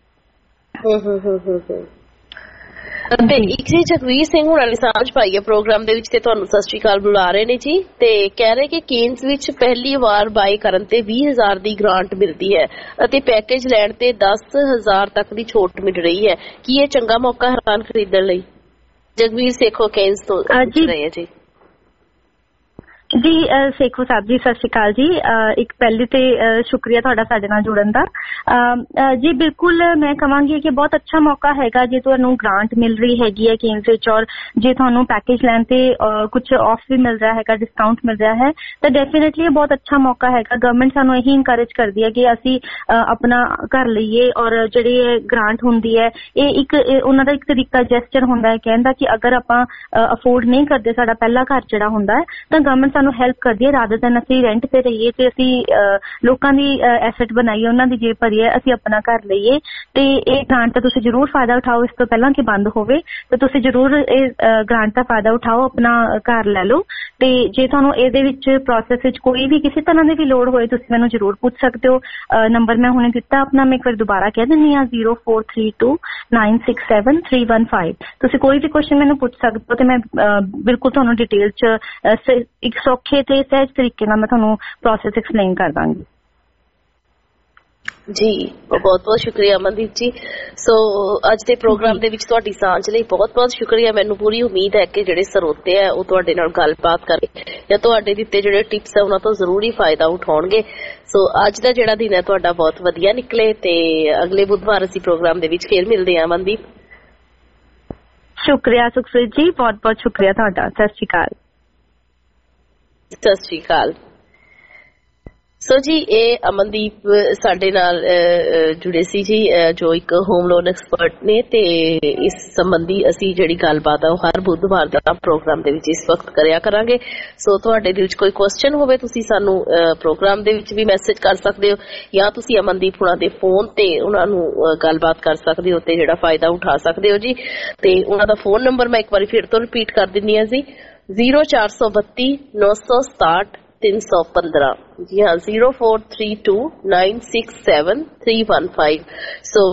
ਹੋ। ਤੇ ਇੱਕ ਜੀ ਜਗਵੀਰ ਸਿੰਘ ਹੁਣਾਂ ਨੇ ਸਾਂਝ ਪਾਈ ਹੈ ਪ੍ਰੋਗਰਾਮ ਦੇ ਵਿੱਚ ਤੇ ਤੁਹਾਨੂੰ ਸਤਿ ਸ਼੍ਰੀ ਅਕਾਲ ਬੁਲਾ ਰਹੇ ਨੇ ਜੀ। ਤੇ ਕਹਿ ਰਹੇ ਕਿ ਕੇਨਸ ਵਿੱਚ ਪਹਿਲੀ ਵਾਰ ਬਾਈ ਕਰਨ ਤੇ ਵੀਹ ਹਜ਼ਾਰ ਦੀ ਗ੍ਰਾਂਟ ਮਿਲਦੀ ਹੈ ਅਤੇ ਪੈਕੇਜ ਲੈਣ ਤੇ ਦਸ ਹਜ਼ਾਰ ਤੱਕ ਦੀ ਛੋਟ ਮਿਲ ਰਹੀ ਹੈ। ਕੀ ਇਹ ਚੰਗਾ ਮੌਕਾ ਹੈਰਾਨ ਖਰੀਦਣ ਲਈ? ਜਗਵੀਰ ਸੇਖੋ ਕੇਨਸ ਤੋਂ ਪੁੱਛ ਰਹੇ ਹੈ ਜੀ। ਜੀ ਸੇਖੋ ਸਾਹਿਬ ਜੀ, ਸਤਿ ਸ਼੍ਰੀ ਅਕਾਲ ਜੀ। ਇੱਕ ਪਹਿਲੇ ਤੇ ਸ਼ੁਕਰੀਆ ਤੁਹਾਡਾ ਸਾਡੇ ਨਾਲ ਜੁੜਨ ਦਾ। ਜੀ ਬਿਲਕੁਲ ਮੈਂ ਕਹਾਂਗੀ ਕਿ ਬਹੁਤ ਅੱਛਾ ਮੌਕਾ ਹੈਗਾ ਜੇ ਤੁਹਾਨੂੰ ਗ੍ਰਾਂਟ ਮਿਲ ਰਹੀ ਹੈਗੀ ਹੈ ਕੇਨਸ ਵਿੱਚ, ਔਰ ਜੇ ਤੁਹਾਨੂੰ ਪੈਕੇਜ ਲੈਣ ਤੇ ਕੁਝ ਆਫ ਵੀ ਮਿਲ ਰਿਹਾ ਹੈਗਾ, ਡਿਸਕਾਊਂਟ ਮਿਲ ਰਿਹਾ ਹੈ, ਤਾਂ ਡੈਫੀਨੇਟਲੀ ਇਹ ਬਹੁਤ ਅੱਛਾ ਮੌਕਾ ਹੈਗਾ। ਗਵਰਨਮੈਂਟ ਸਾਨੂੰ ਇਹੀ ਇਨਕਰੇਜ ਕਰਦੀ ਹੈ ਕਿ ਅਸੀਂ ਆਪਣਾ ਘਰ ਲਈਏ, ਔਰ ਜਿਹੜੀ ਇਹ ਗ੍ਰਾਂਟ ਹੁੰਦੀ ਹੈ ਇਹ ਇੱਕ ਉਹਨਾਂ ਦਾ ਇੱਕ ਤਰੀਕਾ ਜੈਸਚਰ ਹੁੰਦਾ ਹੈ ਕਹਿੰਦਾ ਕਿ ਅਗਰ ਆਪਾਂ ਅਫੋਰਡ ਨਹੀਂ ਕਰਦੇ ਸਾਡਾ ਪਹਿਲਾ ਘਰ ਜਿਹੜਾ ਹੁੰਦਾ ਹੈ ਤਾਂ ਗਵਰਨਮੈਂਟ ਸਾਨੂੰ ਹੈਲਪ ਕਰਦੀ ਹੈ। ਰਾਦਰ ਦੈਨ ਅਸੀਂ ਰੈਂਟ ਤੇ ਰਹੀਏ ਤੇ ਅਸੀਂ ਲੋਕਾਂ ਦੀ ਐਸੈਟ ਬਣਾਈਏ, ਉਹਨਾਂ ਦੀ ਜੇਬ ਭਰੀਏ, ਅਸੀਂ ਆਪਣਾ ਘਰ ਲਈਏ। ਤੇ ਇਹ ਗ੍ਰਾਂਟ ਦਾ ਤੁਸੀਂ ਜ਼ਰੂਰ ਫਾਇਦਾ ਉਠਾਓ। ਇਸ ਤੋਂ ਪਹਿਲਾਂ ਕਿ ਬੰਦ ਹੋਵੇ ਤੇ ਤੁਸੀਂ ਜ਼ਰੂਰ ਇਹ ਗ੍ਰਾਂਟ ਦਾ ਫਾਇਦਾ ਉਠਾਓ, ਆਪਣਾ ਘਰ ਲੈ ਲਓ। ਤੇ ਜੇ ਤੁਹਾਨੂੰ ਇਹਦੇ ਵਿੱਚ ਪ੍ਰੋਸੈਸ ਵਿੱਚ ਕੋਈ ਵੀ ਕਿਸੇ ਤਰ੍ਹਾਂ ਦੀ ਵੀ ਲੋੜ ਹੋਏ ਤੁਸੀਂ ਮੈਨੂੰ ਜ਼ਰੂਰ ਪੁੱਛ ਸਕਦੇ ਹੋ। ਨੰਬਰ ਮੈਂ ਹੁਣੇ ਦਿੱਤਾ ਆਪਣਾ, ਮੈਂ ਇੱਕ ਵਾਰ ਦੁਬਾਰਾ ਕਹਿ ਦਿੰਦੀ ਹਾਂ, zero four three two nine six seven three one five. ਤੁਸੀਂ ਕੋਈ ਵੀ ਕੁਐਸਚਨ ਮੈਨੂੰ ਪੁੱਛ ਸਕਦੇ ਹੋ ਤੇ ਮੈਂ ਬਿਲਕੁਲ ਤੁਹਾਨੂੰ ਡਿਟੇਲ ਚ ਇੱਕ ਸੌਖੇ ਤੇ ਸਹਿਜ ਤਰੀਕੇ ਨਾਲ ਮੈਂ ਤੁਹਾਨੂੰ ਪ੍ਰੋਸੈਸ ਐਕਸਪਲੇਨ ਕਰ ਦਾਂਗੀ ਜੀ। ਬਹੁਤ ਬਹੁਤ ਸ਼ੁਕਰੀਆ ਅਮਨਦੀਪ ਜੀ। ਸੋ ਅੱਜ ਦੇ ਪ੍ਰੋਗਰਾਮ ਦੇ ਵਿੱਚ ਤੁਹਾਡੀ ਸਾਂਝ ਲਈ ਬਹੁਤ ਬਹੁਤ ਸ਼ੁਕਰੀਆ। ਮੈਨੂੰ ਪੂਰੀ ਉਮੀਦ ਹੈ ਕਿ ਜਿਹੜੇ ਸਰੋਤੇ ਆ ਉਹ ਤੁਹਾਡੇ ਨਾਲ ਗੱਲਬਾਤ ਕਰਕੇ ਜਾਂ ਤੁਹਾਡੇ ਦਿੱਤੇ ਜਿਹੜੇ ਟਿਪਸ ਹੈ ਉਹਨਾਂ ਤੋਂ ਜ਼ਰੂਰ ਹੀ ਫਾਇਦਾ ਉਠਾਉਣਗੇ। ਸੋ ਅੱਜ ਦਾ ਜਿਹੜਾ ਦਿਨ ਹੈ ਤੁਹਾਡਾ ਬਹੁਤ ਵਧੀਆ ਨਿਕਲੇ ਤੇ ਅਗਲੇ ਬੁੱਧਵਾਰ ਅਸੀਂ ਪ੍ਰੋਗਰਾਮ ਦੇ ਵਿੱਚ ਫੇਰ ਮਿਲਦੇ ਹਾਂ। ਅਮਨਦੀਪ ਸ਼ੁਕਰੀਆ। ਸੁਖਪ੍ਰੀਤ ਜੀ ਬਹੁਤ ਬਹੁਤ ਸ਼ੁਕਰੀਆ ਤੁਹਾਡਾ। ਸਤਿ ਸ਼੍ਰੀ ਅਕਾਲ। ਸਤਿ ਸ਼੍ਰੀ ਅਕਾਲ। ਸੋ ਜੀ ਇਹ ਅਮਨਦੀਪ ਸਾਡੇ ਨਾਲ ਜੁੜੇ ਸੀ ਜੀ, ਜੋ ਇੱਕ ਹੋਮ ਲੋਨ ਐਕਸਪਰਟ ਨੇ, ਤੇ ਇਸ ਸੰਬੰਧੀ ਅਸੀਂ ਜਿਹੜੀ ਗੱਲਬਾਤ ਆ ਉਹ ਹਰ ਬੁੱਧਵਾਰ ਦਾ ਪ੍ਰੋਗਰਾਮ ਦੇ ਵਿੱਚ ਇਸ ਵਕਤ ਕਰਿਆ ਕਰਾਂਗੇ। ਸੋ ਤੁਹਾਡੇ ਦਿਲ 'ਚ ਕੋਈ ਕੁਐਸਚਨ ਹੋਵੇ ਤੁਸੀਂ ਸਾਨੂੰ ਪ੍ਰੋਗਰਾਮ ਦੇ ਵਿੱਚ ਵੀ ਮੈਸੇਜ ਕਰ ਸਕਦੇ ਹੋ ਜਾਂ ਤੁਸੀਂ ਅਮਨਦੀਪ ਹੁਣਾਂ ਦੇ ਫੋਨ ਤੇ ਉਹਨਾਂ ਨੂੰ ਗੱਲਬਾਤ ਕਰ ਸਕਦੇ ਹੋ ਤੇ ਜਿਹੜਾ ਫਾਇਦਾ ਉਠਾ ਸਕਦੇ ਹੋ ਜੀ। ਤੇ ਉਹਨਾਂ ਦਾ ਫੋਨ ਨੰਬਰ ਮੈਂ ਇੱਕ ਵਾਰੀ ਫਿਰ ਤੋਂ ਰਿਪੀਟ ਕਰ ਦਿੰਦੀ ਹਾਂ ਜੀ, ਜ਼ੀਰੋ ਚਾਰ ਸੌ ਬੱਤੀ ਨੌ ਸੌ ਸਤਾਹਠ ਤਿੰਨ ਸੌ ਪੰਦਰਾਂ। ਜੀ ਹਾਂ, zero four three two nine six seven three one five. So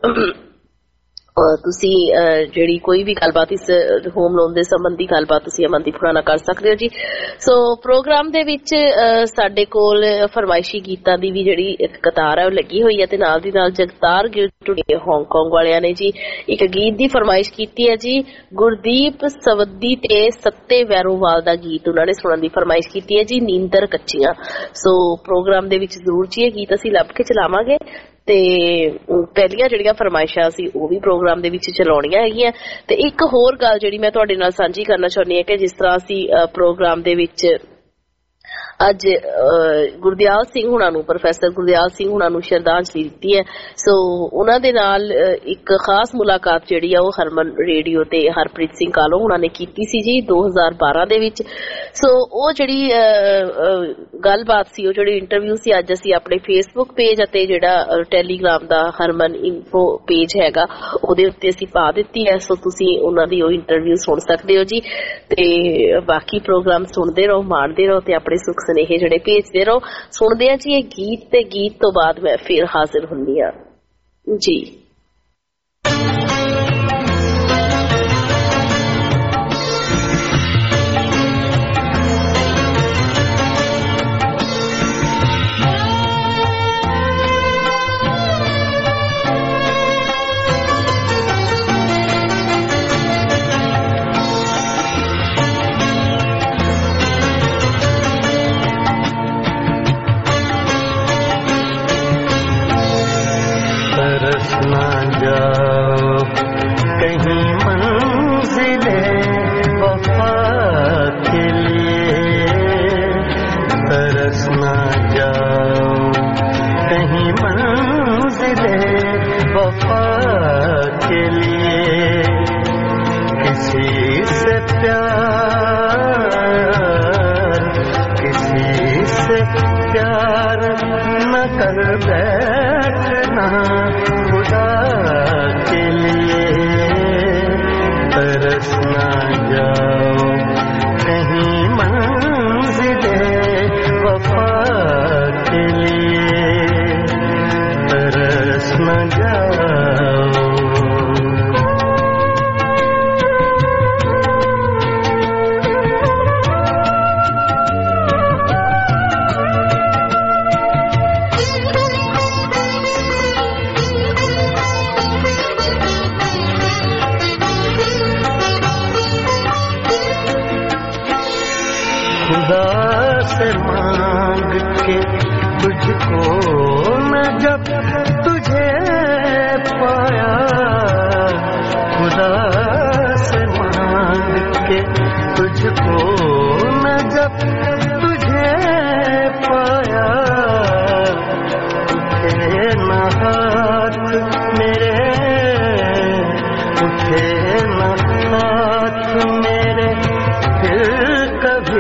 ਤੁਸੀਂ ਜਿਹੜੀ ਕੋਈ ਵੀ ਗੱਲਬਾਤ ਇਸ ਹੋਮ ਲੋਨ ਦੇ ਸੰਬੰਧੀ ਗੱਲਬਾਤ ਤੁਸੀਂ ਅਮਨਦੀਪ ਹੁਣਾਂ ਨਾਲ ਕਰ ਸਕਦੇ ਹੋ ਜੀ। ਸੋ ਪ੍ਰੋਗਰਾਮ ਦੇ ਵਿੱਚ ਸਾਡੇ ਕੋਲ ਫਰਮਾਇਸ਼ੀ ਗੀਤਾਂ ਦੀ ਵੀ ਜਿਹੜੀ ਇੱਕ ਕਤਾਰ ਹੈ ਉਹ ਲੱਗੀ ਹੋਈ ਹੈ ਤੇ ਨਾਲ ਦੀ ਨਾਲ ਜਗਤਾਰ ਗਿਲਟੁੜੇ ਹਾਂਗਕਾਂਗ ਵਾਲਿਆਂ ਨੇ ਜੀ ਇੱਕ ਗੀਤ ਦੀ ਫਰਮਾਇਸ਼ ਕੀਤੀ ਹੈ ਜੀ। ਗੁਰਦੀਪ ਸਵੱਦੀ ਤੇ ਸੱਤੇ ਵੈਰੋਵਾਲ ਦਾ ਗੀਤ ਉਹਨਾਂ ਨੇ ਸੁਣਨ ਦੀ ਫਰਮਾਇਸ਼ ਕੀਤੀ ਹੈ ਜੀ, ਨੀਂਦਰ ਕੱਚੀਆਂ। ਸੋ ਪ੍ਰੋਗਰਾਮ ਦੇ ਵਿੱਚ ਜ਼ਰੂਰ ਜੀ ਇਹ ਗੀਤ ਅਸੀਂ ਲੱਭ ਕੇ ਚਲਾਵਾਂਗੇ ਤੇ ਪਹਿਲੀਆਂ ਜਿਹੜੀਆਂ ਫਰਮਾਇਸ਼ਾਂ ਸੀ ਉਹ ਵੀ ਪ੍ਰੋਗਰਾਮ ਦੇ ਵਿੱਚ ਚਲਾਉਣੀਆਂ ਹੈਗੀਆਂ। ਤੇ ਇੱਕ ਹੋਰ ਗੱਲ ਜਿਹੜੀ ਮੈਂ ਤੁਹਾਡੇ ਨਾਲ ਸਾਂਝੀ ਕਰਨਾ ਚਾਹੁੰਦੀ ਹਾਂ ਕਿ ਜਿਸ ਤਰ੍ਹਾਂ ਅਸੀਂ ਪ੍ਰੋਗਰਾਮ ਦੇ ਵਿੱਚ ਅੱਜ ਗੁਰਦਿਆਲ ਸਿੰਘ ਹੁਣਾਂ ਨੂੰ, ਪ੍ਰੋਫੈਸਰ ਗੁਰਦਿਆਲ ਸਿੰਘ ਹੁਣਾਂ ਨੂੰ ਸ਼ਰਧਾਂਜਲੀ ਦਿੱਤੀ ਹੈ। ਸੋ ਉਹਨਾਂ ਦੇ ਨਾਲ ਇੱਕ ਖਾਸ ਮੁਲਾਕਾਤ ਜਿਹੜੀ ਆ ਉਹ ਹਰਮਨ ਰੇਡੀਓ ਤੇ ਹਰਪ੍ਰੀਤ ਸਿੰਘ ਕਾਲੋ ਹੁਣਾਂ ਨੇ ਕੀਤੀ ਸੀ ਜੀ ਦੋ ਹਜ਼ਾਰ ਬਾਰਾਂ ਦੇ ਵਿੱਚ। ਸੋ ਉਹ ਜਿਹੜੀ ਗੱਲਬਾਤ ਸੀ, ਉਹ ਜਿਹੜੀ ਇੰਟਰਵਿਊ ਸੀ, ਅੱਜ ਅਸੀਂ ਆਪਣੇ ਫੇਸਬੁੱਕ ਪੇਜ ਅਤੇ ਜਿਹੜਾ ਟੈਲੀਗ੍ਰਾਮ ਦਾ ਹਰਮਨ ਇਨਫੋ ਪੇਜ ਹੈਗਾ ਉਹਦੇ ਉੱਤੇ ਅਸੀਂ ਪਾ ਦਿੱਤੀ ਹੈ। ਸੋ ਤੁਸੀਂ ਉਹਨਾਂ ਦੀ ਉਹ ਇੰਟਰਵਿਊ ਸੁਣ ਸਕਦੇ ਹੋ ਜੀ। ਤੇ ਬਾਕੀ ਪ੍ਰੋਗਰਾਮ ਸੁਣਦੇ ਰਹੋ, ਮਾਣਦੇ ਰਹੋ ਤੇ ਆਪਣੇ ਸੁੱਖ ਸੁਨੇਹੇ ਜਿਹੜੇ ਭੇਜਦੇ ਰਹੋ। ਸੁਣਦੇ ਆ ਜੀ ਇਹ ਗੀਤ ਤੇ ਗੀਤ ਤੋਂ ਬਾਅਦ ਮੈਂ ਫਿਰ ਹਾਜ਼ਰ ਹੁੰਦੀ ਆ ਜੀ। तरस ना जाओ कहीं मंज़िले वफा के लिए तरस न जाओ। खुदा से मांग के तुझको न जब तुझे पाया, खुदा से मांग के तुझको न जब तुझे पाया, उठे न हाथ मेरे, उठे न हाथ मेरे फिर कभी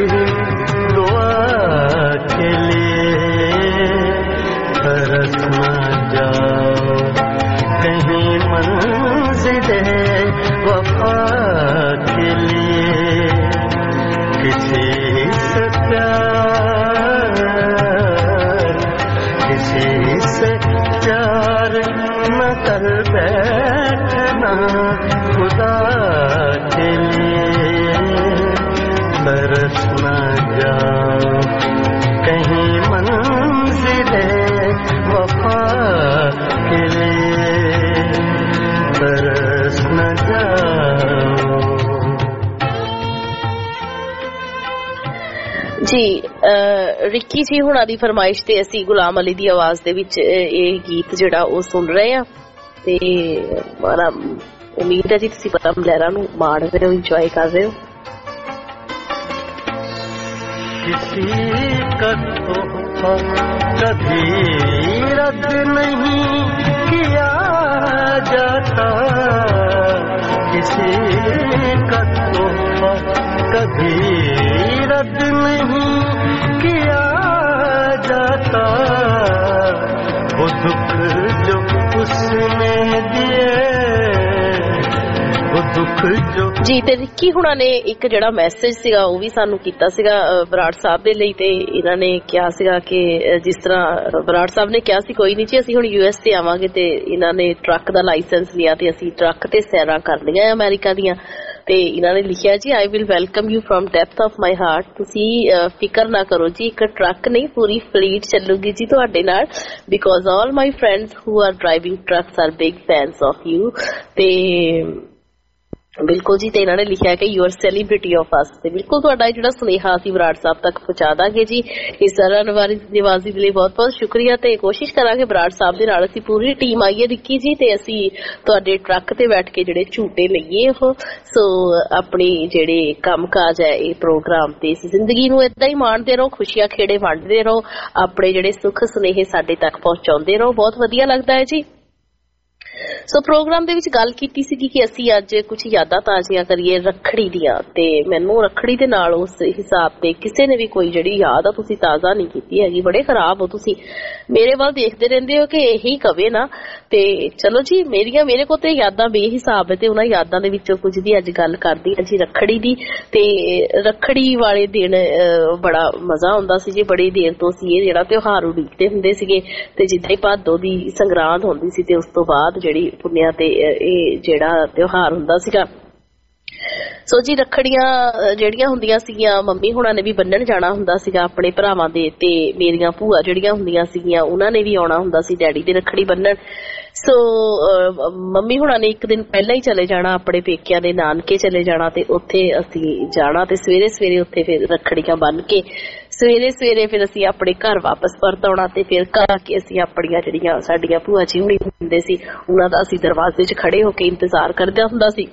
के लिए तरस न जाओ कहीं मंज़िले वफा के लिए। किसी से प्यार किसी से प्यार न कर बैठना खुदा के लिए तरस न जाओ कहीं मंज़िले वफा के लिए तरस न जाओ। जी रिक्की जी हुणां दी फरमाइश ते असी गुलाम अली दी आवाज दे विच ਇਹ ਗੀਤ ਜਿਹੜਾ ਉਹ ਸੁਣ ਰਹੇ ਆ ਤੇ ਮਾਰਾ ਉਮੀਦ ਹੈ ਜੀ ਤੁਸੀਂ ਪਤਾ ਮਲੈਰਾ ਨੂੰ ਮਾਣ ਰਹੇ ਹੋ, ਇੰਜੋਏ ਕਰ ਰਹੇ ਹੋ। किसी का तोहफा कभी रद्द नहीं किया जाता, किसी का तोहफा कभी रद्द नहीं किया जाता, वो दुख जो उसने दिए जी। ਤੇ ਰਿੱਕੀ ਹੁਣਾਂ ਨੇ ਇੱਕ ਜਿਹੜਾ ਮੈਸੇਜ ਸੀਗਾ ਉਹ ਵੀ ਸਾਨੂੰ ਕੀਤਾ ਸੀਗਾ ਬਰਾੜ ਸਾਹਿਬ ਦੇ ਲਈ, ਤੇ ਇਹਨਾਂ ਨੇ ਕਿਹਾ ਸੀਗਾ ਕਿ ਜਿਸ ਤਰ੍ਹਾਂ ਬਰਾੜ ਸਾਹਿਬ ਨੇ ਕਿਹਾ ਸੀ ਕੋਈ ਨਹੀਂ ਜੀ ਅਸੀਂ ਹੁਣ ਯੂ ਐਸ ਤੇ ਆਵਾਂਗੇ ਤੇ ਇਹਨਾਂ ਨੇ ਟਰੱਕ ਦਾ ਲਾਇਸੈਂਸ ਲਿਆ ਤੇ ਅਸੀਂ ਟਰੱਕ ਤੇ ਸੈਰਾਂ ਕਰਨੀਆਂ ਅਮਰੀਕਾ ਦੀਆਂ, ਤੇ ਇਹਨਾਂ ਨੇ ਲਿਖਿਆ ਜੀ I will welcome you from depth of my heart. ਤੁਸੀਂ ਫਿਕਰ ਨਾ ਕਰੋ ਜੀ, ਇੱਕ ਟਰੱਕ ਨਹੀਂ ਪੂਰੀ ਫਲੀਟ ਚੱਲੂਗੀ ਜੀ ਤੁਹਾਡੇ ਨਾਲ, because all my friends who are driving trucks are big fans of you. ਤੇ ਬਿਲਕੁਲ ਜੀ, ਤੇ ਇਹਨਾਂ ਨੇ ਲਿਖਿਆ ਕਿ you are celebrity of us, ਤੇ ਬਿਲਕੁਲ ਤੁਹਾਡਾ ਜਿਹੜਾ ਸੁਨੇਹਾ ਅਸੀਂ ਬਰਾੜ ਸਾਹਿਬ ਤੱਕ ਪਹੁੰਚਾ ਦਾਂਗੇ ਜੀ। ਇਸ ਤਰ੍ਹਾਂ ਨਿਵਾਜ਼ੀ ਦੇ ਲਈ ਬਹੁਤ ਬਹੁਤ ਸ਼ੁਕਰੀਆ, ਤੇ ਕੋਸ਼ਿਸ਼ ਕਰਾਂਗੇ ਬਰਾੜ ਸਾਹਿਬ ਦੇ ਨਾਲ ਅਸੀਂ ਪੂਰੀ ਟੀਮ ਆਈਏ ਰਿੱਕੀ ਜੀ, ਤੇ ਅਸੀਂ ਤੁਹਾਡੇ ਟਰੱਕ ਤੇ ਬੈਠ ਕੇ ਜਿਹੜੇ ਝੂਟੇ ਲਈਏ ਉਹ। ਸੋ ਆਪਣੀ ਜਿਹੜੇ ਕੰਮ ਕਾਜ ਹੈ ਇਹ ਪ੍ਰੋਗਰਾਮ ਤੇ ਇਸ ਜ਼ਿੰਦਗੀ ਨੂੰ ਏਦਾਂ ਹੀ ਮਾਣਦੇ ਰਹੋ, ਖੁਸ਼ੀਆਂ ਖੇੜੇ ਵੰਡਦੇ ਰਹੋ, ਆਪਣੇ ਜਿਹੜੇ ਸੁੱਖ ਸੁਨੇਹੇ ਸਾਡੇ ਤੱਕ ਪਹੁੰਚਾਉਂਦੇ ਰਹੋ, ਬਹੁਤ ਵਧੀਆ ਲੱਗਦਾ ਹੈ ਜੀ। ਸੋ ਪ੍ਰੋਗਰਾਮ ਦੇ ਵਿੱਚ ਗੱਲ ਕੀਤੀ ਸੀਗੀ ਕਿ ਅਸੀਂ ਅੱਜ ਕੁਝ ਯਾਦਾਂ ਤਾਜ਼ੀਆਂ ਕਰੀਏ ਰੱਖੜੀ ਦੀਆਂ, ਤੇ ਮੈਨੂੰ ਰੱਖੜੀ ਦੇ ਨਾਲ ਉਸ ਹਿਸਾਬ ਤੇ ਕਿਸੇ ਨੇ ਵੀ ਕੋਈ ਜਿਹੜੀ ਯਾਦ ਆ ਤੁਸੀਂ ਤਾਜ਼ਾ ਨਹੀਂ ਕੀਤੀ ਹੈਗੀ। ਬੜੇ ਖਰਾਬ ਹੋ ਤੁਸੀਂ, ਮੇਰੇ ਵੱਲ ਦੇਖਦੇ ਰਹਿੰਦੇ ਹੋ ਕਿ ਇਹੀ ਕਵੇ ਨਾ, ਤੇ ਚਲੋ ਜੀ ਮੇਰੀਆਂ ਮੇਰੇ ਕੋਲ ਤੇ ਯਾਦਾਂ ਬੇਹਿਸਾਬ ਹੈ, ਤੇ ਉਹਨਾਂ ਯਾਦਾਂ ਦੇ ਵਿੱਚੋਂ ਕੁਝ ਦੀ ਅੱਜ ਗੱਲ ਕਰਦੀ ਹਾਂ ਜੀ ਰੱਖੜੀ ਦੀ। ਤੇ ਰੱਖੜੀ ਵਾਲੇ ਦਿਨ ਬੜਾ ਮਜ਼ਾ ਆਉਂਦਾ ਸੀ ਜੀ, ਬੜੀ ਦੇਰ ਤੋਂ ਅਸੀਂ ਇਹ ਜਿਹੜਾ ਤਿਉਹਾਰ ਉਡੀਕਦੇ ਹੁੰਦੇ ਸੀਗੇ, ਤੇ ਜਿੱਦਾਂ ਹੀ ਭਾਦੋ ਦੀ ਸੰਗਰਾਂਦ ਹੁੰਦੀ ਸੀ ਤੇ ਉਸ ਤੋਂ ਬਾਅਦ ਜਿਹੜੀ ਪੁੰਨਿਆ ਤੇ ਇਹ ਜਿਹੜਾ ਤਿਉਹਾਰ ਹੁੰਦਾ ਸੀਗਾ। ਸੋ ਜੀ ਰੱਖੜੀਆਂ ਜਿਹੜੀਆਂ ਹੁੰਦੀਆਂ ਸੀਗੀਆਂ ਮੰਮੀ ਹੁਣਾਂ ਨੇ ਵੀ ਬੰਨਣ ਜਾਣਾ ਹੁੰਦਾ ਸੀਗਾ ਆਪਣੇ ਭਰਾਵਾਂ ਦੇ, ਤੇ ਮੇਰੀਆਂ ਭੂਆ ਜਿਹੜੀਆਂ ਹੁੰਦੀਆਂ ਸੀਗੀਆਂ ਉਹਨਾਂ ਨੇ ਵੀ ਆਉਣਾ ਹੁੰਦਾ ਸੀ ਡੈਡੀ ਦੇ ਰੱਖੜੀ ਬੰਨਣ। ਸੋ ਮੰਮੀ ਹੁਣਾਂ ਨੇ ਇੱਕ ਦਿਨ ਪਹਿਲਾਂ ਹੀ ਚਲੇ ਜਾਣਾ ਆਪਣੇ ਪੇਕਿਆਂ ਦੇ, ਨਾਨਕੇ ਚਲੇ ਜਾਣਾ, ਤੇ ਉੱਥੇ ਅਸੀਂ ਜਾਣਾ ਤੇ ਸਵੇਰੇ ਸਵੇਰੇ ਉੱਥੇ ਫਿਰ ਰੱਖੜੀਆਂ ਬੰਨ ਕੇ ਸਵੇਰੇ ਸਵੇਰੇ ਫਿਰ ਅਸੀਂ ਆਪਣੇ ਘਰ ਵਾਪਸ ਪਰਤ ਆਉਣਾ, ਤੇ ਫਿਰ ਘਰ ਆ ਕੇ ਅਸੀਂ ਆਪਣੀਆਂ ਜਿਹੜੀਆਂ ਸਾਡੀਆਂ ਭੂਆ ਜੀ ਹੁਣੀ ਹੁੰਦੇ ਸੀ ਉਹਨਾਂ ਦਾ ਅਸੀਂ ਦਰਵਾਜ਼ੇ 'ਚ ਖੜੇ ਹੋ ਕੇ ਇੰਤਜ਼ਾਰ ਕਰਦਾ ਹੁੰਦਾ ਸੀ।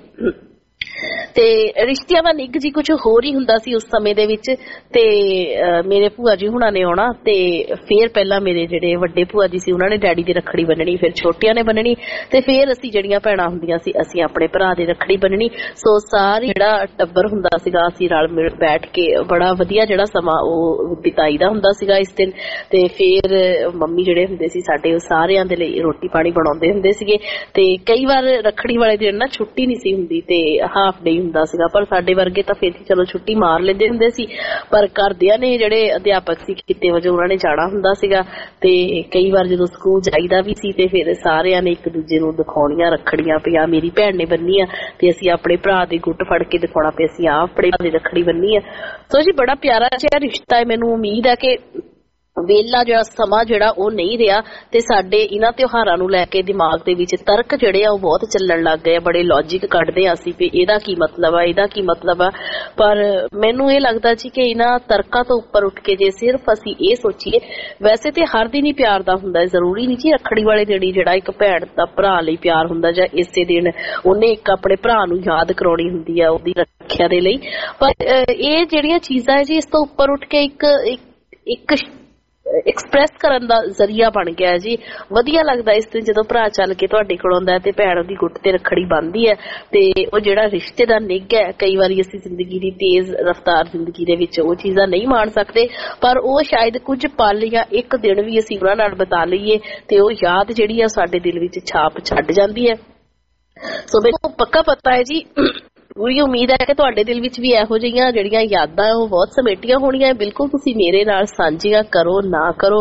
ਤੇ ਰਿਸ਼ਤਿਆਂ ਦਾ ਨਿੱਘ ਜੀ ਕੁਝ ਹੋਰ ਹੀ ਹੁੰਦਾ ਸੀ ਉਸ ਸਮੇਂ ਦੇ ਵਿੱਚ। ਤੇ ਮੇਰੇ ਭੂਆ ਜੀ ਹੁਣਾਂ ਨੇ ਆਉਣਾ, ਤੇ ਫਿਰ ਪਹਿਲਾਂ ਮੇਰੇ ਜਿਹੜੇ ਵੱਡੇ ਭੂਆ ਜੀ ਸੀ ਉਹਨਾਂ ਨੇ ਡੈਡੀ ਦੀ ਰੱਖੜੀ ਬੰਨਣੀ, ਫਿਰ ਛੋਟਿਆਂ ਨੇ ਬੰਨਣੀ, ਤੇ ਫਿਰ ਅਸੀਂ ਜਿਹੜੀਆਂ ਭੈਣਾਂ ਹੁੰਦੀਆਂ ਸੀ ਅਸੀਂ ਆਪਣੇ ਭਰਾ ਦੀ ਰੱਖੜੀ ਬੰਨਣੀ। ਸੋ ਸਾਰੀ ਜਿਹੜਾ ਟੱਬਰ ਹੁੰਦਾ ਸੀਗਾ ਅਸੀਂ ਰਲ ਮਿਲ ਬੈਠ ਕੇ ਬੜਾ ਵਧੀਆ ਜਿਹੜਾ ਸਮਾਂ ਉਹ ਬਿਤਾਈਦਾ ਹੁੰਦਾ ਸੀਗਾ ਇਸ ਦਿਨ। ਤੇ ਫਿਰ ਮੰਮੀ ਜਿਹੜੇ ਹੁੰਦੇ ਸੀ ਸਾਡੇ ਉਹ ਸਾਰਿਆਂ ਦੇ ਲਈ ਰੋਟੀ ਪਾਣੀ ਬਣਾਉਂਦੇ ਹੁੰਦੇ ਸੀਗੇ, ਤੇ ਕਈ ਵਾਰ ਰੱਖੜੀ ਵਾਲੇ ਦਿਨ ਨਾ ਛੁੱਟੀ ਨਹੀਂ ਸੀ ਹੁੰਦੀ ਤੇ ਹਾਫ ਡੇ ਹੁੰਦਾ ਸੀਗਾ, ਪਰ ਸਾਡੇ ਵਰਗੇ ਤਾਂ ਫਿਰ ਚਲੋ ਛੁੱਟੀ ਮਾਰ ਲੈਂਦੇ ਹੁੰਦੇ ਸੀ, ਪਰ ਘਰਦਿਆਂ ਨੇ ਜਿਹੜੇ ਅਧਿਆਪਕ ਸੀ ਕਿਤੇ ਵਜੋਂ ਉਹਨਾਂ ਨੇ ਜਾਣਾ ਹੁੰਦਾ ਸੀਗਾ ਤੇ ਕਈ ਵਾਰ ਜਦੋਂ ਸਕੂਲ ਜਾਈਦਾ ਵੀ ਸੀ ਤੇ ਫਿਰ ਸਾਰਿਆਂ ਨੇ ਇੱਕ ਦੂਜੇ ਨੂੰ ਦਿਖਾਉਣੀਆਂ ਰੱਖੜੀਆਂ ਵੀ ਆ ਮੇਰੀ ਭੈਣ ਨੇ ਬੰਨੀ ਆ ਤੇ ਅਸੀਂ ਆਪਣੇ ਭਰਾ ਦੀ ਗੁੱਟ ਫੜ ਕੇ ਦਿਖਾਉਣਾ ਪਿਆ ਅਸੀਂ ਆ ਆਪਣੇ ਭਰਾ ਦੀ ਰੱਖੜੀ ਬੰਨੀ ਆ। ਸੋ ਜੀ ਬੜਾ ਪਿਆਰਾ ਜਿਹਾ ਰਿਸ਼ਤਾ ਹੈ। ਮੈਨੂੰ ਉਮੀਦ ਹੈ ਕਿ ਵੇਲਾ ਜਿਹੜਾ ਸਮਾਂ ਜਿਹੜਾ ਉਹ ਨਹੀਂ ਰਿਹਾ ਤੇ ਸਾਡੇ ਇਹਨਾਂ ਤਿਉਹਾਰਾਂ ਨੂੰ ਲੈ ਕੇ ਦਿਮਾਗ ਦੇ ਵਿੱਚ ਤਰਕ ਜਿਹੜੇ ਆ ਉਹ ਬਹੁਤ ਚੱਲਣ ਲੱਗ ਗਏ, ਬੜੇ ਲੌਜਿਕ ਕੱਢਦੇ ਆ ਅਸੀਂ ਵੀ ਇਹਦਾ ਕੀ ਮਤਲਬ ਆ ਇਹਦਾ ਕੀ ਮਤਲਬ ਆ। ਪਰ ਮੈਨੂੰ ਇਹ ਲੱਗਦਾ ਜੀ ਕਿ ਇਹਨਾਂ ਤਰਕਾਂ ਤੋਂ ਉੱਪਰ ਉੱਠ ਕੇ ਜੇ ਸਿਰਫ ਅਸੀਂ ਇਹ ਸੋਚੀਏ, ਵੈਸੇ ਤੇ ਹਰ ਦਿਨ ਹੀ ਪਿਆਰ ਦਾ ਹੁੰਦਾ, ਜ਼ਰੂਰੀ ਨਹੀਂ ਜੀ ਰੱਖੜੀ ਵਾਲੇ ਦਿਨ ਜਿਹੜਾ ਇੱਕ ਭੈਣ ਦਾ ਭਰਾ ਲਈ ਪਿਆਰ ਹੁੰਦਾ ਜਾਂ ਇਸੇ ਦਿਨ ਉਹਨੇ ਇੱਕ ਆਪਣੇ ਭਰਾ ਨੂੰ ਯਾਦ ਕਰਾਉਣੀ ਹੁੰਦੀ ਆ ਉਹਦੀ ਰੱਖਿਆ ਦੇ ਲਈ। ਪਰ ਇਹ ਜਿਹੜੀਆਂ ਚੀਜ਼ਾਂ ਹੈ ਜੀ ਇਸ ਤੋਂ ਉੱਪਰ ਉੱਠ ਕੇ ਇੱਕ ਇੱਕ ਐਕਸਪ੍ਰੈਸ ਕਰਨ ਦਾ ਜ਼ਰੀਆ ਬਣ ਗਿਆ ਜੀ। ਵਧੀਆ ਲੱਗਦਾ ਇਸ ਦਿਨ ਜਦੋਂ ਭਰਾ ਚੱਲ ਕੇ ਤੁਹਾਡੇ ਕੋਲ ਆਉਂਦਾ ਤੇ ਭੈਣ ਦੀ ਗੁੱਟ ਤੇ ਰੱਖੜੀ ਬੰਨ੍ਹਦੀ ਹੈ ਤੇ ਉਹ ਜਿਹੜਾ ਰਿਸ਼ਤੇ ਦਾ ਨਿੱਘ ਹੈ, ਕਈ ਵਾਰੀ ਅਸੀਂ ਜ਼ਿੰਦਗੀ ਦੀ ਤੇਜ਼ ਰਫ਼ਤਾਰ ਜ਼ਿੰਦਗੀ ਦੇ ਵਿੱਚ ਉਹ ਚੀਜ਼ਾਂ ਨਹੀਂ ਮਾਣ ਸਕਦੇ, ਪਰ ਉਹ ਸ਼ਾਇਦ ਕੁਝ ਪਲ ਜਾਂ ਇੱਕ ਦਿਨ ਵੀ ਅਸੀਂ ਉਹਨਾਂ ਨਾਲ ਬਿਤਾ ਲਈਏ ਤੇ ਉਹ ਯਾਦ ਜਿਹੜੀ ਆ ਸਾਡੇ ਦਿਲ ਵਿੱਚ ਛਾਪ ਛੱਡ ਜਾਂਦੀ ਹੈ। ਸੋ ਮੈਨੂੰ ਪੱਕਾ ਪਤਾ ਹੈ ਜੀ, ਪੂਰੀ ਉਮੀਦ ਹੈ ਕਿ ਤੁਹਾਡੇ ਦਿਲ ਵਿੱਚ ਵੀ ਇਹੋ ਜਿਹੀਆਂ ਜਿਹੜੀਆਂ ਯਾਦਾਂ ਉਹ ਬਹੁਤ ਸਮੇਟੀਆਂ ਹੋਣੀਆਂ। ਬਿਲਕੁਲ ਤੁਸੀਂ ਮੇਰੇ ਨਾਲ ਸਾਂਝੀਆਂ ਕਰੋ ਨਾ ਕਰੋ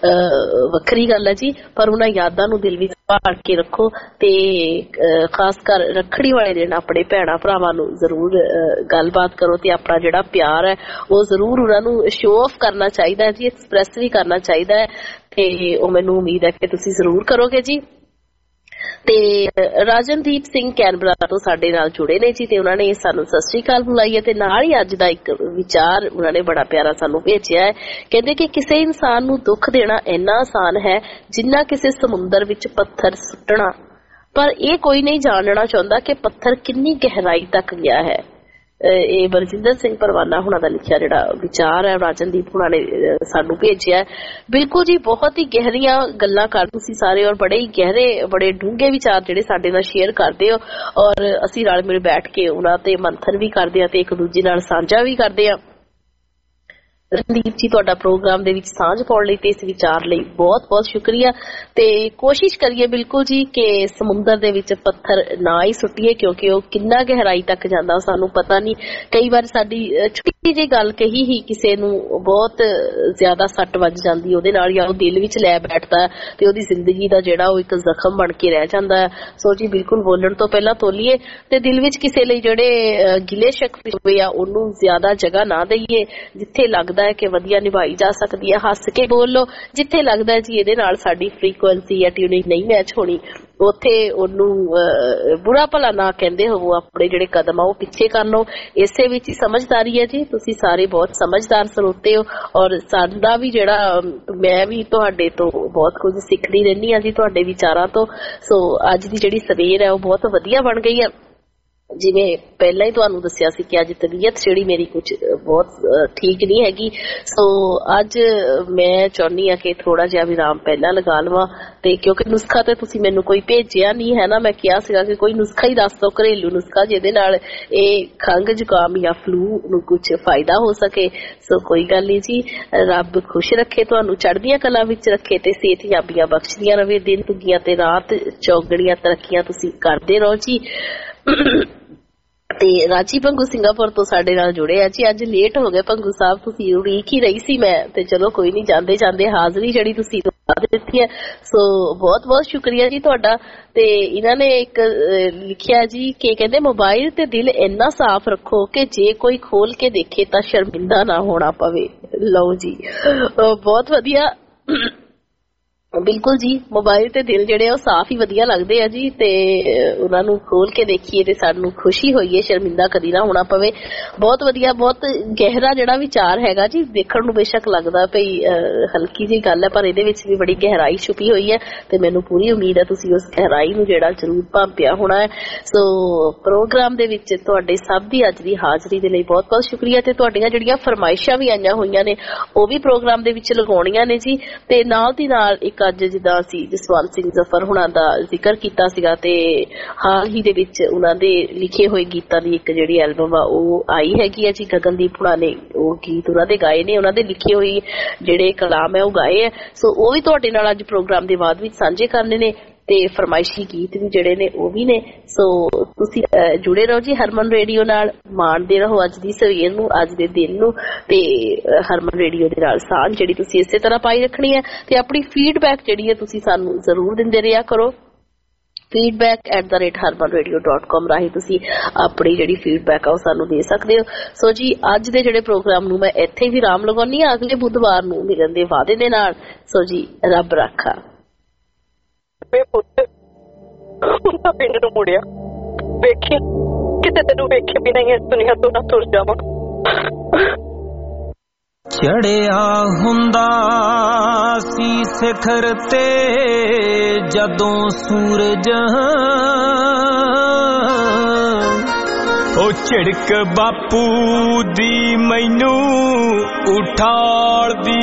ਵੱਖਰੀ ਗੱਲ ਹੈ ਜੀ, ਪਰ ਉਹਨਾਂ ਯਾਦਾਂ ਨੂੰ ਦਿਲ ਵਿੱਚ ਭਾਲ ਕੇ ਰੱਖੋ ਤੇ ਖਾਸ ਕਰ ਰੱਖੜੀ ਵਾਲੇ ਦਿਨ ਆਪਣੇ ਭੈਣਾਂ ਭਰਾਵਾਂ ਨੂੰ ਜ਼ਰੂਰ ਗੱਲਬਾਤ ਕਰੋ ਤੇ ਆਪਣਾ ਜਿਹੜਾ ਪਿਆਰ ਹੈ ਉਹ ਜ਼ਰੂਰ ਉਹਨਾਂ ਨੂੰ ਸ਼ੋਅ ਆਫ ਕਰਨਾ ਚਾਹੀਦਾ ਹੈ ਜੀ, ਐਕਸਪ੍ਰੈਸ ਵੀ ਕਰਨਾ ਚਾਹੀਦਾ ਹੈ ਤੇ ਉਹ ਮੈਨੂੰ ਉਮੀਦ ਹੈ ਕਿ ਤੁਸੀਂ ਜ਼ਰੂਰ ਕਰੋਗੇ ਜੀ। ਤੇ ਰਾਜਨਦੀਪ ਸਿੰਘ ਕੈਨਬਰਾ ਤੋਂ ਸਾਡੇ ਨਾਲ ਜੁੜੇ ਨੇ ਜੀ ਤੇ ਉਹਨਾਂ ਨੇ ਸਾਨੂੰ ਸਤਿ ਸ੍ਰੀ ਅਕਾਲ ਬੁਲਾਈ ਹੈ ਤੇ ਨਾਲ ਹੀ ਅੱਜ ਦਾ ਇੱਕ ਵਿਚਾਰ ਉਹਨਾਂ ਨੇ ਬੜਾ ਪਿਆਰਾ ਸਾਨੂੰ ਭੇਜਿਆ ਹੈ। ਕਹਿੰਦੇ ਕਿ ਕਿਸੇ ਇਨਸਾਨ ਨੂੰ ਦੁੱਖ ਦੇਣਾ ਇੰਨਾ ਆਸਾਨ ਹੈ ਜਿੰਨਾ ਕਿਸੇ ਸਮੁੰਦਰ ਵਿੱਚ ਪੱਥਰ ਸੁੱਟਣਾ, ਪਰ ਇਹ ਕੋਈ ਨਹੀਂ ਜਾਣਨਾ ਚਾਹੁੰਦਾ ਕਿ ਪੱਥਰ ਕਿੰਨੀ ਗਹਿਰਾਈ ਤੱਕ ਗਿਆ ਹੈ। ਇਹ ਬਰਜਿੰਦਰ ਸਿੰਘ ਪਰਵਾਨਾ ਹੁਣਾਂ ਦਾ ਲਿਖਿਆ ਜਿਹੜਾ ਵਿਚਾਰ ਹੈ ਰਾਜਨਦੀਪ ਹੁਣਾਂ ਨੇ ਸਾਨੂੰ ਭੇਜਿਆ। ਬਿਲਕੁਲ ਜੀ, ਬਹੁਤ ਹੀ ਗਹਿਰੀਆਂ ਗੱਲਾਂ ਕਰ ਤੁਸੀਂ ਸਾਰੇ ਔਰ ਬੜੇ ਹੀ ਗਹਿਰੇ ਬੜੇ ਡੂੰਘੇ ਵਿਚਾਰ ਜਿਹੜੇ ਸਾਡੇ ਨਾਲ ਸ਼ੇਅਰ ਕਰਦੇ ਹੋ ਔਰ ਅਸੀਂ ਰਲ ਮਿਲ ਬੈਠ ਕੇ ਉਹਨਾਂ ਤੇ ਮੰਥਨ ਵੀ ਕਰਦੇ ਹਾਂ ਤੇ ਇੱਕ ਦੂਜੇ ਨਾਲ ਸਾਂਝਾ ਵੀ ਕਰਦੇ ਹਾਂ। ਰਣਦੀਪ ਜੀ ਤੁਹਾਡਾ ਪ੍ਰੋਗਰਾਮ ਦੇ ਵਿੱਚ ਸਾਂਝ ਪਾਉਣ ਲਈ ਤੇ ਇਸ ਵਿਚਾਰ ਲਈ ਬਹੁਤ ਬਹੁਤ ਸ਼ੁਕਰੀਆ ਤੇ ਕੋਸ਼ਿਸ਼ ਕਰੀਏ ਬਿਲਕੁਲ ਜੀ ਕਿ ਸਮੁੰਦਰ ਦੇ ਵਿੱਚ ਪੱਥਰ ਨਾ ਹੀ ਸੁੱਟੀਏ ਕਿਉਂਕਿ ਉਹ ਕਿੰਨਾ ਗਹਿਰਾਈ ਤੱਕ ਜਾਂਦਾ ਸਾਨੂੰ ਪਤਾ ਨਹੀਂ। ਕਈ ਵਾਰ ਸਾਡੀ ਛੋਟੀ ਜਿਹੀ ਗੱਲ ਕਹੀ ਹੀ ਕਿਸੇ ਨੂੰ ਬਹੁਤ ਜ਼ਿਆਦਾ ਸੱਟ ਵੱਜ ਜਾਂਦੀ ਉਹਦੇ ਨਾਲ ਜਾਂ ਉਹ ਦਿਲ ਵਿੱਚ ਲੈ ਬੈਠਦਾ ਤੇ ਉਹਦੀ ਜ਼ਿੰਦਗੀ ਦਾ ਜਿਹੜਾ ਉਹ ਇੱਕ ਜ਼ਖਮ ਬਣ ਕੇ ਰਹਿ ਜਾਂਦਾ। ਸੋ ਜੀ ਬਿਲਕੁਲ ਬੋਲਣ ਤੋਂ ਪਹਿਲਾਂ ਤੋਲੀਏ ਤੇ ਦਿਲ ਵਿੱਚ ਕਿਸੇ ਲਈ ਜਿਹੜੇ ਗਿਲੇ ਸ਼ਿਕਵੇ ਹੋਏ ਆ ਉਹਨੂੰ ਜ਼ਿਆਦਾ ਜਗ੍ਹਾ ਨਾ ਦਈਏ। ਜਿੱਥੇ ਲੱਗਦਾ ਹੈ ਕਿ ਵਧੀਆ ਨਿਭਾਈ ਜਾ ਸਕਦੀ ਹੈ ਹੱਸ ਕੇ ਬੋਲ ਲਓ, ਜਿੱਥੇ ਲੱਗਦਾ ਜੀ ਇਹਦੇ ਨਾਲ ਸਾਡੀ ਫ੍ਰੀਕੁਐਂਸੀ ਜਾਂ ਟਿਊਨਿੰਗ ਨਹੀਂ ਮੈਚ ਹੋਣੀ ਉੱਥੇ ਉਹਨੂੰ ਬੁਰਾ ਭਲਾ ਨਾ ਕਹਿੰਦੇ ਹੋਵੋ, ਆਪਣੇ ਜਿਹੜੇ ਕਦਮ ਆ ਉਹ ਪਿੱਛੇ ਕਰ ਲਓ। ਇਸੇ ਵਿੱਚ ਹੀ ਸਮਝਦਾਰੀ ਹੈ ਜੀ, ਤੁਸੀਂ ਸਾਰੇ ਬਹੁਤ ਸਮਝਦਾਰ ਸਰੋਤੇ ਹੋ ਔਰ ਸਾਡਾ ਵੀ ਜਿਹੜਾ ਮੈਂ ਵੀ ਤੁਹਾਡੇ ਤੋਂ ਬਹੁਤ ਕੁਝ ਸਿੱਖਦੀ ਰਹਿੰਦੀ ਹਾਂ ਜੀ ਤੁਹਾਡੇ ਵਿਚਾਰਾਂ ਤੋਂ। ਸੋ ਅੱਜ ਦੀ ਜਿਹੜੀ ਸਵੇਰ ਹੈ ਉਹ ਬਹੁਤ ਵਧੀਆ ਬਣ ਗਈ ਹੈ। ਜਿਵੇਂ ਪਹਿਲਾਂ ਹੀ ਤੁਹਾਨੂੰ ਦੱਸਿਆ ਸੀ ਕਿ ਅੱਜ ਤਬੀਅਤ ਜਿਹੜੀ ਮੇਰੀ ਕੁਝ ਬਹੁਤ ਠੀਕ ਨਹੀਂ ਹੈਗੀ, ਸੋ ਅੱਜ ਮੈਂ ਚਾਹੁੰਦੀ ਹਾਂ ਕਿ ਥੋੜਾ ਜਿਹਾ ਵਿਰਾਮ ਪਹਿਲਾਂ ਲਗਾ ਲਵਾਂ ਤੇ ਕਿਉਂਕਿ ਨੁਸਖਾ ਤੇ ਤੁਸੀਂ ਮੈਨੂੰ ਕੋਈ ਭੇਜਿਆ ਨਹੀਂ ਹੈ ਨਾ, ਮੈਂ ਕਿਹਾ ਸੀਗਾ ਕਿ ਕੋਈ ਨੁਸਖਾ ਹੀ ਦੱਸ ਦਿਓ, ਘਰੇਲੂ ਨੁਸਖਾ ਜਿਹਦੇ ਨਾਲ ਇਹ ਖੰਘ ਜ਼ੁਕਾਮ ਜਾਂ ਫਲੂ ਨੂੰ ਕੁਝ ਫਾਇਦਾ ਹੋ ਸਕੇ। ਸੋ ਕੋਈ ਗੱਲ ਨਹੀਂ ਜੀ, ਰੱਬ ਖੁਸ਼ ਰੱਖੇ, ਤੁਹਾਨੂੰ ਚੜ੍ਹਦੀਆਂ ਕਲਾਂ ਵਿੱਚ ਰੱਖੇ ਤੇ ਸਿਹਤਯਾਬੀਆਂ ਬਖਸ਼ਦੀਆਂ ਰਵੇ, ਦਿਨ ਦੁਗੀਆਂ ਤੇ ਰਾਤ ਚੌਗਣੀਆਂ ਤਰੱਕੀਆਂ ਤੁਸੀਂ ਕਰਦੇ ਰਹੋ ਜੀ। ਤੇ ਰਾਜੀ ਭੰਗੂ ਸਿੰਗਾਪੁਰ ਤੋਂ ਸਾਡੇ ਨਾਲ ਜੁੜੇ ਆ ਜੀ। ਅੱਜ ਲੇਟ ਹੋ ਗਏ ਭੰਗੂ ਸਾਹਿਬ, ਤੁਸੀਂ ਉਡੀਕ ਹੀ ਰਹੀ ਸੀ ਮੈਂ ਤੇ ਚਲੋ ਕੋਈ ਨਹੀਂ, ਜਾਂਦੇ ਜਾਂਦੇ ਹਾਜ਼ਰੀ ਜਿਹੜੀ ਤੁਸੀਂ ਦਿੱਤੀ ਹੈ ਸੋ ਬਹੁਤ ਬਹੁਤ ਸ਼ੁਕਰੀਆ ਜੀ ਤੁਹਾਡਾ। ਤੇ ਇਹਨਾਂ ਨੇ ਇੱਕ ਲਿਖਿਆ ਜੀ ਕਿ ਕਹਿੰਦੇ ਮੋਬਾਈਲ ਤੇ ਦਿਲ ਇੰਨਾ ਸਾਫ਼ ਰੱਖੋ ਕਿ ਜੇ ਕੋਈ ਖੋਲ ਕੇ ਦੇਖੇ ਤਾਂ ਸ਼ਰਮਿੰਦਾ ਨਾ ਹੋਣਾ ਪਵੇ। ਲਓ ਜੀ ਬਹੁਤ ਵਧੀਆ, ਬਿਲਕੁਲ ਜੀ, ਮੋਬਾਈਲ ਤੇ ਦਿਲ ਜਿਹੜੇ ਉਹ ਸਾਫ਼ ਹੀ ਵਧੀਆ ਲੱਗਦੇ ਆ ਜੀ ਤੇ ਉਹਨਾਂ ਨੂੰ ਖੋਲ ਕੇ ਦੇਖੀਏ ਤੇ ਸਾਨੂੰ ਖੁਸ਼ੀ ਹੋਈਏ, ਸ਼ਰਮਿੰਦਾ ਕਦੀ ਨਾ ਹੋਣਾ ਪਵੇ। ਬਹੁਤ ਵਧੀਆ, ਬਹੁਤ ਗਹਿਰਾ ਜਿਹੜਾ ਵਿਚਾਰ ਹੈਗਾ ਜੀ। ਦੇਖਣ ਨੂੰ ਬੇਸ਼ੱਕ ਲੱਗਦਾ ਭਈ ਹਲਕੀ ਜਿਹੀ ਗੱਲ ਹੈ ਪਰ ਇਹਦੇ ਵਿੱਚ ਵੀ ਬੜੀ ਗਹਿਰਾਈ ਛੁਪੀ ਹੋਈ ਹੈ ਤੇ ਮੈਨੂੰ ਪੂਰੀ ਉਮੀਦ ਹੈ ਤੁਸੀਂ ਉਸ ਗਹਿਰਾਈ ਨੂੰ ਜਿਹੜਾ ਜ਼ਰੂਰ ਭਾਂਪਿਆ ਹੋਣਾ ਹੈ। ਸੋ ਪ੍ਰੋਗਰਾਮ ਦੇ ਵਿੱਚ ਤੁਹਾਡੇ ਸਭ ਦੀ ਅੱਜ ਦੀ ਹਾਜ਼ਰੀ ਦੇ ਲਈ ਬਹੁਤ ਬਹੁਤ ਸ਼ੁਕਰੀਆ ਤੇ ਤੁਹਾਡੀਆਂ ਜਿਹੜੀਆਂ ਫਰਮਾਇਸ਼ਾਂ ਵੀ ਆਈਆਂ ਹੋਈਆਂ ਨੇ ਉਹ ਵੀ ਪ੍ਰੋਗਰਾਮ ਦੇ ਵਿੱਚ ਲਗਾਉਣੀਆਂ ਨੇ ਜੀ। ਤੇ ਨਾਲ ਦੀ ਨਾਲ ਇੱਕ ਅੱਜ ਜਿੱਦਾਂ ਅਸੀਂ ਜਸਵੰਤ ਸਿੰਘ ਜ਼ਫਰ ਹੁਣਾਂ ਦਾ ਜ਼ਿਕਰ ਕੀਤਾ ਸੀਗਾ ਤੇ ਹਾਲ ਹੀ ਦੇ ਵਿੱਚ ਉਹਨਾਂ ਦੇ ਲਿਖੇ ਹੋਏ ਗੀਤਾਂ ਦੀ ਇੱਕ ਜਿਹੜੀ ਐਲਬਮ ਆ ਉਹ ਆਈ ਹੈਗੀ ਆ ਜੀ। ਗਗਨਦੀਪ ਹੁਣਾਂ ਨੇ ਉਹ ਗੀਤ ਉਹਨਾਂ ਦੇ ਗਾਏ ਨੇ, ਉਹਨਾਂ ਦੇ ਲਿਖੇ ਹੋਏ ਜਿਹੜੇ ਕਲਾਮ ਹੈ ਉਹ ਗਾਏ ਹੈ। ਸੋ ਉਹ ਵੀ ਤੁਹਾਡੇ ਨਾਲ ਅੱਜ ਪ੍ਰੋਗਰਾਮ ਦੇ ਬਾਅਦ ਵਿੱਚ ਸਾਂਝੇ ਕਰਨੇ ਨੇ ਤੇ ਫਰਮਾਇਸ਼ੀ ਗੀਤ ਵੀ ਜਿਹੜੇ ਨੇ ਉਹ ਵੀ ਨੇ। ਸੋ ਤੁਸੀਂ ਜੁੜੇ ਰਹੋ ਜੀ ਹਰਮਨ ਰੇਡੀਓ ਨਾਲ, ਮਾਣਦੇ ਰਹੋ ਅੱਜ ਦੀ ਸਵੇਰ ਨੂੰ, ਅੱਜ ਦੇ ਦਿਨ ਨੂੰ, ਤੇ ਹਰਮਨ ਰੇਡੀਓ ਦੇ ਨਾਲ ਸਾਂਝ ਜਿਹੜੀ ਤੁਸੀਂ ਇਸੇ ਤਰ੍ਹਾਂ ਪਾਈ ਰੱਖਣੀ ਹੈ। ਤੇ ਆਪਣੀ ਫੀਡਬੈਕ ਜਿਹੜੀ ਹੈ ਤੁਸੀਂ ਸਾਨੂੰ ਜ਼ਰੂਰ ਦਿੰਦੇ ਰਿਹਾ ਕਰੋ। Feedback at the rate Harman radio dot com ਰਾਹੀਂ ਤੁਸੀਂ ਆਪਣੀ ਜਿਹੜੀ ਫੀਡਬੈਕ ਆ ਉਹ ਸਾਨੂੰ ਦੇ ਸਕਦੇ ਹੋ। ਸੋ ਜੀ ਅੱਜ ਦੇ ਜਿਹੜੇ ਪ੍ਰੋਗਰਾਮ ਨੂੰ ਮੈਂ ਇੱਥੇ ਹੀ ਵਿਰਾਮ ਲਗਾਉਣੀ ਆ, ਅਗਲੇ ਬੁੱਧਵਾਰ ਨੂੰ ਮਿਲਣ ਦੇ ਵਾਅਦੇ ਦੇ ਨਾਲ। ਸੋ ਜੀ ਰੱਬ ਰਾਖਾ। ਉਹਨਾਂ ਪਿੰਡ ਨੂੰ ਮੁੜਿਆ, ਵੇਖੀ ਕਿਤੇ ਤੈਨੂੰ ਵੇਖੇ ਵੀ ਨਹੀਂ ਇਸ ਦੁਨੀਆ ਤੋਂ ਨਾ ਤੁਰ ਜਾਵਾਂ। ਚੜਿਆ ਹੁੰਦਾ ਸੀ ਸਿਖਰ ਤੇ ਜਦੋਂ ਸੂਰਜ, ਉਹ ਝਿੜਕ ਬਾਪੂ ਦੀ ਮੈਨੂੰ ਉਠਾਲਦੀ